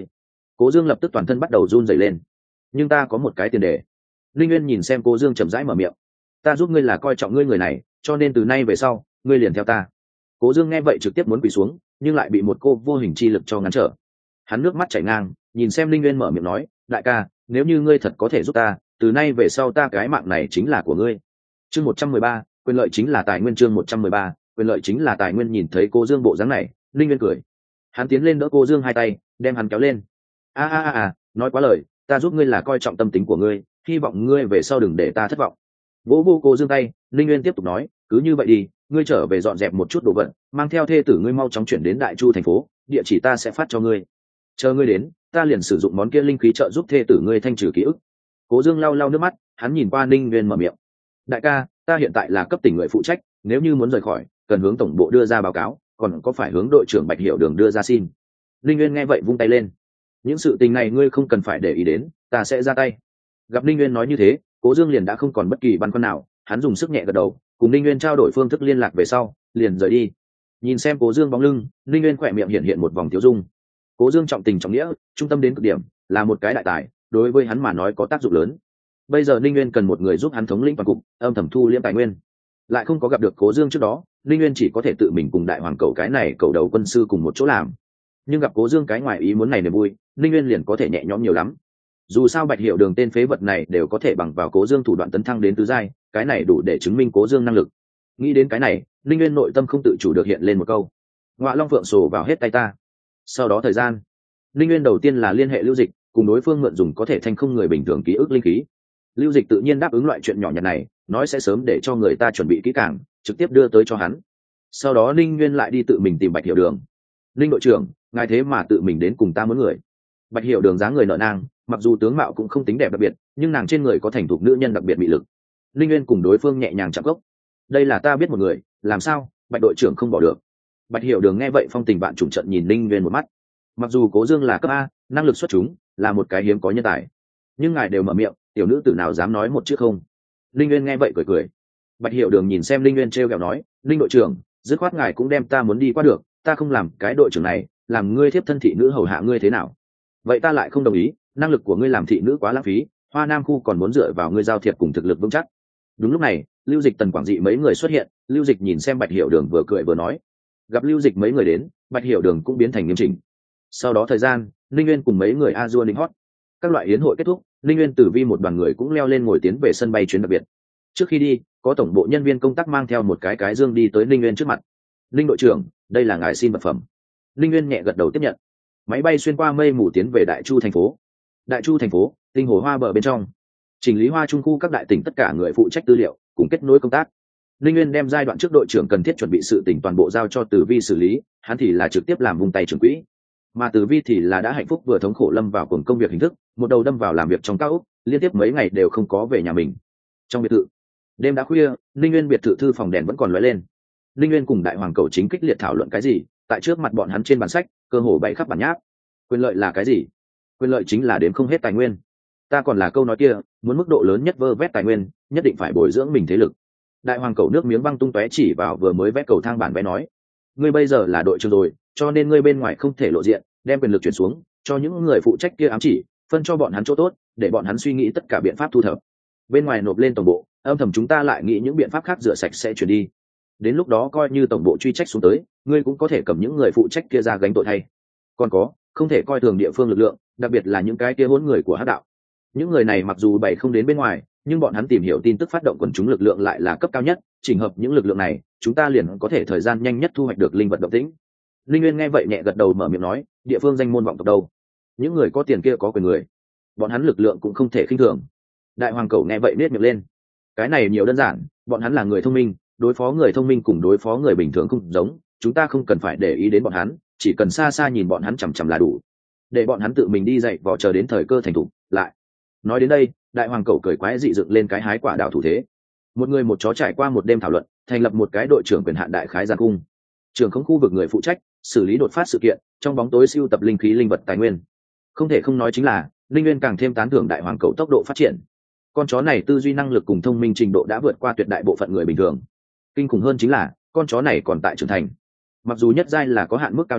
Cố Dương lập tức toàn thân bắt đầu run rẩy lên. Nhưng ta có một cái tiền đề. Linh Nguyên nhìn xem Cố Dương chậm rãi mở miệng. Ta giúp ngươi là coi trọng ngươi người này, cho nên từ nay về sau, ngươi liền theo ta. Cố Dương nghe vậy trực tiếp muốn quỳ xuống, nhưng lại bị một cô vô hình chi lực cho ngăn trở. Hắn nước mắt chảy ngang, nhìn xem Linh Nguyên mở miệng nói, đại ca, nếu như ngươi thật có thể giúp ta, từ nay về sau ta cái mạng này chính là của ngươi. Chương một trăm mười ba, quyền lợi chính là tài nguyên. Chương một trăm mười ba, quyền lợi chính là tài nguyên. Nhìn thấy Cố Dương bộ dáng này, Linh Nguyên cười. Hắn tiến lên đỡ Cố Dương hai tay, đem hắn kéo lên. A a a a, nói quá lời, ta giúp ngươi là coi trọng tâm tính của ngươi, hy vọng ngươi về sau đừng để ta thất vọng. Vỗ vô Cố Dương tay, Linh Nguyên tiếp tục nói, cứ như vậy đi, ngươi trở về dọn dẹp một chút đồ vật, mang theo thê tử ngươi mau chóng chuyển đến Đại Chu thành phố, địa chỉ ta sẽ phát cho ngươi. Chờ ngươi đến, ta liền sử dụng món kia linh khí trợ giúp thê tử ngươi thanh trừ ký ức. Cố Dương lau lau nước mắt, hắn nhìn qua Linh Nguyên mở miệng. Đại ca, ta hiện tại là cấp tỉnh người phụ trách, nếu như muốn rời khỏi, cần hướng tổng bộ đưa ra báo cáo, còn có phải hướng đội trưởng Bạch Hiểu Đường đưa ra xin. Linh Nguyên nghe vậy vung tay lên. Những sự tình này ngươi không cần phải để ý đến, ta sẽ ra tay. Gặp Linh Nguyên nói như thế, Cố Dương liền đã không còn bất kỳ băn khoăn nào, hắn dùng sức nhẹ gật đầu, cùng Linh Nguyên trao đổi phương thức liên lạc về sau, liền rời đi. Nhìn xem Cố Dương bóng lưng, Linh Nguyên khỏe miệng hiện hiện một vòng tiêu dung. Cố Dương trọng tình trọng nghĩa, trung tâm đến cực điểm, là một cái đại tài, đối với hắn mà nói có tác dụng lớn. Bây giờ Linh Nguyên cần một người giúp hắn thống lĩnh toàn cục, âm thầm thu liễm tài nguyên. Lại không có gặp được Cố Dương trước đó, Linh Nguyên chỉ có thể tự mình cùng Đại Hoàng Cầu cái này cầu đầu quân sư cùng một chỗ làm. Nhưng gặp Cố Dương cái ngoài ý muốn này niềm vui, Linh Nguyên liền có thể nhẹ nhõm nhiều lắm. Dù sao Bạch Hiểu Đường tên phế vật này đều có thể bằng vào Cố Dương thủ đoạn tấn thăng đến tứ giai, cái này đủ để chứng minh Cố Dương năng lực. Nghĩ đến cái này, Linh Nguyên nội tâm không tự chủ được hiện lên một câu: Ngọa Long Phượng sổ vào hết tay ta. Sau đó thời gian, Linh Nguyên đầu tiên là liên hệ Lưu Dịch, cùng đối phương mượn dùng có thể thanh không người bình thường ký ức linh khí. Lưu Dịch tự nhiên đáp ứng loại chuyện nhỏ nhặt này, nói sẽ sớm để cho người ta chuẩn bị kỹ càng, trực tiếp đưa tới cho hắn. Sau đó Linh Nguyên lại đi tự mình tìm Bạch Hiểu Đường. Linh đội trưởng, ngài thế mà tự mình đến cùng ta muốn người. Bạch Hiểu Đường dáng người nở nang, mặc dù tướng mạo cũng không tính đẹp đặc biệt, nhưng nàng trên người có thành thục nữ nhân đặc biệt bị lực. Linh Nguyên cùng đối phương nhẹ nhàng chạm gốc. Đây là ta biết một người, làm sao Bạch đội trưởng không bỏ được. Bạch Hiểu Đường nghe vậy phong tình bạn trùng trận nhìn Linh Nguyên một mắt. Mặc dù Cố Dương là cấp A, năng lực xuất chúng, là một cái hiếm có nhân tài, nhưng ngài đều mở miệng, tiểu nữ tử nào dám nói một chữ không. Linh Nguyên nghe vậy cười cười. Bạch Hiểu Đường nhìn xem Linh Nguyên trêu ghẹo nói, Linh đội trưởng, dứt khoát ngài cũng đem ta muốn đi qua được, ta không làm cái đội trưởng này, làm ngươi thiếp thân thị nữ hầu hạ ngươi thế nào? Vậy ta lại không đồng ý, năng lực của ngươi làm thị nữ quá lãng phí, Hoa Nam khu còn muốn dựa vào ngươi giao thiệp cùng thực lực vững chắc. Đúng lúc này, Lưu Dịch, Tần Quảng Dị mấy người xuất hiện. Lưu Dịch nhìn xem Bạch Hiểu Đường vừa cười vừa nói. Gặp Lưu Dịch mấy người đến, Bạch Hiểu Đường cũng biến thành nghiêm chỉnh. Sau đó thời gian, Linh Nguyên cùng mấy người a dua đính hót. Các loại yến hội kết thúc, Linh Nguyên Tử Vi một đoàn người cũng leo lên ngồi tiến về sân bay chuyến đặc biệt. Trước khi đi, có tổng bộ nhân viên công tác mang theo một cái cái dương đi tới Linh Nguyên trước mặt. Linh đội trưởng, đây là ngài xin vật phẩm. Linh Nguyên nhẹ gật đầu tiếp nhận. Máy bay xuyên qua mây mù tiến về Đại Chu thành phố. Đại Chu thành phố, tinh hồ hoa bờ bên trong, chỉnh lý hoa trung khu các đại tỉnh tất cả người phụ trách tư liệu cùng kết nối công tác. Linh Nguyên đem giai đoạn trước đội trưởng cần thiết chuẩn bị sự tỉnh toàn bộ giao cho Tử Vi xử lý, hắn thì là trực tiếp làm vùng tay trưởng quỹ. Mà Tử Vi thì là đã hạnh phúc vừa thống khổ lâm vào cuồng công việc hình thức, một đầu đâm vào làm việc trong cao ốc, liên tiếp mấy ngày đều không có về nhà mình. Trong biệt thự, đêm đã khuya, Linh Nguyên biệt thự thư phòng đèn vẫn còn lóe lên. Linh Nguyên cùng Đại Hoàng Cầu chính kích liệt thảo luận cái gì, tại trước mặt bọn hắn trên bàn sách, cơ hồ bày khắp bản nháp. Quyền lợi là cái gì? Quyền lợi chính là đếm không hết tài nguyên. Ta còn là câu nói kia, muốn mức độ lớn nhất vơ vét tài nguyên, nhất định phải bồi dưỡng mình thế lực. Đại Hoàng Cầu nước miếng văng tung tóe chỉ vào vừa mới vét cầu thang bản vẽ nói, ngươi bây giờ là đội trưởng rồi, cho nên ngươi bên ngoài không thể lộ diện, đem quyền lực chuyển xuống cho những người phụ trách kia ám chỉ, phân cho bọn hắn chỗ tốt, để bọn hắn suy nghĩ tất cả biện pháp thu thập. Bên ngoài nộp lên tổng bộ, âm thầm chúng ta lại nghĩ những biện pháp khác rửa sạch sẽ chuyển đi. Đến lúc đó coi như tổng bộ truy trách xuống tới, ngươi cũng có thể cầm những người phụ trách kia ra gánh tội thay. Còn có, không thể coi thường địa phương lực lượng, đặc biệt là những cái kia hỗn người của hắc đạo. Những người này mặc dù bày không đến bên ngoài, nhưng bọn hắn tìm hiểu tin tức phát động quần chúng lực lượng lại là cấp cao nhất, chỉnh hợp những lực lượng này, chúng ta liền có thể thời gian nhanh nhất thu hoạch được linh vật động tĩnh. Linh Nguyên nghe vậy nhẹ gật đầu mở miệng nói, địa phương danh môn vọng tộc đâu? Những người có tiền kia có quyền người, bọn hắn lực lượng cũng không thể khinh thường. Đại Hoàng Cầu nghe vậy nết miệng lên. Cái này nhiều đơn giản, bọn hắn là người thông minh, đối phó người thông minh cùng đối phó người bình thường không giống, chúng ta không cần phải để ý đến bọn hắn, chỉ cần xa xa nhìn bọn hắn chằm chằm là đủ, để bọn hắn tự mình đi dậy vò chờ đến thời cơ thành thủ lại. Nói đến đây, Đại Hoàng Cầu cười quái dị dựng lên cái hái quả đào thủ thế. Một người một chó trải qua một đêm thảo luận, thành lập một cái đội trưởng quyền hạn đại khái giang cung, trưởng không khu vực người phụ trách xử lý đột phát sự kiện, trong bóng tối siêu tập linh khí linh vật tài nguyên. Không thể không nói chính là Linh Nguyên càng thêm tán thưởng Đại Hoàng Cầu tốc độ phát triển. Con chó này tư duy năng lực cùng thông minh trình độ đã vượt qua tuyệt đại bộ phận người bình thường. Kinh khủng hơn chính là con chó này còn tại trưởng thành. Mặc dù nhất giai là có hạn mức cao nhất,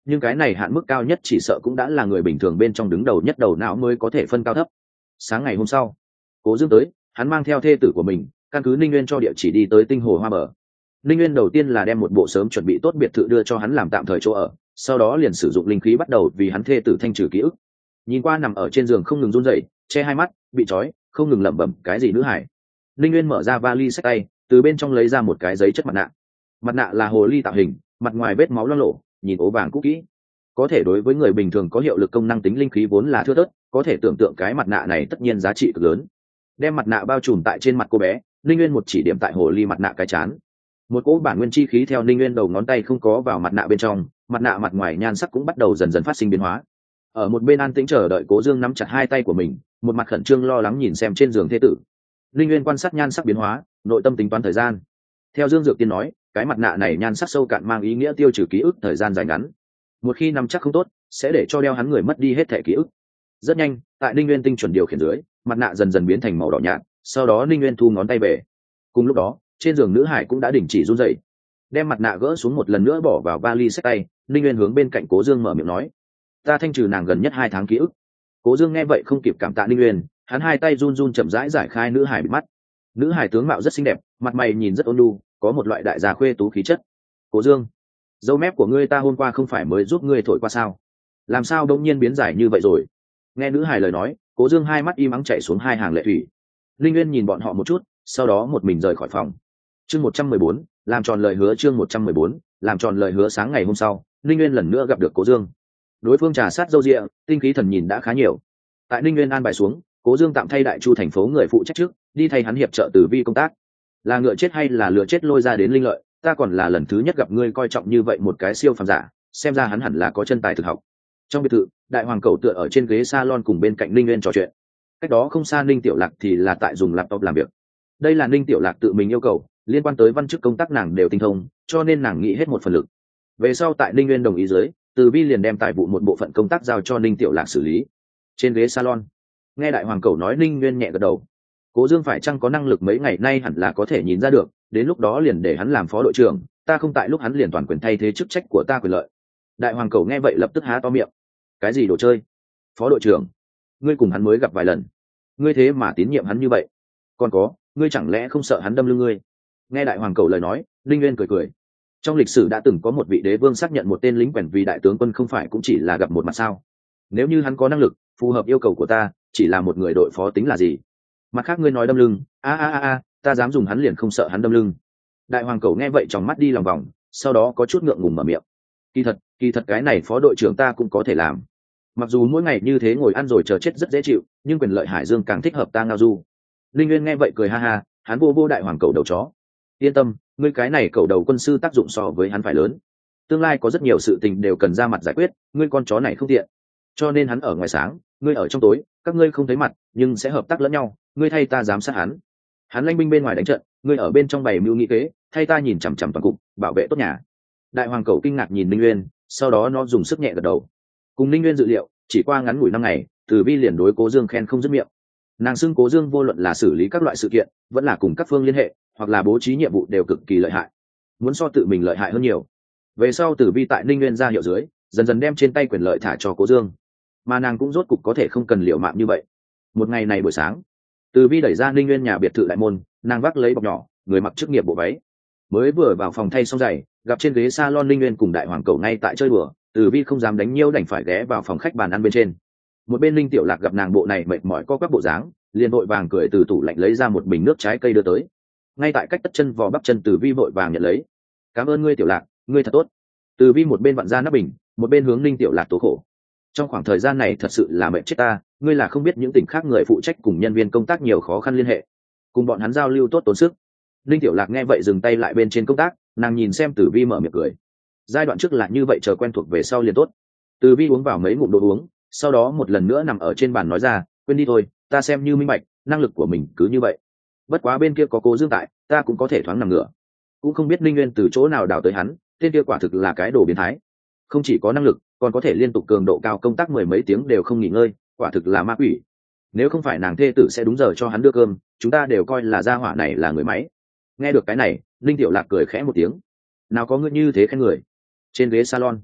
nhưng cái này hạn mức cao nhất chỉ sợ cũng đã là người bình thường bên trong đứng đầu nhất đầu não mới có thể phân cao thấp. Sáng ngày hôm sau, Cố Dương tới, hắn mang theo thê tử của mình, căn cứ Ninh Nguyên cho địa chỉ đi tới Tinh Hồ Hoa Bờ. Ninh Nguyên đầu tiên là đem một bộ sớm chuẩn bị tốt biệt thự đưa cho hắn làm tạm thời chỗ ở, sau đó liền sử dụng linh khí bắt đầu vì hắn thê tử thanh trừ ký ức. Nhìn qua nằm ở trên giường không ngừng run rẩy, che hai mắt, bị trói, không ngừng lẩm bẩm cái gì nữ hải. Ninh Nguyên mở ra vali xách tay, từ bên trong lấy ra một cái giấy chất mặt nạ. Mặt nạ là hồ ly tạo hình, mặt ngoài vết máu loang lổ, nhìn ố vàng cũ kỹ. Có thể đối với người bình thường có hiệu lực công năng tính linh khí vốn là thưa thớt, có thể tưởng tượng cái mặt nạ này tất nhiên giá trị cực lớn. Đem mặt nạ bao trùm tại trên mặt cô bé, Ninh Nguyên một chỉ điểm tại hồ ly mặt nạ cái chán. Một cỗ bản nguyên chi khí theo Ninh Nguyên đầu ngón tay không có vào mặt nạ bên trong, mặt nạ mặt ngoài nhan sắc cũng bắt đầu dần dần phát sinh biến hóa. Ở một bên an tĩnh chờ đợi Cố Dương nắm chặt hai tay của mình, một mặt khẩn trương lo lắng nhìn xem trên giường thế tử. Ninh Nguyên quan sát nhan sắc biến hóa, nội tâm tính toán thời gian. Theo Dương Dược Tiên nói, cái mặt nạ này nhan sắc sâu cạn mang ý nghĩa tiêu trừ ký ức thời gian dài ngắn. Một khi nắm chắc không tốt, sẽ để cho đeo hắn người mất đi hết thể ký ức. Rất nhanh, tại Ninh Nguyên tinh chuẩn điều khiển dưới, mặt nạ dần dần biến thành màu đỏ nhạt, sau đó Ninh Nguyên thu ngón tay về. Cùng lúc đó, trên giường nữ hải cũng đã đình chỉ run rẩy. Đem mặt nạ gỡ xuống một lần nữa bỏ vào vali xách tay, Ninh Nguyên hướng bên cạnh Cố Dương mở miệng nói: "Ta thanh trừ nàng gần nhất hai tháng ký ức." Cố Dương nghe vậy không kịp cảm tạ Ninh Nguyên, hắn hai tay run run chậm rãi giải khai nữ hải bị mắt. Nữ hải tướng mạo rất xinh đẹp, mặt mày nhìn rất ôn nhu, có một loại đại gia khuê tú khí chất. "Cố Dương, dâu mép của ngươi ta hôm qua không phải mới giúp ngươi thổi qua sao? Làm sao đột nhiên biến dài như vậy rồi?" Nghe nữ hải lời nói, Cố Dương hai mắt im ắng chảy xuống hai hàng lệ thủy. Linh Nguyên nhìn bọn họ một chút, sau đó một mình rời khỏi phòng. Chương một trăm mười bốn, làm tròn lời hứa. Chương một trăm mười bốn, làm tròn lời hứa. Sáng ngày hôm sau, Linh Nguyên lần nữa gặp được Cố Dương. Đối phương trà sát râu ria, tinh khí thần nhìn đã khá nhiều. Tại Linh Nguyên an bài xuống, Cố Dương tạm thay Đại Chu thành phố người phụ trách trước, đi thay hắn hiệp trợ Tử Vi công tác. Là ngựa chết hay là lừa chết lôi ra đến linh lợi, ta còn là lần thứ nhất gặp ngươi coi trọng như vậy một cái siêu phàm giả, xem ra hắn hẳn là có chân tài thực học. Trong biệt thự, Đại Hoàng Cẩu tựa ở trên ghế salon cùng bên cạnh Linh Nguyên trò chuyện. Cách đó không xa Ninh Tiểu Lạc thì là tại dùng laptop làm việc. Đây là Ninh Tiểu Lạc tự mình yêu cầu, liên quan tới văn chức công tác nàng đều tinh thông, cho nên nàng nghĩ hết một phần lực. Về sau tại Ninh Nguyên đồng ý dưới, Từ Vi liền đem tài vụ một bộ phận công tác giao cho Ninh Tiểu Lạc xử lý. Trên ghế salon, nghe Đại Hoàng Cẩu nói, Ninh Nguyên nhẹ gật đầu. Cố Dương phải chăng có năng lực mấy ngày nay hẳn là có thể nhìn ra được, đến lúc đó liền để hắn làm phó đội trưởng, ta không tại lúc hắn liền toàn quyền thay thế chức trách của ta quyền lợi. Đại Hoàng Cẩu nghe vậy lập tức há to miệng. Cái gì đồ chơi? Phó đội trưởng? Ngươi cùng hắn mới gặp vài lần, ngươi thế mà tín nhiệm hắn như vậy? Còn có, ngươi chẳng lẽ không sợ hắn đâm lưng ngươi? Nghe Đại Hoàng Cẩu lời nói, Linh Nguyên cười cười. Trong lịch sử đã từng có một vị đế vương xác nhận một tên lính quèn vì đại tướng quân không phải cũng chỉ là gặp một mặt sao? Nếu như hắn có năng lực phù hợp yêu cầu của ta, chỉ là một người đội phó tính là gì? Mặt khác ngươi nói đâm lưng, a a a a, ta dám dùng hắn liền không sợ hắn đâm lưng. Đại Hoàng Cẩu nghe vậy tròng mắt đi lòng vòng, sau đó có chút ngượng ngùng mở miệng. Kỳ thật, kỳ thật cái này phó đội trưởng ta cũng có thể làm. Mặc dù mỗi ngày như thế ngồi ăn rồi chờ chết rất dễ chịu, nhưng quyền lợi Hải Dương càng thích hợp ta ngao du. Linh Nguyên nghe vậy cười ha ha, hắn vô vô Đại Hoàng Cẩu đầu chó. Yên tâm, ngươi cái này cẩu đầu quân sư tác dụng so với hắn phải lớn. Tương lai có rất nhiều sự tình đều cần ra mặt giải quyết, ngươi con chó này không tiện. Cho nên hắn ở ngoài sáng, ngươi ở trong tối, các ngươi không thấy mặt, nhưng sẽ hợp tác lẫn nhau, ngươi thay ta giám sát hắn. Hắn lãnh binh bên ngoài đánh trận, ngươi ở bên trong bày mưu nghị kế, thay ta nhìn chằm chằm toàn cục, bảo vệ tốt nhà. Đại Hoàng Cẩu kinh ngạc nhìn Linh Nguyên, sau đó nó dùng sức nhẹ gật đầu. Cùng Linh Nguyên dự liệu, chỉ qua ngắn ngủi năm ngày, Từ Vi liền đối Cố Dương khen không dứt miệng. Nàng xưng Cố Dương vô luận là xử lý các loại sự kiện, vẫn là cùng các phương liên hệ, hoặc là bố trí nhiệm vụ đều cực kỳ lợi hại, muốn so tự mình lợi hại hơn nhiều. Về sau Từ Vi tại Linh Nguyên ra hiệu dưới, dần dần đem trên tay quyền lợi thả cho Cố Dương, mà nàng cũng rốt cục có thể không cần liều mạng như vậy. Một ngày này buổi sáng, Từ Vi đẩy ra Linh Nguyên nhà biệt thự đại môn, nàng vác lấy bọc nhỏ, người mặc chức nghiệp bộ váy, mới vừa vào phòng thay xong giày, gặp trên ghế salon Linh Nguyên cùng Đại Hoàng Cẩu ngay tại chơi đùa, Từ Vi không dám đánh nhiêu đành phải ghé vào phòng khách bàn ăn bên trên. Một bên Linh Tiểu Lạc gặp nàng bộ này mệt mỏi co quắp bộ dáng, liền vội vàng cười từ tủ lạnh lấy ra một bình nước trái cây đưa tới. Ngay tại cách tất chân vò bắp chân, Từ Vi vội vàng nhận lấy. Cảm ơn ngươi Tiểu Lạc, ngươi thật tốt. Từ Vi một bên vặn ra nắp bình, một bên hướng Linh Tiểu Lạc tố khổ. Trong khoảng thời gian này thật sự là mệt chết ta, ngươi là không biết những tỉnh khác người phụ trách cùng nhân viên công tác nhiều khó khăn liên hệ, cùng bọn hắn giao lưu tốt tốn sức. Linh Tiểu Lạc nghe vậy dừng tay lại bên trên công tác, nàng nhìn xem Từ Vi mở miệng cười. Giai đoạn trước là như vậy, chờ quen thuộc về sau liền tốt. Từ Vi uống vào mấy ngụm đồ uống, sau đó một lần nữa nằm ở trên bàn nói ra, quên đi thôi, ta xem như minh bạch, năng lực của mình cứ như vậy. Bất quá bên kia có Cố Dương tại, ta cũng có thể thoáng nằm ngửa. Cũng không biết Linh Nguyên từ chỗ nào đào tới hắn, tên kia quả thực là cái đồ biến thái. Không chỉ có năng lực, còn có thể liên tục cường độ cao công tác mười mấy tiếng đều không nghỉ ngơi, quả thực là ma quỷ. Nếu không phải nàng thê tử sẽ đúng giờ cho hắn đưa cơm, chúng ta đều coi là gia hỏa này là người máy. Nghe được cái này, Linh Tiểu Lạc cười khẽ một tiếng. Nào có ngươi như thế khen người. Trên ghế salon,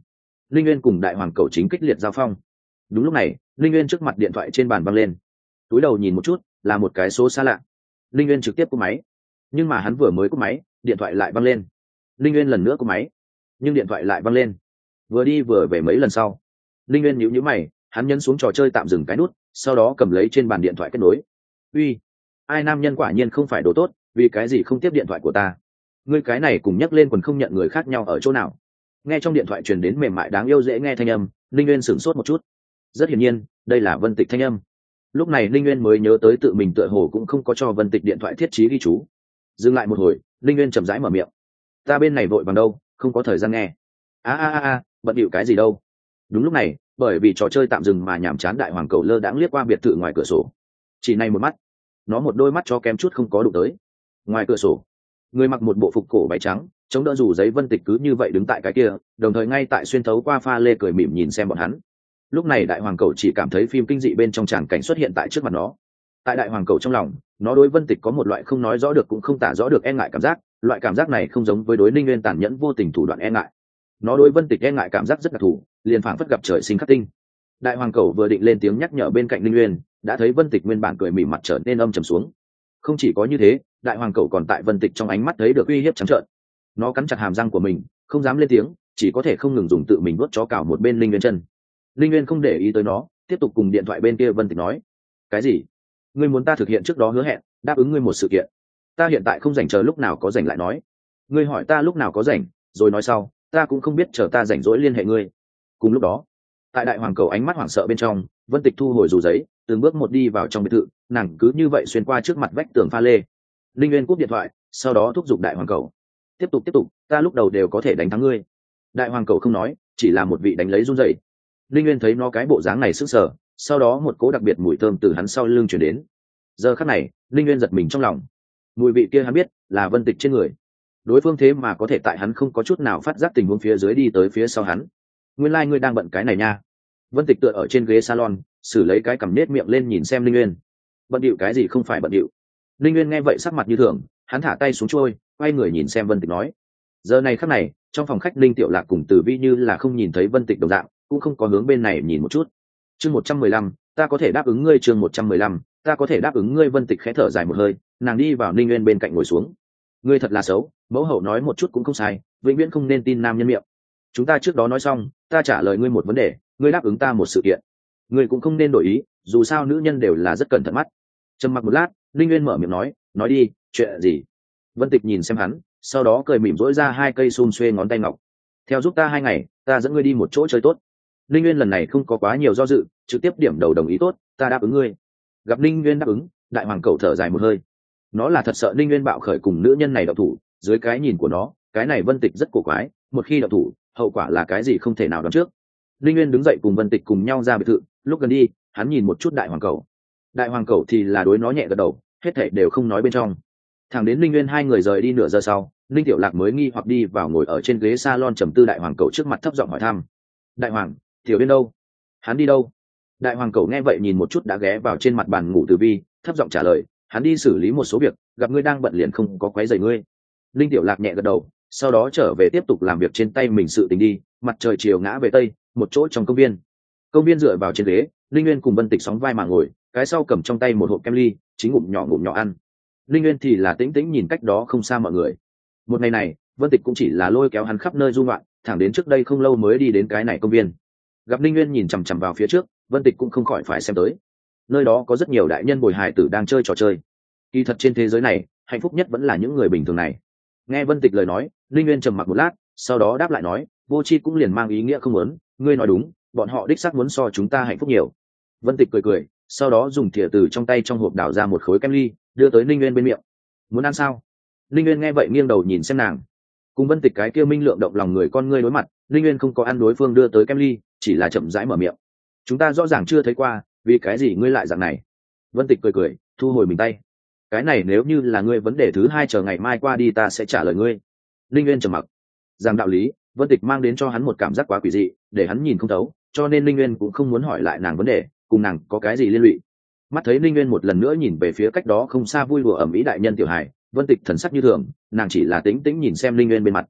linh nguyên cùng đại hoàng cầu chính kích liệt giao phong. Đúng lúc này linh nguyên trước mặt điện thoại trên bàn văng lên, túi đầu nhìn một chút là một cái số xa lạ. Linh nguyên trực tiếp cúp máy, nhưng mà hắn vừa mới cúp máy điện thoại lại văng lên. Linh nguyên lần nữa cúp máy, nhưng điện thoại lại văng lên. Vừa đi vừa về mấy lần sau, linh nguyên nhíu nhíu mày, hắn nhấn xuống trò chơi tạm dừng cái nút, sau đó cầm lấy trên bàn điện thoại kết nối. Uy, ai nam nhân quả nhiên không phải đồ tốt, vì cái gì không tiếp điện thoại của ta? Ngươi cái này cùng nhắc lên quần không nhận người khác nhau ở chỗ nào? Nghe trong điện thoại truyền đến mềm mại đáng yêu dễ nghe thanh âm, linh nguyên sửng sốt một chút. Rất hiển nhiên đây là Vân Tịch thanh âm. Lúc này linh nguyên mới nhớ tới tự mình tựa hồ cũng không có cho Vân Tịch điện thoại thiết trí ghi chú. Dừng lại một hồi, linh nguyên chậm rãi mở miệng: ta bên này vội vàng đâu, không có thời gian nghe. a a a a bận điệu cái gì đâu. Đúng lúc này, bởi vì trò chơi tạm dừng mà nhàm chán đại hoàng cầu lơ đãng liếc qua biệt thự ngoài cửa sổ. Chỉ này một mắt, nó một đôi mắt cho kém chút không có đụng tới. Ngoài cửa sổ, người mặc một bộ phục cổ váy trắng, chống đỡ dù giấy Vân Tịch cứ như vậy đứng tại cái kia, đồng thời ngay tại xuyên thấu qua pha lê cười mỉm nhìn xem bọn hắn. Lúc này đại hoàng cầu chỉ cảm thấy phim kinh dị bên trong tràng cảnh xuất hiện tại trước mặt nó. Tại đại hoàng cầu trong lòng, nó đối Vân Tịch có một loại không nói rõ được cũng không tả rõ được e ngại cảm giác. Loại cảm giác này không giống với đối Ninh Nguyên tàn nhẫn vô tình thủ đoạn e ngại. Nó đối Vân Tịch e ngại cảm giác rất đặc thù, liền phảng phất gặp trời sinh khắc tinh. Đại hoàng cầu vừa định lên tiếng nhắc nhở bên cạnh Ninh Nguyên, đã thấy Vân Tịch nguyên bản cười mỉm mặt trở nên âm trầm xuống. Không chỉ có như thế, đại hoàng cầu còn tại Vân Tịch trong ánh mắt thấy được uy hiếp trắng trợn. Nó cắn chặt hàm răng của mình, không dám lên tiếng, chỉ có thể không ngừng dùng tự mình vuốt chó cào một bên Ninh Nguyên chân. Ninh Nguyên không để ý tới nó, tiếp tục cùng điện thoại bên kia Vân Tịch nói: cái gì? Ngươi muốn ta thực hiện trước đó hứa hẹn, đáp ứng ngươi một sự kiện. Ta hiện tại không rảnh, chờ lúc nào có rảnh lại nói. Ngươi hỏi ta lúc nào có rảnh, rồi nói sau, ta cũng không biết chờ ta rảnh rỗi liên hệ ngươi. Cùng lúc đó, tại đại hoàng cầu ánh mắt hoảng sợ bên trong, Vân Tịch thu hồi dù giấy, từng bước một đi vào trong biệt thự, nàng cứ như vậy xuyên qua trước mặt vách tường pha lê. Linh Nguyên cúp điện thoại, sau đó thúc giục đại hoàng cầu: tiếp tục tiếp tục, ta lúc đầu đều có thể đánh thắng ngươi. Đại hoàng cầu không nói, chỉ là một vị đánh lấy run rẩy. Linh Nguyên thấy nó cái bộ dáng này sững sờ, sau đó một cỗ đặc biệt mùi thơm từ hắn sau lưng truyền đến. Giờ khắc này, Linh Nguyên giật mình trong lòng. Mùi vị kia hắn biết, là Vân Tịch trên người. Đối phương thế mà có thể tại hắn không có chút nào phát giác tình huống phía dưới đi tới phía sau hắn. Nguyên lai like ngươi đang bận cái này nha. Vân Tịch tựa ở trên ghế salon, xử lấy cái cằm nết miệng lên nhìn xem Linh Nguyên. Bận điệu cái gì, không phải bận điệu. Linh Nguyên nghe vậy sắc mặt như thường, hắn thả tay xuống trôi, quay người nhìn xem Vân Tịch nói: giờ này khắc này, trong phòng khách Linh Tiểu Lạc cùng Tử Vi như là không nhìn thấy Vân Tịch đồng dạng, cũng không có hướng bên này nhìn một chút. Chương một trăm mười lăm, ta có thể đáp ứng ngươi. Chương một trăm mười lăm, ta có thể đáp ứng ngươi. Vân Tịch khẽ thở dài một hơi, nàng đi vào Linh Nguyên bên cạnh ngồi xuống. Ngươi thật là xấu, mẫu hậu nói một chút cũng không sai, vĩnh viễn không nên tin nam nhân miệng. Chúng ta trước đó nói xong, ta trả lời ngươi một vấn đề, ngươi đáp ứng ta một sự kiện. Ngươi cũng không nên đổi ý, dù sao nữ nhân đều là rất cẩn thận mắt. Trầm mặc một lát, Linh Nguyên mở miệng nói: nói đi, chuyện gì? Vân Tịch nhìn xem hắn, sau đó cười mỉm rỗi ra hai cây xum xuê ngón tay ngọc. Theo giúp ta hai ngày, ta dẫn ngươi đi một chỗ chơi tốt. Linh Nguyên lần này không có quá nhiều do dự, trực tiếp điểm đầu đồng ý: tốt, ta đáp ứng ngươi. Gặp Linh Nguyên đáp ứng, đại hoàng cầu thở dài một hơi. Nó là thật sợ Linh Nguyên bạo khởi cùng nữ nhân này động thủ, dưới cái nhìn của nó, cái này Vân Tịch rất cổ quái, một khi động thủ, hậu quả là cái gì không thể nào đoán trước. Linh Nguyên đứng dậy cùng Vân Tịch cùng nhau ra biệt thự, lúc gần đi, hắn nhìn một chút đại hoàng cầu. Đại hoàng cầu thì là đối nó nhẹ gật đầu, hết thảy đều không nói bên trong. Thẳng đến Linh Nguyên hai người rời đi nửa giờ sau, Linh Tiểu Lạc mới nghi hoặc đi vào ngồi ở trên ghế salon trầm tư đại hoàng cầu trước mặt, thấp giọng hỏi thăm: đại hoàng, Tiểu Uyên đâu? Hắn đi đâu? Đại hoàng cầu nghe vậy nhìn một chút đã ghé vào trên mặt bàn ngủ Tử Vi, thấp giọng trả lời: hắn đi xử lý một số việc, gặp ngươi đang bận liền không có quấy rầy ngươi. Linh Tiểu Lạc nhẹ gật đầu, sau đó trở về tiếp tục làm việc trên tay mình sự tình đi. Mặt trời chiều ngã về tây, một chỗ trong công viên. Công viên dựa vào trên ghế, Linh Nguyên cùng Vân Tịch sóng vai mà ngồi, cái sau cầm trong tay một hộp kem ly, chính ngụm nhỏ ngụm nhỏ ăn. Linh Nguyên thì là tĩnh tĩnh nhìn cách đó không xa mọi người. Một ngày này, Vân Tịch cũng chỉ là lôi kéo hắn khắp nơi du ngoạn, thẳng đến trước đây không lâu mới đi đến cái này công viên. Gặp Linh Nguyên nhìn chằm chằm vào phía trước, Vân Tịch cũng không khỏi phải xem tới. Nơi đó có rất nhiều đại nhân bồi hài tử đang chơi trò chơi. Kỳ thật trên thế giới này, hạnh phúc nhất vẫn là những người bình thường này. Nghe Vân Tịch lời nói, Linh Nguyên trầm mặc một lát, sau đó đáp lại nói: vô tri cũng liền mang ý nghĩa không muốn, ngươi nói đúng, bọn họ đích xác muốn so chúng ta hạnh phúc nhiều. Vân Tịch cười cười, sau đó dùng thìa từ trong tay trong hộp đảo ra một khối kem ly, đưa tới Linh Nguyên bên miệng. Muốn ăn sao? Linh Nguyên nghe vậy nghiêng đầu nhìn xem nàng. Cùng Vân Tịch cái kia minh lượng động lòng người con ngươi đối mặt, Linh Nguyên không có ăn đối phương đưa tới kem ly, chỉ là chậm rãi mở miệng: chúng ta rõ ràng chưa thấy qua, vì cái gì ngươi lại dạng này? Vân Tịch cười cười, thu hồi mình tay. Cái này nếu như là ngươi vấn đề thứ hai, chờ ngày mai qua đi ta sẽ trả lời ngươi. Linh Nguyên trầm mặc. Rằng đạo lý, Vân Tịch mang đến cho hắn một cảm giác quá quỷ dị, để hắn nhìn không thấu, cho nên Linh Nguyên cũng không muốn hỏi lại nàng vấn đề, cùng nàng có cái gì liên lụy. Mắt thấy Linh Nguyên một lần nữa nhìn về phía cách đó không xa vui đùa ẩm ý đại nhân tiểu hải, Vân Tịch thần sắc như thường, nàng chỉ là tĩnh tĩnh nhìn xem Linh Nguyên bên mặt.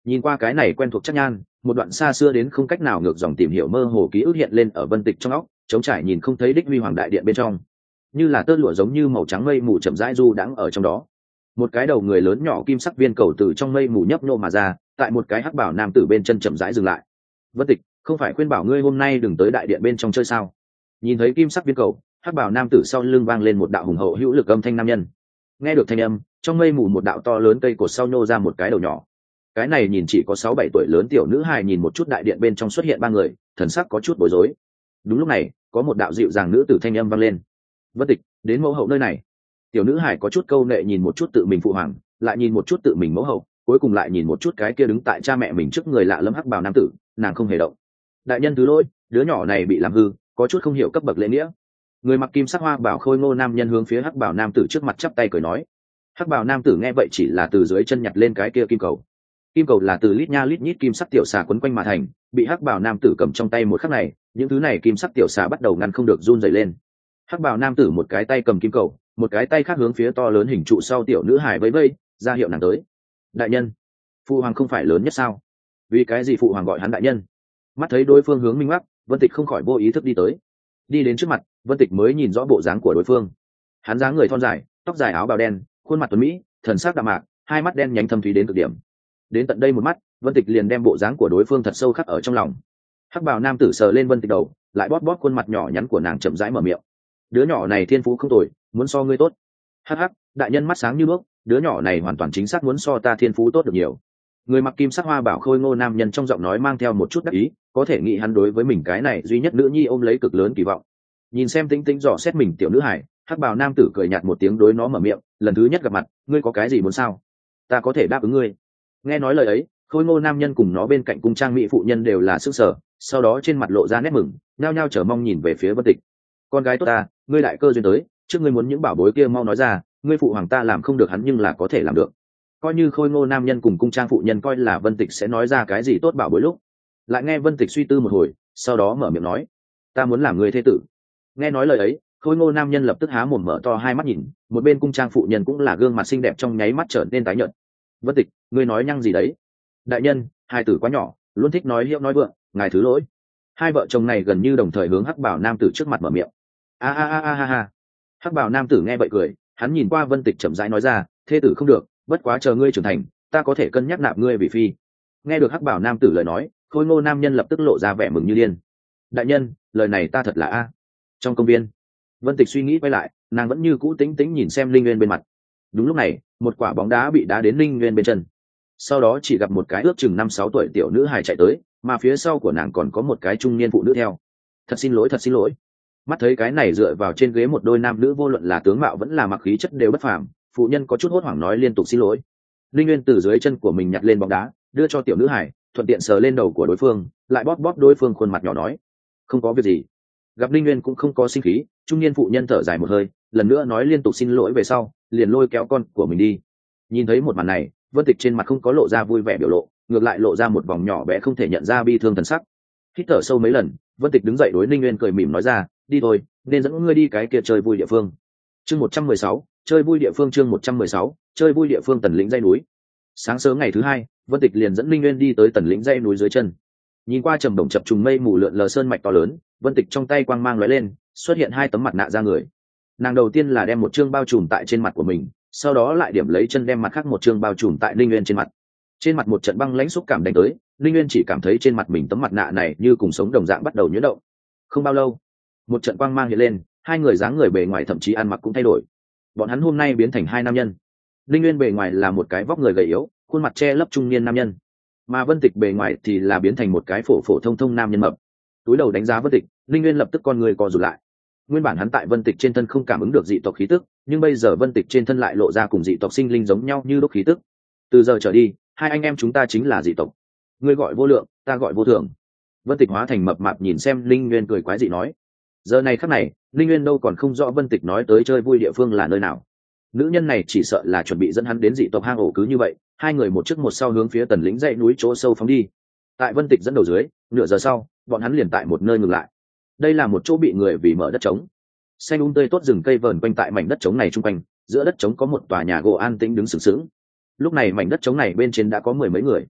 Nhìn qua cái này quen thuộc chắc nhan, một đoạn xa xưa đến không cách nào ngược dòng tìm hiểu mơ hồ ký ức hiện lên ở Vân Tịch trong óc, trống trải nhìn không thấy đích huy hoàng đại điện bên trong, như là tơ lụa giống như màu trắng mây mù chậm rãi du đãng ở trong đó. Một cái đầu người lớn nhỏ kim sắc viên cầu từ trong mây mù nhấp nhô mà ra, tại một cái hắc bảo nam tử bên chân chậm rãi dừng lại. Vân Tịch, không phải khuyên bảo ngươi hôm nay đừng tới đại điện bên trong chơi sao? Nhìn thấy kim sắc viên cầu, hắc bảo nam tử sau lưng vang lên một đạo hùng hậu hữu lực âm thanh nam nhân. Nghe được thanh âm, trong mây mù một đạo to lớn cây cột sau nhô ra một cái đầu nhỏ. Cái này nhìn chỉ có sáu bảy tuổi lớn tiểu nữ hài nhìn một chút đại điện bên trong xuất hiện ba người, thần sắc có chút bối rối. Đúng lúc này, có một đạo dịu dàng nữ tử thanh âm vang lên. Vân Tịch, đến mẫu hậu nơi này. Tiểu nữ hài có chút câu nệ nhìn một chút tự mình phụ hoàng, lại nhìn một chút tự mình mẫu hậu, cuối cùng lại nhìn một chút cái kia đứng tại cha mẹ mình trước người lạ lẫm hắc bào nam tử, nàng không hề động. Đại nhân thứ lỗi, đứa nhỏ này bị làm hư, có chút không hiểu cấp bậc lễ nghĩa. Người mặc kim sắc hoa bảo khôi ngô nam nhân hướng phía hắc bào nam tử trước mặt chắp tay cười nói. Hắc bào nam tử nghe vậy chỉ là từ dưới chân nhặt lên cái kia kim cầu. Kim cầu là từ lít nha lít nhít kim sắc tiểu xà quấn quanh mà thành, bị hắc bào nam tử cầm trong tay một khắc này, những thứ này kim sắc tiểu xà bắt đầu ngăn không được run rẩy lên. Hắc bào nam tử một cái tay cầm kim cầu, một cái tay khác hướng phía to lớn hình trụ sau tiểu nữ hài vẫy vẫy, ra hiệu nàng tới. Đại nhân, phụ hoàng không phải lớn nhất sao? Vì cái gì phụ hoàng gọi hắn đại nhân? Mắt thấy đối phương hướng minh mắc, Vân Tịch không khỏi vô ý thức đi tới. Đi đến trước mặt, Vân Tịch mới nhìn rõ bộ dáng của đối phương. Hắn dáng người thon dài, tóc dài áo bào đen, khuôn mặt tuấn mỹ, thần sắc đạm mạc, hai mắt đen nhánh thâm thúy đến cực điểm. Đến tận đây một mắt, Vân Tịch liền đem bộ dáng của đối phương thật sâu khắc ở trong lòng. Hắc bào nam tử sờ lên Vân Tịch đầu, lại bóp bóp khuôn mặt nhỏ nhắn của nàng chậm rãi mở miệng. Đứa nhỏ này thiên phú không tồi, muốn so ngươi tốt. Hắc hắc, đại nhân mắt sáng như đuốc, đứa nhỏ này hoàn toàn chính xác muốn so ta thiên phú tốt được nhiều. Người mặc kim sắc hoa bảo khôi ngô nam nhân trong giọng nói mang theo một chút đắc ý, có thể nghĩ hắn đối với mình cái này duy nhất nữ nhi ôm lấy cực lớn kỳ vọng. Nhìn xem Tĩnh Tĩnh dò xét mình tiểu nữ hải, hắc bào nam tử cười nhạt một tiếng đối nó mở miệng, lần thứ nhất gặp mặt, ngươi có cái gì muốn sao? Ta có thể đáp ứng ngươi. Nghe nói lời ấy, khôi ngô nam nhân cùng nó bên cạnh cung trang mỹ phụ nhân đều là sức sở, sau đó trên mặt lộ ra nét mừng, nhao nhao chờ mong nhìn về phía Vân Tịch. Con gái tốt ta, ngươi đại cơ duyên tới, trước ngươi muốn những bảo bối kia mau nói ra, ngươi phụ hoàng ta làm không được hắn nhưng là có thể làm được. Coi như khôi ngô nam nhân cùng cung trang phụ nhân coi là Vân Tịch sẽ nói ra cái gì tốt bảo bối lúc, lại nghe Vân Tịch suy tư một hồi, sau đó mở miệng nói, ta muốn làm người thế tử. Nghe nói lời ấy, khôi ngô nam nhân lập tức há mồm mở to hai mắt nhìn, một bên cung trang phụ nhân cũng là gương mặt xinh đẹp trong nháy mắt trở nên tái nhợt. Vân Tịch, ngươi nói nhăng gì đấy? Đại nhân, hai tử quá nhỏ, luôn thích nói hiệu nói vượng, ngài thứ lỗi. Hai vợ chồng này gần như đồng thời hướng hắc bảo nam tử trước mặt mở miệng. A a a a ha ha. Hắc bảo nam tử nghe vậy cười, hắn nhìn qua Vân Tịch chậm rãi nói ra, thế tử không được, bất quá chờ ngươi trưởng thành, ta có thể cân nhắc nạp ngươi vì phi. Nghe được hắc bảo nam tử lời nói, khôi ngô nam nhân lập tức lộ ra vẻ mừng như điên. Đại nhân, lời này ta thật là a. Trong công viên, Vân Tịch suy nghĩ quay lại, nàng vẫn như cũ tĩnh tĩnh nhìn xem Linh Nguyên bên mặt. Đúng lúc này, một quả bóng đá bị đá đến Linh Nguyên bên chân. Sau đó chỉ gặp một cái ước chừng năm sáu tuổi tiểu nữ hài chạy tới, mà phía sau của nàng còn có một cái trung niên phụ nữ theo. Thật xin lỗi, thật xin lỗi. Mắt thấy cái này dựa vào trên ghế một đôi nam nữ vô luận là tướng mạo vẫn là mặc khí chất đều bất phàm, phụ nhân có chút hốt hoảng nói liên tục xin lỗi. Linh Nguyên từ dưới chân của mình nhặt lên bóng đá, đưa cho tiểu nữ hải, thuận tiện sờ lên đầu của đối phương, lại bóp bóp đối phương khuôn mặt nhỏ nói, không có việc gì. Gặp Linh Nguyên cũng không có sinh khí, trung niên phụ nhân thở dài một hơi, lần nữa nói liên tục xin lỗi về sau, liền lôi kéo con của mình đi. Nhìn thấy một màn này, Vân Tịch trên mặt không có lộ ra vui vẻ biểu lộ, ngược lại lộ ra một vòng nhỏ bé không thể nhận ra bi thương thần sắc. Hít thở sâu mấy lần, Vân Tịch đứng dậy đối Linh Nguyên cười mỉm nói ra, đi thôi, nên dẫn ngươi đi cái kia chơi vui địa phương. Chương một trăm mười sáu, chơi vui địa phương chương một trăm mười sáu, chơi vui địa phương Tần Lĩnh dãy núi. Sáng sớm ngày thứ hai, Vân Tịch liền dẫn Linh Nguyên đi tới Tần Lĩnh dãy núi dưới chân. Nhìn qua trầm đồng chập trùng mây mù lượn lờ sơn mạch to lớn, Vân Tịch trong tay quang mang lóe lên, xuất hiện hai tấm mặt nạ da người. Nàng đầu tiên là đem một chương bao trùm tại trên mặt của mình, sau đó lại điểm lấy chân đem mặt khác một chương bao trùm tại Linh Nguyên trên mặt. Trên mặt một trận băng lãnh xúc cảm đánh tới, Linh Nguyên chỉ cảm thấy trên mặt mình tấm mặt nạ này như cùng sống đồng dạng bắt đầu nhuyễn động. Không bao lâu, một trận quang mang hiện lên, hai người dáng người bề ngoài thậm chí ăn mặc cũng thay đổi. Bọn hắn hôm nay biến thành hai nam nhân. Linh Nguyên bề ngoài là một cái vóc người gầy yếu, khuôn mặt che lấp trung niên nam nhân, mà Vân Tịch bề ngoài thì là biến thành một cái phổ phổ thông thông nam nhân mập. Túi đầu đánh giá Vân Tịch, Linh Nguyên lập tức con người co rụt lại. Nguyên bản hắn tại Vân Tịch trên thân không cảm ứng được dị tộc khí tức, nhưng bây giờ Vân Tịch trên thân lại lộ ra cùng dị tộc sinh linh giống nhau như đúc khí tức. Từ giờ trở đi, hai anh em chúng ta chính là dị tộc. Ngươi gọi vô lượng, ta gọi vô thường. Vân Tịch hóa thành mập mạp nhìn xem Linh Nguyên cười quái dị nói. Giờ này khắc này, Linh Nguyên đâu còn không rõ Vân Tịch nói tới chơi vui địa phương là nơi nào. Nữ nhân này chỉ sợ là chuẩn bị dẫn hắn đến dị tộc hang ổ, cứ như vậy, hai người một trước một sau hướng phía Tần Lĩnh dãy núi chỗ sâu phóng đi. Tại Vân Tịch dẫn đầu dưới, nửa giờ sau, bọn hắn liền tại một nơi ngừng lại. Đây là một chỗ bị người vì mở đất trống. Xanh um tươi tốt rừng cây vờn quanh tại mảnh đất trống này chung quanh, giữa đất trống có một tòa nhà gỗ an tĩnh đứng sừng sững. Lúc này mảnh đất trống này bên trên đã có mười mấy người.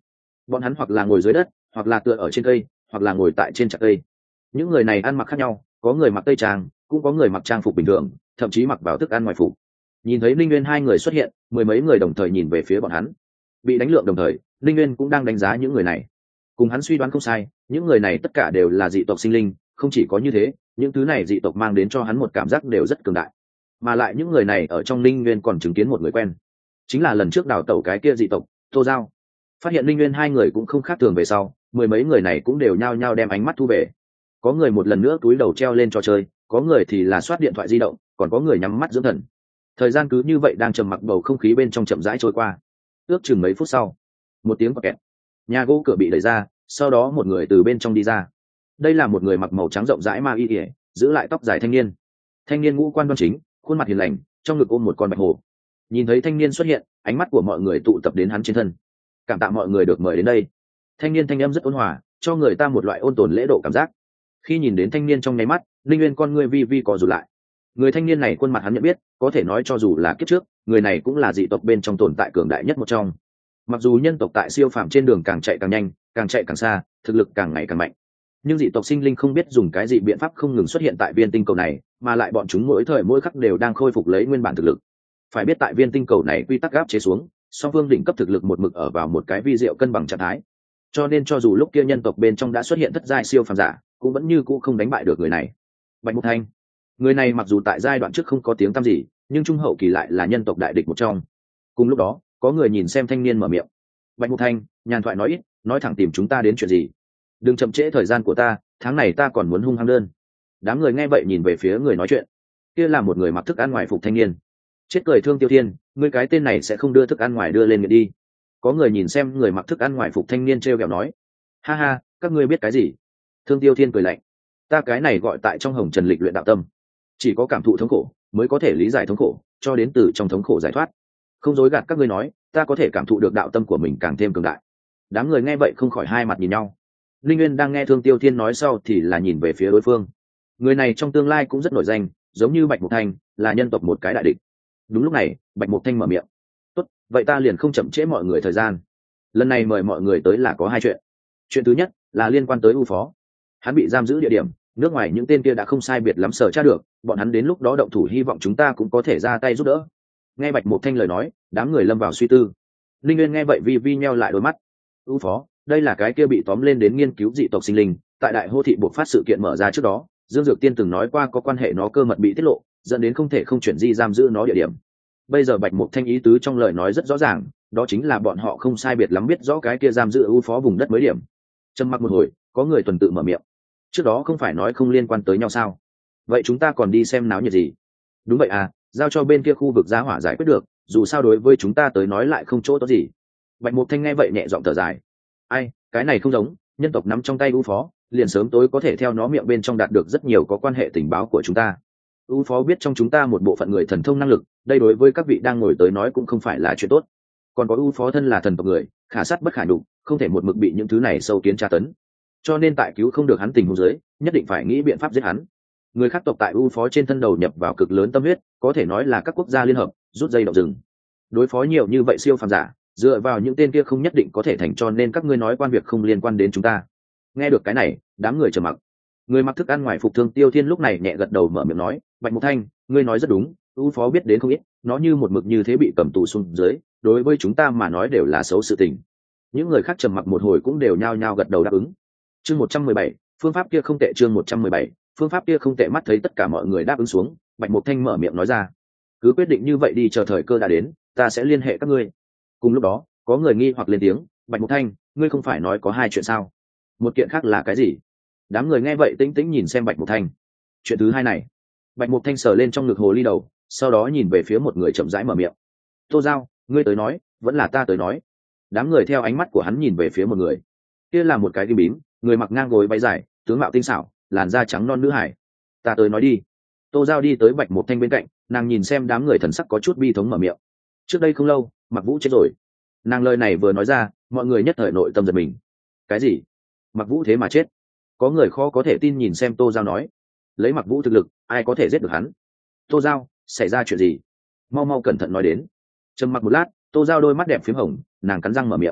bọn hắn hoặc là ngồi dưới đất, hoặc là tựa ở trên cây, hoặc là ngồi tại trên chặt cây. Những người này ăn mặc khác nhau, có người mặc tây trang, cũng có người mặc trang phục bình thường, thậm chí mặc vào thức ăn ngoài phục. Nhìn thấy linh nguyên hai người xuất hiện, mười mấy người đồng thời nhìn về phía bọn hắn. Bị đánh lượng đồng thời, linh nguyên cũng đang đánh giá những người này. Cùng hắn suy đoán không sai, những người này tất cả đều là dị tộc sinh linh. Không chỉ có như thế, những thứ này dị tộc mang đến cho hắn một cảm giác đều rất cường đại. Mà lại những người này ở trong linh nguyên còn chứng kiến một người quen, chính là lần trước đào tẩu cái kia dị tộc Tô Giao. Phát hiện linh nguyên hai người cũng không khác thường về sau, mười mấy người này cũng đều nhao nhao đem ánh mắt thu về. Có người một lần nữa túi đầu treo lên trò chơi, có người thì là soát điện thoại di động, còn có người nhắm mắt dưỡng thần. Thời gian cứ như vậy đang trầm mặc, bầu không khí bên trong chậm rãi trôi qua. Ước chừng mấy phút sau, một tiếng kẹt, nhà gỗ cửa bị đẩy ra, sau đó một người từ bên trong đi ra. Đây là một người mặc màu trắng rộng rãi ma y ỉa, giữ lại tóc dài thanh niên. Thanh niên ngũ quan đoan chính, khuôn mặt hiền lành, trong ngực ôm một con bạch hổ. Nhìn thấy thanh niên xuất hiện, ánh mắt của mọi người tụ tập đến hắn trên thân. Cảm tạ mọi người được mời đến đây. Thanh niên thanh âm rất ôn hòa, cho người ta một loại ôn tồn lễ độ cảm giác. Khi nhìn đến thanh niên trong nháy mắt, linh nguyên con người vi vi co rụt lại. Người thanh niên này khuôn mặt hắn nhận biết, có thể nói cho dù là kiếp trước, người này cũng là dị tộc bên trong tồn tại cường đại nhất một trong. Mặc dù nhân tộc tại siêu phàm trên đường càng chạy càng nhanh, càng chạy càng xa, thực lực càng ngày càng mạnh, nhưng dị tộc sinh linh không biết dùng cái gì biện pháp không ngừng xuất hiện tại viên tinh cầu này, mà lại bọn chúng mỗi thời mỗi khắc đều đang khôi phục lấy nguyên bản thực lực. Phải biết tại viên tinh cầu này quy tắc áp chế xuống, song phương đỉnh cấp thực lực một mực ở vào một cái vi diệu cân bằng trạng thái, cho nên cho dù lúc kia nhân tộc bên trong đã xuất hiện thất giai siêu phàm giả, cũng vẫn như cũ không đánh bại được người này. Bạch Mục Thanh, người này mặc dù tại giai đoạn trước không có tiếng tăm gì, nhưng trung hậu kỳ lại là nhân tộc đại địch một trong. Cùng lúc đó, có người nhìn xem thanh niên mở miệng. Bạch Mục Thanh, nhàn thoại nói ít, nói thẳng tìm chúng ta đến chuyện gì? Đừng chậm trễ thời gian của ta, tháng này ta còn muốn hung hăng đơn. Đám người nghe vậy nhìn về phía người nói chuyện. Kia là một người mặc thức ăn ngoài phục thanh niên. Chết cười Thương Tiêu Thiên, ngươi cái tên này sẽ không đưa thức ăn ngoài đưa lên nghiện đi. Có người nhìn xem người mặc thức ăn ngoài phục thanh niên trêu ghẹo nói. Ha ha, các ngươi biết cái gì? Thương Tiêu Thiên cười lạnh. Ta cái này gọi tại trong hồng trần lịch luyện đạo tâm. Chỉ có cảm thụ thống khổ, mới có thể lý giải thống khổ, cho đến từ trong thống khổ giải thoát. Không dối gạt các ngươi nói, ta có thể cảm thụ được đạo tâm của mình càng thêm cường đại. Đám người nghe vậy không khỏi hai mặt nhìn nhau. Linh Nguyên đang nghe Thương Tiêu Thiên nói sau thì là nhìn về phía đối phương. Người này trong tương lai cũng rất nổi danh, giống như Bạch Mục Thanh, là nhân tộc một cái đại địch. Đúng lúc này, Bạch Mục Thanh mở miệng. Tốt, vậy ta liền không chậm trễ mọi người thời gian. Lần này mời mọi người tới là có hai chuyện. Chuyện thứ nhất là liên quan tới U Phó. Hắn bị giam giữ địa điểm, nước ngoài những tên kia đã không sai biệt lắm sở tra được, bọn hắn đến lúc đó động thủ hy vọng chúng ta cũng có thể ra tay giúp đỡ. Nghe Bạch Mục Thanh lời nói, đám người lâm vào suy tư. Linh Nguyên nghe vậy vi vi nheo lại đôi mắt. U Phó, đây là cái kia bị tóm lên đến nghiên cứu dị tộc sinh linh, tại Đại Hô thị buộc phát sự kiện mở ra trước đó, Dương Dược Tiên từng nói qua có quan hệ nó cơ mật bị tiết lộ, dẫn đến không thể không chuyển di giam giữ nó địa điểm. Bây giờ Bạch Mục Thanh ý tứ trong lời nói rất rõ ràng, đó chính là bọn họ không sai biệt lắm biết rõ cái kia giam giữ U Phó vùng đất mới điểm. Trầm mặc một hồi, có người tuần tự mở miệng. Trước đó không phải nói không liên quan tới nhau sao? Vậy chúng ta còn đi xem náo nhiệt gì? Đúng vậy à, giao cho bên kia khu vực giá hỏa giải quyết được, dù sao đối với chúng ta tới nói lại không chỗ tốt gì. Bạch Mục Thanh nghe vậy nhẹ giọng thở dài. Ai, cái này không giống, nhân tộc nắm trong tay U Phó, liền sớm tối có thể theo nó miệng bên trong đạt được rất nhiều có quan hệ tình báo của chúng ta. U Phó biết trong chúng ta một bộ phận người thần thông năng lực, đây đối với các vị đang ngồi tới nói cũng không phải là chuyện tốt. Còn có U Phó thân là thần tộc người, khả sát bất khả nhục, không thể một mực bị những thứ này sâu kiến tra tấn. Cho nên tại cứu không được hắn tình huống dưới, nhất định phải nghĩ biện pháp giết hắn. Người khác tộc tại U Phó trên thân đầu nhập vào cực lớn tâm huyết, có thể nói là các quốc gia liên hợp, rút dây động rừng. Đối phó nhiều như vậy siêu phàm giả, dựa vào những tên kia không nhất định có thể thành, cho nên các ngươi nói quan việc không liên quan đến chúng ta. Nghe được cái này, đám người trầm mặc. Người mặc thức ăn ngoài phục Thương Tiêu Thiên lúc này nhẹ gật đầu mở miệng nói, Bạch Mục Thanh, ngươi nói rất đúng, U Phó biết đến không ít, nó như một mực như thế bị cầm tù xuống dưới, đối với chúng ta mà nói đều là xấu sự tình. Những người khác trầm mặc một hồi cũng đều nhao nhao gật đầu đáp ứng. Chương một trăm mười bảy, phương pháp kia không tệ. Chương một trăm mười bảy, phương pháp kia không tệ. Mắt thấy tất cả mọi người đáp ứng xuống, Bạch Mục Thanh mở miệng nói ra, cứ quyết định như vậy đi, chờ thời cơ đã đến, ta sẽ liên hệ các ngươi. Cùng lúc đó, có người nghi hoặc lên tiếng, Bạch Mục Thanh, ngươi không phải nói có hai chuyện sao? Một kiện khác là cái gì? Đám người nghe vậy tĩnh tĩnh nhìn xem Bạch Mục Thanh. Chuyện thứ hai này. Bạch Mục Thanh sờ lên trong ngực hồ ly đầu, sau đó nhìn về phía một người chậm rãi mở miệng. Tô Giao, ngươi tới nói, vẫn là ta tới nói? Đám người theo ánh mắt của hắn nhìn về phía một người. Kia là một cái kim bím, người mặc ngang gối váy dài, tướng mạo tinh xảo, làn da trắng non nữ hải. Ta tới nói đi. Tô Giao đi tới Bạch Mục Thanh bên cạnh, nàng nhìn xem đám người thần sắc có chút bi thống mở miệng. Trước đây không lâu, Mặc Vũ chết rồi. Nàng lời này vừa nói ra, mọi người nhất thời nội tâm giật mình. Cái gì? Mặc Vũ thế mà chết? Có người khó có thể tin nhìn xem Tô Giao nói. Lấy Mặc Vũ thực lực, ai có thể giết được hắn? Tô Giao, xảy ra chuyện gì? Mau mau cẩn thận nói đến. Trầm mặc một lát, Tô Giao đôi mắt đẹp phím hồng, nàng cắn răng mở miệng.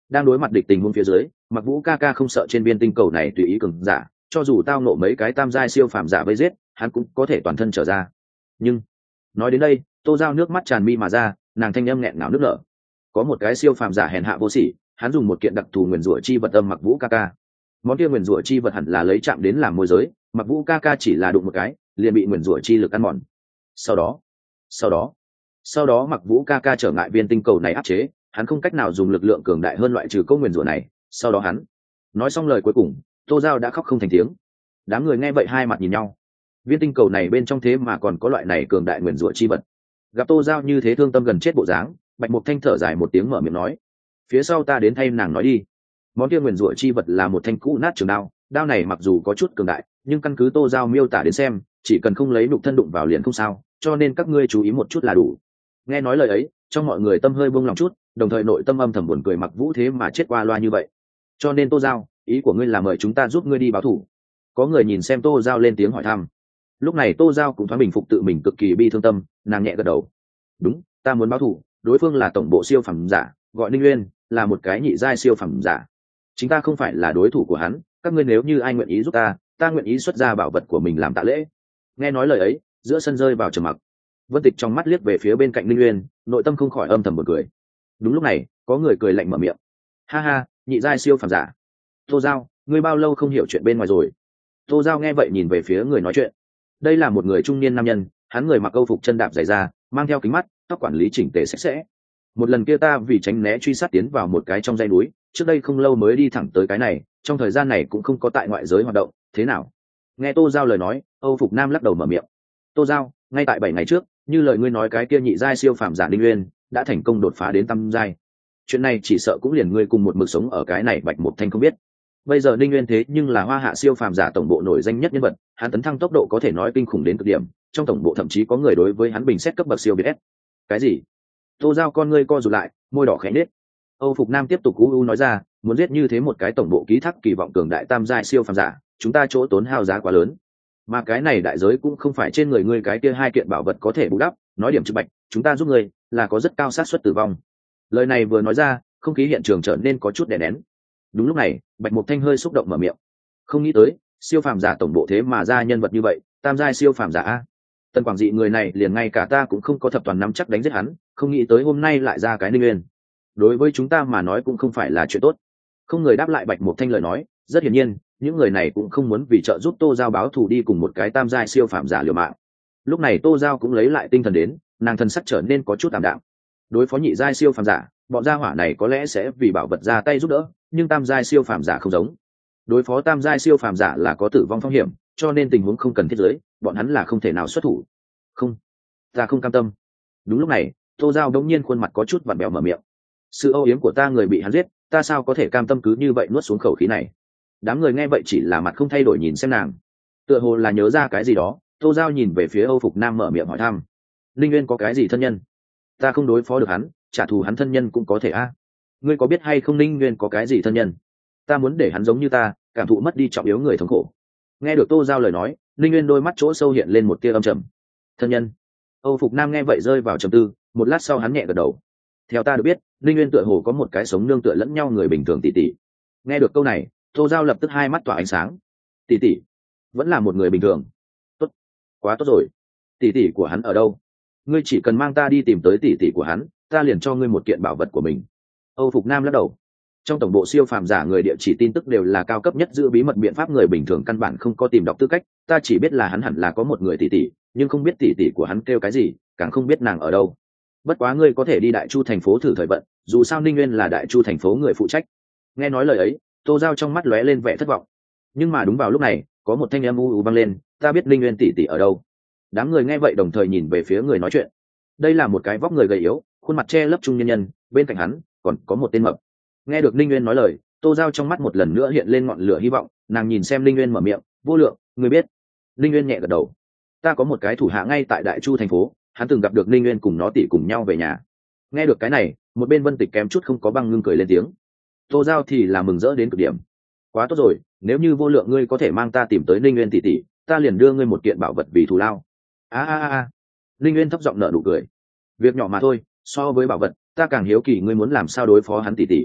đang đối mặt địch tình huống phía dưới, Mặc Vũ ca ca không sợ trên viên tinh cầu này tùy ý cường giả, cho dù tao nộ mấy cái tam giai siêu phàm giả vây giết, hắn cũng có thể toàn thân trở ra. Nhưng nói đến đây, Tô Giao nước mắt tràn mi mà ra, nàng thanh âm nghẹn ngào nước nở. Có một cái siêu phàm giả hèn hạ vô sỉ, hắn dùng một kiện đặc thù nguyền rủa chi vật âm Mặc Vũ ca ca. Món kia nguyền rủa chi vật hẳn là lấy chạm đến làm môi giới, Mặc Vũ ca ca chỉ là đụng một cái, liền bị nguyền rủa chi lực ăn mòn. Sau đó, sau đó, sau đó Mặc Vũ ca ca trở ngại viên tinh cầu này áp chế, hắn không cách nào dùng lực lượng cường đại hơn loại trừ câu nguyền rủa này. Sau đó hắn nói xong lời cuối cùng, Tô Giao đã khóc không thành tiếng. Đám người nghe vậy hai mặt nhìn nhau. Viên tinh cầu này bên trong thế mà còn có loại này cường đại nguyền rủa chi vật. Gặp Tô Giao như thế thương tâm gần chết bộ dáng, Bạch Mục Thanh thở dài một tiếng mở miệng nói: phía sau ta đến thay nàng nói đi. Món kia nguyền rủa chi vật là một thanh cũ nát trường đao, đao này mặc dù có chút cường đại, nhưng căn cứ Tô Giao miêu tả đến xem, chỉ cần không lấy nục thân đụng vào liền không sao, cho nên các ngươi chú ý một chút là đủ. Nghe nói lời ấy, trong mọi người tâm hơi buông lòng chút, đồng thời nội tâm âm thầm buồn cười Mặc Vũ thế mà chết qua loa như vậy. Cho nên Tô Giao, ý của ngươi là mời chúng ta giúp ngươi đi báo thù? Có người nhìn xem Tô Giao lên tiếng hỏi thăm. Lúc này Tô Giao cũng thoáng bình phục tự mình cực kỳ bi thương tâm, nàng nhẹ gật đầu. Đúng, ta muốn báo thù. Đối phương là tổng bộ siêu phẩm giả, gọi Ninh Nguyên, là một cái nhị giai siêu phẩm giả. Chính ta không phải là đối thủ của hắn, các ngươi nếu như ai nguyện ý giúp ta, ta nguyện ý xuất ra bảo vật của mình làm tạ lễ. Nghe nói lời ấy, giữa sân rơi vào trầm mặc. Vân Tịch trong mắt liếc về phía bên cạnh Ninh Nguyên, nội tâm không khỏi âm thầm một cười. Đúng lúc này, có người cười lạnh mở miệng. Ha ha, nhị giai siêu phẩm giả. Tô Giao, ngươi bao lâu không hiểu chuyện bên ngoài rồi? Tô Giao nghe vậy nhìn về phía người nói chuyện. Đây là một người trung niên nam nhân, hắn người mặc câu phục chân đạp dày da, mang theo kính mắt, tóc quản lý chỉnh tề sạch sẽ. Một lần kia ta vì tránh né truy sát tiến vào một cái trong dãy núi, trước đây không lâu mới đi thẳng tới cái này, trong thời gian này cũng không có tại ngoại giới hoạt động, thế nào? Nghe Tô Giao lời nói, Âu Phục Nam lắc đầu mở miệng. Tô Giao, ngay tại bảy ngày trước, như lời ngươi nói cái kia nhị giai siêu phàm giả Ninh Nguyên đã thành công đột phá đến tam giai. Chuyện này chỉ sợ cũng liền ngươi cùng một mực sống ở cái này Bạch Mục Thanh không biết. Bây giờ Ninh Nguyên thế nhưng là Hoa Hạ siêu phàm giả tổng bộ nổi danh nhất nhân vật, hắn tấn thăng tốc độ có thể nói kinh khủng đến cực điểm, trong tổng bộ thậm chí có người đối với hắn bình xét cấp bậc siêu biệt S. Cái gì? Tô Giao con ngươi co rụt lại, môi đỏ khẽ nết. Âu Phục Nam tiếp tục u u nói ra, muốn giết như thế một cái tổng bộ ký thác kỳ vọng cường đại tam giai siêu phàm giả, chúng ta chỗ tốn hao giá quá lớn. Mà cái này đại giới cũng không phải trên người ngươi cái kia hai kiện bảo vật có thể bù đắp, nói điểm trực bạch, chúng ta giúp ngươi là có rất cao xác suất tử vong. Lời này vừa nói ra, không khí hiện trường trở nên có chút đè nén. Đúng lúc này, Bạch Mục Thanh hơi xúc động mở miệng. Không nghĩ tới, siêu phàm giả tổng bộ thế mà ra nhân vật như vậy, tam giai siêu phàm giả a. Tân Quảng Dị người này liền ngay cả ta cũng không có thập toàn nắm chắc đánh giết hắn, không nghĩ tới hôm nay lại ra cái Ninh Nguyên. Đối với chúng ta mà nói cũng không phải là chuyện tốt. Không người đáp lại Bạch Mục Thanh lời nói, rất hiển nhiên, những người này cũng không muốn vì trợ giúp Tô Giao báo thù đi cùng một cái tam giai siêu phàm giả liều mạng. Lúc này Tô Giao cũng lấy lại tinh thần đến, nàng thần sắc trở nên có chút tạm đạm. Đối phó nhị giai siêu phàm giả, bọn gia hỏa này có lẽ sẽ vì bảo vật ra tay giúp đỡ, nhưng tam giai siêu phàm giả không giống. Đối phó tam giai siêu phàm giả là có tử vong phong hiểm, cho nên tình huống không cần thiết giới, bọn hắn là không thể nào xuất thủ. Không, ta không cam tâm. Đúng lúc này, Tô Giao đống nhiên khuôn mặt có chút vặn bẹo mở miệng. Sự âu yếm của ta người bị hắn giết, ta sao có thể cam tâm cứ như vậy nuốt xuống khẩu khí này? Đám người nghe vậy chỉ là mặt không thay đổi nhìn xem nàng, tựa hồ là nhớ ra cái gì đó. Tô Giao nhìn về phía Âu Phục Nam mở miệng hỏi thăm. Linh Nguyên có cái gì thân nhân? Ta không đối phó được hắn, trả thù hắn thân nhân cũng có thể a. Ngươi có biết hay không Linh Nguyên có cái gì thân nhân? Ta muốn để hắn giống như ta, cảm thụ mất đi trọng yếu người thống khổ. Nghe được Tô Giao lời nói, Linh Nguyên đôi mắt chỗ sâu hiện lên một tia âm trầm. Thân nhân? Âu Phục Nam nghe vậy rơi vào trầm tư, một lát sau hắn nhẹ gật đầu. Theo ta được biết, Linh Nguyên tựa hồ có một cái sống nương tựa lẫn nhau người bình thường tỷ tỷ. Nghe được câu này, Tô Giao lập tức hai mắt tỏa ánh sáng. Tỷ tỷ vẫn là một người bình thường. Tốt, quá tốt rồi. Tỷ tỷ của hắn ở đâu? Ngươi chỉ cần mang ta đi tìm tới tỷ tỷ của hắn, ta liền cho ngươi một kiện bảo vật của mình. Âu Phục Nam lắc đầu. Trong tổng bộ siêu phàm giả người địa chỉ tin tức đều là cao cấp nhất giữ bí mật biện pháp, người bình thường căn bản không có tìm đọc tư cách. Ta chỉ biết là hắn hẳn là có một người tỷ tỷ, nhưng không biết tỷ tỷ của hắn kêu cái gì, càng không biết nàng ở đâu. Bất quá ngươi có thể đi Đại Chu thành phố thử thời vận, dù sao Ninh Nguyên là Đại Chu thành phố người phụ trách. Nghe nói lời ấy, Tô Giao trong mắt lóe lên vẻ thất vọng. Nhưng mà đúng vào lúc này, có một thanh âm u u vang lên, ta biết Ninh Nguyên tỷ tỷ ở đâu. Đám người nghe vậy đồng thời nhìn về phía người nói chuyện. Đây là một cái vóc người gầy yếu, khuôn mặt che lấp trung nhân nhân, bên cạnh hắn còn có một tên mập. Nghe được Ninh Nguyên nói lời, Tô Giao trong mắt một lần nữa hiện lên ngọn lửa hy vọng, nàng nhìn xem Ninh Nguyên mở miệng, Vô Lượng, ngươi biết? Ninh Nguyên nhẹ gật đầu. Ta có một cái thủ hạ ngay tại Đại Chu thành phố, hắn từng gặp được Ninh Nguyên cùng nó tỷ cùng nhau về nhà. Nghe được cái này, một bên Vân Tịch kém chút không có băng ngưng cười lên tiếng. Tô Giao thì là mừng rỡ đến cực điểm. Quá tốt rồi, nếu như Vô Lượng ngươi có thể mang ta tìm tới Ninh Nguyên tỷ tỷ, ta liền đưa ngươi một kiện bảo vật vì thù lao. A a a a. Ninh Nguyên thấp giọng nở nụ cười. Việc nhỏ mà thôi, so với bảo vật, ta càng hiếu kỳ ngươi muốn làm sao đối phó hắn tỷ tỷ.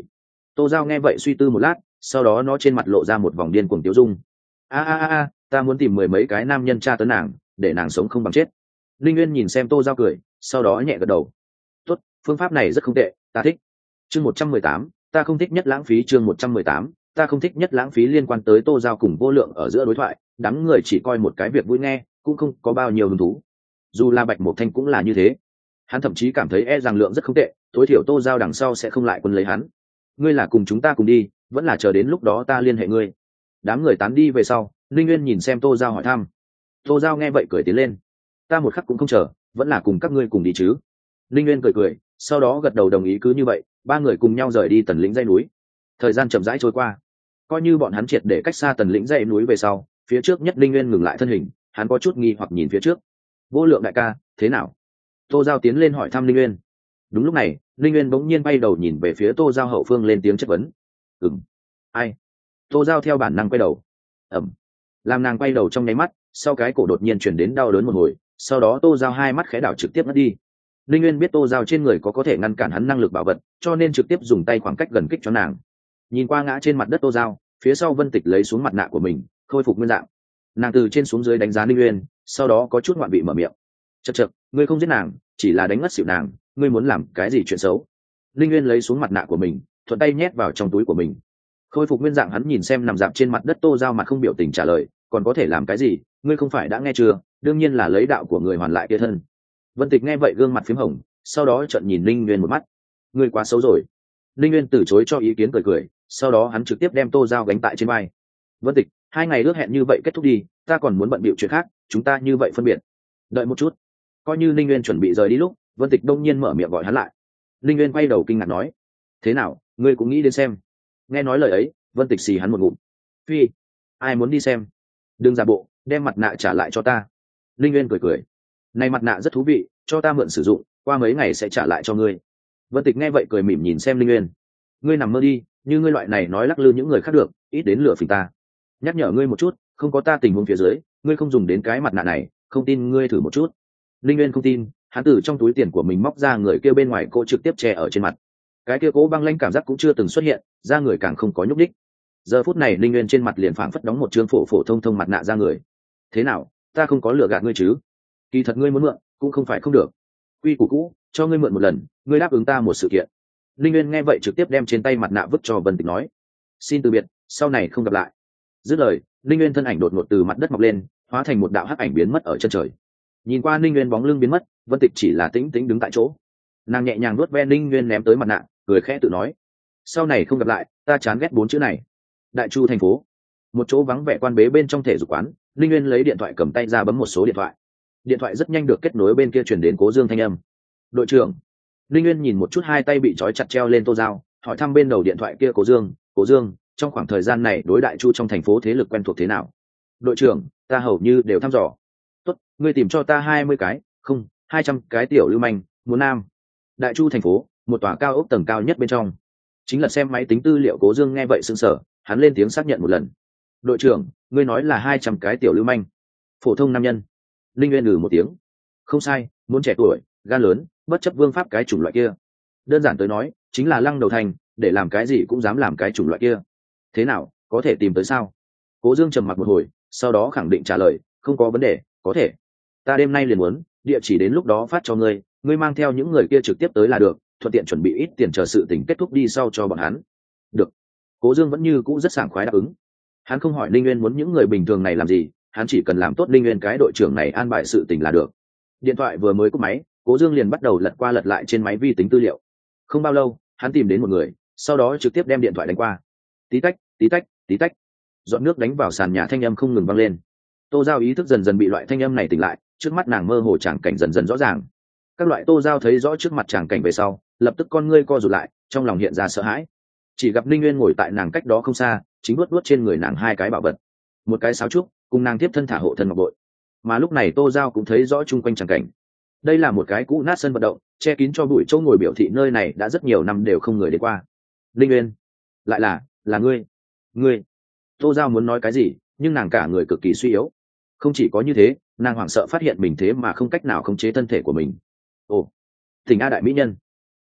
Tô Giao nghe vậy suy tư một lát, sau đó nó trên mặt lộ ra một vòng điên cuồng tiêu dung. a a a ta muốn tìm mười mấy cái nam nhân tra tấn nàng, để nàng sống không bằng chết. Linh Nguyên nhìn xem Tô Giao cười, sau đó nhẹ gật đầu. Tốt, phương pháp này rất không tệ, ta thích. Chương một trăm mười tám, ta không thích nhất lãng phí. Chương một trăm mười tám, ta không thích nhất lãng phí. Liên quan tới Tô Giao cùng Vô Lượng ở giữa đối thoại, đám người chỉ coi một cái việc vui nghe, cũng không có bao nhiêu hứng thú. Dù là Bạch Mộc Thanh cũng là như thế, hắn thậm chí cảm thấy e rằng Lượng rất không tệ, tối thiểu Tô Giao đằng sau sẽ không lại quân lấy hắn. Ngươi là cùng chúng ta cùng đi, vẫn là chờ đến lúc đó ta liên hệ ngươi? Đám người tán đi về sau, Linh Nguyên nhìn xem Tô Giao hỏi thăm. Tô Giao nghe vậy cười tiến lên. Ta một khắc cũng không chờ, vẫn là cùng các ngươi cùng đi chứ. Linh Nguyên cười cười, sau đó gật đầu đồng ý. Cứ như vậy, ba người cùng nhau rời đi Tần Lĩnh dãy núi. Thời gian chậm rãi trôi qua, coi như bọn hắn triệt để cách xa Tần Lĩnh dãy núi về sau, phía trước nhất Linh Nguyên ngừng lại thân hình, hắn có chút nghi hoặc nhìn phía trước. Vô Lượng đại ca, thế nào? Tô Giao tiến lên hỏi thăm Linh Nguyên. Đúng lúc này, Linh Nguyên bỗng nhiên bay đầu nhìn về phía Tô Giao hậu phương, lên tiếng chất vấn. Ừm, ai? Tô Giao theo bản năng quay đầu. Ẩm. Làm nàng quay đầu trong nháy mắt, sau cái cổ đột nhiên chuyển đến đau đớn một hồi, sau đó Tô Giao hai mắt khẽ đảo trực tiếp mất đi. Linh Nguyên biết Tô Giao trên người có có thể ngăn cản hắn năng lực bảo vật, cho nên trực tiếp dùng tay khoảng cách gần kích cho nàng. Nhìn qua ngã trên mặt đất Tô Giao, phía sau Vân Tịch lấy xuống mặt nạ của mình, khôi phục nguyên dạng. Nàng từ trên xuống dưới đánh giá Linh Nguyên, sau đó có chút ngoạn vị mở miệng. Chậc chậc, ngươi không giết nàng, chỉ là đánh ngất xỉu nàng, ngươi muốn làm cái gì chuyện xấu? Linh Nguyên lấy xuống mặt nạ của mình, thuận tay nhét vào trong túi của mình. Khôi phục nguyên dạng hắn nhìn xem nằm dạp trên mặt đất Tô Giao mặt không biểu tình trả lời, còn có thể làm cái gì, ngươi không phải đã nghe chưa, đương nhiên là lấy đạo của người hoàn lại kia thân. Vân Tịch nghe vậy gương mặt phím hồng, sau đó trợn nhìn Linh Nguyên một mắt. Ngươi quá xấu rồi. Linh Nguyên từ chối cho ý kiến cười cười, sau đó hắn trực tiếp đem Tô Giao gánh tại trên vai. Vân Tịch, hai ngày ước hẹn như vậy kết thúc đi, ta còn muốn bận bịu chuyện khác, chúng ta như vậy phân biệt. Đợi một chút. Coi như Linh Nguyên chuẩn bị rời đi lúc, Vân Tịch đông nhiên mở miệng gọi hắn lại. Linh Nguyên quay đầu kinh ngạc nói, thế nào, ngươi cũng nghĩ đến xem? Nghe nói lời ấy, Vân Tịch xì hắn một ngụm. Phi, ai muốn đi xem? Đừng giả bộ, đem mặt nạ trả lại cho ta. Linh Nguyên cười cười, này mặt nạ rất thú vị, cho ta mượn sử dụng, qua mấy ngày sẽ trả lại cho ngươi. Vân Tịch nghe vậy cười mỉm nhìn xem Linh Nguyên. Ngươi nằm mơ đi, như ngươi loại này nói lắc lư những người khác được, ít đến lừa phỉnh ta. Nhắc nhở ngươi một chút, không có ta tình huống phía dưới, ngươi không dùng đến cái mặt nạ này, không tin ngươi thử một chút. Linh Nguyên không tin, hắn từ trong túi tiền của mình móc ra người kia bên ngoài cô trực tiếp che ở trên mặt. Cái kia cố băng lãnh cảm giác cũng chưa từng xuất hiện, ra người càng không có nhúc đích. Giờ phút này Linh Nguyên trên mặt liền phảng phất đóng một trương phổ phổ thông thông mặt nạ ra người. Thế nào, ta không có lừa gạt ngươi chứ? Kỳ thật ngươi muốn mượn, cũng không phải không được. Quy củ cũ, cho ngươi mượn một lần, ngươi đáp ứng ta một sự kiện. Linh Nguyên nghe vậy trực tiếp đem trên tay mặt nạ vứt cho Vân Tịch nói, xin từ biệt, sau này không gặp lại. Dứt lời, Linh Nguyên thân ảnh đột ngột từ mặt đất mọc lên, hóa thành một đạo hắc ảnh biến mất ở chân trời. Nhìn qua Linh Nguyên bóng lưng biến mất, Vân Tịch chỉ là tĩnh tĩnh đứng tại chỗ. Nàng nhẹ nhàng nuốt ve Linh Nguyên ném tới mặt nạ, cười khẽ tự nói, sau này không gặp lại, ta chán ghét bốn chữ này. Đại Chu thành phố, một chỗ vắng vẻ quan bế bên trong thể dục quán, Linh Nguyên lấy điện thoại cầm tay ra bấm một số điện thoại. Điện thoại rất nhanh được kết nối, bên kia truyền đến Cố Dương thanh âm. Đội trưởng. Linh Nguyên nhìn một chút hai tay bị trói chặt treo lên Tô Giao, hỏi thăm bên đầu điện thoại kia Cố Dương. Cố Dương, trong khoảng thời gian này đối Đại Chu trong thành phố thế lực quen thuộc thế nào? Đội trưởng, ta hầu như đều thăm dò. Tốt, ngươi tìm cho ta hai mươi cái, không, hai trăm cái tiểu lưu manh, muốn nam. Đại Chu thành phố, một tòa cao ốc tầng cao nhất bên trong. Chính là xem máy tính tư liệu. Cố Dương nghe vậy sững sờ, hắn lên tiếng xác nhận một lần. Đội trưởng, ngươi nói là hai trăm cái tiểu lưu manh, phổ thông nam nhân? Linh Nguyên ừ một tiếng. Không sai, muốn trẻ tuổi, gan lớn, bất chấp vương pháp cái chủng loại kia. Đơn giản tới nói, chính là lăng đầu thành, để làm cái gì cũng dám làm cái chủng loại kia. Thế nào, có thể tìm tới sao? Cố Dương trầm mặc một hồi, sau đó khẳng định trả lời, không có vấn đề, có thể. Ta đêm nay liền muốn, địa chỉ đến lúc đó phát cho ngươi, ngươi mang theo những người kia trực tiếp tới là được, thuận tiện chuẩn bị ít tiền chờ sự tình kết thúc đi sau cho bọn hắn. Được. Cố Dương vẫn như cũ rất sảng khoái đáp ứng. Hắn không hỏi Linh Nguyên muốn những người bình thường này làm gì, hắn chỉ cần làm tốt Linh Nguyên cái đội trưởng này an bài sự tình là được. Điện thoại vừa mới cúp máy, Cố Dương liền bắt đầu lật qua lật lại trên máy vi tính tư liệu. Không bao lâu, hắn tìm đến một người, sau đó trực tiếp đem điện thoại đánh qua. Tí tách, tí tách, tí tách. Giọt nước đánh vào sàn nhà thanh âm không ngừng vang lên. Tô Giao ý thức dần dần bị loại thanh âm này tỉnh lại, trước mắt nàng mơ hồ tràng cảnh dần dần rõ ràng. Các loại Tô Giao thấy rõ trước mặt tràng cảnh về sau, lập tức con ngươi co rụt lại, trong lòng hiện ra sợ hãi. Chỉ gặp Linh Nguyên ngồi tại nàng cách đó không xa, chính luốt luốt trên người nàng hai cái bảo vật, một cái sáo trúc, cùng nàng tiếp thân thả hộ thân ngọc bội. Mà lúc này Tô Giao cũng thấy rõ chung quanh tràng cảnh. Đây là một cái cũ nát sân vận động, che kín cho bụi chỗ ngồi, biểu thị nơi này đã rất nhiều năm đều không người đến qua. Linh Nguyên, lại là là ngươi ngươi Tô Giao muốn nói cái gì, nhưng nàng cả người cực kỳ suy yếu. Không chỉ có như thế, nàng hoảng sợ phát hiện mình thế mà không cách nào khống chế thân thể của mình. Ồ, Thỉnh A đại mỹ nhân.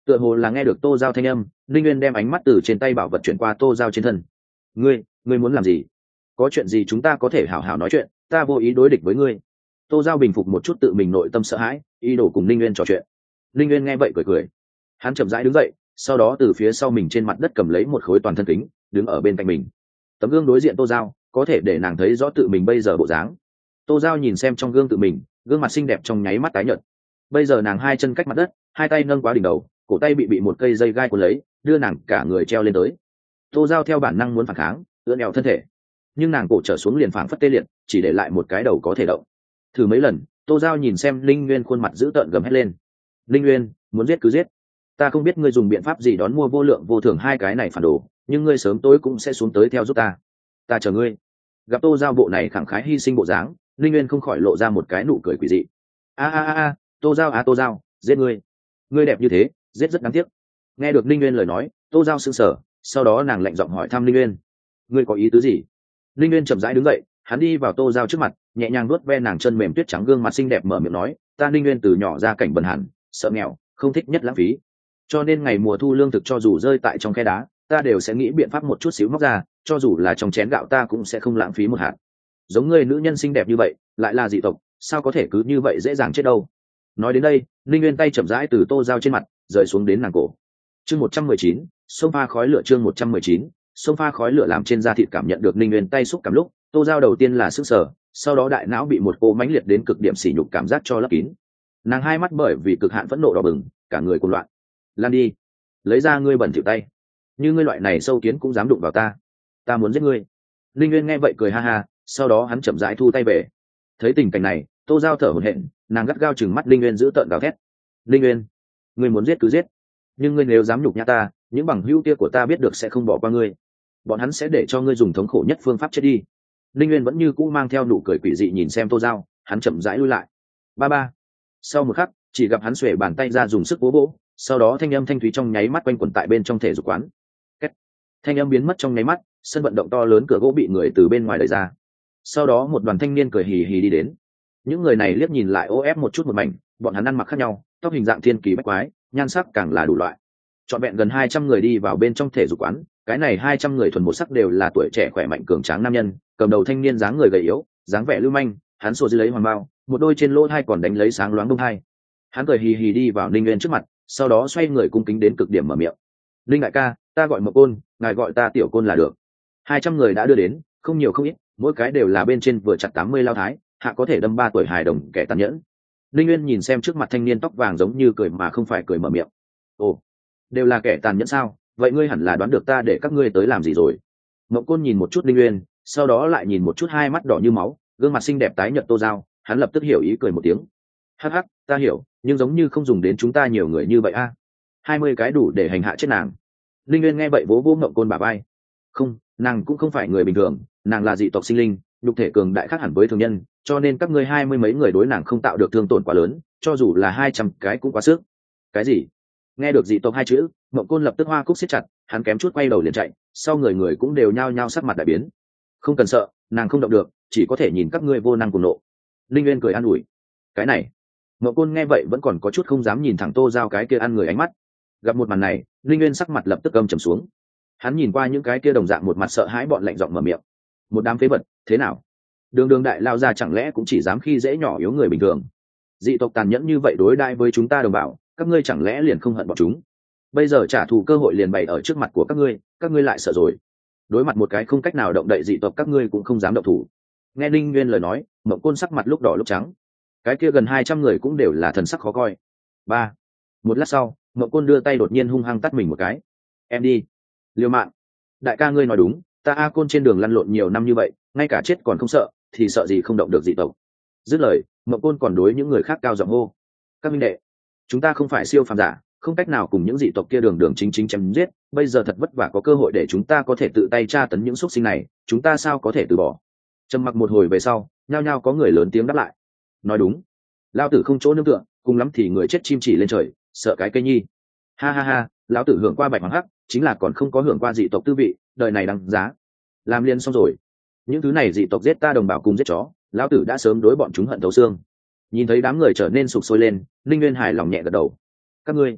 Tựa hồ là nghe được tô giao thanh âm, linh nguyên đem ánh mắt từ trên tay bảo vật chuyển qua tô giao trên thân. Ngươi, ngươi muốn làm gì? Có chuyện gì chúng ta có thể hảo hảo nói chuyện, ta vô ý đối địch với ngươi. Tô giao bình phục một chút tự mình nội tâm sợ hãi, ý đồ cùng linh nguyên trò chuyện. Linh nguyên nghe vậy cười cười, hắn chậm rãi đứng dậy, sau đó từ phía sau mình trên mặt đất cầm lấy một khối toàn thân kính, đứng ở bên cạnh mình. Tấm gương đối diện tô giao, có thể để nàng thấy rõ tự mình bây giờ bộ dáng. Tô giao nhìn xem trong gương tự mình, gương mặt xinh đẹp trong nháy mắt tái nhợt. Bây giờ nàng hai chân cách mặt đất, hai tay nâng quá đỉnh đầu, cổ tay bị bị một cây dây gai cuốn lấy, đưa nàng cả người treo lên tới. Tô giao theo bản năng muốn phản kháng, ưỡn eo thân thể, nhưng nàng cổ trở xuống liền phảng phất tê liệt, chỉ để lại một cái đầu có thể động. Thử mấy lần, tô giao nhìn xem linh nguyên khuôn mặt dữ tợn gầm hét lên. Linh nguyên, muốn giết cứ giết, ta không biết ngươi dùng biện pháp gì đón mua vô lượng vô thường hai cái này phản đồ, nhưng ngươi sớm tối cũng sẽ xuống tới theo giúp ta, ta chờ ngươi. Gặp tô giao bộ này khẳng khái hy sinh bộ dáng, linh nguyên không khỏi lộ ra một cái nụ cười quỷ dị. A a a a, tô giao à tô giao, giết ngươi, ngươi đẹp như thế, giết rất đáng tiếc. Nghe được linh nguyên lời nói, tô giao sững sờ, sau đó nàng lạnh giọng hỏi thăm linh nguyên, ngươi có ý tứ gì? Linh nguyên chậm rãi đứng dậy, hắn đi vào tô giao trước mặt, nhẹ nhàng nuốt ve nàng chân mềm tuyết trắng gương mặt xinh đẹp, mở miệng nói, ta linh nguyên từ nhỏ ra cảnh bần hàn, sợ nghèo, không thích nhất lãng phí, cho nên ngày mùa thu lương thực cho dù rơi tại trong khe đá, ta đều sẽ nghĩ biện pháp một chút xíu móc ra, cho dù là trong chén gạo ta cũng sẽ không lãng phí một hạt. Giống ngươi nữ nhân xinh đẹp như vậy, lại là dị tộc, sao có thể cứ như vậy dễ dàng chết đâu. Nói đến đây, linh nguyên tay chậm rãi từ tô giao trên mặt rời xuống đến nàng cổ. Chương một trăm mười chín, sông pha khói lửa. Chương một trăm mười chín, sông pha khói lửa. Làm trên da thịt cảm nhận được linh nguyên tay xúc cảm lúc, tô giao đầu tiên là sức sở, sau đó đại não bị một cô mãnh liệt đến cực điểm sỉ nhục cảm giác cho lấp kín. Nàng hai mắt bởi vì cực hạn phẫn nộ đỏ bừng, cả người cuồng loạn. Lan đi, lấy ra ngươi bẩn thỉu tay, như ngươi loại này sâu kiến cũng dám đụng vào ta, ta muốn giết ngươi. Linh nguyên nghe vậy cười ha ha, sau đó hắn chậm rãi thu tay về. Thấy tình cảnh này, tô giao thở hổn hển, nàng gắt gao chừng mắt linh nguyên giữ tợn gào thét. Linh nguyên, ngươi muốn giết cứ giết, nhưng ngươi nếu dám nhục nhã ta, những bằng hữu kia của ta biết được sẽ không bỏ qua ngươi, bọn hắn sẽ để cho ngươi dùng thống khổ nhất phương pháp chết đi. Linh nguyên vẫn như cũ mang theo nụ cười quỷ dị nhìn xem tô giao, hắn chậm rãi lui lại. Ba ba. Sau một khắc, chỉ gặp hắn xuề bàn tay ra dùng sức vỗ vỗ, sau đó thanh âm thanh thúy trong nháy mắt quanh quẩn tại bên trong thể dục quán. Kết. Thanh âm biến mất trong nháy mắt, sân vận động to lớn cửa gỗ bị người từ bên ngoài đẩy ra. Sau đó một đoàn thanh niên cười hì hì đi đến. Những người này liếc nhìn lại ô ép một chút một mảnh, bọn hắn ăn mặc khác nhau, tóc hình dạng thiên kỳ bách quái, nhan sắc càng là đủ loại. Trọn vẹn gần hai trăm người đi vào bên trong thể dục quán, cái này hai trăm người thuần một sắc đều là tuổi trẻ khỏe mạnh cường tráng nam nhân, cầm đầu thanh niên dáng người gầy yếu, dáng vẻ lưu manh, hắn xô dưới lấy hoàng bao, một đôi trên lỗ hai còn đánh lấy sáng loáng đông hai. Hắn cười hì hì đi vào Ninh Nguyên trước mặt, sau đó xoay người cung kính đến cực điểm mở miệng. Linh đại ca, ta gọi Mộc Côn, ngài gọi ta Tiểu Côn là được. Hai trăm người đã đưa đến, không nhiều không ít, mỗi cái đều là bên trên vừa chặt tám mươi lao thái, hạ có thể đâm ba tuổi hài đồng kẻ tàn nhẫn. Linh Nguyên nhìn xem trước mặt thanh niên tóc vàng giống như cười mà không phải cười mở miệng. Ồ, đều là kẻ tàn nhẫn sao? Vậy ngươi hẳn là đoán được ta để các ngươi tới làm gì rồi. Mộc Côn nhìn một chút Linh Nguyên, sau đó lại nhìn một chút hai mắt đỏ như máu, gương mặt xinh đẹp tái nhợt Tô Giao, hắn lập tức hiểu ý cười một tiếng. Hắc hắc, ta hiểu, nhưng giống như không dùng đến chúng ta nhiều người như vậy a. Hai mươi cái đủ để hành hạ chết nàng. Linh Nguyên nghe vậy vỗ vỗ Mộc Côn bả vai. Không, nàng cũng không phải người bình thường, nàng là dị tộc sinh linh, nhục thể cường đại khác hẳn với thường nhân, cho nên các ngươi hai mươi mấy người đối nàng không tạo được thương tổn quá lớn, cho dù là hai trăm cái cũng quá sức. Cái gì? Nghe được dị tộc hai chữ, Mộc Côn lập tức hoa cúc siết chặt, hắn kém chút quay đầu liền chạy, sau người người cũng đều nhao nhao sắc mặt đại biến. Không cần sợ, nàng không động được, chỉ có thể nhìn các ngươi vô năng cùng nộ. Linh Nguyên cười an ủi. Cái này, Mộc Côn nghe vậy vẫn còn có chút không dám nhìn thẳng Tô Giao cái kia ăn người ánh mắt. Gặp một màn này, Linh Nguyên sắc mặt lập tức âm trầm xuống. Hắn nhìn qua những cái kia đồng dạng một mặt sợ hãi bọn lạnh giọng mở miệng. Một đám phế vật, thế nào? Đường Đường đại lao ra chẳng lẽ cũng chỉ dám khi dễ nhỏ yếu người bình thường? Dị tộc tàn nhẫn như vậy đối đãi với chúng ta đồng bào, các ngươi chẳng lẽ liền không hận bọn chúng? Bây giờ trả thù cơ hội liền bày ở trước mặt của các ngươi, các ngươi lại sợ rồi. Đối mặt một cái không cách nào động đậy dị tộc, các ngươi cũng không dám động thủ. Nghe Linh Nguyên lời nói, Mộc Côn sắc mặt lúc đỏ lúc trắng. Cái kia gần hai trăm người cũng đều là thần sắc khó coi. Ba. Một lát sau, Mộc Côn đưa tay đột nhiên hung hăng tắt mình một cái. Em đi. Liêu mạng. Đại ca ngươi nói đúng, ta A Côn trên đường lăn lộn nhiều năm như vậy, ngay cả chết còn không sợ, thì sợ gì không động được dị tộc. Dứt lời, Mộc Côn còn đối những người khác cao giọng hô. Các minh đệ, chúng ta không phải siêu phàm giả, không cách nào cùng những dị tộc kia đường đường chính chính chém giết, bây giờ thật vất vả có cơ hội để chúng ta có thể tự tay tra tấn những xuất sinh này, chúng ta sao có thể từ bỏ. Trầm mặc một hồi về sau, nhao nhao có người lớn tiếng đáp lại. Nói đúng, lao tử không chỗ nương tựa, cùng lắm thì người chết chim chỉ lên trời, sợ cái cây nhi. Ha ha ha, lão tử hưởng qua bạch hoàng hắc, chính là còn không có hưởng qua dị tộc tư vị, đời này đáng giá. Làm liên xong rồi, những thứ này dị tộc giết ta đồng bào cùng giết chó, lão tử đã sớm đối bọn chúng hận thấu xương. Nhìn thấy đám người trở nên sục sôi lên, Linh Nguyên hài lòng nhẹ gật đầu. Các ngươi,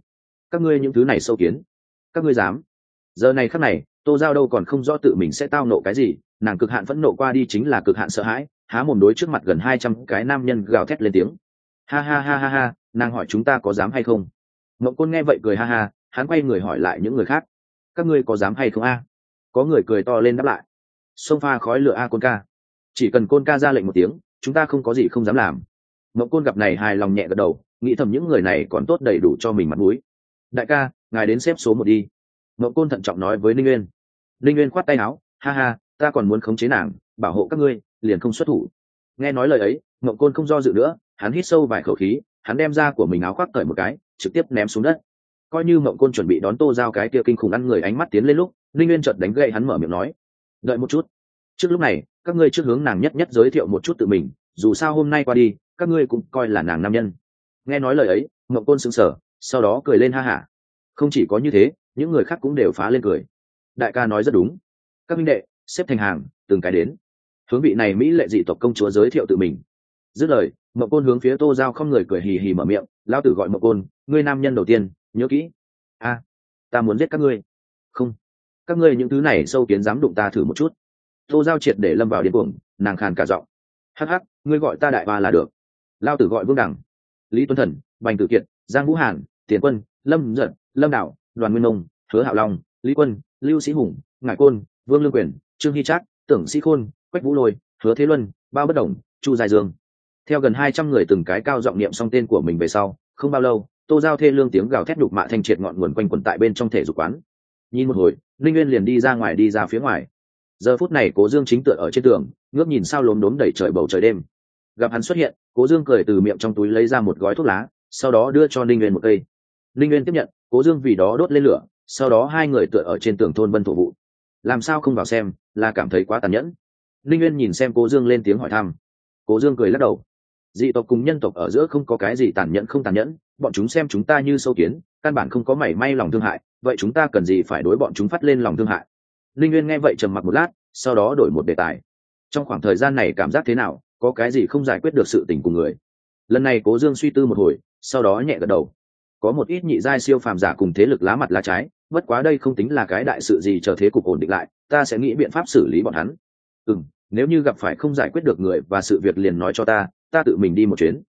các ngươi những thứ này sâu kiến, các ngươi dám. Giờ này khắc này Tô Giao đâu còn không rõ tự mình sẽ tao nộ cái gì, nàng cực hạn phẫn nộ qua đi chính là cực hạn sợ hãi, há mồm đối trước mặt gần hai trăm cái nam nhân gào thét lên tiếng. Ha ha ha ha ha, nàng hỏi chúng ta có dám hay không. Mộng Côn nghe vậy cười ha ha, hắn quay người hỏi lại những người khác, các ngươi có dám hay không a? Có người cười to lên đáp lại, xông pha khói lửa a Côn ca, chỉ cần Côn ca ra lệnh một tiếng chúng ta không có gì không dám làm. Mộng Côn gặp này hài lòng nhẹ gật đầu, nghĩ thầm những người này còn tốt đầy đủ cho mình mặt mũi. Đại ca, ngài đến xếp số một đi. Mộng Côn thận trọng nói với Ninh Nguyên. Ninh Nguyên khoát tay áo, ha ha, ta còn muốn khống chế nàng, bảo hộ các ngươi, liền không xuất thủ. Nghe nói lời ấy, Mộng Côn không do dự nữa, hắn hít sâu vài khẩu khí, hắn đem ra của mình áo khoác cởi một cái, trực tiếp ném xuống đất. Coi như Mộng Côn chuẩn bị đón Tô Giao cái kia kinh khủng ăn người ánh mắt tiến lên lúc, Ninh Nguyên chợt đánh gậy hắn, mở miệng nói, đợi một chút. Trước lúc này, các ngươi trước hướng nàng nhất nhất giới thiệu một chút tự mình, dù sao hôm nay qua đi, các ngươi cũng coi là nàng nam nhân. Nghe nói lời ấy, Mộng Côn sững sờ, sau đó cười lên ha hả. Không chỉ có như thế, những người khác cũng đều phá lên cười. Đại ca nói rất đúng, các minh đệ xếp thành hàng, từng cái đến, hướng vị này mỹ lệ dị tộc công chúa giới thiệu tự mình. Dứt lời, Mộng Côn hướng phía Tô Giao không người cười hì hì mở miệng, lao tử gọi Mộng Côn, ngươi nam nhân đầu tiên, nhớ kỹ. A, ta muốn giết các ngươi. Không, các ngươi những thứ này sâu kiến dám đụng ta thử một chút. Tô Giao triệt để lâm vào điên cuồng, nàng khàn cả giọng, hắc hắc, ngươi gọi ta đại ba là được. Lao tử gọi Vương Đẳng, Lý Tuấn Thần, Bành Tử Kiệt, Giang Vũ Hàn, Tiền Quân, Lâm Giật, Lâm Đạo, Đoàn Nguyên Nông, Hứa Hạo Long, Lý Quân, Lưu Sĩ Hùng, Ngải Côn, Vương Lương Quyền, Trương Hy Trác, Tưởng Sĩ Khôn, Quách Vũ Lôi, Hứa Thế Luân, Bao Bất Đồng, Chu Dài Dương. Theo gần hai trăm người từng cái cao giọng niệm xong tên của mình về sau, không bao lâu, Tô Giao thê lương tiếng gào thét đục mạ thanh triệt ngọn nguồn quanh quẩn tại bên trong thể dục quán. Nhìn một hồi, Linh Nguyên liền đi ra ngoài đi ra phía ngoài. Giờ phút này Cố Dương chính tựa ở trên tường, ngước nhìn sao lốm đốm đầy trời bầu trời đêm. Gặp hắn xuất hiện, Cố Dương cười từ miệng trong túi lấy ra một gói thuốc lá, sau đó đưa cho Linh Nguyên một cây. Linh Nguyên tiếp nhận, Cố Dương vì đó đốt lên lửa, sau đó hai người tựa ở trên tường thôn Vân Thổ Vụ. Làm sao không vào xem, là cảm thấy quá tàn nhẫn. Linh Nguyên nhìn xem Cố Dương lên tiếng hỏi thăm. Cố Dương cười lắc đầu. Dị tộc cùng nhân tộc ở giữa không có cái gì tàn nhẫn không tàn nhẫn, bọn chúng xem chúng ta như sâu kiến, căn bản không có mảy may lòng thương hại, vậy chúng ta cần gì phải đối bọn chúng phát lên lòng thương hại. Linh Nguyên nghe vậy trầm mặc một lát, sau đó đổi một đề tài. Trong khoảng thời gian này cảm giác thế nào, có cái gì không giải quyết được sự tình của người? Lần này Cố Dương suy tư một hồi, sau đó nhẹ gật đầu. Có một ít nhị giai siêu phàm giả cùng thế lực lá mặt lá trái, bất quá đây không tính là cái đại sự gì, chờ thế cục ổn định lại, ta sẽ nghĩ biện pháp xử lý bọn hắn. Ừ, nếu như gặp phải không giải quyết được người và sự việc liền nói cho ta, ta tự mình đi một chuyến.